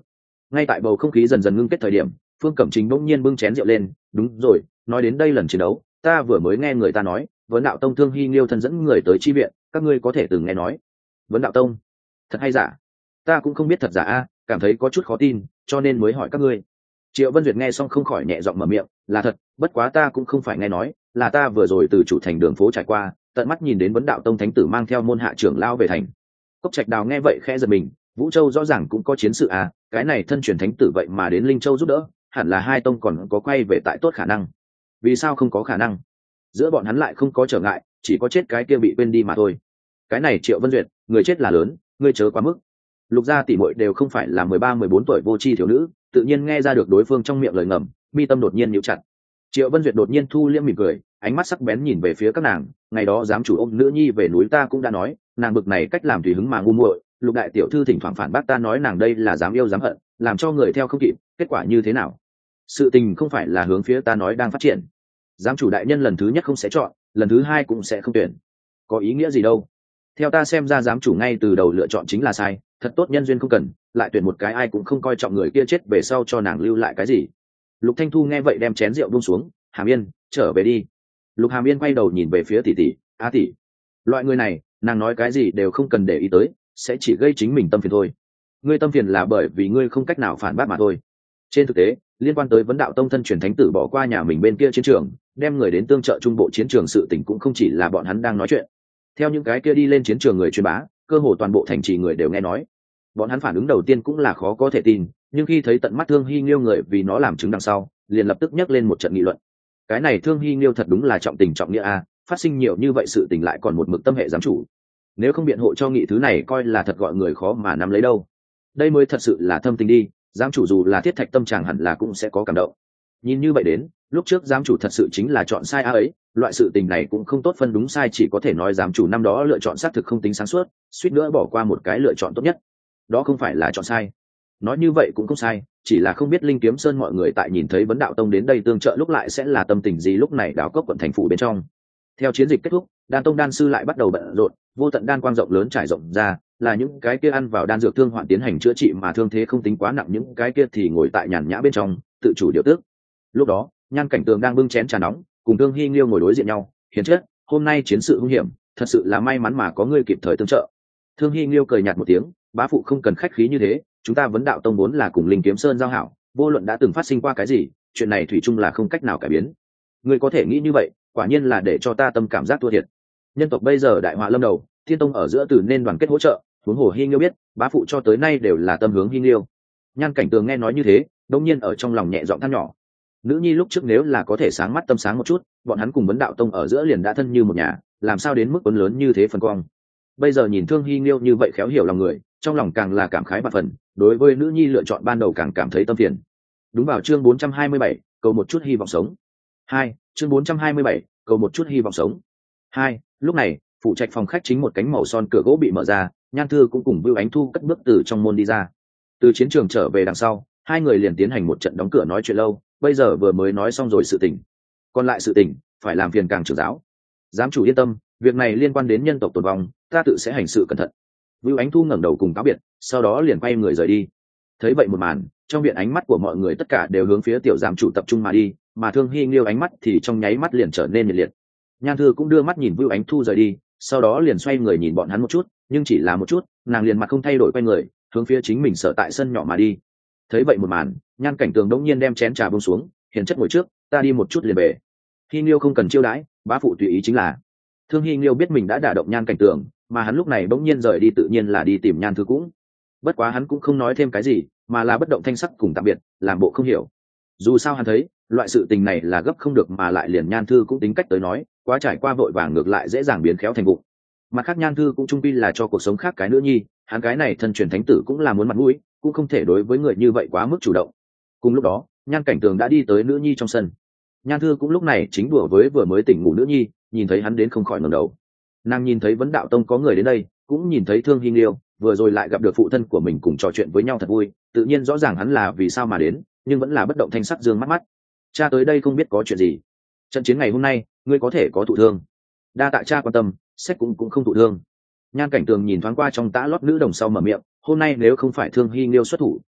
Ngay tại bầu không khí dần dần ngưng kết thời điểm, Phương Cẩm Trình bỗng nhiên bưng chén rượu lên. Đúng rồi, nói đến đây lần chiến đấu, ta vừa mới nghe người ta nói Vấn Đạo Tông Thương Hy Nghiêu thân dẫn người tới chi viện, các ngươi có thể từng nghe nói. Vấn Đạo Tông, thật hay giả? Ta cũng không biết thật giả a, cảm thấy có chút khó tin, cho nên mới hỏi các ngươi. Triệu Vân Duyệt nghe xong không khỏi nhẹ giọng mở miệng, là thật, bất quá ta cũng không phải nghe nói, là ta vừa rồi từ chủ thành đường phố trải qua, tận mắt nhìn đến Vấn Đạo Tông thánh tử mang theo môn hạ trưởng lao về thành. Cốc Trạch Đào nghe vậy khẽ giật mình, Vũ Châu rõ ràng cũng có chiến sự à, cái này thân truyền thánh tử vậy mà đến Linh Châu giúp đỡ, hẳn là hai tông còn có quay về tại tốt khả năng. Vì sao không có khả năng? Giữa bọn hắn lại không có trở ngại, chỉ có chết cái kia bị quên đi mà thôi. Cái này Triệu Vân Duyệt, người chết là lớn, ngươi chớ quá mức. Lục gia tỷ muội đều không phải là 13-14 tuổi vô tri thiếu nữ, tự nhiên nghe ra được đối phương trong miệng lời ngầm, mi tâm đột nhiên nhíu chặt. Triệu Vân Duyệt đột nhiên thu liễm mỉm cười, ánh mắt sắc bén nhìn về phía các nàng, ngày đó dám chủ ôm nữ nhi về núi ta cũng đã nói, nàng bực này cách làm tùy hứng mà ngu muội, Lục đại tiểu thư thỉnh thoảng phản bác ta nói nàng đây là dám yêu dám hận, làm cho người theo không kịp, kết quả như thế nào? Sự tình không phải là hướng phía ta nói đang phát triển. Giám chủ đại nhân lần thứ nhất không sẽ chọn, lần thứ hai cũng sẽ không tuyển. Có ý nghĩa gì đâu? Theo ta xem ra giám chủ ngay từ đầu lựa chọn chính là sai, thật tốt nhân duyên không cần, lại tuyển một cái ai cũng không coi trọng người kia chết về sau cho nàng lưu lại cái gì. Lục Thanh Thu nghe vậy đem chén rượu buông xuống, Hàm Yên, trở về đi. Lục Hàm Yên quay đầu nhìn về phía tỷ tỷ, a tỷ, loại người này, nàng nói cái gì đều không cần để ý tới, sẽ chỉ gây chính mình tâm phiền thôi. Ngươi tâm phiền là bởi vì ngươi không cách nào phản bác mà thôi. Trên thực tế, liên quan tới Vấn Đạo Tông thân truyền thánh tử bỏ qua nhà mình bên kia chiến trường, đem người đến tương trợ trung bộ chiến trường sự tình cũng không chỉ là bọn hắn đang nói chuyện. Theo những cái kia đi lên chiến trường người truyền bá, cơ hồ toàn bộ thành trì người đều nghe nói. Bọn hắn phản ứng đầu tiên cũng là khó có thể tin, nhưng khi thấy tận mắt Thương Hy Nghiêu người vì nó làm chứng đằng sau, liền lập tức nhấc lên một trận nghị luận. Cái này Thương Hy Nghiêu thật đúng là trọng tình trọng nghĩa a, phát sinh nhiều như vậy sự tình lại còn một mực tâm hệ giám chủ. Nếu không biện hộ cho nghị thứ này coi là thật gọi người khó mà nắm lấy đâu. Đây mới thật sự là thâm tình đi, giám chủ dù là thiết thạch tâm trạng hẳn là cũng sẽ có cảm động. Nhìn như vậy đến, lúc trước giám chủ thật sự chính là chọn sai ấy, loại sự tình này cũng không tốt phân đúng sai, chỉ có thể nói giám chủ năm đó lựa chọn xác thực không tính sáng suốt, suýt nữa bỏ qua một cái lựa chọn tốt nhất. Đó không phải là chọn sai. Nói như vậy cũng không sai, chỉ là không biết Linh Kiếm Sơn mọi người tại nhìn thấy Vấn Đạo Tông đến đây tương trợ lúc lại sẽ là tâm tình gì lúc này đào cốc quận thành phủ bên trong. Theo chiến dịch kết thúc, Đan Tông đan sư lại bắt đầu bận rộn, vô tận đan quang rộng lớn trải rộng ra, là những cái kia ăn vào đan dược thương hoạn tiến hành chữa trị mà thương thế không tính quá nặng, những cái kia thì ngồi tại nhàn nhã bên trong, tự chủ điều tước. Lúc đó, Nhan Cảnh Tường đang bưng chén trà nóng, cùng Thương Hy Nghiêu ngồi đối diện nhau, hiền chất, hôm nay chiến sự hung hiểm, thật sự là may mắn mà có ngươi kịp thời tương trợ. Thương Hy Nghiêu cười nhạt một tiếng, bá phụ không cần khách khí như thế, chúng ta Vấn Đạo Tông vốn là cùng Linh Kiếm Sơn giao hảo, vô luận đã từng phát sinh qua cái gì, chuyện này thủy chung là không cách nào cải biến. Ngươi có thể nghĩ như vậy, quả nhiên là để cho ta tâm cảm giác thua thiệt. Nhân tộc bây giờ đại họa lâm đầu, Thiên Tông ở giữa từ nên đoàn kết hỗ trợ, huống hồ Hy Nghiêu biết, bá phụ cho tới nay đều là tâm hướng Hy Nghiêu. Nhan Cảnh Tường nghe nói như thế, đột nhiên ở trong lòng nhẹ giọng than nhỏ. Nữ nhi lúc trước nếu là có thể sáng mắt tâm sáng một chút, bọn hắn cùng Vấn Đạo Tông ở giữa liền đã thân như một nhà, làm sao đến mức quấn lớn như thế phần quang. Bây giờ nhìn Thương Hy Nghiêu như vậy khéo hiểu lòng người, trong lòng càng là cảm khái bạt phần, đối với nữ nhi lựa chọn ban đầu càng cảm thấy tâm phiền. Đúng vào chương 427, cầu một chút hy vọng sống. 2, chương 427, cầu một chút hy vọng sống. 2, lúc này, phụ trạch phòng khách chính một cánh màu son cửa gỗ bị mở ra, Nhan Thư cũng cùng Vưu Ánh Thu cất bước từ trong môn đi ra. Từ chiến trường trở về đằng sau, hai người liền tiến hành một trận đóng cửa nói chuyện lâu, bây giờ vừa mới nói xong rồi sự tình. Còn lại sự tình, phải làm phiền càng trưởng giáo. Giám chủ yên tâm, việc này liên quan đến nhân tộc tồn vong, ta tự sẽ hành sự cẩn thận. Vưu Ánh Thu ngẩng đầu cùng cáo biệt, sau đó liền quay người rời đi. Thấy vậy một màn, trong viện ánh mắt của mọi người tất cả đều hướng phía tiểu giám chủ tập trung mà đi, mà Thương Hy Nghiêu ánh mắt thì trong nháy mắt liền trở nên nhiệt liệt. Nhan Thư cũng đưa mắt nhìn Vưu Ánh Thu rời đi, sau đó liền xoay người nhìn bọn hắn một chút, nhưng chỉ là một chút, nàng liền mặt không thay đổi quay người, hướng phía chính mình sở tại sân nhỏ mà đi. Thấy vậy một màn, Nhan Cảnh Tường đống nhiên đem chén trà buông xuống, hiền chất ngồi trước, ta đi một chút liền về. Hy Nghiêu không cần chiêu đãi, bá phụ tùy ý chính là. Thương Hy Nghiêu biết mình đã đả động Nhan Cảnh Tường, mà hắn lúc này bỗng nhiên rời đi tự nhiên là đi tìm Nhan Thư cũng. Bất quá hắn cũng không nói thêm cái gì, mà là bất động thanh sắc cùng tạm biệt, làm bộ không hiểu. Dù sao hắn thấy, loại sự tình này là gấp không được mà lại liền Nhan Thư cũng tính cách tới nói, quá trải qua vội vàng ngược lại dễ dàng biến khéo thành vụng. Mặt khác Nhan Thư cũng trung quy là cho cuộc sống khác cái nữa nhi, hắn cái này thân truyền thánh tử cũng là muốn mặt mũi, cũng không thể đối với người như vậy quá mức chủ động. Cùng lúc đó, Nhan Cảnh Tường đã đi tới nữ nhi trong sân. Nhan Thư cũng lúc này chính đùa với vừa mới tỉnh ngủ nữ nhi, nhìn thấy hắn đến không khỏi ngẩng đầu. Nàng nhìn thấy Vấn Đạo Tông có người đến đây, cũng nhìn thấy Thương Hy Nghiêu, vừa rồi lại gặp được phụ thân của mình cùng trò chuyện với nhau thật vui, tự nhiên rõ ràng hắn là vì sao mà đến, nhưng vẫn là bất động thanh sắc dương mắt mắt. Cha tới đây không biết có chuyện gì. Trận chiến ngày hôm nay, ngươi có thể có thụ thương. Đa tạ cha quan tâm, sách cũng không thụ thương. Nhan Cảnh Tường nhìn thoáng qua trong tã lót nữ đồng sau mở miệng, hôm nay nếu không phải Thương Hy Nghiêu xuất thủ,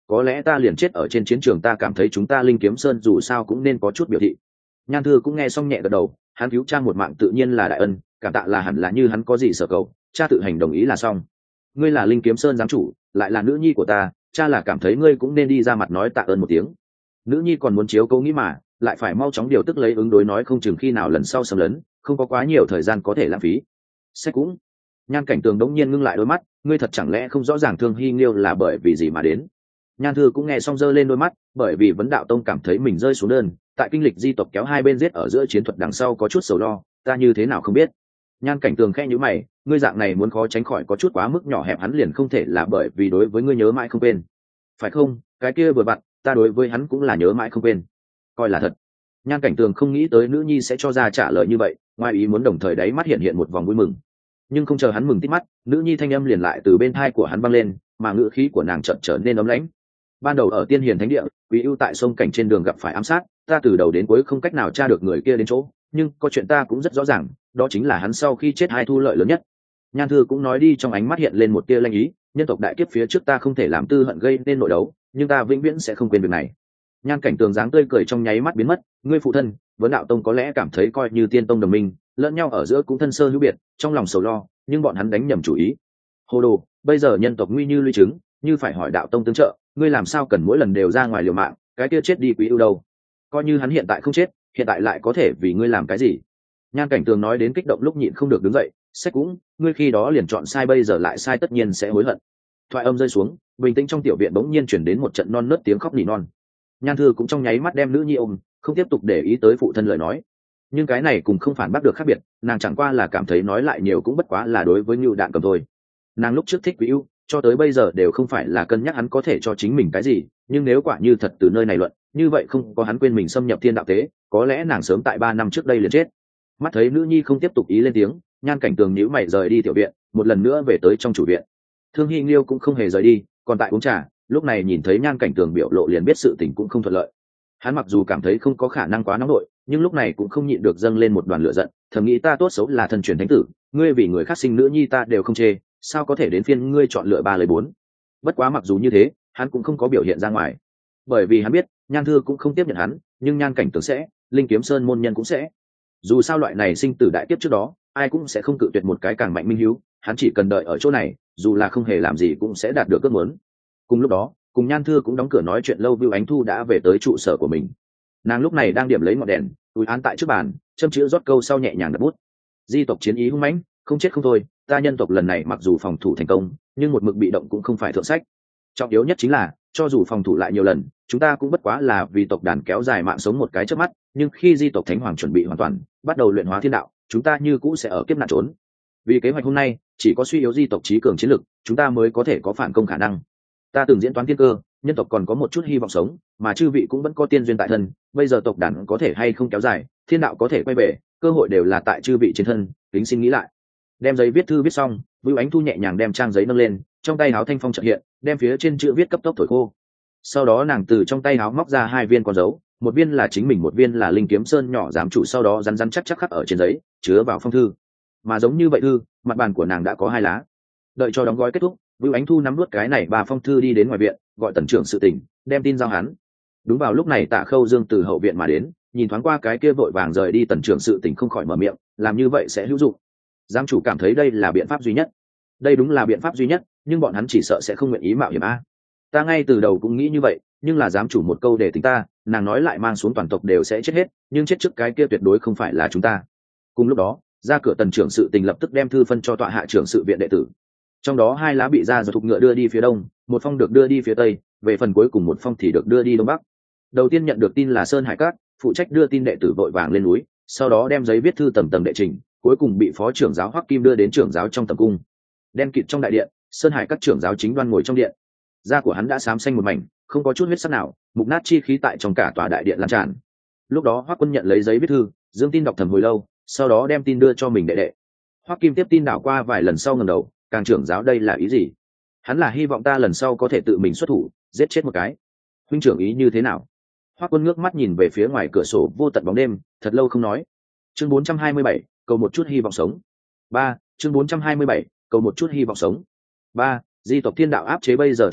có lẽ ta liền chết ở trên chiến trường. Ta cảm thấy chúng ta Linh Kiếm Sơn dù sao cũng nên có chút biểu thị. Nhan Thư cũng nghe xong nhẹ gật đầu, hắn cứu cha một mạng tự nhiên là đại ân, cảm tạ là hẳn là như hắn có gì sở cầu, cha tự hành đồng ý là xong. Ngươi là Linh Kiếm Sơn giám chủ, lại là nữ nhi của ta, cha là cảm thấy ngươi cũng nên đi ra mặt nói tạ ơn một tiếng. Nữ nhi còn muốn chiếu cố nghĩ mà, lại phải mau chóng điều tức lấy ứng đối, nói không chừng khi nào lần sau xâm lấn, không có quá nhiều thời gian có thể lãng phí. Sách cũng. Nhan Cảnh Tường đống nhiên ngưng lại đôi mắt, ngươi thật chẳng lẽ không rõ ràng Thương Hy Nghiêu là bởi vì gì mà đến? Nhan Thư cũng nghe xong giơ lên đôi mắt, bởi vì Vấn Đạo Tông cảm thấy mình rơi xuống đơn, tại kinh lịch di tộc kéo hai bên giết ở giữa chiến thuật đằng sau có chút sầu lo, ta như thế nào không biết. Nhan Cảnh Tường khẽ nhíu mày, ngươi dạng này muốn khó tránh khỏi có chút quá mức nhỏ hẹp, hắn liền không thể là bởi vì đối với ngươi nhớ mãi không quên. Phải không? Cái kia vừa vặn, ta đối với hắn cũng là nhớ mãi không quên. Coi là thật. Nhan Cảnh Tường không nghĩ tới nữ nhi sẽ cho ra trả lời như vậy, ngoài ý muốn đồng thời đáy mắt hiện hiện một vòng vui mừng. Nhưng không chờ hắn mừng tít mắt, nữ nhi thanh âm liền lại từ bên tai của hắn vang lên, mà ngữ khí của nàng chợt trở nên ấm lãnh. Ban đầu ở Tiên Hiền Thánh Địa, Quý ưu tại sông cảnh trên đường gặp phải ám sát, ta từ đầu đến cuối không cách nào tra được người kia đến chỗ, nhưng có chuyện ta cũng rất rõ ràng, đó chính là hắn sau khi chết hai thu lợi lớn nhất. Nhan Thư cũng nói đi, trong ánh mắt hiện lên một tia lanh ý, nhân tộc đại kiếp phía trước ta không thể làm tư hận gây nên nội đấu, nhưng ta vĩnh viễn sẽ không quên việc này. Nhan Cảnh Tường dáng tươi cười trong nháy mắt biến mất, ngươi phụ thân, Vấn Đạo Tông có lẽ cảm thấy coi như Tiên Tông đồng minh, lẫn nhau ở giữa cũng thân sơ hữu biệt, trong lòng sầu lo, nhưng bọn hắn đánh nhầm chủ ý. Hồ đồ, bây giờ nhân tộc nguy như lũy chứng, như phải hỏi Đạo Tông tương trợ, ngươi làm sao cần mỗi lần đều ra ngoài liều mạng, cái kia chết đi Quý ưu đâu? Coi như hắn hiện tại không chết, hiện tại lại có thể vì ngươi làm cái gì? Nhan Cảnh Tường nói đến kích động lúc nhịn không được đứng dậy, sách cũng, ngươi khi đó liền chọn sai, bây giờ lại sai tất nhiên sẽ hối hận. Thoại âm rơi xuống, bình tĩnh trong tiểu viện bỗng nhiên chuyển đến một trận non nớt tiếng khóc nỉ non. Nhan Thư cũng trong nháy mắt đem nữ nhi ôm, không tiếp tục để ý tới phụ thân lời nói. Nhưng cái này cũng không phản bác được khác biệt, nàng chẳng qua là cảm thấy nói lại nhiều cũng bất quá là đối với Nưu Đạn Cầm thôi. Nàng lúc trước thích Quý ưu, cho tới bây giờ đều không phải là cân nhắc hắn có thể cho chính mình cái gì, nhưng nếu quả như thật từ nơi này luận, như vậy không có hắn quên mình xâm nhập Thiên Đạo Tế, có lẽ nàng sớm tại 3 năm trước đây liền chết. Mắt thấy nữ nhi không tiếp tục ý lên tiếng, Nhan Cảnh Tường nhíu mày rời đi tiểu viện, một lần nữa về tới trong chủ viện. Thương Hy Nghiêu cũng không hề rời đi, còn tại uống trà, lúc này nhìn thấy Nhan Cảnh Tường biểu lộ liền biết sự tình cũng không thuận lợi. Hắn mặc dù cảm thấy không có khả năng quá nóng nổi, nhưng lúc này cũng không nhịn được dâng lên một đoàn lửa giận, thầm nghĩ ta tốt xấu là thần truyền thánh tử, ngươi vì người khác sinh nữ nhi ta đều không chê, sao có thể đến phiên ngươi chọn lựa 3 lời 4. Bất quá mặc dù như thế, hắn cũng không có biểu hiện ra ngoài, bởi vì hắn biết Nhan Thư cũng không tiếp nhận hắn, nhưng Nhan Cảnh Tường sẽ, Linh Kiếm Sơn môn nhân cũng sẽ. Dù sao loại này sinh tử đại kiếp trước đó, ai cũng sẽ không cự tuyệt một cái càng mạnh minh hiếu, hắn chỉ cần đợi ở chỗ này, dù là không hề làm gì cũng sẽ đạt được ước muốn. Cùng lúc đó, cùng Nhan Thư cũng đóng cửa nói chuyện lâu, Vưu Ánh Thu đã về tới trụ sở của mình. Nàng lúc này đang điểm lấy ngọn đèn, túi án tại trước bàn, châm chữ rót câu sau nhẹ nhàng đặt bút. Di tộc chiến ý hung mãnh, không chết không thôi, ta nhân tộc lần này mặc dù phòng thủ thành công, nhưng một mực bị động cũng không phải thượng sách. Trọng yếu nhất chính là, cho dù phòng thủ lại nhiều lần, chúng ta cũng bất quá là vì tộc đàn kéo dài mạng sống một cái chớp mắt, nhưng khi di tộc thánh hoàng chuẩn bị hoàn toàn, bắt đầu luyện hóa thiên đạo, chúng ta như cũ sẽ ở kiếp nạn trốn. Vì kế hoạch hôm nay, chỉ có suy yếu di tộc trí cường chiến lực, chúng ta mới có thể có phản công khả năng. Ta từng diễn toán thiên cơ, nhân tộc còn có một chút hy vọng sống, mà chư vị cũng vẫn có tiên duyên tại thân, bây giờ tộc đàn có thể hay không kéo dài, thiên đạo có thể quay về, cơ hội đều là tại chư vị trên thân, tính xin nghĩ lại. Đem giấy viết thư viết xong, Vưu Ánh Thu nhẹ nhàng đem trang giấy nâng lên, trong tay áo thanh phong chợt hiện, đem phía trên chữ viết cấp tốc thổi khô. Sau đó nàng từ trong tay áo móc ra 2 viên con dấu, một viên là chính mình, một viên là Linh Kiếm Sơn nhỏ giám chủ, sau đó rắn rắn chắc chắc khắc ở trên giấy, chứa vào phong thư. Mà giống như vậy thư, mặt bàn của nàng đã có 2 lá. Đợi cho đóng gói kết thúc, Vưu Ánh Thu nắm nuốt cái này 3 phong thư đi đến ngoài viện, gọi tần trưởng sự tình, đem tin giao hắn. Đúng vào lúc này Tạ Khâu Dương từ hậu viện mà đến, nhìn thoáng qua cái kia vội vàng rời đi tần trưởng sự tình, không khỏi mở miệng, làm như vậy sẽ hữu dụng. Giám chủ cảm thấy đây là biện pháp duy nhất. Đây đúng là biện pháp duy nhất, nhưng bọn hắn chỉ sợ sẽ không nguyện ý mạo hiểm a. Ta ngay từ đầu cũng nghĩ như vậy, nhưng là giám chủ một câu để tính ta, nàng nói lại mang xuống toàn tộc đều sẽ chết hết, nhưng chết trước cái kia tuyệt đối không phải là chúng ta. Cùng lúc đó, ra cửa tần trưởng sự tình lập tức đem thư phân cho tọa hạ trưởng sự viện đệ tử. Trong đó 2 lá bị ra giật thục ngựa đưa đi phía đông, một phong được đưa đi phía tây, về phần cuối cùng một phong thì được đưa đi đông bắc. Đầu tiên nhận được tin là Sơn Hải Các, phụ trách đưa tin đệ tử vội vàng lên núi, sau đó đem giấy viết thư tầm tầm đệ trình, cuối cùng bị phó trưởng giáo Hoắc Kim đưa đến trưởng giáo trong tầm cung. Đen kịt trong đại điện, Sơn Hải Các trưởng giáo chính đoan ngồi trong điện. Da của hắn đã xám xanh một mảnh, không có chút huyết sắc nào, mục nát chi khí tại trong cả tòa đại điện lan tràn. Lúc đó Hoắc Quân nhận lấy giấy viết thư, dương tin đọc thầm hồi lâu, sau đó đem tin đưa cho mình đệ đệ. Hoắc Kim tiếp tin đảo qua vài lần sau ngẩng đầu, càng trưởng giáo đây là ý gì? Hắn là hy vọng ta lần sau có thể tự mình xuất thủ, giết chết một cái. Huynh trưởng ý như thế nào? Hoắc Quân ngước mắt nhìn về phía ngoài cửa sổ vô tận bóng đêm, thật lâu không nói. Chương 427, cầu một chút hy vọng sống. 3. Chương 427, cầu một chút hy vọng sống. 3. Di tộc thiên đạo áp chế bây giờ thiên đạo,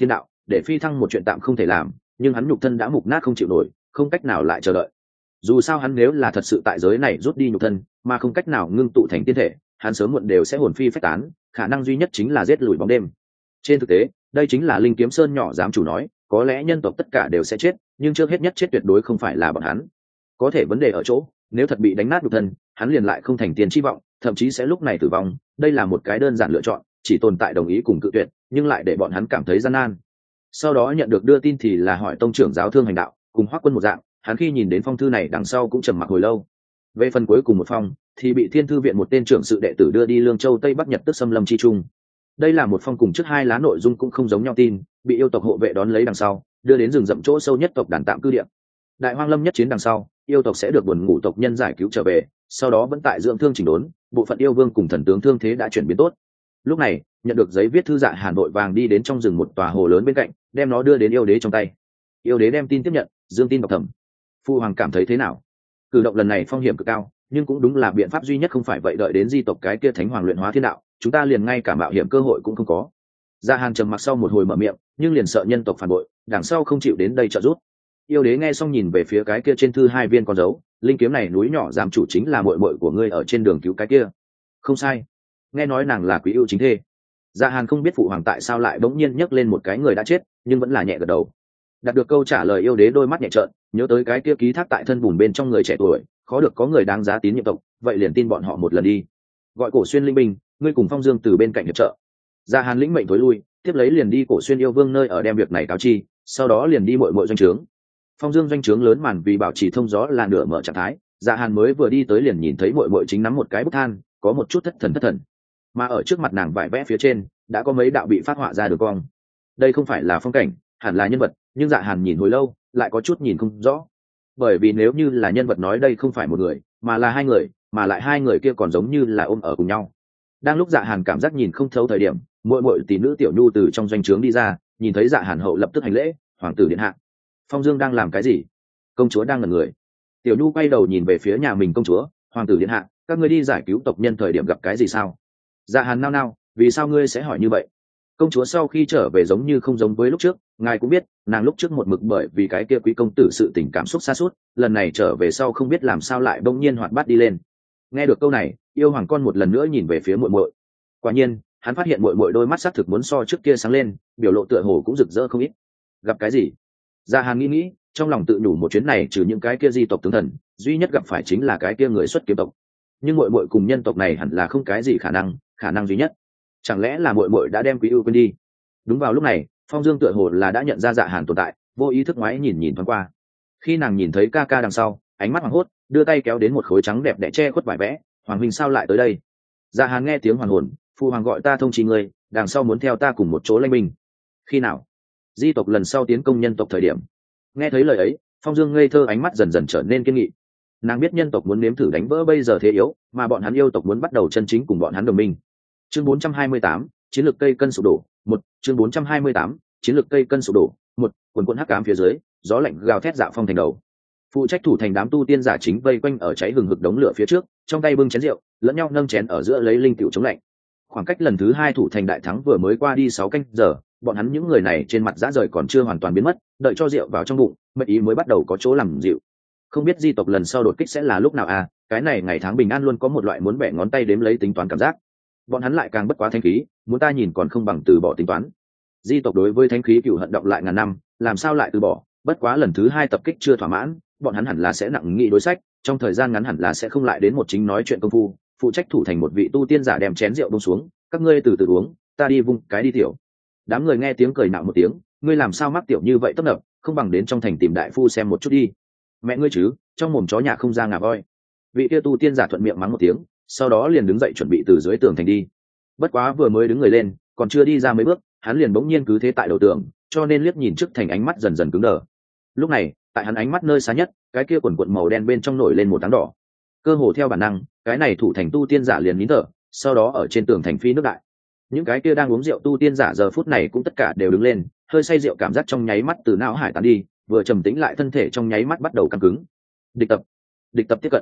để phi thăng một chuyện tạm không thể làm, nhưng hắn nhục thân đã mục nát không chịu nổi, không cách nào lại chờ đợi. Dù sao hắn nếu là thật sự tại giới này rút đi nhục thân mà không cách nào ngưng tụ thành tiên thể, hắn sớm muộn đều sẽ hồn phi phách tán, khả năng duy nhất chính là giết lùi bóng đêm. Trên thực tế, đây chính là Linh Kiếm Sơn nhỏ giám chủ nói, có lẽ nhân tộc tất cả đều sẽ chết, nhưng trước hết nhất chết tuyệt đối không phải là bọn hắn. Có thể vấn đề ở chỗ, nếu thật bị đánh nát nhục thân, hắn liền lại không thành tiên chi vọng, thậm chí sẽ lúc này tử vong. Đây là một cái đơn giản lựa chọn, chỉ tồn tại đồng ý cùng cự tuyệt, nhưng lại để bọn hắn cảm thấy gian nan. Sau đó nhận được đưa tin thì là hỏi tông trưởng giáo Thương Hành Đạo, cùng Hoắc Quân một dạng, hắn khi nhìn đến phong thư này đằng sau cũng trầm mặc hồi lâu. Về phần cuối cùng một phong, thì bị Thiên Thư viện một tên trưởng sự đệ tử đưa đi Lương Châu Tây Bắc Nhật tức xâm lâm chi trung. Đây là một phong cùng trước hai lá nội dung cũng không giống nhau tin, bị yêu tộc hộ vệ đón lấy đằng sau, đưa đến rừng rậm chỗ sâu nhất tộc đàn tạm cư địa. Đại Hoang Lâm nhất chiến đằng sau, yêu tộc sẽ được buồn ngủ tộc nhân giải cứu trở về, sau đó vẫn tại dưỡng thương chỉnh đốn, bộ phận yêu vương cùng thần tướng thương thế đã chuyển biến tốt. Lúc này, nhận được giấy viết thư Dạ Hàn vội vàng đi đến trong rừng một tòa hồ lớn bên cạnh, đem nó đưa đến yêu đế trong tay. Yêu đế đem tin tiếp nhận, dương tin đọc thầm. Phu hoàng cảm thấy thế nào? Cử động lần này phong hiểm cực cao, nhưng cũng đúng là biện pháp duy nhất, không phải vậy đợi đến di tộc cái kia thánh hoàng luyện hóa thiên đạo, chúng ta liền ngay cả mạo hiểm cơ hội cũng không có. Dạ Hàn trầm mặc sau một hồi mở miệng, nhưng liền sợ nhân tộc phản bội, đằng sau không chịu đến đây trợ giúp. Yêu đế nghe xong nhìn về phía cái kia trên thư hai viên con dấu, linh kiếm này núi nhỏ giám chủ chính là muội muội của ngươi ở trên đường cứu cái kia. Không sai, nghe nói nàng là quý yêu chính thê. Dạ Hàn không biết phụ hoàng tại sao lại bỗng nhiên nhấc lên một cái người đã chết, nhưng vẫn là nhẹ gật đầu. Đạt được câu trả lời, yêu đế đôi mắt nhẹ trợn, nhớ tới cái kia ký thác tại thân bùn bên trong người trẻ tuổi, khó được có người đáng giá tín nhiệm tộc, vậy liền tin bọn họ một lần đi. Gọi Cổ Xuyên linh binh, ngươi cùng Phong Dương từ bên cạnh hiệp trợ. Dạ Hàn lĩnh mệnh tối lui, tiếp lấy liền đi Cổ Xuyên yêu vương nơi ở đem việc này cáo chi, sau đó liền đi muội muội doanh trướng. Phong Dương doanh trướng lớn màn vì bảo trì thông gió là nửa mở trạng thái, Dạ Hàn mới vừa đi tới liền nhìn thấy muội muội chính nắm một cái bút than, có một chút thất thần. Mà ở trước mặt nàng vải vẽ phía trên đã có mấy đạo bị phát họa ra đường cong. Đây không phải là phong cảnh, hẳn là nhân vật, nhưng Dạ Hàn nhìn hồi lâu lại có chút nhìn không rõ. Bởi vì nếu như là nhân vật nói đây không phải một người, mà là hai người, mà lại hai người kia còn giống như là ôm ở cùng nhau. Đang lúc Dạ Hàn cảm giác nhìn không thấu thời điểm, muội tỷ nữ Tiểu Nhu từ trong doanh trướng đi ra, nhìn thấy Dạ Hàn hậu lập tức hành lễ, hoàng tử điện hạ. Phong Dương đang làm cái gì? Công chúa đang ngẩn người. Tiểu Nhu quay đầu nhìn về phía nhà mình, công chúa, hoàng tử điện hạ, các ngươi đi giải cứu tộc nhân thời điểm gặp cái gì sao? Dạ Hàn nao nao, vì sao ngươi sẽ hỏi như vậy? Công chúa sau khi trở về giống như không giống với lúc trước, ngài cũng biết, nàng lúc trước một mực bởi vì cái kia quý công tử sự tình cảm xúc sa sút, lần này trở về sau không biết làm sao lại bỗng nhiên hoạt bát đi lên. Nghe được câu này, yêu hoàng con một lần nữa nhìn về phía muội muội. Quả nhiên, hắn phát hiện muội muội đôi mắt sắc thực muốn so trước kia sáng lên, biểu lộ tựa hồ cũng rực rỡ không ít. Gặp cái gì? Dạ Hàn nghĩ, trong lòng tự nhủ một chuyến này trừ những cái kia di tộc tướng thần, duy nhất gặp phải chính là cái kia người xuất kiếm tộc. Nhưng muội muội cùng nhân tộc này hẳn là không cái gì khả năng duy nhất. Chẳng lẽ là muội muội đã đem Quý Ưu quên đi? Đúng vào lúc này, Phong Dương tựa hồ là đã nhận ra Dạ Hàn tồn tại, vô ý thức ngoái nhìn thoáng qua. Khi nàng nhìn thấy ca ca đằng sau, ánh mắt hoảng hốt, đưa tay kéo đến một khối trắng đẹp đẽ che khuất vải vẽ. Hoàng huynh sao lại tới đây? Dạ Hàn nghe tiếng hoàn hồn, phụ hoàng gọi ta thông chi ngươi, đằng sau muốn theo ta cùng một chỗ lãnh binh. Khi nào? Di tộc lần sau tiến công nhân tộc thời điểm. Nghe thấy lời ấy, Phong Dương ngây thơ, ánh mắt dần dần trở nên kiên nghị. Nàng biết nhân tộc muốn nếm thử đánh vỡ bây giờ thế yếu, mà bọn hắn yêu tộc muốn bắt đầu chân chính cùng bọn hắn đồng minh. Chương 428, chiến lược cây cân sụp đổ. Chương 428, chiến lược cây cân sụp đổ. Quần quần hắc ám phía dưới, gió lạnh gào thét Dạ Phong thành đầu. Phụ trách thủ thành đám tu tiên giả chính vây quanh ở cháy hừng hực đống lửa phía trước, trong tay bưng chén rượu, lẫn nhau nâng chén ở giữa lấy linh tiểu chống lạnh. Khoảng cách lần thứ hai thủ thành đại thắng vừa mới qua đi 6 canh giờ, bọn hắn những người này trên mặt dã rời còn chưa hoàn toàn biến mất, đợi cho rượu vào trong bụng, mệnh ý mới bắt đầu có chỗ làm dịu. Không biết di tộc lần sau đột kích sẽ là lúc nào à? Cái này ngày tháng bình an luôn có một loại muốn bẻ ngón tay đếm lấy tính toán cảm giác. Bọn hắn lại càng bất quá thanh khí, muốn ta nhìn còn không bằng từ bỏ tính toán. Di tộc đối với thanh khí cựu hận động lại ngàn năm, làm sao lại từ bỏ? Bất quá lần thứ hai tập kích chưa thỏa mãn, bọn hắn hẳn là sẽ nặng nghị đối sách, trong thời gian ngắn hẳn là sẽ không lại đến một chính nói chuyện công phu. Phụ trách thủ thành một vị tu tiên giả đem chén rượu buông xuống, các ngươi từ từ uống, ta đi vung cái đi tiểu. Đám người nghe tiếng cười nạo một tiếng, ngươi làm sao mắc tiểu như vậy tấp nập, không bằng đến trong thành tìm đại phu xem một chút đi. Mẹ ngươi chứ, trong mồm chó nhà không ra ngà voi. Vị kia tu tiên giả thuận miệng mắng một tiếng, sau đó liền đứng dậy chuẩn bị từ dưới tường thành đi. Bất quá vừa mới đứng người lên, còn chưa đi ra mấy bước, hắn liền bỗng nhiên cứ thế tại đầu tường, cho nên liếc nhìn trước thành ánh mắt dần dần cứng đờ. Lúc này, tại hắn ánh mắt nơi xa nhất, cái kia quần quần màu đen bên trong nổi lên một áng đỏ. Cơ hồ theo bản năng, cái này thủ thành tu tiên giả liền nín thở, sau đó ở trên tường thành phi nước đại. Những cái kia đang uống rượu tu tiên giả giờ phút này cũng tất cả đều đứng lên, hơi say rượu cảm giác trong nháy mắt từ não hải tán đi, vừa trầm tĩnh lại thân thể trong nháy mắt bắt đầu căng cứng. Địch tập tiếp cận.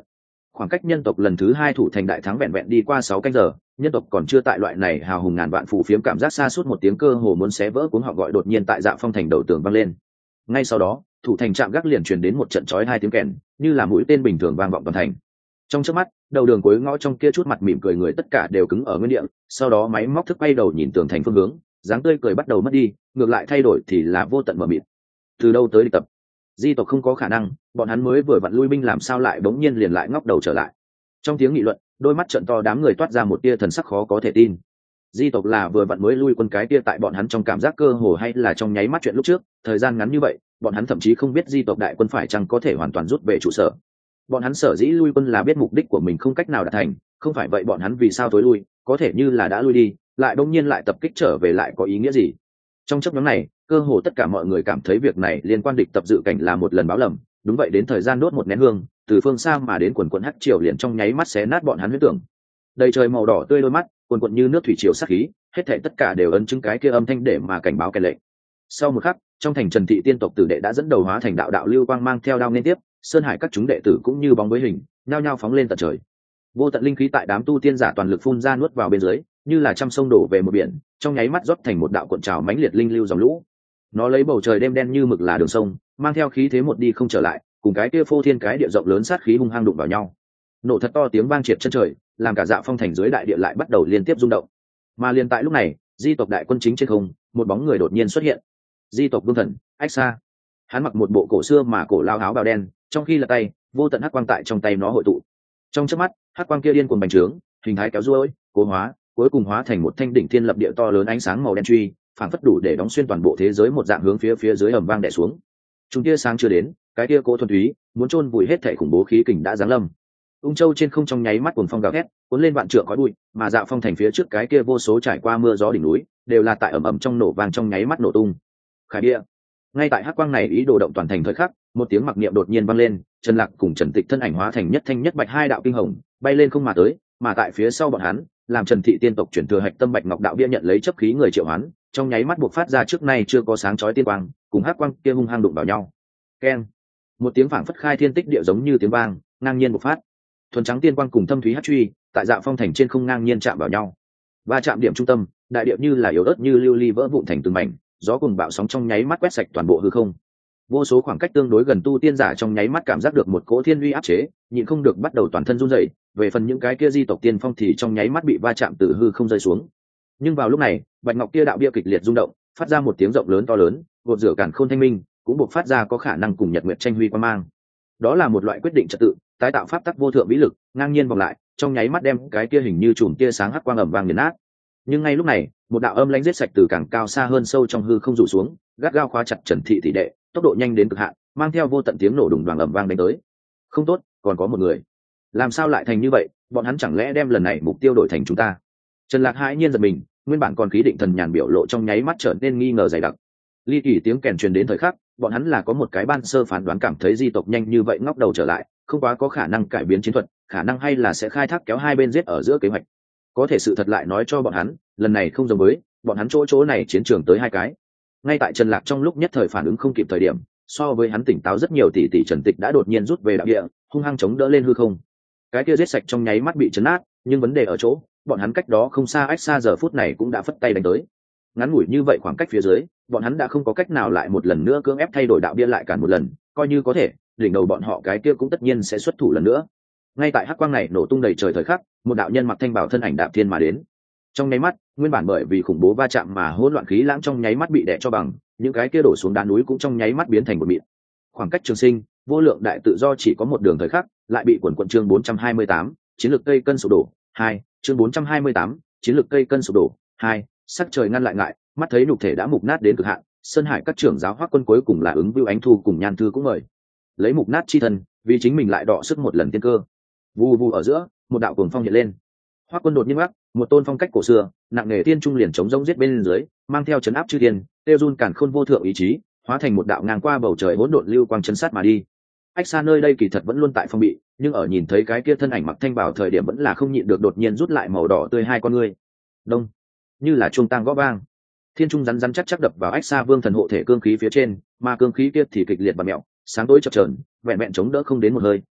Khoảng cách nhân tộc lần thứ 2 thủ thành đại thắng vẹn vẹn đi qua 6 canh giờ, nhân tộc còn chưa tại loại này hào hùng ngàn vạn phù phiếm cảm giác xa suốt, một tiếng cơ hồ muốn xé vỡ cuống họ gọi đột nhiên tại Dạ Phong thành đầu tường vang lên. Ngay sau đó, thủ thành trạm gác liền truyền đến một trận chói hai tiếng kèn, như là mũi tên bình thường vang vọng toàn thành. Trong chớp mắt, đầu đường cuối ngõ trong kia chút mặt mỉm cười người tất cả đều cứng ở nguyên địa, sau đó máy móc thức quay đầu nhìn tường thành phương hướng, dáng tươi cười bắt đầu mất đi, ngược lại thay đổi thì là vô tận mờ mịt. Từ đâu tới địch tập? Di tộc không có khả năng, bọn hắn mới vừa vặn lui binh làm sao lại bỗng nhiên liền lại ngóc đầu trở lại. Trong tiếng nghị luận, đôi mắt trợn to đám người toát ra một tia thần sắc khó có thể tin. Di tộc là vừa vặn mới lui quân, cái tia tại bọn hắn trong cảm giác cơ hồ hay là trong nháy mắt chuyện lúc trước, thời gian ngắn như vậy, bọn hắn thậm chí không biết di tộc đại quân phải chăng có thể hoàn toàn rút về trụ sở. Bọn hắn sở dĩ lui quân là biết mục đích của mình không cách nào đạt thành, không phải vậy bọn hắn vì sao tối lui, có thể như là đã lui đi, lại đông nhiên lại tập kích trở về lại có ý nghĩa gì? Trong chấp nhóm này, cơ hồ tất cả mọi người cảm thấy việc này liên quan địch tập dự cảnh là một lần báo lầm. Đúng vậy, đến thời gian đốt một nén hương, từ phương xa mà đến quần quần hắc triều liền trong nháy mắt xé nát bọn hắn huyết tưởng. Đầy trời màu đỏ tươi đôi mắt, quần quần như nước thủy triều sát khí, hết thảy tất cả đều ấn chứng cái kia âm thanh để mà cảnh báo cái lệnh. Sau một khắc, trong thành Trần Thị tiên tộc tử đệ đã dẫn đầu hóa thành đạo đạo lưu quang mang theo đao liên tiếp, sơn hải các chúng đệ tử cũng như bóng với hình, nhao nhao phóng lên tận trời. Vô tận linh khí tại đám tu tiên giả toàn lực phun ra nuốt vào bên dưới, như là trăm sông đổ về một biển, trong nháy mắt rót thành một đạo cuộn trào mãnh liệt linh lưu dòng lũ. Nó lấy bầu trời đêm đen như mực là đường sông, mang theo khí thế một đi không trở lại, cùng cái kia phô thiên cái địa rộng lớn sát khí hung hăng đụng vào nhau. Nổ thật to tiếng vang triệt chân trời, làm cả Dạ Phong thành dưới đại địa lại bắt đầu liên tiếp rung động. Mà liền tại lúc này, di tộc đại quân chính trên không, một bóng người đột nhiên xuất hiện. Di tộc vương thần Ách Sa. Hắn mặc một bộ cổ xưa mà cổ lao áo bào đen, trong khi lật tay, vô tận hắc quang tại trong tay nó hội tụ. Trong chớp mắt, hắc quang kia điên cuồng bành trướng, hình thái kéo duỗi, cố hóa, cuối cùng hóa thành một thanh đỉnh thiên lập địa to lớn ánh sáng màu đen truy, phảng phất đủ để đóng xuyên toàn bộ thế giới một dạng hướng phía dưới ầm vang đè xuống. Chúng tia sáng chưa đến, cái tia cố thuần túy muốn chôn vùi hết thể khủng bố khí kình đã giáng lâm. Ung Châu trên không trong nháy mắt cuồng phong gào thét, cuốn lên vạn trượng khói bụi, mà Dạ Phong thành phía trước cái kia vô số trải qua mưa gió đỉnh núi, đều là tại ầm ầm trong nổ vang trong nháy mắt nổ tung. Khải địa. Ngay tại hắc quang này ý đồ động toàn thành thời khắc, một tiếng mặc niệm đột nhiên vang lên, Trần Lạc cùng Trần Tịch thân ảnh hóa thành nhất thanh nhất bạch hai đạo kinh hồng, bay lên không mà tới, mà tại phía sau bọn hắn, làm Trần Thị tiên tộc chuyển thừa hạch tâm bạch ngọc đạo bia nhận lấy chấp khí người triệu hoán, trong nháy mắt buộc phát ra trước nay chưa có sáng chói tiên quang, cùng hắc quang kia hung hăng đụng vào nhau. Keng. Một tiếng phảng phất khai thiên tích địa giống như tiếng vang, ngang nhiên bộc phát. Thuần trắng tiên quang cùng thâm thúy hắc truy, tại Dạ Phong thành trên không ngang nhiên chạm vào nhau. Va chạm điểm trung tâm, đại địa như là yếu ớt như lưu ly vỡ vụn thành từng mảnh, gió cùng bạo sóng trong nháy mắt quét sạch toàn bộ hư không. Vô số khoảng cách tương đối gần tu tiên giả trong nháy mắt cảm giác được một cỗ thiên uy áp chế, nhịn không được bắt đầu toàn thân run rẩy. Về phần những cái kia di tộc tiên phong thì trong nháy mắt bị va chạm từ hư không rơi xuống. Nhưng vào lúc này, bạch ngọc kia đạo bia kịch liệt rung động, phát ra một tiếng rộng lớn to lớn, gột rửa càn khôn thanh minh, cũng buộc phát ra có khả năng cùng nhật nguyệt tranh huy quan mang. Đó là một loại quyết định trật tự, tái tạo pháp tắc vô thượng vĩ lực, ngang nhiên vòng lại, trong nháy mắt đem cái kia hình như chùm tia sáng hắc quang ầm vang nghiền nát. Nhưng ngay lúc này, một đạo âm lãnh giết sạch từ càng cao xa hơn sâu trong hư không rủ xuống, gắt gao khóa chặt Trần Thị tỷ đệ, tốc độ nhanh đến cực hạn, mang theo vô tận tiếng nổ đùng đoàng ầm vang đánh tới. Không tốt, còn có một người. Làm sao lại thành như vậy, bọn hắn chẳng lẽ đem lần này mục tiêu đổi thành chúng ta? Trần Lạc hãi nhiên giật mình, nguyên bản còn khí định thần nhàn biểu lộ trong nháy mắt trở nên nghi ngờ dày đặc. Ly kỳ tiếng kèn truyền đến thời khắc, bọn hắn là có một cái ban sơ phán đoán cảm thấy di tộc nhanh như vậy ngóc đầu trở lại, không quá có khả năng cải biến chiến thuật, khả năng hay là sẽ khai thác kéo hai bên giết ở giữa kế hoạch. Có thể sự thật lại nói cho bọn hắn, lần này không giống với, bọn hắn chỗ này chiến trường tới hai cái. Ngay tại Trần Lạc trong lúc nhất thời phản ứng không kịp thời điểm, so với hắn tỉnh táo rất nhiều tỷ tỷ Trần Tịch đã đột nhiên rút về đạo địa, hung hăng chống đỡ lên hư không. Cái kia giết sạch trong nháy mắt bị chấn nát, nhưng vấn đề ở chỗ, bọn hắn cách đó không xa Ách Sa giờ phút này cũng đã phất tay đánh tới. Ngắn ngủi như vậy khoảng cách phía dưới, bọn hắn đã không có cách nào lại một lần nữa cưỡng ép thay đổi đạo bia lại cản một lần, coi như có thể, đỉnh đầu bọn họ cái kia cũng tất nhiên sẽ xuất thủ lần nữa. Ngay tại hắc quang này nổ tung đầy trời thời khắc, một đạo nhân mặc thanh bảo thân ảnh đạp thiên mà đến. Trong nháy mắt, nguyên bản bởi vì khủng bố va chạm mà hỗn loạn khí lãng trong nháy mắt bị đè cho bằng, những cái kia đổ xuống đá núi cũng trong nháy mắt biến thành một mịn. Khoảng cách trường sinh, vô lượng đại tự do chỉ có một đường thời khắc, lại bị quần quần chương 428, chiến lược cây cân sụp đổ, 2, chương 428, chiến lược cây cân sụp đổ, 2, sắc trời ngăn lại ngại, mắt thấy nhục thể đã mục nát đến cực hạn, Sơn Hải các trưởng giáo Hoắc Quân cuối cùng là ứng Vưu Ánh Thu cùng Nhan Thư cũng mời. Lấy mục nát chi thân, vì chính mình lại đọ sức một lần tiên cơ. Vù vù ở giữa, một đạo cuồng phong hiện lên. Hoắc Quân đột nhiên ngắc, một tôn phong cách cổ xưa, nặng nề tiên trung liền chống rông giết bên dưới, mang theo chấn áp chư thiên, tiêu run càn khôn vô thượng ý chí, hóa thành một đạo ngang qua bầu trời hỗn độn lưu quang chân sát mà đi. Ách Sa nơi đây kỳ thật vẫn luôn tại phong bị, nhưng ở nhìn thấy cái kia thân ảnh mặc thanh bảo thời điểm vẫn là không nhịn được đột nhiên rút lại màu đỏ tươi hai con ngươi. Đông, như là chuông tang gõ vang. Thiên trung rắn rắn chắc chắc đập vào Ách Sa vương thần hộ thể cương khí phía trên, mà cương khí kia thì kịch liệt và mẹo, sáng tối chập chờn, vẹn vẹn chống đỡ không đến một hơi,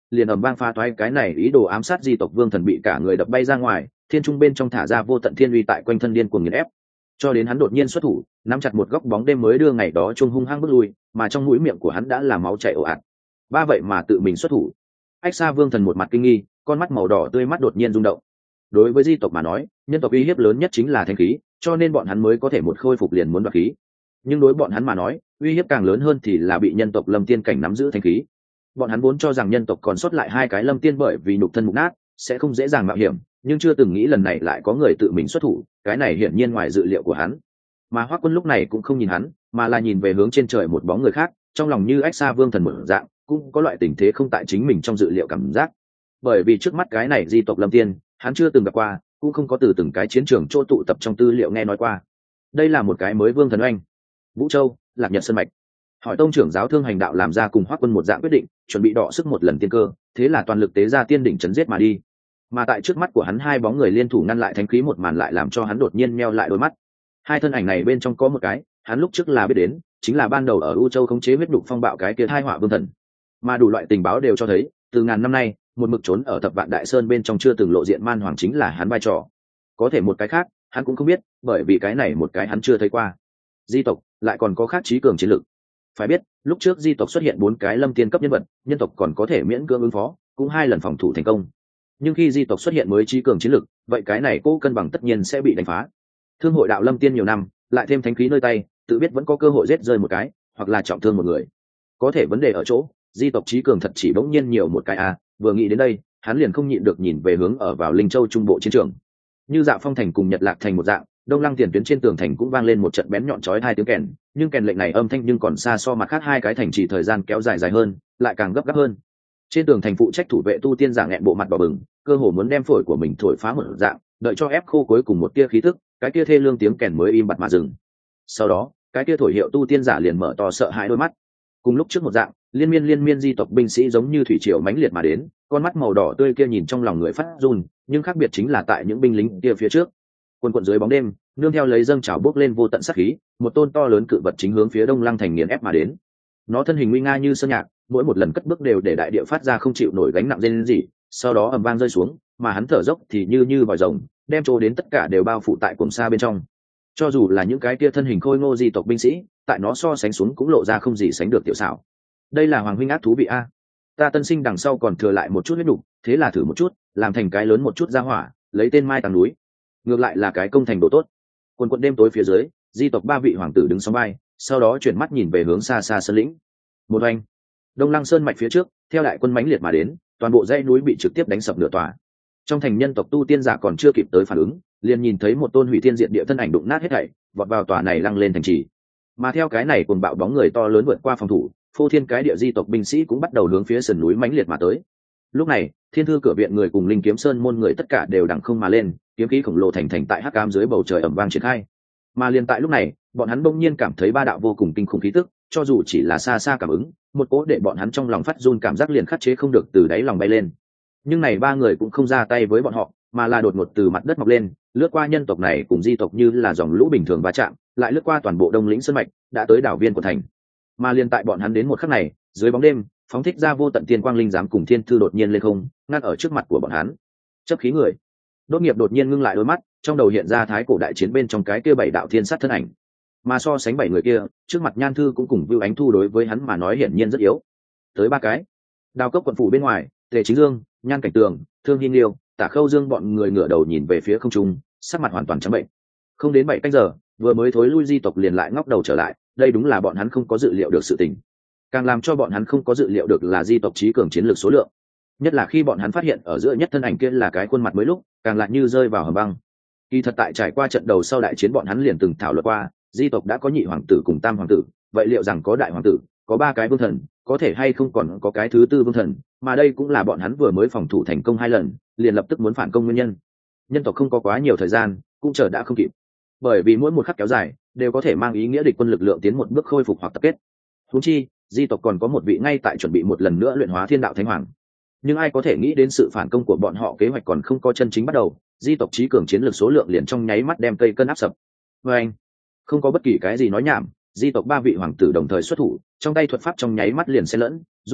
liền ầm vang phá toái cái này ý đồ ám sát di tộc vương thần bị cả người đập bay ra ngoài, thiên trung bên trong thả ra vô tận thiên uy tại quanh thân điên cuồng nghiền ép, cho đến hắn đột nhiên xuất thủ nắm chặt một góc bóng đêm mới đưa ngày đó trung hung hăng bước lui, mà trong mũi miệng của hắn đã là máu chảy ồ ạt. Ba vậy mà tự mình xuất thủ. Ách Sa vương thần một mặt kinh nghi, con mắt màu đỏ tươi mắt đột nhiên rung động. Đối với di tộc mà nói, nhân tộc uy hiếp lớn nhất chính là thanh khí, cho nên bọn hắn mới có thể một khôi phục liền muốn đoạt khí. Nhưng đối bọn hắn mà nói, uy hiếp càng lớn hơn thì là bị nhân tộc lâm tiên cảnh nắm giữ thanh khí. Bọn hắn vốn cho rằng nhân tộc còn sót lại hai cái lâm tiên bởi vì nhục thân mục nát sẽ không dễ dàng mạo hiểm, nhưng chưa từng nghĩ lần này lại có người tự mình xuất thủ, cái này hiển nhiên ngoài dự liệu của hắn. Mà Hoắc Quân lúc này cũng không nhìn hắn, mà là nhìn về hướng trên trời một bóng người khác, trong lòng như Ách Sa vương thần mở dạng, cũng có loại tình thế không tại chính mình trong dự liệu cảm giác. Bởi vì trước mắt cái này di tộc lâm tiên, hắn chưa từng gặp qua, cũng không có từ từng cái chiến trường chỗ tụ tập trong tư liệu nghe nói qua. Đây là một cái mới vương thần oanh. Vũ Châu, Lạc Nhật Sơn mạch. Hỏi tông trưởng giáo Thương Hành đạo làm ra cùng Hoắc Quân một dạng quyết định, chuẩn bị đọ sức một lần tiên cơ, thế là toàn lực tế ra tiên đỉnh chấn giết mà đi. Mà tại trước mắt của hắn hai bóng người liên thủ ngăn lại thánh khí một màn lại làm cho hắn đột nhiên meo lại đôi mắt. Hai thân ảnh này bên trong có một cái, hắn lúc trước là biết đến, chính là ban đầu ở U Châu khống chế huyết đục phong bạo cái kia hai họa vương thần. Mà đủ loại tình báo đều cho thấy, từ ngàn năm nay, một mực trốn ở Thập Vạn Đại Sơn bên trong chưa từng lộ diện man hoàng chính là hắn vai trò. Có thể một cái khác, hắn cũng không biết, bởi vì cái này một cái hắn chưa thấy qua. Di tộc lại còn có khác trí cường chiến lực. Phải biết, lúc trước di tộc xuất hiện 4 cái lâm tiên cấp nhân vật, nhân tộc còn có thể miễn cưỡng ứng phó, cũng 2 lần phòng thủ thành công. Nhưng khi di tộc xuất hiện mới trí cường chiến lực, vậy cái này cô cân bằng tất nhiên sẽ bị đánh phá. Thương hội đạo lâm tiên nhiều năm, lại thêm thánh khí nơi tay, tự biết vẫn có cơ hội giết rơi một cái, hoặc là trọng thương một người. Có thể vấn đề ở chỗ, di tộc trí cường thật chỉ bỗng nhiên nhiều một cái vừa nghĩ đến đây, hắn liền không nhịn được nhìn về hướng ở vào Linh Châu trung bộ chiến trường. Như Dạ Phong thành cùng Nhật Lạc thành một dạng, Đông Lăng tiền tuyến trên tường thành cũng vang lên một trận bén nhọn chói tai tiếng kèn, nhưng kèn lệnh này âm thanh nhưng còn xa so mặt khác hai cái thành chỉ thời gian kéo dài dài hơn, lại càng gấp gáp hơn. Trên tường thành phụ trách thủ vệ tu tiên giả nghẹn bộ mặt đỏ bừng, cơ hồ muốn đem phổi của mình thổi phá một dạng, đợi cho ép khô cuối cùng một tia khí tức, cái kia thê lương tiếng kèn mới im bặt mà dừng. Sau đó, cái kia thổi hiệu tu tiên giả liền mở to sợ hãi đôi mắt. Cùng lúc trước một dạng, liên miên di tộc binh sĩ giống như thủy triều mãnh liệt mà đến, con mắt màu đỏ tươi kia nhìn trong lòng người phát run, nhưng khác biệt chính là tại những binh lính kia phía trước, quần quần dưới bóng đêm, nương theo lấy dâng trào bốc lên vô tận sát khí, một tôn to lớn cự vật chính hướng phía Đông Lăng thành nghiền ép mà đến. Nó thân hình nguy nga như sơn nhạc, mỗi một lần cất bước đều để đại địa phát ra không chịu nổi gánh nặng rên rỉ, sau đó ầm vang rơi xuống, mà hắn thở dốc thì như vòi rồng, đem chỗ đến tất cả đều bao phủ tại cuồng sa bên trong. Cho dù là những cái kia thân hình khôi ngô di tộc binh sĩ, tại nó so sánh xuống cũng lộ ra không gì sánh được tiểu xảo. Đây là hoàng huynh ác thú vị a. Ta tân sinh đằng sau còn thừa lại một chút huyết đủ, thế là thử một chút, làm thành cái lớn một chút ra hỏa, lấy tên Mai Tàng núi. Ngược lại là cái công thành độ tốt. Quần quần đêm tối phía dưới, di tộc 3 vị hoàng tử đứng sóng vai, sau đó chuyển mắt nhìn về hướng xa xa sơn lĩnh. Một oanh, Đông Lăng sơn mạch phía trước, theo đại quân mãnh liệt mà đến, toàn bộ dãy núi bị trực tiếp đánh sập nửa tòa. Trong thành nhân tộc tu tiên giả còn chưa kịp tới phản ứng, liền nhìn thấy một tôn hủy thiên diệt địa thân ảnh đụng nát hết thảy, vọt vào tòa này lăng lên thành trì. Mà theo cái này cuồng bạo bóng người to lớn vượt qua phòng thủ, phô thiên cái địa di tộc binh sĩ cũng bắt đầu hướng phía sườn núi mãnh liệt mà tới. Lúc này, thiên thư cửa viện người cùng linh kiếm sơn môn người tất cả đều đằng không mà lên, kiếm khí khổng lồ thành tại hắc ám dưới bầu trời ầm vang triển khai. Mà liền tại lúc này, bọn hắn bỗng nhiên cảm thấy ba đạo vô cùng kinh khủng khí tức, cho dù chỉ là xa xa cảm ứng, một cỗ để bọn hắn trong lòng phát run cảm giác liền khắc chế không được từ đáy lòng bay lên. Nhưng này 3 người cũng không ra tay với bọn họ, mà là đột ngột từ mặt đất mọc lên, lướt qua nhân tộc này cùng di tộc như là dòng lũ bình thường va chạm, lại lướt qua toàn bộ Đông lĩnh sơn mạch, đã tới đảo viên của thành. Mà liền tại bọn hắn đến một khắc này, dưới bóng đêm, phóng thích ra vô tận tiên quang linh giám cùng thiên thư đột nhiên lên không, ngăn ở trước mặt của bọn hắn. Chấp khí người. Đốt nghiệp đột nhiên ngưng lại đôi mắt, trong đầu hiện ra thái cổ đại chiến bên trong cái kia 7 đạo thiên sát thân ảnh. Mà so sánh 7 người kia, trước mặt Nhan Thư cũng cùng Vưu Ánh Thu đối với hắn mà nói hiển nhiên rất yếu. Tới 3 cái. Đào Cốc quận phủ bên ngoài, Tề Chính Dương, Nhan Cảnh Tường, Thương Hi Liêu, Tả Khâu Dương bọn người ngửa đầu nhìn về phía không trung, sắc mặt hoàn toàn trắng bệnh. Không đến 7 canh giờ, vừa mới thối lui di tộc liền lại ngóc đầu trở lại, đây đúng là bọn hắn không có dự liệu được sự tình. Càng làm cho bọn hắn không có dự liệu được là di tộc trí cường chiến lược số lượng. Nhất là khi bọn hắn phát hiện ở giữa nhất thân ảnh kia là cái khuôn mặt mới lúc, càng lại như rơi vào hầm băng. Kỳ thật tại trải qua trận đầu sau đại chiến bọn hắn liền từng thảo luận qua, di tộc đã có nhị hoàng tử cùng tam hoàng tử, vậy liệu rằng có đại hoàng tử, có 3 cái vương thần, có thể hay không còn có cái thứ 4 vương thần, mà đây cũng là bọn hắn vừa mới phòng thủ thành công 2 lần, liền lập tức muốn phản công nguyên nhân. Nhân tộc không có quá nhiều thời gian, cũng chờ đã không kịp. Bởi vì mỗi một khắc kéo dài đều có thể mang ý nghĩa địch quân lực lượng tiến một bước khôi phục hoặc tập kết. Huống chi, di tộc còn có một vị ngay tại chuẩn bị một lần nữa luyện hóa thiên đạo thánh hoàng. Nhưng ai có thể nghĩ đến sự phản công của bọn họ kế hoạch còn không có chân chính bắt đầu, di tộc trí cường chiến lược số lượng liền trong nháy mắt đem cây cân áp sập. Anh, không có bất kỳ cái gì nói nhảm, di tộc 3 vị hoàng tử đồng thời xuất thủ, trong tay thuật pháp trong nháy mắt liền xen lẫn, dung hợp,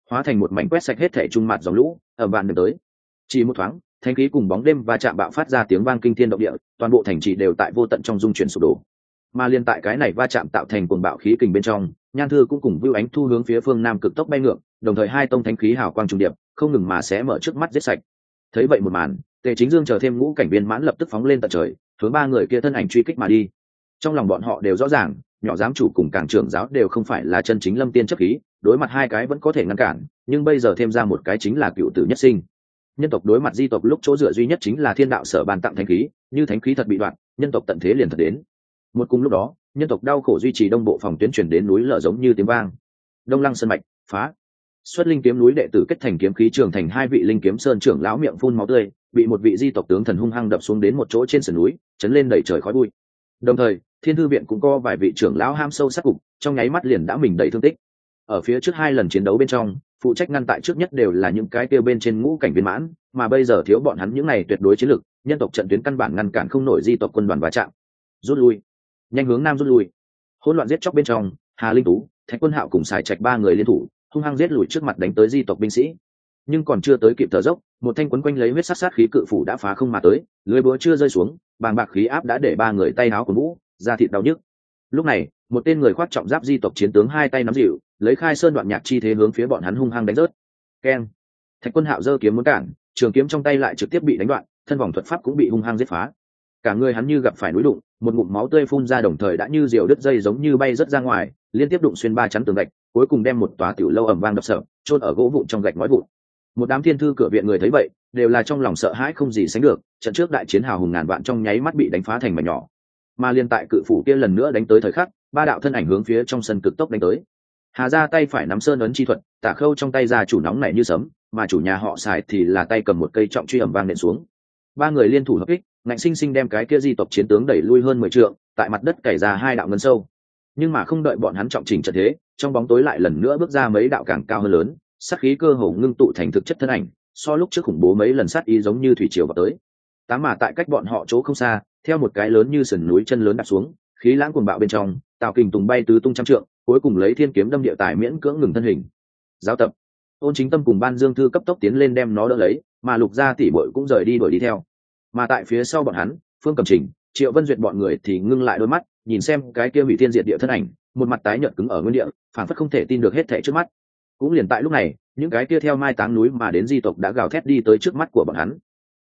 hóa thành một mảnh quét sạch hết thể trung mặt dòng lũ ở vạn đường tới. Chỉ một thoáng, thánh khí cùng bóng đêm và chạm bạo phát ra tiếng vang kinh thiên động địa, toàn bộ thành trì đều tại vô tận trong dung chuyển sụp đổ. Mà liên tại cái này va chạm tạo thành cuồng bạo khí kình bên trong, Nhan Thư cũng cùng Vưu Ánh Thu hướng phía phương nam cực tốc bay ngược, đồng thời hai tông thánh khí hào quang trùng điệp, không ngừng mà xé mở trước mắt giết sạch. Thấy vậy một màn, Tề Chính Dương chờ thêm ngũ cảnh viên mãn lập tức phóng lên tận trời, hướng ba người kia thân ảnh truy kích mà đi. Trong lòng bọn họ đều rõ ràng, nhỏ giám chủ cùng cảng trưởng giáo đều không phải là chân chính lâm tiên chấp khí, đối mặt hai cái vẫn có thể ngăn cản, nhưng bây giờ thêm ra một cái chính là cựu tử nhất sinh. Nhân tộc đối mặt di tộc lúc chỗ dựa duy nhất chính là thiên đạo sở ban tặng thánh khí, như thánh khí thật bị đoạn, nhân tộc tận thế liền thật đến. Một cùng lúc đó, nhân tộc đau khổ duy trì đông bộ phòng tuyến truyền đến núi lở giống như tiếng vang. Đông Lăng sơn mạch phá, xuất linh kiếm núi đệ tử kết thành kiếm khí trường thành hai vị linh kiếm sơn trưởng lão miệng phun máu tươi, bị một vị di tộc tướng thần hung hăng đập xuống đến một chỗ trên sườn núi, chấn lên đầy trời khói bụi. Đồng thời, Thiên Thư viện cũng có vài vị trưởng lão ham sâu sắc cục, trong nháy mắt liền đã mình đầy thương tích. Ở phía trước hai lần chiến đấu bên trong, phụ trách ngăn tại trước nhất đều là những cái tiêu bên trên ngũ cảnh viên mãn, mà bây giờ thiếu bọn hắn những này tuyệt đối chiến lực, nhân tộc trận tuyến căn bản ngăn cản không nổi di tộc quân đoàn va chạm. Rút lui, nhanh hướng nam rút lui. Hỗn loạn giết chóc bên trong, Hà Linh Tú, Thạch Quân Hạo cùng Sải Trạch ba người liên thủ, hung hăng giết lùi trước mặt đánh tới di tộc binh sĩ. Nhưng còn chưa tới kịp thở dốc, một thanh quấn quanh lấy huyết sát khí cự phủ đã phá không mà tới, lưới búa chưa rơi xuống, bàng bạc khí áp đã để ba người tay áo của vũ, da thịt đau nhức. Lúc này, một tên người khoác trọng giáp di tộc chiến tướng hai tay nắm dịu, lấy khai sơn đoạn nhạc chi thế hướng phía bọn hắn hung hăng đánh rớt. Keng! Thạch Quân Hạo giơ kiếm muốn cản, trường kiếm trong tay lại trực tiếp bị đánh đoạn, thân vòng thuật pháp cũng bị hung hăng giết phá. Cả người hắn như gặp phải núi đụng, một ngụm máu tươi phun ra đồng thời đã như diều đứt dây giống như bay rớt ra ngoài, liên tiếp đụng xuyên ba chắn tường gạch, cuối cùng đem một tòa tiểu lâu ầm vang đập sập, chôn ở gỗ vụn trong gạch ngói vụn. Một đám thiên thư cửa viện người thấy vậy, đều là trong lòng sợ hãi không gì sánh được, trận trước đại chiến hào hùng ngàn vạn trong nháy mắt bị đánh phá thành mảnh nhỏ. Mà liên tại cự phủ kia lần nữa đánh tới thời khắc, ba đạo thân ảnh hướng phía trong sân cực tốc đánh tới. Hà ra tay phải nắm sơn ấn chi thuật, Tả Khâu trong tay ra chủ nóng nảy như sấm, mà chủ nhà họ Sải thì là tay cầm một cây trọng truy ầm vang nện xuống. Ba người liên thủ hợp kích, ngạnh sinh sinh đem cái kia di tộc chiến tướng đẩy lui hơn 10 trượng, tại mặt đất cày ra hai đạo ngân sâu. Nhưng mà không đợi bọn hắn trọng chỉnh trận thế, trong bóng tối lại lần nữa bước ra mấy đạo càng cao hơn lớn, sát khí cơ hồ ngưng tụ thành thực chất thân ảnh, so lúc trước khủng bố mấy lần sát ý giống như thủy triều vào tới. Tám mà tại cách bọn họ chỗ không xa, theo một cái lớn như sườn núi chân lớn đạp xuống, khí lãng cuồng bạo bên trong, Tào Kình Tùng bay tứ tung trăm trượng, cuối cùng lấy thiên kiếm đâm địa tài miễn cưỡng ngừng thân hình. Giáo tập, Ôn Chính Tâm cùng Ban Dương Thư cấp tốc tiến lên đem nó đỡ lấy, mà Lục Gia tỷ muội cũng rời đi đuổi đi theo. Mà tại phía sau bọn hắn, Phương Cầm Trình, Triệu Vân Duyệt bọn người thì ngưng lại đôi mắt, nhìn xem cái kia hủy thiên diệt địa thân ảnh, một mặt tái nhợt cứng ở nguyên địa, phảng phất không thể tin được hết thảy trước mắt. Cũng liền tại lúc này, những cái kia theo mai táng núi mà đến di tộc đã gào thét đi tới trước mắt của bọn hắn.